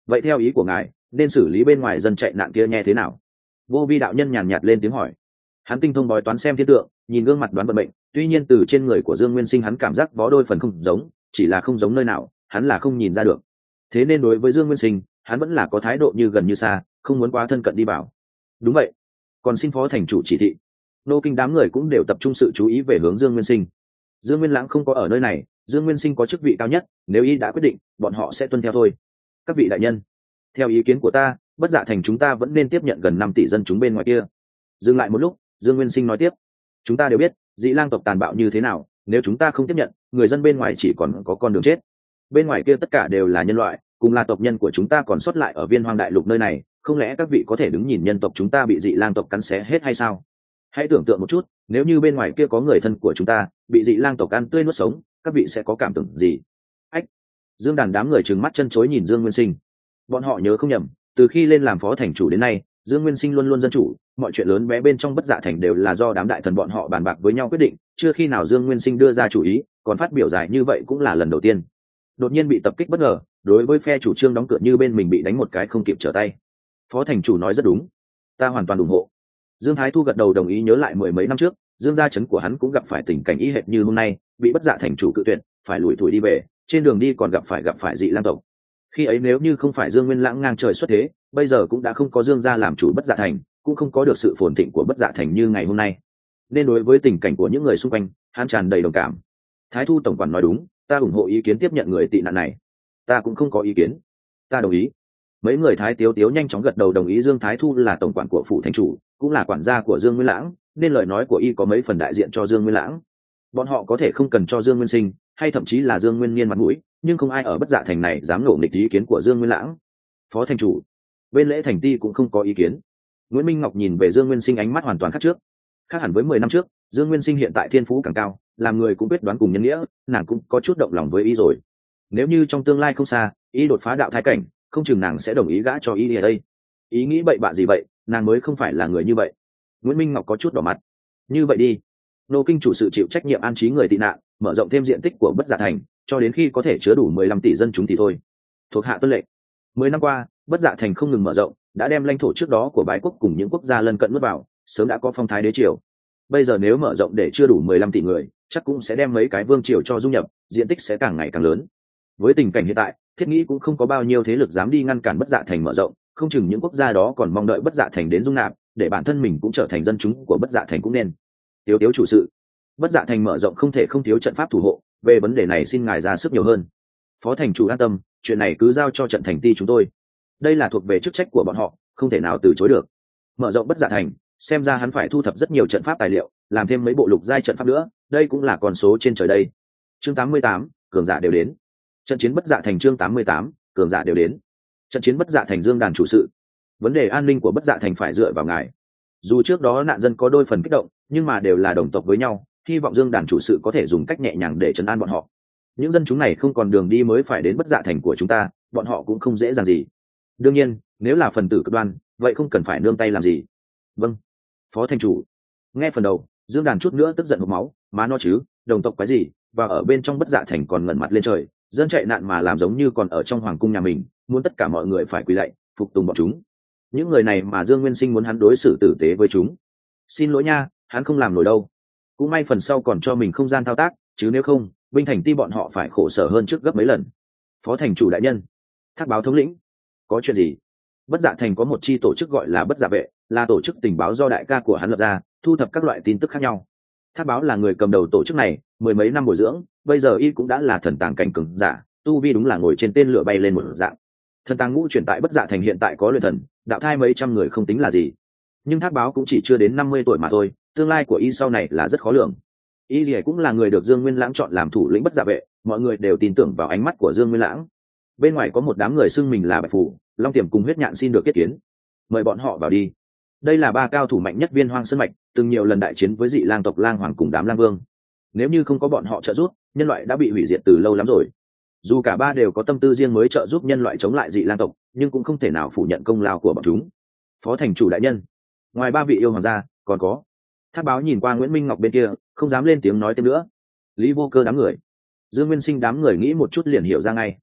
S1: vậy theo ý của ngài nên xử lý bên ngoài dân chạy nạn kia nghe thế nào? Vô Vi đạo nhân nhàn nhạt lên tiếng hỏi. Hắn tinh thông bói toán xem thiên tượng, nhìn gương mặt đoán vận mệnh, tuy nhiên từ trên người của Dương Nguyên Sinh hắn cảm giác vó đôi phần không giống, chỉ là không giống nơi nào hắn là không nhìn ra được. Thế nên đối với Dương Nguyên Sinh hắn vẫn là có thái độ như gần như xa, không muốn quá thân cận đi vào. Đúng vậy, còn xin phó thành chủ chỉ thị. Nô Kinh đám người cũng đều tập trung sự chú ý về hướng Dương Nguyên Sinh. Dương Nguyên Lãng không có ở nơi này, Dương Nguyên Sinh có chức vị cao nhất, nếu y đã quyết định bọn họ sẽ tuân theo thôi. Các vị đại nhân, theo ý kiến của ta, Bất Dạ Thành chúng ta vẫn nên tiếp nhận gần 5 tỷ dân chúng bên ngoài kia. Dừng lại một lúc, Dương Nguyên Sinh nói tiếp, chúng ta đều biết Dị Lang tộc tàn bạo như thế nào, nếu chúng ta không tiếp nhận, người dân bên ngoài chỉ còn có con đường chết. Bên ngoài kia tất cả đều là nhân loại, cùng là tộc nhân của chúng ta còn sót lại ở Viên Hoang Đại Lục nơi này, không lẽ các vị có thể đứng nhìn nhân tộc chúng ta bị Dị Lang tộc cắn xé hết hay sao? Hãy tưởng tượng một chút, nếu như bên ngoài kia có người thân của chúng ta bị Dị Lang tộc ăn tươi nuốt sống, các vị sẽ có cảm tưởng gì? Ách! Dương Đàn đám người trừng mắt chân chối nhìn Dương Nguyên Sinh. Bọn họ nhớ không nhầm, từ khi lên làm phó thành chủ đến nay, Dương Nguyên Sinh luôn luôn dân chủ, mọi chuyện lớn bé bên trong Bất Dạ Thành đều là do đám đại thần bọn họ bàn bạc với nhau quyết định, chưa khi nào Dương Nguyên Sinh đưa ra chủ ý, còn phát biểu dài như vậy cũng là lần đầu tiên. Đột nhiên bị tập kích bất ngờ, đối với phe chủ trương đóng cửa như bên mình bị đánh một cái không kịp trở tay. Phó thành chủ nói rất đúng, ta hoàn toàn ủng hộ. Dương Thái Thu gật đầu đồng ý, nhớ lại mười mấy năm trước, Dương gia trấn của hắn cũng gặp phải tình cảnh y hệt như hôm nay, bị Bất Dạ Thành chủ cự tuyệt, phải lủi thủi đi về, trên đường đi còn gặp phải Dị Lang tộc. Khi ấy nếu như không phải Dương Nguyên Lãng ngang trời xuất thế, bây giờ cũng đã không có Dương gia làm chủ Bất Dạ Thành, cũng không có được sự phồn thịnh của Bất Dạ Thành như ngày hôm nay. Nên đối với tình cảnh của những người xung quanh, hắn tràn đầy đồng cảm. Thái Thu tổng quản nói đúng, ta ủng hộ ý kiến tiếp nhận người tị nạn này. Ta cũng không có ý kiến, ta đồng ý. Mấy người Thái Tiếu Tiếu nhanh chóng gật đầu đồng ý. Dương Thái Thu là tổng quản của phủ thành chủ, cũng là quản gia của Dương Nguyên Lãng, nên lời nói của y có mấy phần đại diện cho Dương Nguyên Lãng. Bọn họ có thể không cần cho Dương Nguyên Sinh hay thậm chí là Dương Nguyên Niên mặt mũi, nhưng không ai ở Bất Dạ Thành này dám ngỗ nghịch ý kiến của Dương Nguyên Lãng. Phó thành chủ, bên Lễ Thành Ti cũng không có ý kiến. Nguyễn Minh Ngọc nhìn về Dương Nguyên Sinh, ánh mắt hoàn toàn khác trước. Khác hẳn với 10 năm trước, Dương Nguyên Sinh hiện tại thiên phú càng cao, làm người cũng biết đoán cùng nhân nghĩa, nàng cũng có chút động lòng với y rồi. Nếu như trong tương lai không xa, y đột phá đạo thái cảnh, không chừng nàng sẽ đồng ý gã cho y ở đây. Ý nghĩ bậy bạ gì vậy, nàng mới không phải là người như vậy. Nguyễn Minh Ngọc có chút đỏ mặt. Như vậy đi, Nô Kinh chủ sự chịu trách nhiệm an trí người tị nạn, mở rộng thêm diện tích của Bất Dạ Thành, cho đến khi có thể chứa đủ 15 tỷ dân chúng thì thôi. Thuộc hạ tuân lệnh. 10 năm qua, Bất Dạ Thành không ngừng mở rộng, đã đem lãnh thổ trước đó của bái quốc cùng những quốc gia lân cận nuốt vào, sớm đã có phong thái đế triều. Bây giờ nếu mở rộng để chưa đủ 15 tỷ người, chắc cũng sẽ đem mấy cái vương triều cho dung nhập, diện tích sẽ càng ngày càng lớn. Với tình cảnh hiện tại, thiết nghĩ cũng không có bao nhiêu thế lực dám đi ngăn cản Bất Dạ Thành mở rộng, không chừng những quốc gia đó còn mong đợi Bất Dạ Thành đến dung nạp, để bản thân mình cũng trở thành dân chúng của Bất Dạ Thành cũng nên. Tiếu Tiếu chủ sự, Bất Dạ Thành mở rộng không thể không thiếu trận pháp thủ hộ, về vấn đề này xin ngài ra sức nhiều hơn. Phó thành chủ an tâm, chuyện này cứ giao cho trận thành ti chúng tôi. Đây là thuộc về chức trách của bọn họ, không thể nào từ chối được. Mở rộng Bất Dạ Thành, xem ra hắn phải thu thập rất nhiều trận pháp tài liệu, làm thêm mấy bộ lục giai trận pháp nữa, đây cũng là con số trên trời đây. Chương 88, cường giả đều đến. Trận chiến Bất Dạ Thành. Chương 88, cường giả đều đến. Trận chiến Bất Dạ Thành. Dương đàn chủ sự, vấn đề an ninh của Bất Dạ Thành phải dựa vào ngài. Dù trước đó nạn dân có đôi phần kích động, nhưng mà đều là đồng tộc với nhau, hy vọng Dương đàn chủ sự có thể dùng cách nhẹ nhàng để trấn an bọn họ. Những dân chúng này không còn đường đi mới phải đến Bất Dạ Thành của chúng ta, bọn họ cũng không dễ dàng gì. Đương nhiên, nếu là phần tử cực đoan, vậy không cần phải nương tay làm gì. Vâng, phó thành chủ. Nghe phần đầu, Dương đàn chút nữa tức giận hộc máu, má nó chứ, đồng tộc cái gì, và ở bên trong Bất Dạ Thành còn ngẩng mặt lên trời, dân chạy nạn mà làm giống như còn ở trong hoàng cung nhà mình, muốn tất cả mọi người phải quỳ lạy, phục tùng bọn chúng. Những người này mà Dương Nguyên Sinh muốn hắn đối xử tử tế với chúng. Xin lỗi nha, hắn không làm nổi đâu. Cũng may phần sau còn cho mình không gian thao tác, chứ nếu không, binh thành ti bọn họ phải khổ sở hơn trước gấp mấy lần. Phó thành chủ đại nhân, Thác báo thống lĩnh, có chuyện gì? Bất Dạ Thành có một chi tổ chức gọi là Bất Dạ vệ, là tổ chức tình báo do đại ca của hắn lập ra, thu thập các loại tin tức khác nhau. Thác báo là người cầm đầu tổ chức này, mười mấy năm bồi dưỡng, bây giờ y cũng đã là thần tàng cảnh cường giả, tu vi đúng là ngồi trên tên lửa bay lên một dạng. Thần tàng ngũ chuyển tại Bất Dạ Thành hiện tại có luyện thần, đạo thai mấy trăm người không tính là gì. Nhưng Thác báo cũng chỉ chưa đến 50 tuổi mà thôi, tương lai của y sau này là rất khó lường. Y thì cũng là người được Dương Nguyên Lãng chọn làm thủ lĩnh Bất Dạ vệ, mọi người đều tin tưởng vào ánh mắt của Dương Nguyên Lãng. Bên ngoài có một đám người xưng mình là Bạch Phủ, Long Tiềm cùng Huyết Nhạn xin được kết kiến. Mời bọn họ vào đi. Đây là ba cao thủ mạnh nhất Viên Hoang Sơn mạch, từng nhiều lần đại chiến với Dị Lang tộc Lang Hoàng cùng đám Lang Vương. Nếu như không có bọn họ trợ giúp, nhân loại đã bị hủy diệt từ lâu lắm rồi. Dù cả ba đều có tâm tư riêng mới trợ giúp nhân loại chống lại Dị Lang tộc, nhưng cũng không thể nào phủ nhận công lao của bọn chúng. Phó thành chủ đại nhân, ngoài ba vị yêu hoàng gia, còn có. Thác báo nhìn qua Nguyễn Minh Ngọc bên kia, không dám lên tiếng nói thêm nữa. Lý Vô Cơ đám người, Dương Nguyên Sinh đám người nghĩ một chút liền hiểu ra ngay.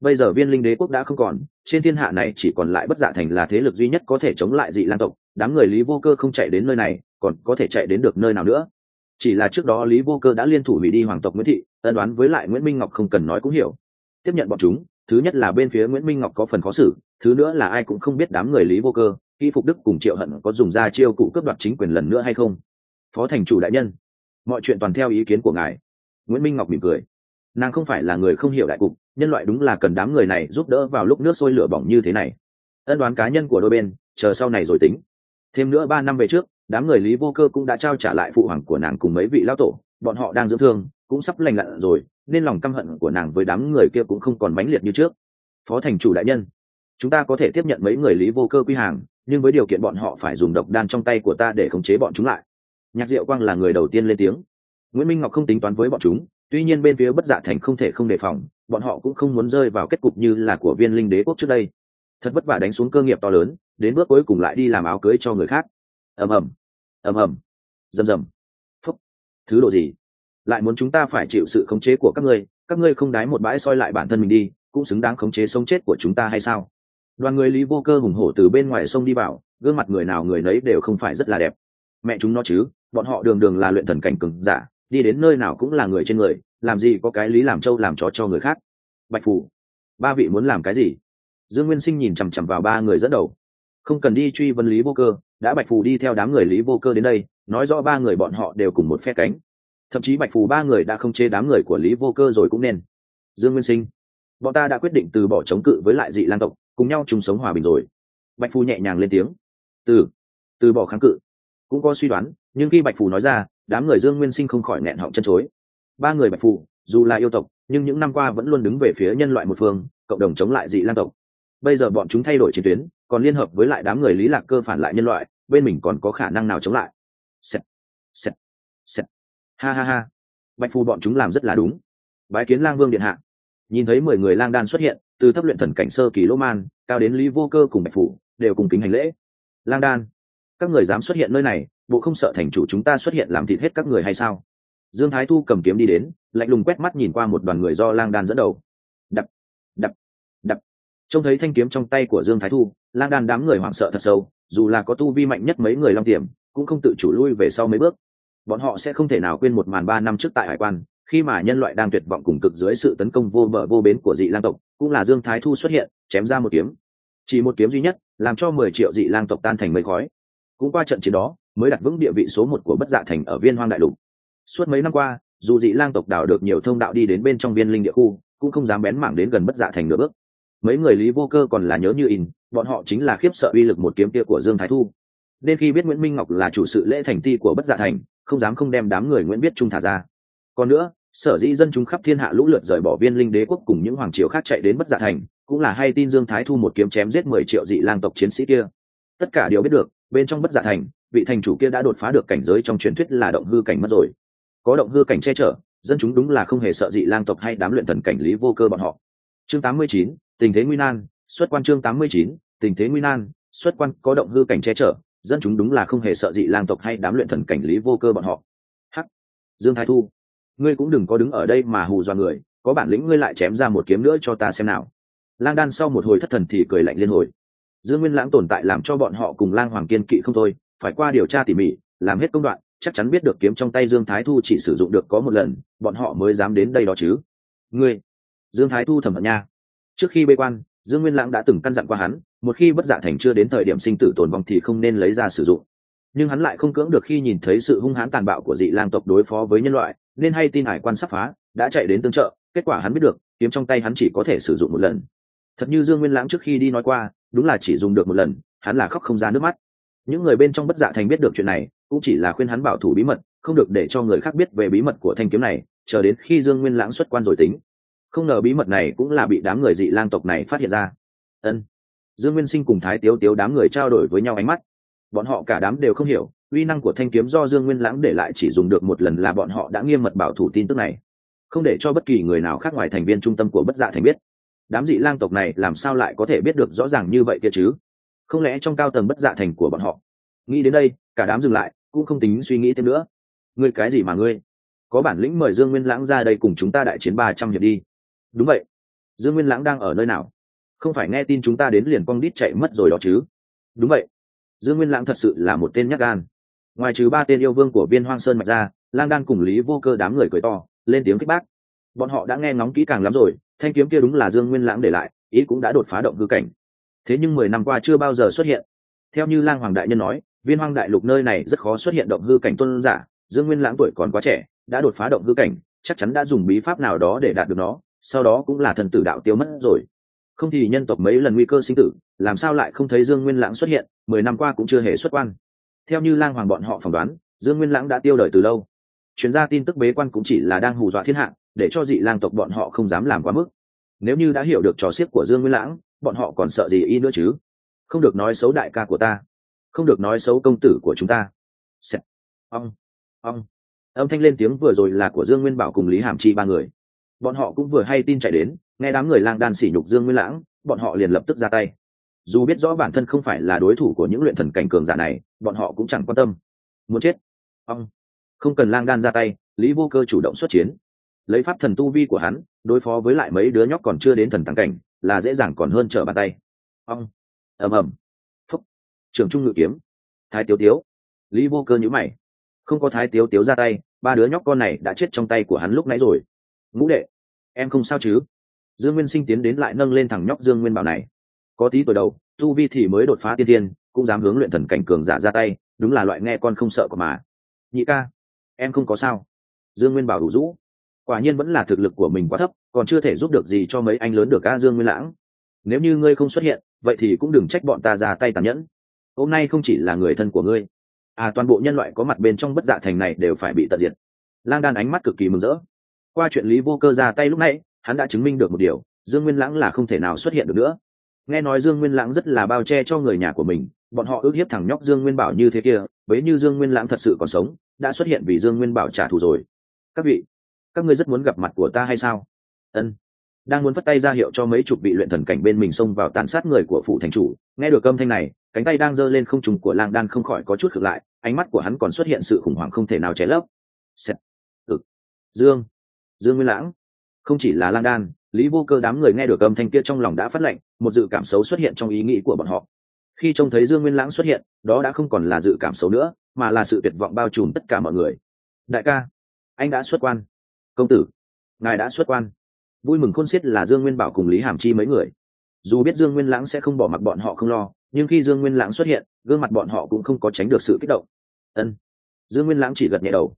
S1: Bây giờ Viên Linh Đế quốc đã không còn, trên thiên hạ này chỉ còn lại Bất Dạ Thành là thế lực duy nhất có thể chống lại dị lang tộc. Đám người Lý Vô Cơ không chạy đến nơi này, còn có thể chạy đến được nơi nào nữa? Chỉ là trước đó Lý Vô Cơ đã liên thủ hủy đi hoàng tộc Nguyễn Thị, ân đoán với lại Nguyễn Minh Ngọc không cần nói cũng hiểu. Tiếp nhận bọn chúng, thứ nhất là bên phía Nguyễn Minh Ngọc có phần khó xử, thứ nữa là ai cũng không biết đám người Lý Vô Cơ, Kỷ Phục Đức cùng Triệu Hận có dùng ra chiêu cụ cướp đoạt chính quyền lần nữa hay không. Phó thành chủ đại nhân, mọi chuyện toàn theo ý kiến của ngài. Nguyễn Minh Ngọc mỉm cười, nàng không phải là người không hiểu đại cục, nhân loại đúng là cần đám người này giúp đỡ vào lúc nước sôi lửa bỏng như thế này. Ân đoán cá nhân của đôi bên chờ sau này rồi tính. Thêm nữa 3 năm về trước, đám người Lý Vô Cơ cũng đã trao trả lại phụ hoàng của nàng cùng mấy vị lão tổ, bọn họ đang dưỡng thương, cũng sắp lành lặn rồi, nên lòng căm hận của nàng với đám người kia cũng không còn mãnh liệt như trước. Phó thành chủ đại nhân, chúng ta có thể tiếp nhận mấy người Lý Vô Cơ quy hàng, nhưng với điều kiện bọn họ phải dùng độc đan trong tay của ta để khống chế bọn chúng lại. Nhạc Diệu Quang là người đầu tiên lên tiếng. Nguyễn Minh Ngọc không tính toán với bọn chúng, tuy nhiên bên phía Bất Dạ Thành không thể không đề phòng, bọn họ cũng không muốn rơi vào kết cục như là của Viên Linh Đế quốc trước đây. Thật vất vả đánh xuống cơ nghiệp to lớn, đến bước cuối cùng lại đi làm áo cưới cho người khác. Ầm ầm, ầm ầm, rầm rầm. Phúc, thứ độ gì? Lại muốn chúng ta phải chịu sự khống chế của các ngươi không đái một bãi soi lại bản thân mình đi, cũng xứng đáng khống chế sống chết của chúng ta hay sao? Đoàn người Lý Vô Cơ hùng hổ từ bên ngoài sông đi vào, gương mặt người nào người nấy đều không phải rất là đẹp. Mẹ chúng nó chứ, bọn họ đường đường là luyện thần cảnh cường giả, đi đến nơi nào cũng là người trên người, làm gì có cái lý làm trâu làm chó cho người khác. Bạch Phủ, ba vị muốn làm cái gì? Dương Nguyên Sinh nhìn chằm chằm vào ba người dẫn đầu. Không cần đi truy vấn Lý Vô Cơ, đã Bạch Phù đi theo đám người Lý Vô Cơ đến đây, nói rõ ba người bọn họ đều cùng một phe cánh. Thậm chí Bạch Phù ba người đã không chế đám người của Lý Vô Cơ rồi cũng nên. Dương Nguyên Sinh, bọn ta đã quyết định từ bỏ chống cự với lại dị lang tộc, cùng nhau chung sống hòa bình rồi. Bạch Phù nhẹ nhàng lên tiếng. Từ bỏ kháng cự. Cũng có suy đoán, nhưng khi Bạch Phù nói ra, đám người Dương Nguyên Sinh không khỏi nghẹn họng chân chối. Ba người Bạch Phù, dù là yêu tộc, nhưng những năm qua vẫn luôn đứng về phía nhân loại một phương, cộng đồng chống lại dị lang tộc. Bây giờ bọn chúng thay đổi chiến tuyến, còn liên hợp với lại đám người Lý Lạc Cơ phản lại nhân loại, bên mình còn có khả năng nào chống lại? Sẹt. Ha ha ha. Bạch Phù bọn chúng làm rất là đúng. Bái kiến Lang Vương điện hạ. Nhìn thấy 10 người lang đan xuất hiện, từ thấp luyện thần cảnh sơ kỳ Lỗ Man, cao đến Lý Vô Cơ cùng Bạch Phù, đều cùng kính hành lễ. Lang đan, các người dám xuất hiện nơi này, bộ không sợ thành chủ chúng ta xuất hiện làm thịt hết các người hay sao? Dương Thái Thu cầm kiếm đi đến, lạnh lùng quét mắt nhìn qua một đoàn người do lang đan dẫn đầu. Đập. Trông thấy thanh kiếm trong tay của Dương Thái Thu, lang đan đám người hoảng sợ thật sâu, dù là có tu vi mạnh nhất mấy người long tiềm, cũng không tự chủ lui về sau mấy bước. Bọn họ sẽ không thể nào quên một màn 3 năm trước tại hải quan, khi mà nhân loại đang tuyệt vọng cùng cực dưới sự tấn công vô bờ vô bến của dị lang tộc, cũng là Dương Thái Thu xuất hiện, chém ra một kiếm. Chỉ một kiếm duy nhất, làm cho 10 triệu dị lang tộc tan thành mây khói. Cũng qua trận chiến đó, mới đặt vững địa vị số 1 của Bất Dạ Thành ở Viên Hoang Đại Lục. Suốt mấy năm qua, dù dị lang tộc đào được nhiều thông đạo đi đến bên trong Viên Linh địa khu, cũng không dám bén mảng đến gần Bất Dạ Thành nửa bước. Mấy người Lý Vô Cơ còn là nhớ như in, bọn họ chính là khiếp sợ uy lực một kiếm kia của Dương Thái Thu. Nên khi biết Nguyễn Minh Ngọc là chủ sự lễ thành ti của Bất Dạ Thành, không dám không đem đám người Nguyễn Biết Trung thả ra. Còn nữa, sở dĩ dân chúng khắp thiên hạ lũ lượt rời bỏ Viên Linh đế quốc cùng những hoàng triều khác chạy đến Bất Dạ Thành, cũng là hay tin Dương Thái Thu một kiếm chém giết 10 triệu dị lang tộc chiến sĩ kia. Tất cả đều biết được, bên trong Bất Dạ Thành, vị thành chủ kia đã đột phá được cảnh giới trong truyền thuyết là động hư cảnh mất rồi. Có động hư cảnh che chở, dân chúng đúng là không hề sợ dị lang tộc hay đám luyện thần cảnh Lý Vô Cơ bọn họ. Chương 89, tình thế nguy nan, xuất quan. Chương 89, tình thế nguy nan, xuất quan. Có động hư cảnh che chở, dân chúng đúng là không hề sợ dị lang tộc hay đám luyện thần cảnh Lý Vô Cơ bọn họ. Hắc, Dương Thái Thu, ngươi cũng đừng có đứng ở đây mà hù dọa người, có bản lĩnh ngươi lại chém ra một kiếm nữa cho ta xem nào. Lang Đan sau một hồi thất thần thì cười lạnh liên hồi. Dương Nguyên Lãng tồn tại làm cho bọn họ cùng Lang Hoàng kiên kỵ không thôi, phải qua điều tra tỉ mỉ, làm hết công đoạn, chắc chắn biết được kiếm trong tay Dương Thái Thu chỉ sử dụng được có một lần, bọn họ mới dám đến đây đó chứ. Ngươi, Dương Thái Thu thầm hận nha. Trước khi bế quan, Dương Nguyên Lãng đã từng căn dặn qua hắn, một khi Bất Dạ Thành chưa đến thời điểm sinh tử tồn vong thì không nên lấy ra sử dụng. Nhưng hắn lại không cưỡng được khi nhìn thấy sự hung hãn tàn bạo của dị lang tộc đối phó với nhân loại, nên hay tin hải quan sắp phá, đã chạy đến tương trợ. Kết quả hắn biết được, kiếm trong tay hắn chỉ có thể sử dụng một lần. Thật như Dương Nguyên Lãng trước khi đi nói qua, đúng là chỉ dùng được một lần, hắn là khóc không ra nước mắt. Những người bên trong Bất Dạ Thành biết được chuyện này, cũng chỉ là khuyên hắn bảo thủ bí mật, không được để cho người khác biết về bí mật của thanh kiếm này, chờ đến khi Dương Nguyên Lãng xuất quan rồi tính. Không ngờ bí mật này cũng là bị đám người dị lang tộc này phát hiện ra. Ân. Dương Nguyên Sinh cùng Thái Tiếu Tiếu đám người trao đổi với nhau ánh mắt. Bọn họ cả đám đều không hiểu, uy năng của thanh kiếm do Dương Nguyên Lãng để lại chỉ dùng được một lần là bọn họ đã nghiêm mật bảo thủ tin tức này, không để cho bất kỳ người nào khác ngoài thành viên trung tâm của Bất Dạ Thành biết. Đám dị lang tộc này làm sao lại có thể biết được rõ ràng như vậy kia chứ? Không lẽ trong cao tầng Bất Dạ Thành của bọn họ? Nghĩ đến đây, cả đám dừng lại, cũng không tính suy nghĩ thêm nữa. Ngươi cái gì mà ngươi? Có bản lĩnh mời Dương Nguyên Lãng ra đây cùng chúng ta đại chiến 300 hiệp đi. Đúng vậy. Dương Nguyên Lãng đang ở nơi nào? Không phải nghe tin chúng ta đến liền cong đít chạy mất rồi đó chứ? Đúng vậy. Dương Nguyên Lãng thật sự là một tên nhát gan. Ngoài trừ 3 tên yêu vương của Viên Hoang Sơn mạch ra, Lang Đan cùng Lý Vô Cơ đám người cười to lên tiếng khích bác. Bọn họ đã nghe ngóng kỹ càng lắm rồi, thanh kiếm kia đúng là Dương Nguyên Lãng để lại, ý cũng đã đột phá động hư cảnh. Thế nhưng 10 năm qua chưa bao giờ xuất hiện. Theo như Lang Hoàng đại nhân nói, Viên Hoang đại lục nơi này rất khó xuất hiện động hư cảnh tuân giả, Dương Nguyên Lãng tuổi còn quá trẻ, đã đột phá động hư cảnh, chắc chắn đã dùng bí pháp nào đó để đạt được nó, sau đó cũng là thần tử đạo tiêu mất rồi. Không thì nhân tộc mấy lần nguy cơ sinh tử, làm sao lại không thấy Dương Nguyên Lãng xuất hiện, 10 năm qua cũng chưa hề xuất quan. Theo như Lang Hoàng bọn họ phỏng đoán, Dương Nguyên Lãng đã tiêu đời từ lâu. Chuyến ra tin tức bế quan cũng chỉ là đang hù dọa thiên hạ, để cho dị lang tộc bọn họ không dám làm quá mức. Nếu như đã hiểu được trò xiếc của Dương Nguyên Lãng, bọn họ còn sợ gì y nữa chứ? Không được nói xấu đại ca của ta, không được nói xấu công tử của chúng ta. Xẹt. Ông. Âm thanh lên tiếng vừa rồi là của Dương Nguyên Bảo cùng Lý Hàm Chi 3 người. Bọn họ cũng vừa hay tin chạy đến, nghe đám người Lang Đan sỉ nhục Dương Nguyên Lãng, bọn họ liền lập tức ra tay. Dù biết rõ bản thân không phải là đối thủ của những luyện thần cảnh cường giả này, bọn họ cũng chẳng quan tâm. Muốn chết. Ông. Không cần Lang Đan ra tay, Lý Vô Cơ chủ động xuất chiến. Lấy pháp thần tu vi của hắn, đối phó với lại mấy đứa nhóc còn chưa đến thần tăng cảnh, là dễ dàng còn hơn trở bàn tay. Ông. Ầm. Phúc. Trường trung ngự kiếm. Thái Tiếu Tiếu. Lý Vô Cơ nhíu mày. Không có Thái Tiếu Tiếu ra tay, 3 đứa nhóc con này đã chết trong tay của hắn lúc nãy rồi. Ngũ đệ, em không sao chứ? Dương Nguyên Sinh tiến đến lại nâng lên thằng nhóc Dương Nguyên Bảo này. Có tí tuổi đầu, tu vi thì mới đột phá tiên thiên, cũng dám hướng luyện thần cảnh cường giả ra tay, đúng là loại nghe con không sợ của mà. Nhị ca, em không có sao. Dương Nguyên Bảo đủ rũ. Quả nhiên vẫn là thực lực của mình quá thấp, còn chưa thể giúp được gì cho mấy anh lớn được a Dương Nguyên Lãng. Nếu như ngươi không xuất hiện, vậy thì cũng đừng trách bọn ta ra tay tàn nhẫn. Hôm nay không chỉ là người thân của ngươi, toàn bộ nhân loại có mặt bên trong Bất Dạ thành này đều phải bị tận diệt. Lang Đan ánh mắt cực kỳ mừng rỡ. Qua chuyện Lý Vô Cơ ra tay lúc nãy, hắn đã chứng minh được một điều, Dương Nguyên Lãng là không thể nào xuất hiện được nữa. Nghe nói Dương Nguyên Lãng rất là bao che cho người nhà của mình, bọn họ ước hiếp thằng nhóc Dương Nguyên Bảo như thế kia, bấy như Dương Nguyên Lãng thật sự còn sống, đã xuất hiện vì Dương Nguyên Bảo trả thù rồi. Các vị, các ngươi rất muốn gặp mặt của ta hay sao? Ân. Đang muốn phất tay ra hiệu cho mấy chục vị luyện thần cảnh bên mình xông vào tàn sát người của phủ thành chủ, nghe được âm thanh này, cánh tay đang giơ lên không trùng của Lang Đan không khỏi có chút khựng lại, ánh mắt của hắn còn xuất hiện sự khủng hoảng không thể nào che lấp. Xẹt. Dương Nguyên Lãng. Không chỉ là Lang Đan, Lý Vô Cơ đám người nghe được âm thanh kia trong lòng đã phát lệnh, một dự cảm xấu xuất hiện trong ý nghĩ của bọn họ. Khi trông thấy Dương Nguyên Lãng xuất hiện, đó đã không còn là dự cảm xấu nữa, mà là sự tuyệt vọng bao trùm tất cả mọi người. Đại ca, anh đã xuất quan. Công tử, ngài đã xuất quan. Vui mừng khôn xiết là Dương Nguyên Bảo cùng Lý Hàm Chi mấy người. Dù biết Dương Nguyên Lãng sẽ không bỏ mặc bọn họ không lo, nhưng khi Dương Nguyên Lãng xuất hiện, gương mặt bọn họ cũng không có tránh được sự kích động. Ân. Dương Nguyên Lãng chỉ gật nhẹ đầu.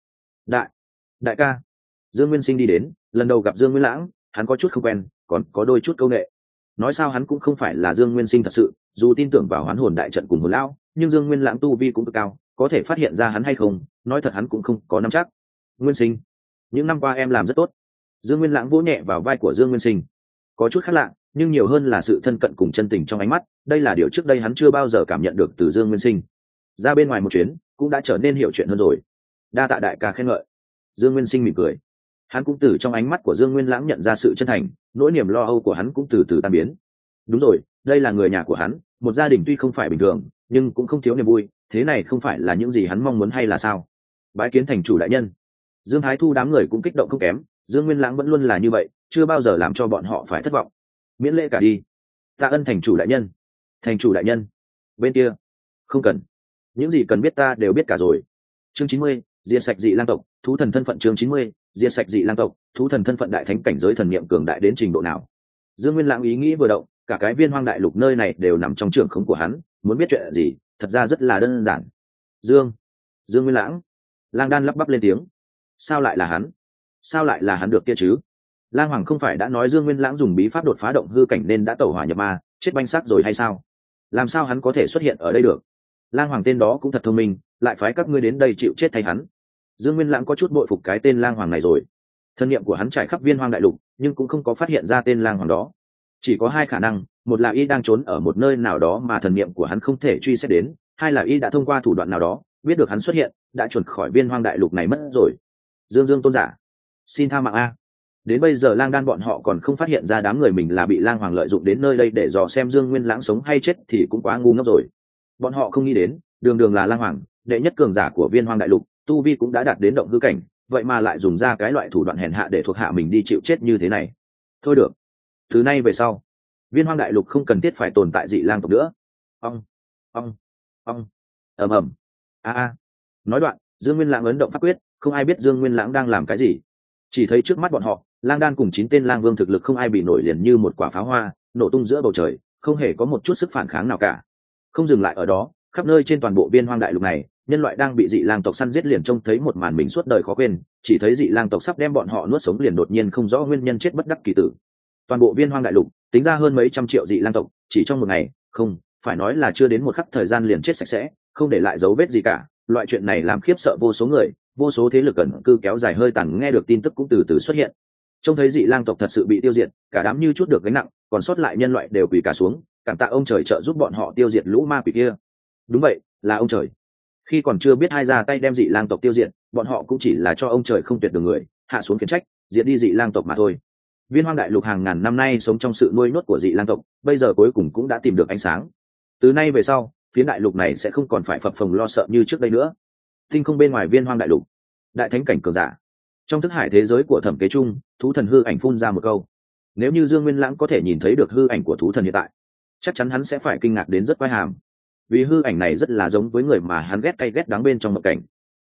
S1: Đại ca. Dương Nguyên Sinh đi đến, lần đầu gặp Dương Nguyên Lãng, hắn có chút không quen, còn có đôi chút câu nệ. Nói sao hắn cũng không phải là Dương Nguyên Sinh thật sự, dù tin tưởng vào Hoán Hồn đại trận cùng Hồn lão, nhưng Dương Nguyên Lãng tu vi cũng cực cao, có thể phát hiện ra hắn hay không, nói thật hắn cũng không có nắm chắc. Nguyên Sinh, những năm qua em làm rất tốt. Dương Nguyên Lãng vỗ nhẹ vào vai của Dương Nguyên Sinh. Có chút khác lạ, nhưng nhiều hơn là sự thân cận cùng chân tình trong ánh mắt, đây là điều trước đây hắn chưa bao giờ cảm nhận được từ Dương Nguyên Sinh. Ra bên ngoài một chuyến, cũng đã trở nên hiểu chuyện hơn rồi. Đa tạ đại ca khen ngợi. Dương Nguyên Sinh mỉm cười. Hắn cũng từ trong ánh mắt của Dương Nguyên Lãng nhận ra sự chân thành, nỗi niềm lo âu của hắn cũng từ từ tan biến. Đúng rồi, đây là người nhà của hắn, một gia đình tuy không phải bình thường, nhưng cũng không thiếu niềm vui, thế này không phải là những gì hắn mong muốn hay là sao? Bái kiến thành chủ đại nhân. Dương Thái Thu đám người cũng kích động không kém, Dương Nguyên Lãng vẫn luôn là như vậy, chưa bao giờ làm cho bọn họ phải thất vọng. Miễn lễ cả đi. Tạ ơn thành chủ đại nhân. Thành chủ đại nhân. Bên kia, không cần. Những gì cần biết ta đều biết cả rồi. Chương 90, diệt sạch dị lang tộc, thú thần thân phận. Chương 90, diệt sạch dị lang tộc, thú thần thân phận. Đại thánh cảnh giới thần niệm cường đại đến trình độ nào? Dương Nguyên Lãng ý nghĩ vừa động, cả cái Viên Hoang đại lục nơi này đều nằm trong trường khống của hắn, muốn biết chuyện gì, thật ra rất là đơn giản. Dương Nguyên Lãng. Lang Đan lắp bắp lên tiếng. Sao lại là hắn? Sao lại là hắn được kia chứ? Lang Hoàng không phải đã nói Dương Nguyên Lãng dùng bí pháp đột phá động hư cảnh nên đã tẩu hỏa nhập ma, chết banh xác rồi hay sao? Làm sao hắn có thể xuất hiện ở đây được? Lang Hoàng tên đó cũng thật thông minh, lại phái các ngươi đến đây chịu chết thay hắn. Dương Nguyên Lãng có chút bội phục cái tên Lang Hoàng này rồi. Thân niệm của hắn trải khắp Viên Hoang đại lục, nhưng cũng không có phát hiện ra tên Lang Hoàng đó. Chỉ có hai khả năng, một là y đang trốn ở một nơi nào đó mà thần niệm của hắn không thể truy xét đến, hai là y đã thông qua thủ đoạn nào đó biết được hắn xuất hiện, đã chuẩn khỏi Viên Hoang đại lục này mất rồi. Dương tôn giả, xin tha mạng a. Đến bây giờ Lang Đan bọn họ còn không phát hiện ra đám người mình là bị Lang Hoàng lợi dụng đến nơi đây để dò xem Dương Nguyên Lãng sống hay chết thì cũng quá ngu ngốc rồi. Bọn họ không nghĩ đến, đường đường là Lang Hoàng, đệ nhất cường giả của Viên Hoang đại lục, tu vi cũng đã đạt đến động hư cảnh, vậy mà lại dùng ra cái loại thủ đoạn hèn hạ để thuộc hạ mình đi chịu chết như thế này. Thôi được, Từ nay về sau, viên hoang đại lục không cần thiết phải tồn tại dị lang tộc nữa. Ong ong ong, ầm ầm, a. Nói đoạn, Dương Nguyên Lãng ấn động pháp quyết, không ai biết Dương Nguyên Lãng đang làm cái gì. Chỉ thấy trước mắt bọn họ, Lang Đan cùng 9 tên lang vương thực lực không ai bị nổi, liền như một quả pháo hoa nổ tung giữa bầu trời, không hề có một chút sức phản kháng nào cả. Không dừng lại ở đó, khắp nơi trên toàn bộ viên hoang đại lục này, nhân loại đang bị dị lang tộc săn giết liền trông thấy một màn mình suốt đời khó quên, chỉ thấy dị lang tộc sắp đem bọn họ nuốt sống liền đột nhiên không rõ nguyên nhân chết bất đắc kỳ tử. Toàn bộ viên hoang đại lục tính ra hơn mấy trăm triệu dị lang tộc, chỉ trong một ngày, không phải nói là chưa đến một khắc thời gian liền chết sạch sẽ, không để lại dấu vết gì cả. Loại chuyện này làm khiếp sợ vô số người, vô số thế lực ẩn cư kéo dài hơi tàn nghe được tin tức cũng từ từ xuất hiện. Trông thấy dị lang tộc thật sự bị tiêu diệt, cả đám như chút được gánh nặng, còn sót lại nhân loại đều quỳ cả xuống, cảm tạ ông trời trợ giúp bọn họ tiêu diệt lũ ma quỷ kia. Đúng vậy, là ông trời. Khi còn chưa biết ai ra tay đem dị lang tộc tiêu diệt, bọn họ cũng chỉ là cho ông trời không tuyệt đường người hạ xuống khiển trách, diệt đi dị lang tộc mà thôi. Viên hoang đại lục hàng ngàn năm nay sống trong sự nuôi nhốt của dị lang tộc, bây giờ cuối cùng cũng đã tìm được ánh sáng. Từ nay về sau, phiến đại lục này sẽ không còn phải phập phồng lo sợ như trước đây nữa. Tinh không bên ngoài viên hoang đại lục, đại thánh cảnh cường giả trong thức hải thế giới của Thẩm Kế Trung, thú thần hư ảnh phun ra một câu. Nếu như Dương Nguyên Lãng có thể nhìn thấy được hư ảnh của thú thần hiện tại, chắc chắn hắn sẽ phải kinh ngạc đến rất quái hàm, vì hư ảnh này rất là giống với người mà hắn ghét cay ghét đắng bên trong mộng cảnh.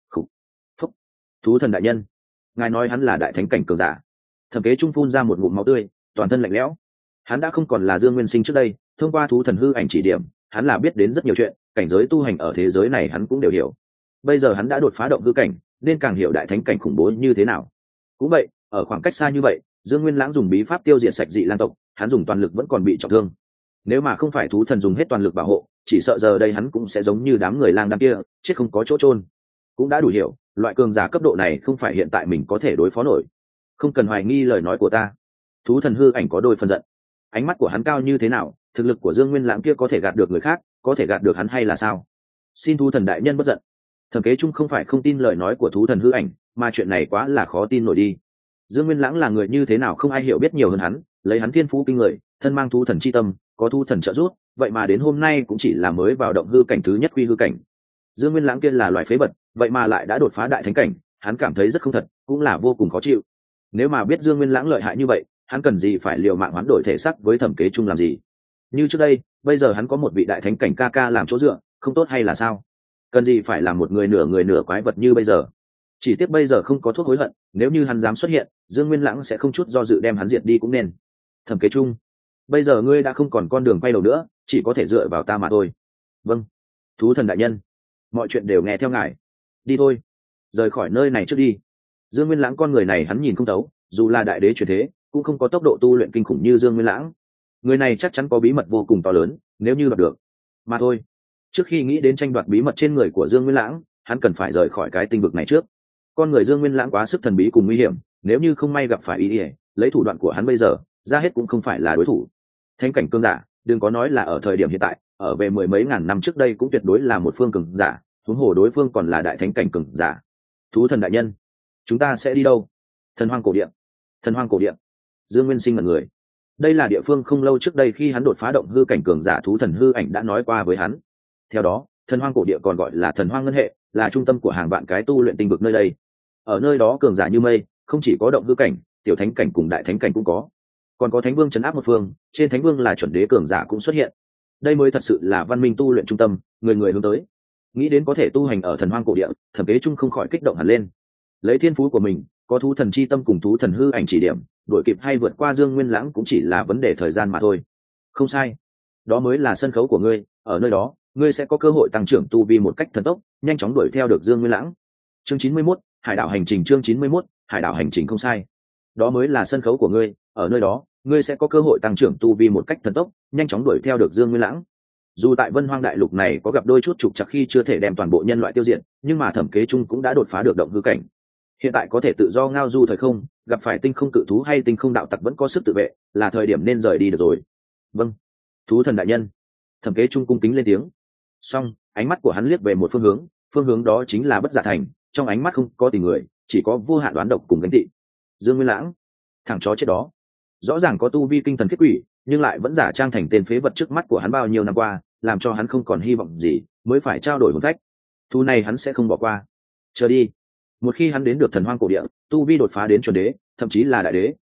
S1: Phúc. Thú thần đại nhân, ngài nói hắn là đại thánh cảnh cường giả? Thẩm Kế Trung phun ra một ngụm máu tươi, toàn thân lạnh lẽo. Hắn đã không còn là Dương Nguyên Sinh trước đây, thông qua thú thần hư ảnh chỉ điểm, hắn là biết đến rất nhiều chuyện, cảnh giới tu hành ở thế giới này hắn cũng đều hiểu. Bây giờ hắn đã đột phá động hư cảnh, nên càng hiểu đại thánh cảnh khủng bố như thế nào. Cũng vậy, ở khoảng cách xa như vậy, Dương Nguyên Lãng dùng bí pháp tiêu diệt sạch dị lang tộc, hắn dùng toàn lực vẫn còn bị trọng thương. Nếu mà không phải thú thần dùng hết toàn lực bảo hộ, chỉ sợ giờ đây hắn cũng sẽ giống như đám người lang đam kia, chết không có chỗ chôn. Cũng đã đủ hiểu, loại cường giả cấp độ này không phải hiện tại mình có thể đối phó nổi. Không cần hoài nghi lời nói của ta. Thú thần hư ảnh có đôi phần giận. Ánh mắt của hắn cao như thế nào, thực lực của Dương Nguyên Lãng kia có thể gạt được người khác, có thể gạt được hắn hay là sao? Xin thú thần đại nhân bất giận. Thẩm Kế Trung không phải không tin lời nói của thú thần hư ảnh, mà chuyện này quá là khó tin nổi đi. Dương Nguyên Lãng là người như thế nào không ai hiểu biết nhiều hơn hắn, lấy hắn thiên phú kinh người, thân mang thú thần chi tâm, có thú thần trợ giúp, vậy mà đến hôm nay cũng chỉ là mới vào động hư cảnh thứ nhất quy hư cảnh. Dương Nguyên Lãng kia là loài phế vật, vậy mà lại đã đột phá đại thánh cảnh, hắn cảm thấy rất không thật, cũng là vô cùng khó chịu. Nếu mà biết Dương Nguyên Lãng lợi hại như vậy, hắn cần gì phải liều mạng hoán đổi thể xác với Thẩm Kế Trung làm gì? Như trước đây, bây giờ hắn có một vị đại thánh cảnh ca ca làm chỗ dựa, không tốt hay là sao? Cần gì phải làm một người nửa quái vật như bây giờ? Chỉ tiếc bây giờ không có thuốc hối hận, nếu như hắn dám xuất hiện, Dương Nguyên Lãng sẽ không chút do dự đem hắn diệt đi cũng nên. Thẩm Kế Trung, bây giờ ngươi đã không còn con đường quay đầu nữa, chỉ có thể dựa vào ta mà thôi. Vâng, thú thần đại nhân, mọi chuyện đều nghe theo ngài. Đi thôi, rời khỏi nơi này trước đi. Dương Nguyên Lãng con người này hắn nhìn không thấu, dù là đại đế chuyển thế, cũng không có tốc độ tu luyện kinh khủng như Dương Nguyên Lãng. Người này chắc chắn có bí mật vô cùng to lớn, nếu như đoạt được. Mà thôi, trước khi nghĩ đến tranh đoạt bí mật trên người của Dương Nguyên Lãng, hắn cần phải rời khỏi cái tinh vực này trước. Con người Dương Nguyên Lãng quá sức thần bí cùng nguy hiểm, nếu như không may gặp phải ý ỉa, lấy thủ đoạn của hắn bây giờ, ra hết cũng không phải là đối thủ. Thánh cảnh cường giả, đừng có nói là ở thời điểm hiện tại, ở về mười mấy ngàn năm trước đây cũng tuyệt đối là một phương cường giả, huống hồ đối phương còn là đại thánh cảnh cường giả. Thú thần đại nhân, chúng ta sẽ đi đâu? Thần hoang cổ địa. Thần hoang cổ địa. Dương Nguyên Sinh là người. Đây là địa phương không lâu trước đây khi hắn đột phá động hư cảnh cường giả thú thần hư ảnh đã nói qua với hắn. Theo đó, thần hoang cổ địa còn gọi là thần hoang ngân hệ, là trung tâm của hàng vạn cái tu luyện tinh vực nơi đây. Ở nơi đó cường giả như mây, không chỉ có động hư cảnh, tiểu thánh cảnh cùng đại thánh cảnh cũng có. Còn có thánh vương trấn áp một phương, trên thánh vương là chuẩn đế cường giả cũng xuất hiện. Đây mới thật sự là văn minh tu luyện trung tâm, người người hướng tới. Nghĩ đến có thể tu hành ở thần hoang cổ địa, Thẩm Kế Trung không khỏi kích động hẳn lên. Lấy thiên phú của mình, có thú thần chi tâm cùng thú thần hư ảnh chỉ điểm, đuổi kịp hay vượt qua Dương Nguyên Lãng cũng chỉ là vấn đề thời gian mà thôi. Không sai, đó mới là sân khấu của ngươi, ở nơi đó, ngươi sẽ có cơ hội tăng trưởng tu vi một cách thần tốc, nhanh chóng đuổi theo được Dương Nguyên Lãng. Chương 91, Hải đảo hành trình. Chương 91, Hải đảo hành trình. Không sai, đó mới là sân khấu của ngươi, ở nơi đó, ngươi sẽ có cơ hội tăng trưởng tu vi một cách thần tốc, nhanh chóng đuổi theo được Dương Nguyên Lãng. Dù tại Vân Hoang đại lục này có gặp đôi chút trục trặc khi chưa thể đem toàn bộ nhân loại tiêu diệt, nhưng mà Thẩm Kế Trung cũng đã đột phá được động hư cảnh. Hiện tại có thể tự do ngao du thời không, gặp phải tinh không cự thú hay tinh không đạo tặc vẫn có sức tự vệ, là thời điểm nên rời đi được rồi. Vâng, thú thần đại nhân. Thẩm Kế Trung cung kính lên tiếng. Xong, ánh mắt của hắn liếc về một phương hướng đó chính là Bất Giả Thành, trong ánh mắt không có tình người, chỉ có vô hạn đoán độc cùng gánh tị. Dương Nguyên Lãng, thằng chó chết đó, rõ ràng có tu vi kinh thần kết quỷ, nhưng lại vẫn giả trang thành tên phế vật trước mắt của hắn bao nhiêu năm qua, làm cho hắn không còn hy vọng gì, mới phải trao đổi hồn phách. Thu này hắn sẽ không bỏ qua. Chờ đi, một khi hắn đến được thần hoang cổ địa, tu vi đột phá đến chuẩn đế, thậm chí là đại đế,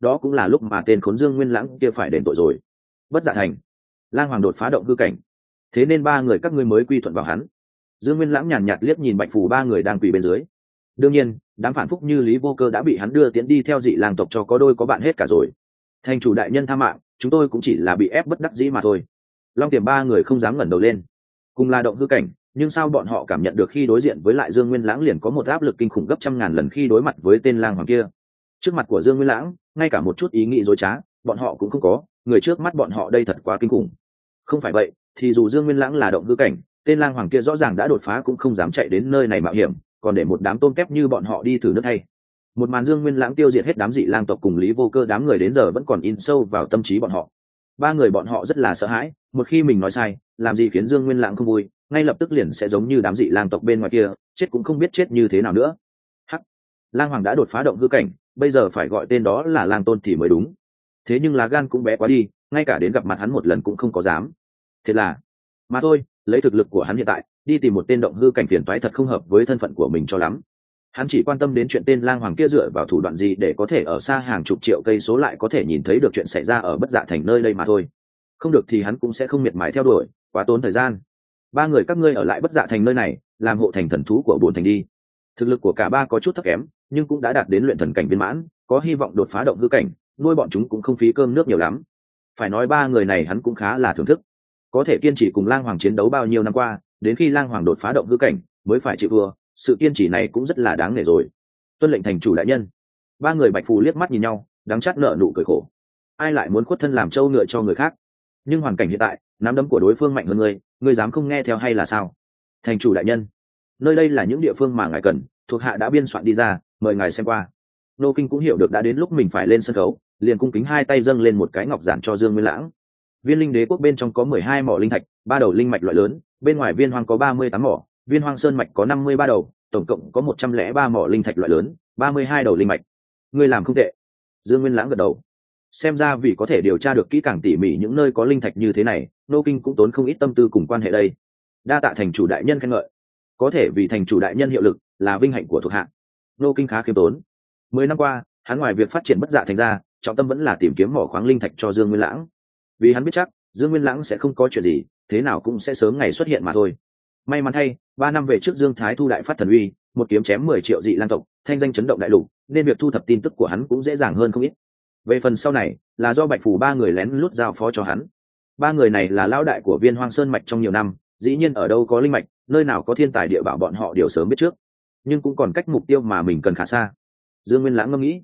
S1: đó cũng là lúc mà tên khốn Dương Nguyên Lãng kia phải đền tội rồi. Bất Dạ Thành, Lang Hoàng đột phá động hư cảnh, thế nên ba người các ngươi mới quy thuận vào hắn. Dương Nguyên Lãng nhàn nhạt liếc nhìn Bạch Phù ba người đang quỳ bên dưới. Đương nhiên, đám phản phúc như Lý Vô Cơ đã bị hắn đưa tiến đi theo dị lang tộc cho có đôi có bạn hết cả rồi. Thành chủ đại nhân tha mạng, chúng tôi cũng chỉ là bị ép bất đắc dĩ mà thôi. Long Tiềm ba người không dám ngẩng đầu lên. Cùng là động hư cảnh, nhưng sao bọn họ cảm nhận được khi đối diện với lại Dương Nguyên Lãng liền có một áp lực kinh khủng gấp trăm ngàn lần khi đối mặt với tên lang hoàng kia. Trước mặt của Dương Nguyên Lãng, ngay cả một chút ý nghĩ dối trá, bọn họ cũng không có, người trước mắt bọn họ đây thật quá kinh khủng. Không phải vậy, thì dù Dương Nguyên Lãng là động hư cảnh, tên lang hoàng kia rõ ràng đã đột phá cũng không dám chạy đến nơi này mạo hiểm, còn để một đám tôm kép như bọn họ đi thử nước thay. Một màn Dương Nguyên Lãng tiêu diệt hết đám dị lang tộc cùng Lý Vô Cơ đám người đến giờ vẫn còn in sâu vào tâm trí bọn họ. Ba người bọn họ rất là sợ hãi, một khi mình nói sai, làm gì khiến Dương Nguyên Lãng không vui, ngay lập tức liền sẽ giống như đám dị lang tộc bên ngoài kia, chết cũng không biết chết như thế nào nữa. Hắc, lang hoàng đã đột phá động hư cảnh, bây giờ phải gọi tên đó là lang tôn thì mới đúng. Thế nhưng lá gan cũng bé quá đi, ngay cả đến gặp mặt hắn một lần cũng không có dám. Thiệt là, mà thôi, lấy thực lực của hắn hiện tại, đi tìm một tên động hư cảnh phiền toái thật không hợp với thân phận của mình cho lắm. Hắn chỉ quan tâm đến chuyện tên lang hoàng kia dựa vào thủ đoạn gì để có thể ở xa hàng chục triệu cây số lại có thể nhìn thấy được chuyện xảy ra ở Bất Dạ Thành nơi đây mà thôi. Không được thì hắn cũng sẽ không miệt mài theo đuổi, quá tốn thời gian. Ba người các ngươi ở lại Bất Dạ Thành nơi này, làm hộ thành thần thú của bổn thành đi. Thực lực của cả ba có chút thấp kém, nhưng cũng đã đạt đến luyện thần cảnh viên mãn, có hy vọng đột phá động hư cảnh, nuôi bọn chúng cũng không phí cơm nước nhiều lắm. Phải nói ba người này hắn cũng khá là thưởng thức. Có thể kiên trì cùng lang hoàng chiến đấu bao nhiêu năm qua, đến khi lang hoàng đột phá động hư cảnh mới phải chịu thua, sự kiên trì này cũng rất là đáng nể rồi. Tuân lệnh thành chủ đại nhân. Ba người Bạch Phù liếc mắt nhìn nhau, đắng chát nợ nụ cười khổ. Ai lại muốn khuất thân làm trâu ngựa cho người khác? Nhưng hoàn cảnh hiện tại, nắm đấm của đối phương mạnh hơn ngươi dám không nghe theo hay là sao? Thành chủ đại nhân, nơi đây là những địa phương mà ngài cần, thuộc hạ đã biên soạn đi ra, mời ngài xem qua. Nô Kinh cũng hiểu được đã đến lúc mình phải lên sân khấu, liền cung kính hai tay dâng lên một cái ngọc giản cho Dương Nguyên Lãng. Viên Linh Đế quốc bên trong có 12 mỏ linh thạch, 3 đầu linh mạch loại lớn, bên ngoài Viên Hoang có 38 mỏ, Viên Hoang Sơn mạch có 53 đầu, tổng cộng có 103 mỏ linh thạch loại lớn, 32 đầu linh mạch. Ngươi làm không tệ. Dương Nguyên Lãng gật đầu. Xem ra vì có thể điều tra được kỹ càng tỉ mỉ những nơi có linh thạch như thế này, Nô Kinh cũng tốn không ít tâm tư cùng quan hệ đây. Đa tạ thành chủ đại nhân khen ngợi. Có thể vì thành chủ đại nhân hiệu lực là vinh hạnh của thuộc hạ. Nô Kinh khá khiêm tốn. 10 năm qua, hắn ngoài việc phát triển Bất Dạ Thành ra, trọng tâm vẫn là tìm kiếm mỏ khoáng linh thạch cho Dương Nguyên Lãng. Vì hắn biết chắc Dương Nguyên Lãng sẽ không có chuyện gì, thế nào cũng sẽ sớm ngày xuất hiện mà thôi. May mắn thay, 3 năm về trước Dương Thái Thu đại phát thần uy, một kiếm chém 10 triệu dị lang tộc, thanh danh chấn động đại lục, nên việc thu thập tin tức của hắn cũng dễ dàng hơn không ít. Về phần sau này, là do Bạch Phù ba người lén lút giao phó cho hắn. Ba người này là lão đại của Viên Hoang Sơn mạch trong nhiều năm, dĩ nhiên ở đâu có linh mạch, nơi nào có thiên tài địa bảo bọn họ đều sớm biết trước. Nhưng cũng còn cách mục tiêu mà mình cần khá xa. Dương Nguyên Lãng ngẫm nghĩ,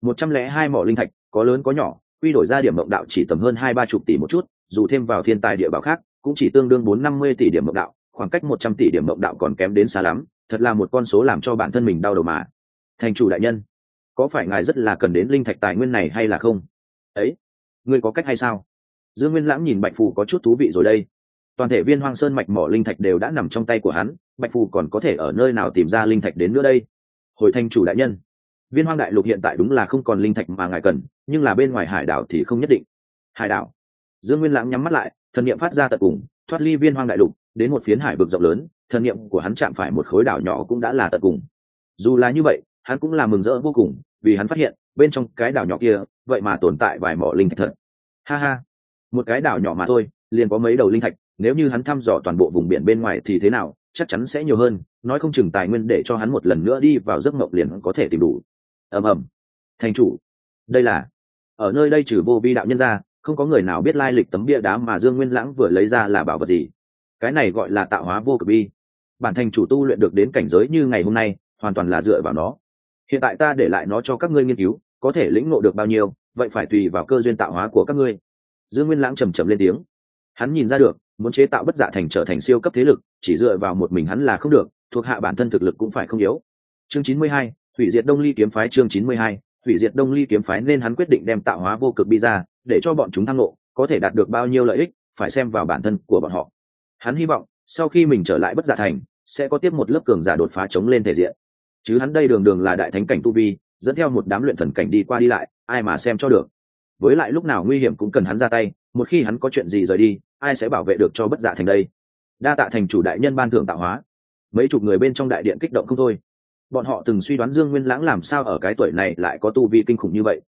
S1: 102 mỏ linh thạch, có lớn có nhỏ, quy đổi ra điểm mộng đạo chỉ tầm hơn 2-30 tỷ một chút, dù thêm vào thiên tài địa bảo khác, cũng chỉ tương đương 450 tỷ điểm mộng đạo, khoảng cách 100 tỷ điểm mộng đạo còn kém đến xa lắm, thật là một con số làm cho bản thân mình đau đầu mà. Thành chủ đại nhân, có phải ngài rất là cần đến linh thạch tài nguyên này hay là không? Ấy, ngươi có cách hay sao? Dương Nguyên Lãng nhìn Bạch Phù có chút thú vị rồi đây. Toàn thể Viên Hoang Sơn mạch mỏ linh thạch đều đã nằm trong tay của hắn, Bạch Phù còn có thể ở nơi nào tìm ra linh thạch đến nữa đây? Hồi thành chủ đại nhân, Viên Hoang đại lục hiện tại đúng là không còn linh thạch mà ngài cần, nhưng là bên ngoài hải đảo thì không nhất định. Hải đảo? Dương Nguyên Lãng nhắm mắt lại, thần niệm phát ra tận cùng, thoát ly Viên Hoang đại lục, đến một phiến hải vực rộng lớn, thần niệm của hắn chạm phải một khối đảo nhỏ cũng đã là tận cùng. Dù là như vậy, hắn cũng là mừng rỡ vô cùng, vì hắn phát hiện, bên trong cái đảo nhỏ kia, vậy mà tồn tại vài mỏ linh thạch thật. Ha ha, một cái đảo nhỏ mà thôi, liền có mấy đầu linh thạch, nếu như hắn thăm dò toàn bộ vùng biển bên ngoài thì thế nào, chắc chắn sẽ nhiều hơn, nói không chừng tài nguyên để cho hắn một lần nữa đi vào giấc mộng liền có thể tìm đủ. Ầm ầm. Thành chủ, đây là ở nơi đây trừ Vô Vi đạo nhân ra, không có người nào biết lai lịch tấm bia đá mà Dương Nguyên Lãng vừa lấy ra là bảo vật gì. Cái này gọi là tạo hóa vô cực bi. Bản thành chủ tu luyện được đến cảnh giới như ngày hôm nay, hoàn toàn là dựa vào nó. Hiện tại ta để lại nó cho các ngươi nghiên cứu, có thể lĩnh ngộ được bao nhiêu, vậy phải tùy vào cơ duyên tạo hóa của các ngươi. Dương Nguyên Lãng trầm trầm lên tiếng. Hắn nhìn ra được, muốn chế tạo Bất Dạ Thành trở thành siêu cấp thế lực, chỉ dựa vào một mình hắn là không được, thuộc hạ bản thân thực lực cũng phải không yếu. Chương 92, hủy diệt Đông Ly kiếm phái. Chương 92, hủy diệt Đông Ly kiếm phái. Nên hắn quyết định đem tạo hóa vô cực bi ra, để cho bọn chúng tham ngộ, có thể đạt được bao nhiêu lợi ích, phải xem vào bản thân của bọn họ. Hắn hy vọng, sau khi mình trở lại Bất Dạ Thành, sẽ có tiếp một lớp cường giả đột phá chống lên thể diện. Chứ hắn đây đường đường là đại thánh cảnh tu vi, dẫn theo một đám luyện thần cảnh đi qua đi lại, ai mà xem cho được. Với lại lúc nào nguy hiểm cũng cần hắn ra tay, một khi hắn có chuyện gì rời đi, ai sẽ bảo vệ được cho Bất Dạ Thành đây? Đa tạ thành chủ đại nhân ban thưởng tạo hóa. Mấy chục người bên trong đại điện kích động không thôi. Bọn họ từng suy đoán Dương Nguyên Lãng làm sao ở cái tuổi này lại có tu vi kinh khủng như vậy,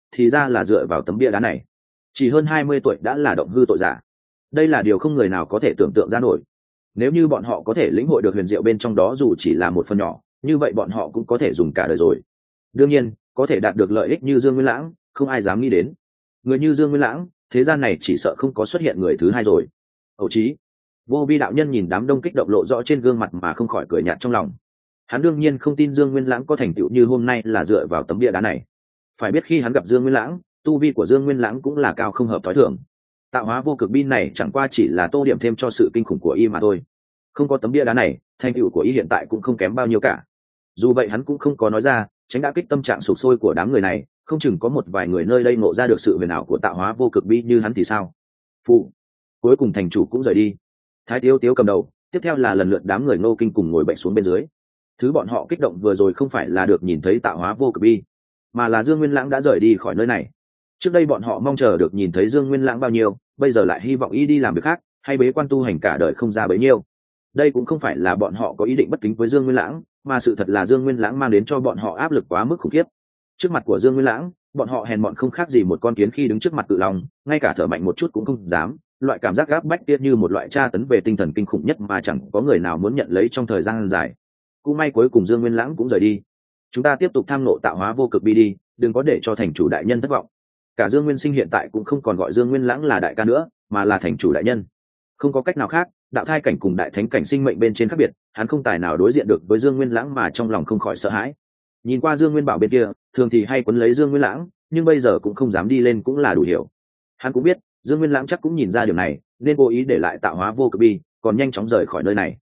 S1: thì ra là dựa vào tấm bia đá này. Chỉ hơn 20 tuổi đã là động hư tội giả. Đây là điều không người nào có thể tưởng tượng ra nổi. Nếu như bọn họ có thể lĩnh hội được huyền diệu bên trong đó dù chỉ là một phần nhỏ, như vậy bọn họ cũng có thể dùng cả đời rồi. Đương nhiên, có thể đạt được lợi ích như Dương Nguyên Lãng, không ai dám nghĩ đến. Người như Dương Nguyên Lãng, thế gian này chỉ sợ không có xuất hiện người thứ hai rồi. Ẩu chí, Vô Vi đạo nhân nhìn đám đông kích động lộ rõ trên gương mặt mà không khỏi cười nhạt trong lòng. Hắn đương nhiên không tin Dương Nguyên Lãng có thành tựu như hôm nay là dựa vào tấm bia đá này. Phải biết khi hắn gặp Dương Nguyên Lãng, tu vi của Dương Nguyên Lãng cũng là cao không hợp thói thường. Tạo hóa vô cực bi này chẳng qua chỉ là tô điểm thêm cho sự kinh khủng của y mà thôi. Không có tấm bia đá này, thành tựu của y hiện tại cũng không kém bao nhiêu cả. Dù vậy hắn cũng không có nói ra, tránh đã kích tâm trạng sụp sôi của đám người này, không chừng có một vài người nơi đây ngộ ra được sự huyền ảo của tạo hóa vô cực bi như hắn thì sao. Phụ, cuối cùng thành chủ cũng rời đi. Thái Tiếu Tiếu cầm đầu, tiếp theo là lần lượt đám người Ngô Kinh cùng ngồi bệnh xuống bên dưới. Thứ bọn họ kích động vừa rồi không phải là được nhìn thấy tạo hóa vô cực bi, mà là Dương Nguyên Lãng đã rời đi khỏi nơi này. Trước đây bọn họ mong chờ được nhìn thấy Dương Nguyên Lãng bao nhiêu, bây giờ lại hy vọng y đi làm việc khác, hay bế quan tu hành cả đời không ra bấy nhiêu. Đây cũng không phải là bọn họ có ý định bất kính với Dương Nguyên Lãng, mà sự thật là Dương Nguyên Lãng mang đến cho bọn họ áp lực quá mức khủng khiếp. Trước mặt của Dương Nguyên Lãng, bọn họ hèn mọn không khác gì một con kiến khi đứng trước mặt Cự Long, ngay cả thở mạnh một chút cũng không dám. Loại cảm giác gáp bách tiết như một loại tra tấn về tinh thần kinh khủng nhất mà chẳng có người nào muốn nhận lấy trong thời gian dài. Cũng may cuối cùng Dương Nguyên Lãng cũng rời đi. Chúng ta tiếp tục tham nộ tạo hóa vô cực bi đi, đừng có để cho thành chủ đại nhân thất vọng. Cả Dương Nguyên Sinh hiện tại cũng không còn gọi Dương Nguyên Lãng là đại ca nữa, mà là thành chủ đại nhân. Không có cách nào khác, đạo thai cảnh cùng đại thánh cảnh sinh mệnh bên trên khác biệt, hắn không tài nào đối diện được với Dương Nguyên Lãng mà trong lòng không khỏi sợ hãi. Nhìn qua Dương Nguyên Bảo bên kia, thường thì hay quấn lấy Dương Nguyên Lãng, nhưng bây giờ cũng không dám đi lên cũng là đủ hiểu. Hắn cũng biết, Dương Nguyên Lãng chắc cũng nhìn ra điều này, nên cố ý để lại tạo hóa vô cực bi, còn nhanh chóng rời khỏi nơi này.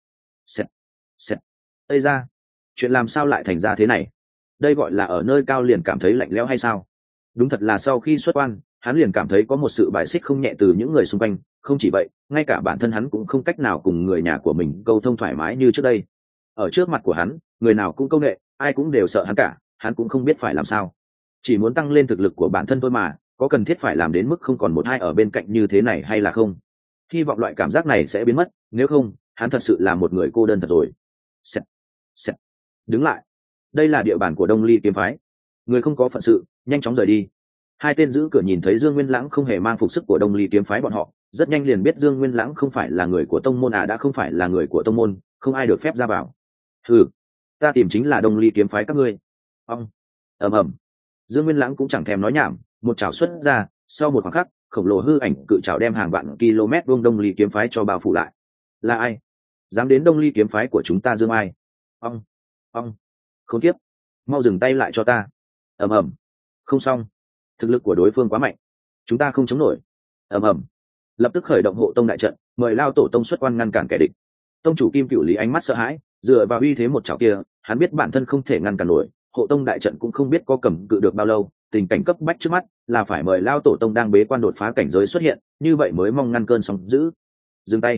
S1: Xẹt. Ây ra, chuyện làm sao lại thành ra thế này? Đây gọi là ở nơi cao liền cảm thấy lạnh lẽo hay sao? Đúng thật là sau khi xuất quan, hắn liền cảm thấy có một sự bài xích không nhẹ từ những người xung quanh. Không chỉ vậy, ngay cả bản thân hắn cũng không cách nào cùng người nhà của mình câu thông thoải mái như trước đây. Ở trước mặt của hắn, người nào cũng công nghệ, ai cũng đều sợ hắn cả, hắn cũng không biết phải làm sao. Chỉ muốn tăng lên thực lực của bản thân thôi mà, có cần thiết phải làm đến mức không còn một ai ở bên cạnh như thế này hay là không? Hy vọng loại cảm giác này sẽ biến mất, nếu không, hắn thật sự là một người cô đơn thật rồi. Xẹt. Đứng lại. Đây là địa bàn của Đông Ly kiếm phái. Người không có phận sự, nhanh chóng rời đi. Hai tên giữ cửa nhìn thấy Dương Nguyên Lãng không hề mang phục sức của Đông Ly kiếm phái bọn họ, rất nhanh liền biết Dương Nguyên Lãng không phải là người của tông môn đã không phải là người của tông môn, không ai được phép ra vào. Ta tìm chính là Đông Ly kiếm phái các ngươi. Ầm. Dương Nguyên Lãng cũng chẳng thèm nói nhảm, một chảo xuất ra, sau một khoảng khắc, khổng lồ hư ảnh cự chảo đem hàng vạn km vuông Đông Ly kiếm phái cho bao phủ lại. Là ai dám đến Đông Ly kiếm phái của chúng ta? Dương ai? Khốn kiếp, mau dừng tay lại cho ta. Ầm. Không xong, thực lực của đối phương quá mạnh, chúng ta không chống nổi. Ầm. Lập tức khởi động hộ tông đại trận, mời lao tổ tông xuất quan ngăn cản kẻ địch. Tông chủ Kim Cửu Lý ánh mắt sợ hãi, dựa vào uy thế một chảo kia, hắn biết bản thân không thể ngăn cản nổi, hộ tông đại trận cũng không biết có cầm cự được bao lâu. Tình cảnh cấp bách trước mắt là phải mời lao tổ tông đang bế quan đột phá cảnh giới xuất hiện, như vậy mới mong ngăn cơn sóng dữ. Dừng tay.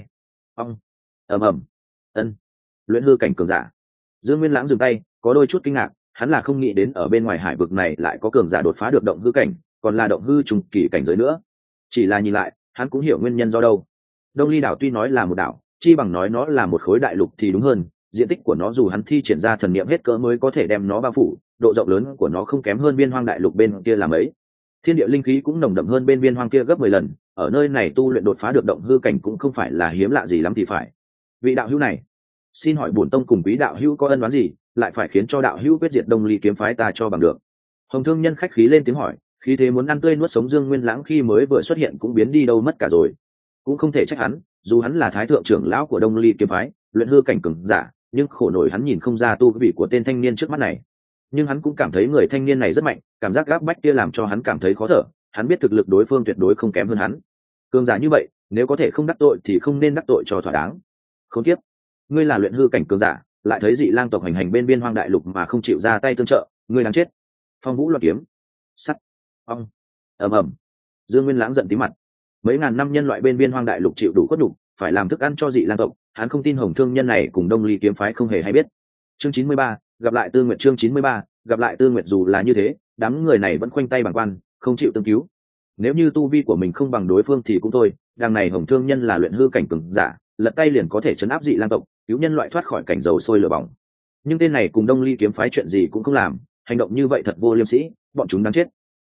S1: Ầm. Luyện hư cảnh cường giả. Dương Nguyên Lãng dừng tay, có đôi chút kinh ngạc, hắn là không nghĩ đến ở bên ngoài hải vực này lại có cường giả đột phá được động hư cảnh, còn là động hư trùng kỳ cảnh giới nữa. Chỉ là nhìn lại, hắn cũng hiểu nguyên nhân do đâu. Đông Ly đảo tuy nói là một đảo, chi bằng nói nó là một khối đại lục thì đúng hơn. Diện tích của nó dù hắn thi triển ra thần niệm hết cỡ mới có thể đem nó bao phủ, độ rộng lớn của nó không kém hơn biên hoang đại lục bên kia là mấy. Thiên địa linh khí cũng nồng đậm hơn bên biên hoang kia gấp 10 lần, ở nơi này tu luyện đột phá được động hư cảnh cũng không phải là hiếm lạ gì lắm thì phải. Vị đạo hữu này, xin hỏi bổn tông cùng quý đạo hữu có ân oán gì, lại phải khiến cho đạo hữu quyết diệt Đông Ly kiếm phái ta cho bằng được? Hồng Thương Nhân khách khí lên tiếng hỏi, khí thế muốn ăn tươi nuốt sống Dương Nguyên Lãng khi mới vừa xuất hiện cũng biến đi đâu mất cả rồi. Cũng không thể trách hắn, dù hắn là thái thượng trưởng lão của Đông Ly kiếm phái, luyện hư cảnh cường giả, nhưng khổ nổi hắn nhìn không ra tu vị của tên thanh niên trước mắt này. Nhưng hắn cũng cảm thấy người thanh niên này rất mạnh, cảm giác gáp bách kia làm cho hắn cảm thấy khó thở. Hắn biết thực lực đối phương tuyệt đối không kém hơn hắn. Cường giả như vậy, nếu có thể không đắc tội thì không nên đắc tội cho thỏa đáng. Khốn kiếp, ngươi là luyện hư cảnh cường giả, lại thấy dị lang tộc hành hành bên biên hoang đại lục mà không chịu ra tay tương trợ, ngươi đáng chết. Phong Vũ loạn kiếm, sắt, ầm. Dương Nguyên Lãng giận tí mặt. Mấy ngàn năm nhân loại bên biên hoang đại lục chịu đủ khuất nhục, phải làm thức ăn cho dị lang tộc, hắn không tin Hồng Thương Nhân này cùng Đông Ly kiếm phái không hề hay biết. Chương 93, gặp lại Tư Nguyệt. Chương 93, gặp lại Tư Nguyệt. Dù là như thế, đám người này vẫn khoanh tay bàng quan, không chịu tương cứu. Nếu như tu vi của mình không bằng đối phương thì cũng thôi, đằng này Hồng Thương Nhân là luyện hư cảnh cường giả, lật tay liền có thể trấn áp dị lang tộc, cứu nhân loại thoát khỏi cảnh dầu sôi lửa bỏng. Nhưng tên này cùng Đông Ly kiếm phái chuyện gì cũng không làm, hành động như vậy thật vô liêm sỉ, bọn chúng đáng chết.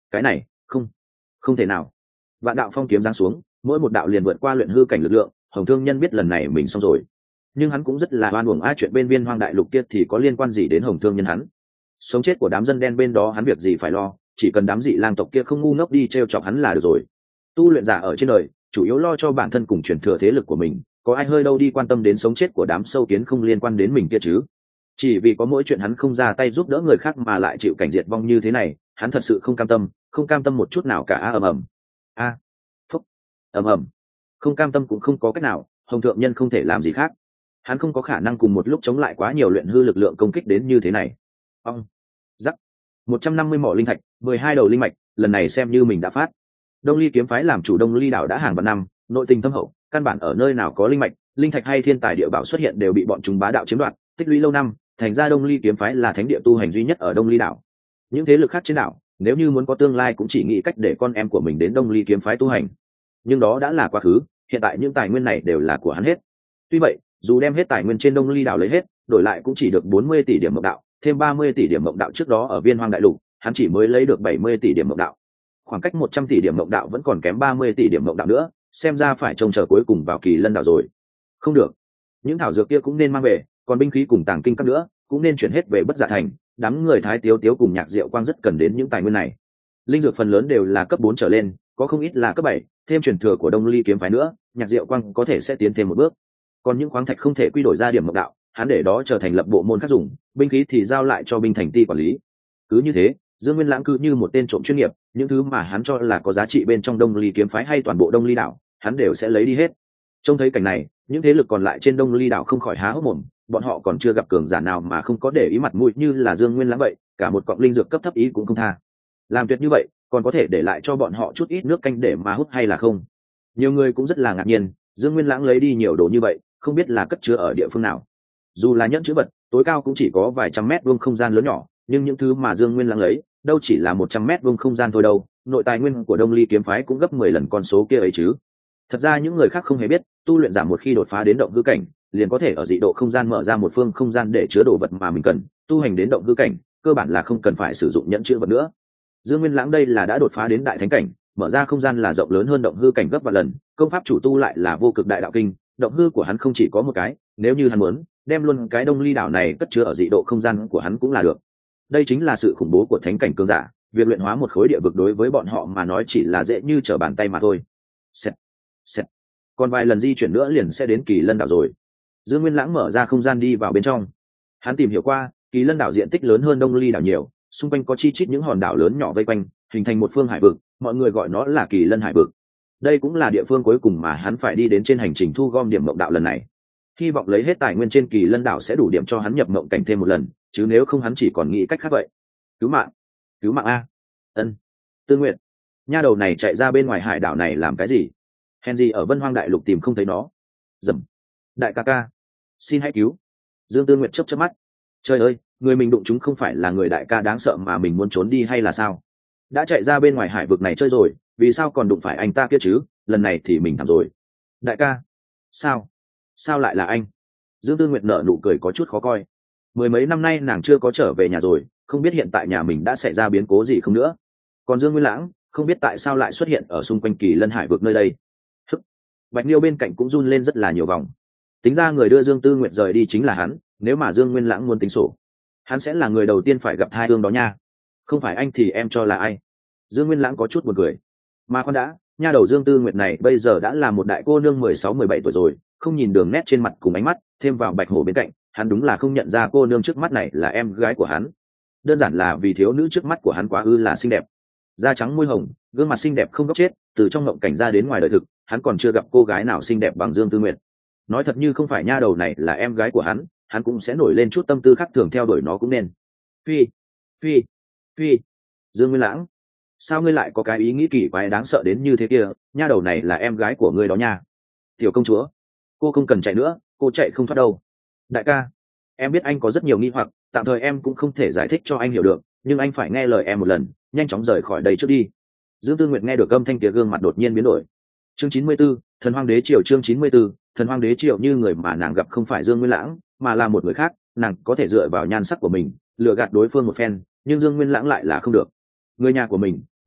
S1: cái này không thể nào. Vạn đạo phong kiếm giáng xuống, mỗi một đạo liền vượt qua luyện hư cảnh lực lượng. Hồng Thương Nhân biết lần này mình xong rồi, nhưng hắn cũng rất là oan uổng. Chuyện bên Viên Hoang Đại Lục kia thì có liên quan gì đến Hồng Thương Nhân hắn? Sống chết của đám dân đen bên đó hắn việc gì phải lo, chỉ cần đám dị lang tộc kia không ngu ngốc đi trêu chọc hắn là được rồi. Tu luyện giả ở trên đời chủ yếu lo cho bản thân cùng truyền thừa thế lực của mình, có ai hơi đâu đi quan tâm đến sống chết của đám sâu kiến không liên quan đến mình kia chứ. Chỉ vì có mỗi chuyện hắn không ra tay giúp đỡ người khác mà lại chịu cảnh diệt vong như thế này, hắn thật sự không cam tâm một chút nào cả. Phúc, không cam tâm cũng không có cách nào. Hồng Thượng Nhân không thể làm gì khác, hắn không có khả năng cùng một lúc chống lại quá nhiều luyện hư lực lượng công kích đến như thế này. Rắc, 150 mỏ linh thạch, 12 đầu linh mạch, lần này xem như mình đã phát. Đông Ly kiếm phái làm chủ Đông Ly đảo đã hàng vạn năm, nội tình thâm hậu, căn bản ở nơi nào có linh mạch, linh thạch hay thiên tài địa bảo xuất hiện đều bị bọn chúng bá đạo chiếm đoạt, tích lũy lâu năm, thành ra Đông Ly kiếm phái là thánh địa tu hành duy nhất ở Đông Ly đảo. Những thế lực khác trên đảo, nếu như muốn có tương lai cũng chỉ nghĩ cách để con em của mình đến Đông Ly kiếm phái tu hành. Nhưng đó đã là quá khứ, hiện tại những tài nguyên này đều là của hắn hết. Tuy vậy, dù đem hết tài nguyên trên Đông Ly đảo lấy hết, đổi lại cũng chỉ được 40 tỷ điểm mộng đạo, thêm 30 tỷ điểm mộng đạo trước đó ở Viên Hoang Đại Lục, hắn chỉ mới lấy được 70 tỷ điểm mộng đạo. Khoảng cách 100 tỷ điểm mộng đạo vẫn còn kém 30 tỷ điểm mộng đạo nữa, xem ra phải trông chờ cuối cùng vào Kỳ Lân đảo rồi. Không được, những thảo dược kia cũng nên mang về, còn binh khí cùng tàng kinh các nữa cũng nên chuyển hết về Bất Dạ Thành. Đám người Thái Tiếu Tiếu cùng Nhạc Diệu Quang rất cần đến những tài nguyên này. Linh dược phần lớn đều là cấp 4 trở lên, có không ít là cấp 7, thêm truyền thừa của Đông Ly kiếm phái nữa, Nhạc Diệu Quang có thể sẽ tiến thêm một bước. Còn những khoáng thạch không thể quy đổi ra điểm mộng đạo, hắn để đó trở thành lập bộ môn khác dùng, binh khí thì giao lại cho binh thành ti quản lý. Cứ như thế, Dương Nguyên Lãng cứ như một tên trộm chuyên nghiệp, những thứ mà hắn cho là có giá trị bên trong Đông Ly kiếm phái hay toàn bộ Đông Ly đảo, hắn đều sẽ lấy đi hết. Trông thấy cảnh này, những thế lực còn lại trên Đông Ly đảo không khỏi há hốc mồm, bọn họ còn chưa gặp cường giả nào mà không có để ý mặt mũi như là Dương Nguyên Lãng vậy, cả một cọng linh dược cấp thấp ý cũng không tha. Làm tuyệt như vậy, còn có thể để lại cho bọn họ chút ít nước canh để mà hút hay là không? Nhiều người cũng rất là ngạc nhiên, Dương Nguyên Lãng lấy đi nhiều đồ như vậy, không biết là cất chứa ở địa phương nào. Dù là nhẫn chữ vật, tối cao cũng chỉ có vài trăm mét vuông không gian lớn nhỏ, nhưng những thứ mà Dương Nguyên Lãng lấy, đâu chỉ là 100 mét vuông không gian thôi đâu, nội tài nguyên của Đông Ly kiếm phái cũng gấp 10 lần con số kia ấy chứ. Thật ra những người khác không hề biết, tu luyện giả một khi đột phá đến động hư cảnh, liền có thể ở dị độ không gian mở ra một phương không gian để chứa đồ vật mà mình cần, tu hành đến động hư cảnh, cơ bản là không cần phải sử dụng nhẫn chữ vật nữa. Dương Nguyên Lãng đây là đã đột phá đến đại thánh cảnh, mở ra không gian là rộng lớn hơn động hư cảnh gấp vài lần, công pháp chủ tu lại là vô cực đại đạo kinh, động hư của hắn không chỉ có một cái, nếu như hắn muốn, đem luôn cái Đông Ly đảo này cất chứa ở dị độ không gian của hắn cũng là được. Đây chính là sự khủng bố của thánh cảnh cường giả, việc luyện hóa một khối địa vực đối với bọn họ mà nói chỉ là dễ như trở bàn tay mà thôi. Còn vài lần di chuyển nữa liền sẽ đến Kỳ Lân đảo rồi. Dương Nguyên Lãng mở ra không gian đi vào bên trong. Hắn tìm hiểu qua, Kỳ Lân đảo diện tích lớn hơn Đông Ly đảo nhiều, xung quanh có chi chít những hòn đảo lớn nhỏ vây quanh, hình thành một phương hải vực, mọi người gọi nó là Kỳ Lân hải vực. Đây cũng là địa phương cuối cùng mà hắn phải đi đến trên hành trình thu gom điểm mộng đạo lần này. Hy vọng lấy hết tài nguyên trên Kỳ Lân đảo sẽ đủ điểm cho hắn nhập mộng cảnh thêm một lần, chứ nếu không hắn chỉ còn nghĩ cách khác vậy. Cứu mạng a. Tư Nguyệt, nha đầu này chạy ra bên ngoài hải đảo này làm cái gì? Hèn gì ở Vân Hoang Đại Lục tìm không thấy nó. Dầm. Đại ca ca, xin hãy cứu. Dương Tư Nguyệt chớp mắt. Trời ơi, người mình đụng chúng không phải là người đại ca đáng sợ mà mình muốn trốn đi hay là sao? Đã chạy ra bên ngoài hải vực này chơi rồi, vì sao còn đụng phải anh ta kia chứ? Lần này thì mình thảm rồi. Đại ca, sao lại là anh? Dương Tư Nguyệt nở nụ cười có chút khó coi. Mười mấy năm nay nàng chưa có trở về nhà rồi, không biết hiện tại nhà mình đã xảy ra biến cố gì không nữa. Còn Dương Nguyên Lãng không biết tại sao lại xuất hiện ở xung quanh Kỳ Lân hải vực nơi đây. Bạch Niêu bên cạnh cũng run lên rất là nhiều vòng. Tính ra người đưa Dương Tư Nguyệt rời đi chính là hắn, nếu mà Dương Nguyên Lãng muốn tính sổ, hắn sẽ là người đầu tiên phải gặp hai ương đó nha. Không phải anh thì em cho là ai? Dương Nguyên Lãng có chút buồn cười. Mà con đã, nha đầu Dương Tư Nguyệt này bây giờ đã là một đại cô nương 16-17 tuổi rồi, không nhìn đường nét trên mặt cùng ánh mắt, thêm vào Bạch Hổ bên cạnh, hắn đúng là không nhận ra cô nương trước mắt này là em gái của hắn. Đơn giản là vì thiếu nữ trước mắt của hắn quá ư là xinh đẹp. Da trắng môi hồng, gương mặt xinh đẹp không góc chết, từ trong ngộng cảnh ra đến ngoài đời thực, hắn còn chưa gặp cô gái nào xinh đẹp bằng Dương Tư Nguyệt. Nói thật như không phải nha đầu này là em gái của hắn cũng sẽ nổi lên chút tâm tư khác thường theo đuổi nó cũng nên. Phi, Dương Nguyên Lãng, sao ngươi lại có cái ý nghĩ kỳ quái đáng sợ đến như thế kia? Nha đầu này là em gái của ngươi đó nha. Tiểu công chúa, cô không cần chạy nữa, cô chạy không thoát đâu. Đại ca, em biết anh có rất nhiều nghi hoặc, tạm thời em cũng không thể giải thích cho anh hiểu được, nhưng anh phải nghe lời em một lần, nhanh chóng rời khỏi đây trước đi. Dương Tư Nguyệt nghe được âm thanh kia gương mặt đột nhiên biến đổi. Chương 94, Thần Hoang Đế Triều. Chương 94, Thần Hoang Đế Triều. Như người mà nàng gặp không phải Dương Nguyên Lãng, mà là một người khác, nàng có thể dựa vào nhan sắc của mình lừa gạt đối phương một phen, nhưng Dương Nguyên Lãng lại là không được. Người nhà của mình,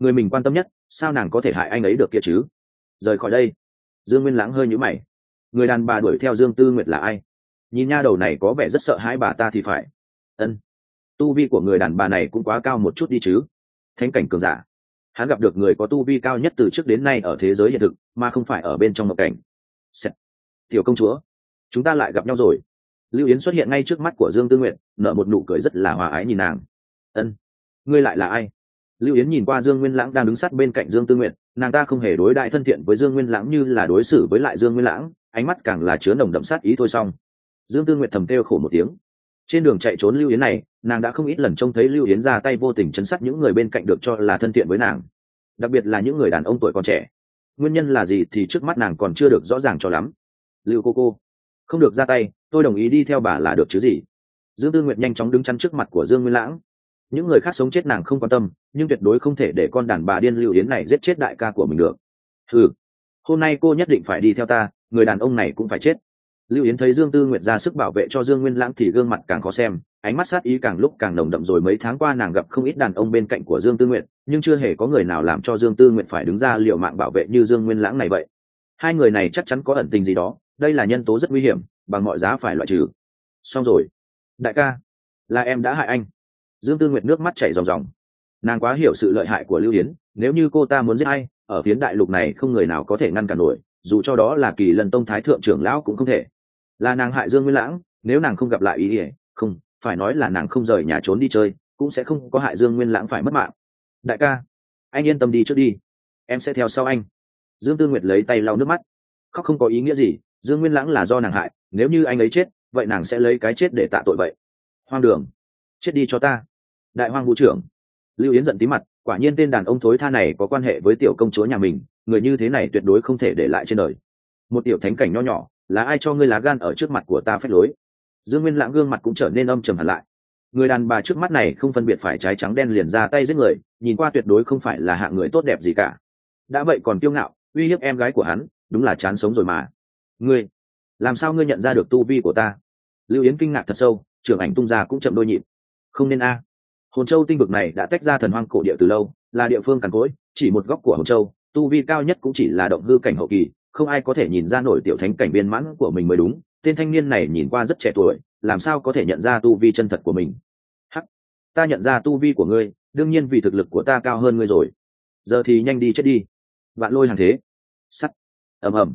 S1: người mình quan tâm nhất, sao nàng có thể hại anh ấy được kia chứ? Rời khỏi đây. Dương Nguyên Lãng hơi nhíu mày. Người đàn bà đuổi theo Dương Tư Nguyệt là ai? Nhìn nha đầu này có vẻ rất sợ hãi bà ta thì phải. Ân, tu vi của người đàn bà này cũng quá cao một chút đi chứ. Thánh cảnh cường giả. Hắn gặp được người có tu vi cao nhất từ trước đến nay ở thế giới hiện thực, mà không phải ở bên trong mộng cảnh. Sẹt. Tiểu công chúa, chúng ta lại gặp nhau rồi. Lưu Yến xuất hiện ngay trước mắt của Dương Tư Nguyệt, nở một nụ cười rất là hòa ái nhìn nàng. Ân, ngươi lại là ai? Lưu Yến nhìn qua Dương Nguyên Lãng đang đứng sát bên cạnh Dương Tư Nguyệt, nàng ta không hề đối đãi thân thiện với Dương Nguyên Lãng như là đối xử với lại Dương Nguyên Lãng, ánh mắt càng là chứa nồng đậm sát ý thôi xong. Dương Tư Nguyệt thầm kêu khổ một tiếng. Trên đường chạy trốn Lưu Yến này, nàng đã không ít lần trông thấy Lưu Yến ra tay vô tình chấn sát những người bên cạnh được cho là thân thiện với nàng, đặc biệt là những người đàn ông tuổi còn trẻ. Nguyên nhân là gì thì trước mắt nàng còn chưa được rõ ràng cho lắm. Lưu cô, không được ra tay, tôi đồng ý đi theo bà là được chứ gì? Dương Tư Nguyệt nhanh chóng đứng chắn trước mặt của Dương Nguyên Lãng. Những người khác sống chết nàng không quan tâm, nhưng tuyệt đối không thể để con đàn bà điên Lưu Yến này giết chết đại ca của mình được. Ừ, hôm nay cô nhất định phải đi theo ta, người đàn ông này cũng phải chết. Lưu Yến thấy Dương Tư Nguyệt ra sức bảo vệ cho Dương Nguyên Lãng thì gương mặt càng khó xem, ánh mắt sát ý càng lúc càng nồng đậm. Rồi mấy tháng qua nàng gặp không ít đàn ông bên cạnh của Dương Tư Nguyệt, nhưng chưa hề có người nào làm cho Dương Tư Nguyệt phải đứng ra liều mạng bảo vệ như Dương Nguyên Lãng này vậy. Hai người này chắc chắn có ẩn tình gì đó, đây là nhân tố rất nguy hiểm, bằng mọi giá phải loại trừ. Xong rồi, đại ca, là em đã hại anh. Dương Tư Nguyệt nước mắt chảy ròng ròng. Nàng quá hiểu sự lợi hại của Lưu Yến, nếu như cô ta muốn giết ai, ở phiến đại lục này không người nào có thể ngăn cản nổi, dù cho đó là Kỳ Lân Tông thái thượng trưởng lão cũng không thể. Là nàng hại Dương Nguyên Lãng, nếu nàng không gặp lại ý ỉa, không phải nói là nàng không rời nhà trốn đi chơi, cũng sẽ không có hại Dương Nguyên Lãng phải mất mạng. Đại ca, anh yên tâm đi trước đi, em sẽ theo sau anh. Dương Tư Nguyệt lấy tay lau nước mắt. Khóc không có ý nghĩa gì, Dương Nguyên Lãng là do nàng hại, nếu như anh ấy chết, vậy nàng sẽ lấy cái chết để tạ tội vậy. Hoang đường, chết đi cho ta. Đại Hoang Vũ trưởng. Lưu Yến giận tí mặt, quả nhiên tên đàn ông thối tha này có quan hệ với tiểu công chúa nhà mình, người như thế này tuyệt đối không thể để lại trên đời. Một tiểu thánh cảnh nho nhỏ, là ai cho ngươi lá gan ở trước mặt của ta phách lối? Dương Nguyên Lãng gương mặt cũng trở nên âm trầm hẳn lại. Người đàn bà trước mắt này không phân biệt phải trái trắng đen liền ra tay giết người, nhìn qua tuyệt đối không phải là hạng người tốt đẹp gì cả. Đã vậy còn kiêu ngạo, uy hiếp em gái của hắn, đúng là chán sống rồi mà. Ngươi, làm sao ngươi nhận ra được tu vi của ta? Lưu Yến kinh ngạc thật sâu, trưởng ảnh tung ra cũng chậm đôi nhịp. Không nên a. Hồn Châu tinh vực này đã tách ra thần hoang cổ địa từ lâu, là địa phương cằn cỗi, chỉ một góc của Hồn Châu, tu vi cao nhất cũng chỉ là động hư cảnh hậu kỳ, không ai có thể nhìn ra nổi tiểu thánh cảnh viên mãn của mình mới đúng. Tên thanh niên này nhìn qua rất trẻ tuổi, làm sao có thể nhận ra tu vi chân thật của mình? Hắc, ta nhận ra tu vi của ngươi, đương nhiên vì thực lực của ta cao hơn ngươi rồi. Giờ thì nhanh đi chết đi. Vạn lôi hàng thế. Sắt. Ầm ầm.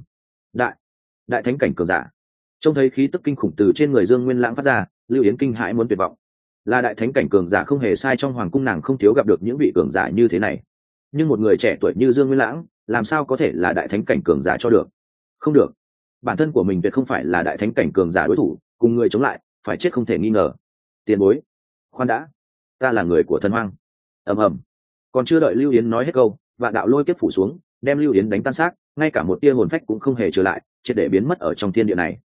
S1: Đại thánh cảnh cường giả. Trông thấy khí tức kinh khủng từ trên người Dương Nguyên Lãng phát ra, Lưu Yến kinh hãi muốn tuyệt vọng. Là đại thánh cảnh cường giả không hề sai, trong hoàng cung nàng không thiếu gặp được những vị cường giả như thế này. Nhưng một người trẻ tuổi như Dương Nguyên Lãng, làm sao có thể là đại thánh cảnh cường giả cho được? Không được. Bản thân của mình tuyệt không phải là đại thánh cảnh cường giả đối thủ, cùng người chống lại, phải chết không thể nghi ngờ. Tiền bối, khoan đã, ta là người của thần hoang. Ầm ầm. Còn chưa đợi Lưu Yến nói hết câu, vạn đạo lôi kiếp phủ xuống, đem Lưu Yến đánh tan xác, ngay cả một tia hồn phách cũng không hề trở lại, triệt để biến mất ở trong thiên địa này.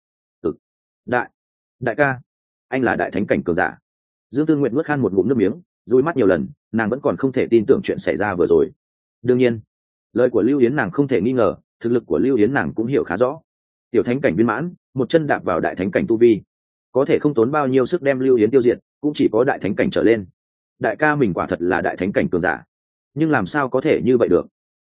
S1: Đại ca, anh là đại thánh cảnh cường giả. Dương Tư Nguyệt nuốt khan một ngụm nước miếng, dụi mắt nhiều lần, nàng vẫn còn không thể tin tưởng chuyện xảy ra vừa rồi. Đương nhiên, lời của Lưu Yến nàng không thể nghi ngờ, thực lực của Lưu Yến nàng cũng hiểu khá rõ. Tiểu thánh cảnh viên mãn, một chân đạp vào đại thánh cảnh tu vi, có thể không tốn bao nhiêu sức đem Lưu Yến tiêu diệt, cũng chỉ có đại thánh cảnh trở lên. Đại ca mình quả thật là đại thánh cảnh cường giả, nhưng làm sao có thể như vậy được?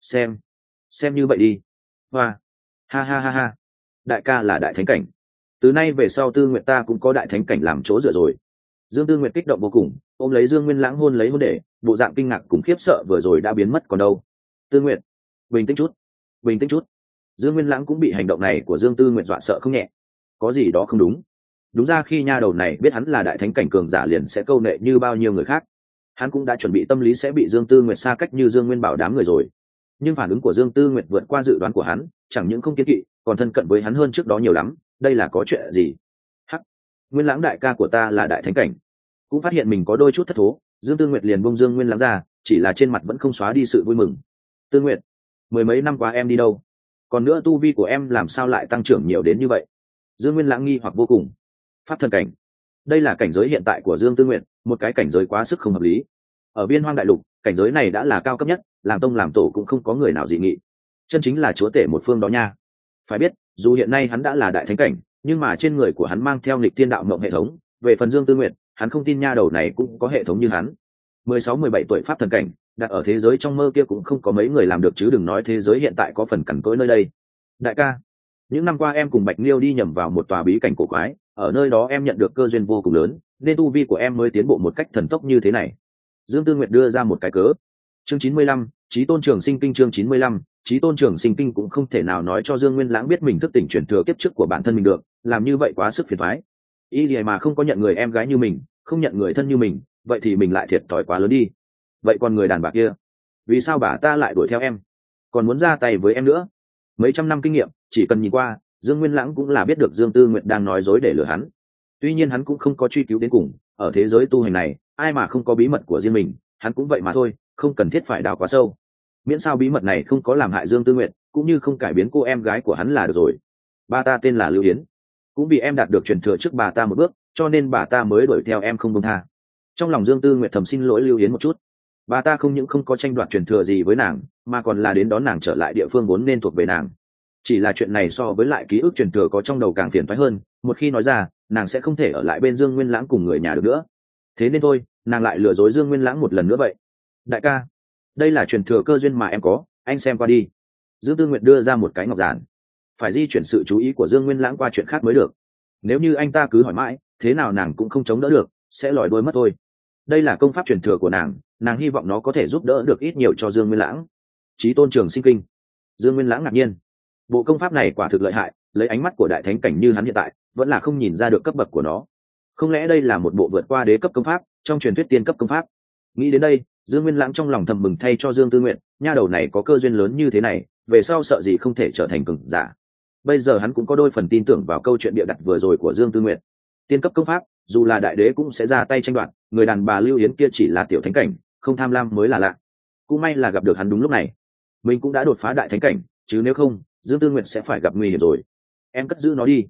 S1: Xem như vậy đi. Hoa, ha ha ha ha. Đại ca là đại thánh cảnh, từ nay về sau Tư Nguyệt ta cũng có đại thánh cảnh làm chỗ dựa rồi. Dương Tư Nguyệt kích động vô cùng, ôm lấy Dương Nguyên Lãng hôn lấy hôn để, bộ dạng kinh ngạc cùng khiếp sợ vừa rồi đã biến mất còn đâu. Tư Nguyệt, bình tĩnh chút, bình tĩnh chút. Dương Nguyên Lãng cũng bị hành động này của Dương Tư Nguyệt dọa sợ không nhẹ. Có gì đó không đúng. Đúng ra khi nha đầu này biết hắn là đại thánh cảnh cường giả liền sẽ câu nệ như bao nhiêu người khác. Hắn cũng đã chuẩn bị tâm lý sẽ bị Dương Tư Nguyệt xa cách như Dương Nguyên Bảo đám người rồi. Nhưng phản ứng của Dương Tư Nguyệt vượt qua dự đoán của hắn, chẳng những không kiên kỵ, còn thân cận với hắn hơn trước đó nhiều lắm. Đây là có chuyện gì? Hắc, Nguyên Lãng đại ca của ta là đại thánh cảnh. Cũng phát hiện mình có đôi chút thất thố, Dương Tư Nguyệt liền bông Dương Nguyên Lãng ra, chỉ là trên mặt vẫn không xóa đi sự vui mừng. Tư Nguyệt, mười mấy năm qua em đi đâu? Còn nữa tu vi của em làm sao lại tăng trưởng nhiều đến như vậy? Dương Nguyên Lãng nghi hoặc vô cùng. Pháp thần cảnh, đây là cảnh giới hiện tại của Dương Tư Nguyệt, một cái cảnh giới quá sức không hợp lý. Ở Biên Hoang đại lục, cảnh giới này đã là cao cấp nhất, làm tông làm tổ cũng không có người nào dị nghị. Chân chính là chúa tể một phương đó nha. Phải biết, dù hiện nay hắn đã là đại thánh cảnh, nhưng mà trên người của hắn mang theo nghịch thiên đạo mộng hệ thống. Về phần Dương Tư Nguyệt, hắn không tin nha đầu này cũng có hệ thống như hắn. 16-17 tuổi pháp thần cảnh, đặt ở thế giới trong mơ kia cũng không có mấy người làm được, chứ đừng nói thế giới hiện tại có phần cằn cỗi nơi đây. Đại ca, những năm qua em cùng Bạch Liêu đi nhầm vào một tòa bí cảnh cổ quái, ở nơi đó em nhận được cơ duyên vô cùng lớn, nên tu vi của em mới tiến bộ một cách thần tốc như thế này. Dương Tư Nguyệt đưa ra một cái cớ. Chương 95, Chí Tôn Trường Sinh Kinh. Chương 95, Chí Tôn Trường Sinh Kinh cũng không thể nào nói cho Dương Nguyên Lãng biết mình thức tỉnh truyền thừa kiếp trước của bản thân mình được, làm như vậy quá sức phiền toái. Ý gì mà không có nhận người em gái như mình, không nhận người thân như mình, vậy thì mình lại thiệt thòi quá lớn đi. Vậy còn người đàn bà kia, vì sao bà ta lại đuổi theo em, còn muốn ra tay với em nữa? Mấy trăm năm kinh nghiệm, chỉ cần nhìn qua, Dương Nguyên Lãng cũng là biết được Dương Tư Nguyệt đang nói dối để lừa hắn. Tuy nhiên hắn cũng không có truy cứu đến cùng, ở thế giới tu hành này, ai mà không có bí mật của riêng mình, hắn cũng vậy mà thôi, không cần thiết phải đào quá sâu. Miễn sao bí mật này không có làm hại Dương Tư Nguyệt, cũng như không cải biến cô em gái của hắn là được rồi. Bà ta tên là Lưu Yến, cũng vì em đạt được truyền thừa trước bà ta một bước, cho nên bà ta mới đuổi theo em không buông tha. Trong lòng Dương Tư Nguyệt thầm xin lỗi Lưu Yến một chút. Bà ta không những không có tranh đoạt truyền thừa gì với nàng, mà còn là đến đón nàng trở lại địa phương vốn nên thuộc về nàng. Chỉ là chuyện này so với lại ký ức truyền thừa có trong đầu càng phiền toái hơn, một khi nói ra, nàng sẽ không thể ở lại bên Dương Nguyên Lãng cùng người nhà được nữa. Thế nên thôi, nàng lại lừa dối Dương Nguyên Lãng một lần nữa vậy. Đại ca, đây là truyền thừa cơ duyên mà em có, anh xem qua đi. Dương Tư Nguyệt đưa ra một cái ngọc giản. Phải di chuyển sự chú ý của Dương Nguyên Lãng qua chuyện khác mới được. Nếu như anh ta cứ hỏi mãi, thế nào nàng cũng không chống đỡ được, sẽ lòi đuôi mất thôi. Đây là công pháp truyền thừa của nàng hy vọng nó có thể giúp đỡ được ít nhiều cho Dương Nguyên Lãng. Chí Tôn Trường Sinh Kinh. Dương Nguyên Lãng ngạc nhiên. Bộ công pháp này quả thực lợi hại, lấy ánh mắt của đại thánh cảnh như hắn hiện tại, vẫn là không nhìn ra được cấp bậc của nó. Không lẽ đây là một bộ vượt qua đế cấp công pháp, trong truyền thuyết tiên cấp công pháp? Nghĩ đến đây, Dương Nguyên Lãng trong lòng thầm mừng thay cho Dương Tư Nguyện, nha đầu này có cơ duyên lớn như thế này, về sau sợ gì không thể trở thành cường giả. Bây giờ hắn cũng có đôi phần tin tưởng vào câu chuyện bịa đặt vừa rồi của Dương Tư Nguyện. Tiên cấp công pháp, dù là đại đế cũng sẽ ra tay tranh đoạt, người đàn bà Lưu Yến kia chỉ là tiểu thánh cảnh, không tham lam mới là lạ. Cũng may là gặp được hắn đúng lúc này. Mình cũng đã đột phá đại thánh cảnh, chứ nếu không, Dương Tư Nguyệt sẽ phải gặp nguy hiểm rồi. Em cất giữ nó đi.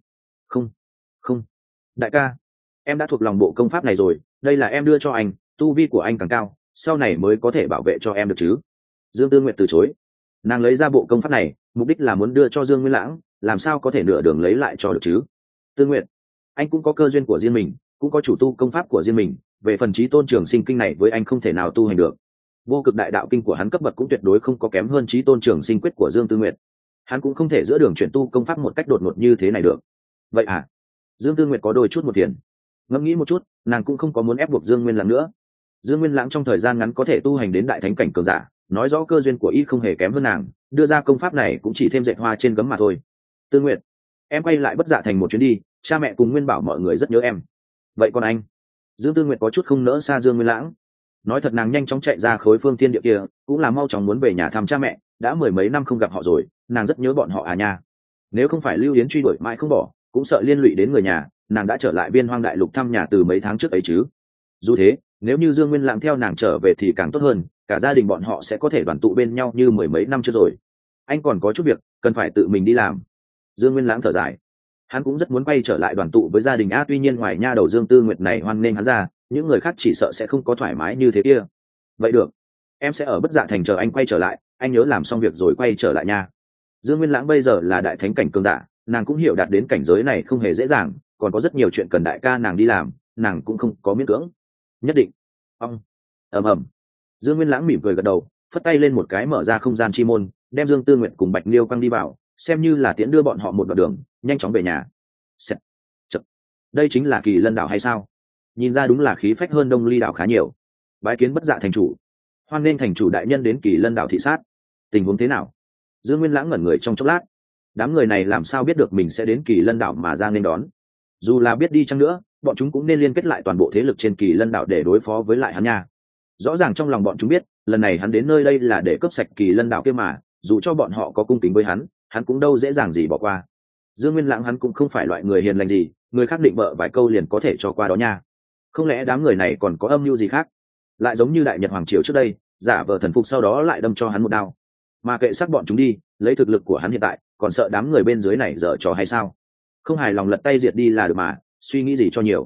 S1: Không, đại ca, em đã thuộc lòng bộ công pháp này rồi, đây là em đưa cho anh, tu vi của anh càng cao, sau này mới có thể bảo vệ cho em được chứ. Dương Tư Nguyệt từ chối. Nàng lấy ra bộ công pháp này, mục đích là muốn đưa cho Dương Nguyên Lãng, làm sao có thể nửa đường lấy lại cho được chứ. Tư Nguyệt, anh cũng có cơ duyên của riêng mình, cũng có chủ tu công pháp của riêng mình, về phần Chí Tôn Trường Sinh Kinh này với anh không thể nào tu hành được. Vô cực đại đạo kinh của hắn cấp bậc cũng tuyệt đối không có kém hơn Chí Tôn Trường Sinh quyết của Dương Tư Nguyệt. Hắn cũng không thể giữa đường chuyển tu công pháp một cách đột ngột như thế này được. Vậy à? Dương Tư Nguyệt có đôi chút một tiền. Ngẫm nghĩ một chút, nàng cũng không có muốn ép buộc Dương Nguyên Lãng nữa. Dương Nguyên Lãng trong thời gian ngắn có thể tu hành đến đại thánh cảnh cường giả, nói rõ cơ duyên của y không hề kém hơn nàng, đưa ra công pháp này cũng chỉ thêm dệt hoa trên gấm mà thôi. Tư Nguyệt, em quay lại Bất Dạ Thành một chuyến đi, cha mẹ cùng Nguyên bảo mọi người rất nhớ em. Vậy còn anh? Dương Tư Nguyệt có chút không nỡ xa Dương Nguyên Lãng. Nói thật nàng nhanh chóng chạy ra khối phương thiên địa kia, cũng là mau chóng muốn về nhà thăm cha mẹ, đã mười mấy năm không gặp họ rồi, nàng rất nhớ bọn họ à nha. Nếu không phải Lưu Yến truy đuổi mãi không bỏ, cũng sợ liên lụy đến người nhà, nàng đã trở lại Viên Hoang Đại Lục thăm nhà từ mấy tháng trước ấy chứ. Dù thế, nếu như Dương Nguyên Lãng theo nàng trở về thì càng tốt hơn, cả gia đình bọn họ sẽ có thể đoàn tụ bên nhau như mười mấy năm trước rồi. Anh còn có chút việc, cần phải tự mình đi làm. Dương Nguyên Lãng thở dài. Hắn cũng rất muốn quay trở lại đoàn tụ với gia đình a, tuy nhiên ngoài nha đầu Dương Tư Nguyệt này hoan nghênh hắn ra, những người khác chỉ sợ sẽ không có thoải mái như thế kia. Vậy được, em sẽ ở Bất Dạ Thành chờ anh quay trở lại, anh nhớ làm xong việc rồi quay trở lại nha. Dương Nguyên Lãng bây giờ là đại thánh cảnh cường giả, nàng cũng hiểu đạt đến cảnh giới này không hề dễ dàng, còn có rất nhiều chuyện cần đại ca nàng đi làm, nàng cũng không có miễn cưỡng. Nhất định. Ầm. Dương Nguyên Lãng mỉm cười gật đầu, phất tay lên một cái mở ra không gian chi môn, đem Dương Tư Nguyệt cùng Bạch Liêu quăng đi vào, xem như là tiễn đưa bọn họ một đoạn đường, nhanh chóng về nhà. Chật. Đây chính là Kỳ Lân đảo hay sao? Nhìn ra đúng là khí phách hơn Đông Ly đảo khá nhiều. Bái kiến Bất Dạ thành chủ. Hoan nghênh thành chủ đại nhân đến Kỳ Lân đảo thị sát. Tình huống thế nào? Dương Nguyên Lãng ngẩn người trong chốc lát. Đám người này làm sao biết được mình sẽ đến Kỳ Lân đảo mà ra nên đón? Dù là biết đi chăng nữa, bọn chúng cũng nên liên kết lại toàn bộ thế lực trên Kỳ Lân đảo để đối phó với lại hắn nha. Rõ ràng trong lòng bọn chúng biết, lần này hắn đến nơi đây là để cướp sạch Kỳ Lân đảo kia mà, dù cho bọn họ có cung kính với hắn cũng đâu dễ dàng gì bỏ qua. Dương Nguyên Lãng hắn cũng không phải loại người hiền lành gì, người khác định bợ vài câu liền có thể cho qua đó nha. Không lẽ đám người này còn có âm mưu gì khác? Lại giống như Đại Nhật hoàng triều trước đây, giả vờ thần phục sau đó lại đâm cho hắn một đao. Mà kệ xác bọn chúng đi, lấy thực lực của hắn hiện tại, còn sợ đám người bên dưới này dở trò hay sao? Không hài lòng lật tay diệt đi là được mà, suy nghĩ gì cho nhiều.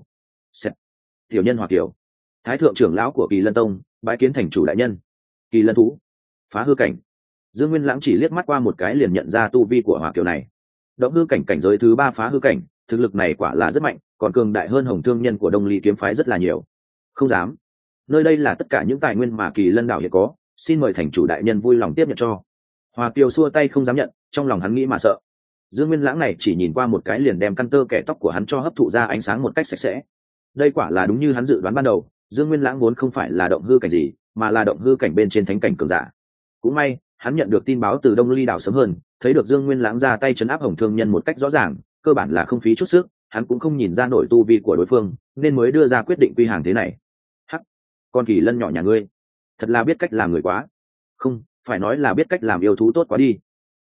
S1: Tiểu nhân Hòa Kiều, Thái thượng trưởng lão của Kỳ Lân Tông, bái kiến thành chủ đại nhân. Kỳ Lân thú, phá hư cảnh. Dương Nguyên Lãng chỉ liếc mắt qua một cái liền nhận ra tu vi của Hòa Kiều này. Động hư cảnh cảnh giới thứ 3 phá hư cảnh, thực lực này quả là rất mạnh, còn cường đại hơn Hồng Thương Nhân của Đông Ly kiếm phái rất là nhiều. Không dám, nơi đây là tất cả những tài nguyên mà Kỳ Lân đảo hiện có, xin mời thành chủ đại nhân vui lòng tiếp nhận cho. Hoa Kiều xua tay không dám nhận, trong lòng hắn nghĩ mà sợ. Dương Nguyên Lãng này chỉ nhìn qua một cái liền đem căn tơ kẻ tóc của hắn cho hấp thụ ra ánh sáng một cách sạch sẽ. Đây quả là đúng như hắn dự đoán ban đầu, Dương Nguyên Lãng vốn không phải là động hư cảnh gì, mà là động hư cảnh bên trên thánh cảnh cường giả. Cũng may, hắn nhận được tin báo từ Đông Ly đảo sớm hơn, thấy được Dương Nguyên Lãng ra tay trấn áp Hồng Thương Nhân một cách rõ ràng, cơ bản là không phí chút sức, hắn cũng không nhìn ra nổi tu vi của đối phương, nên mới đưa ra quyết định quy hàng thế này. Hắc, con Kỳ Lân nhỏ nhà ngươi, thật là biết cách làm người quá. Không, phải nói là biết cách làm yêu thú tốt quá đi.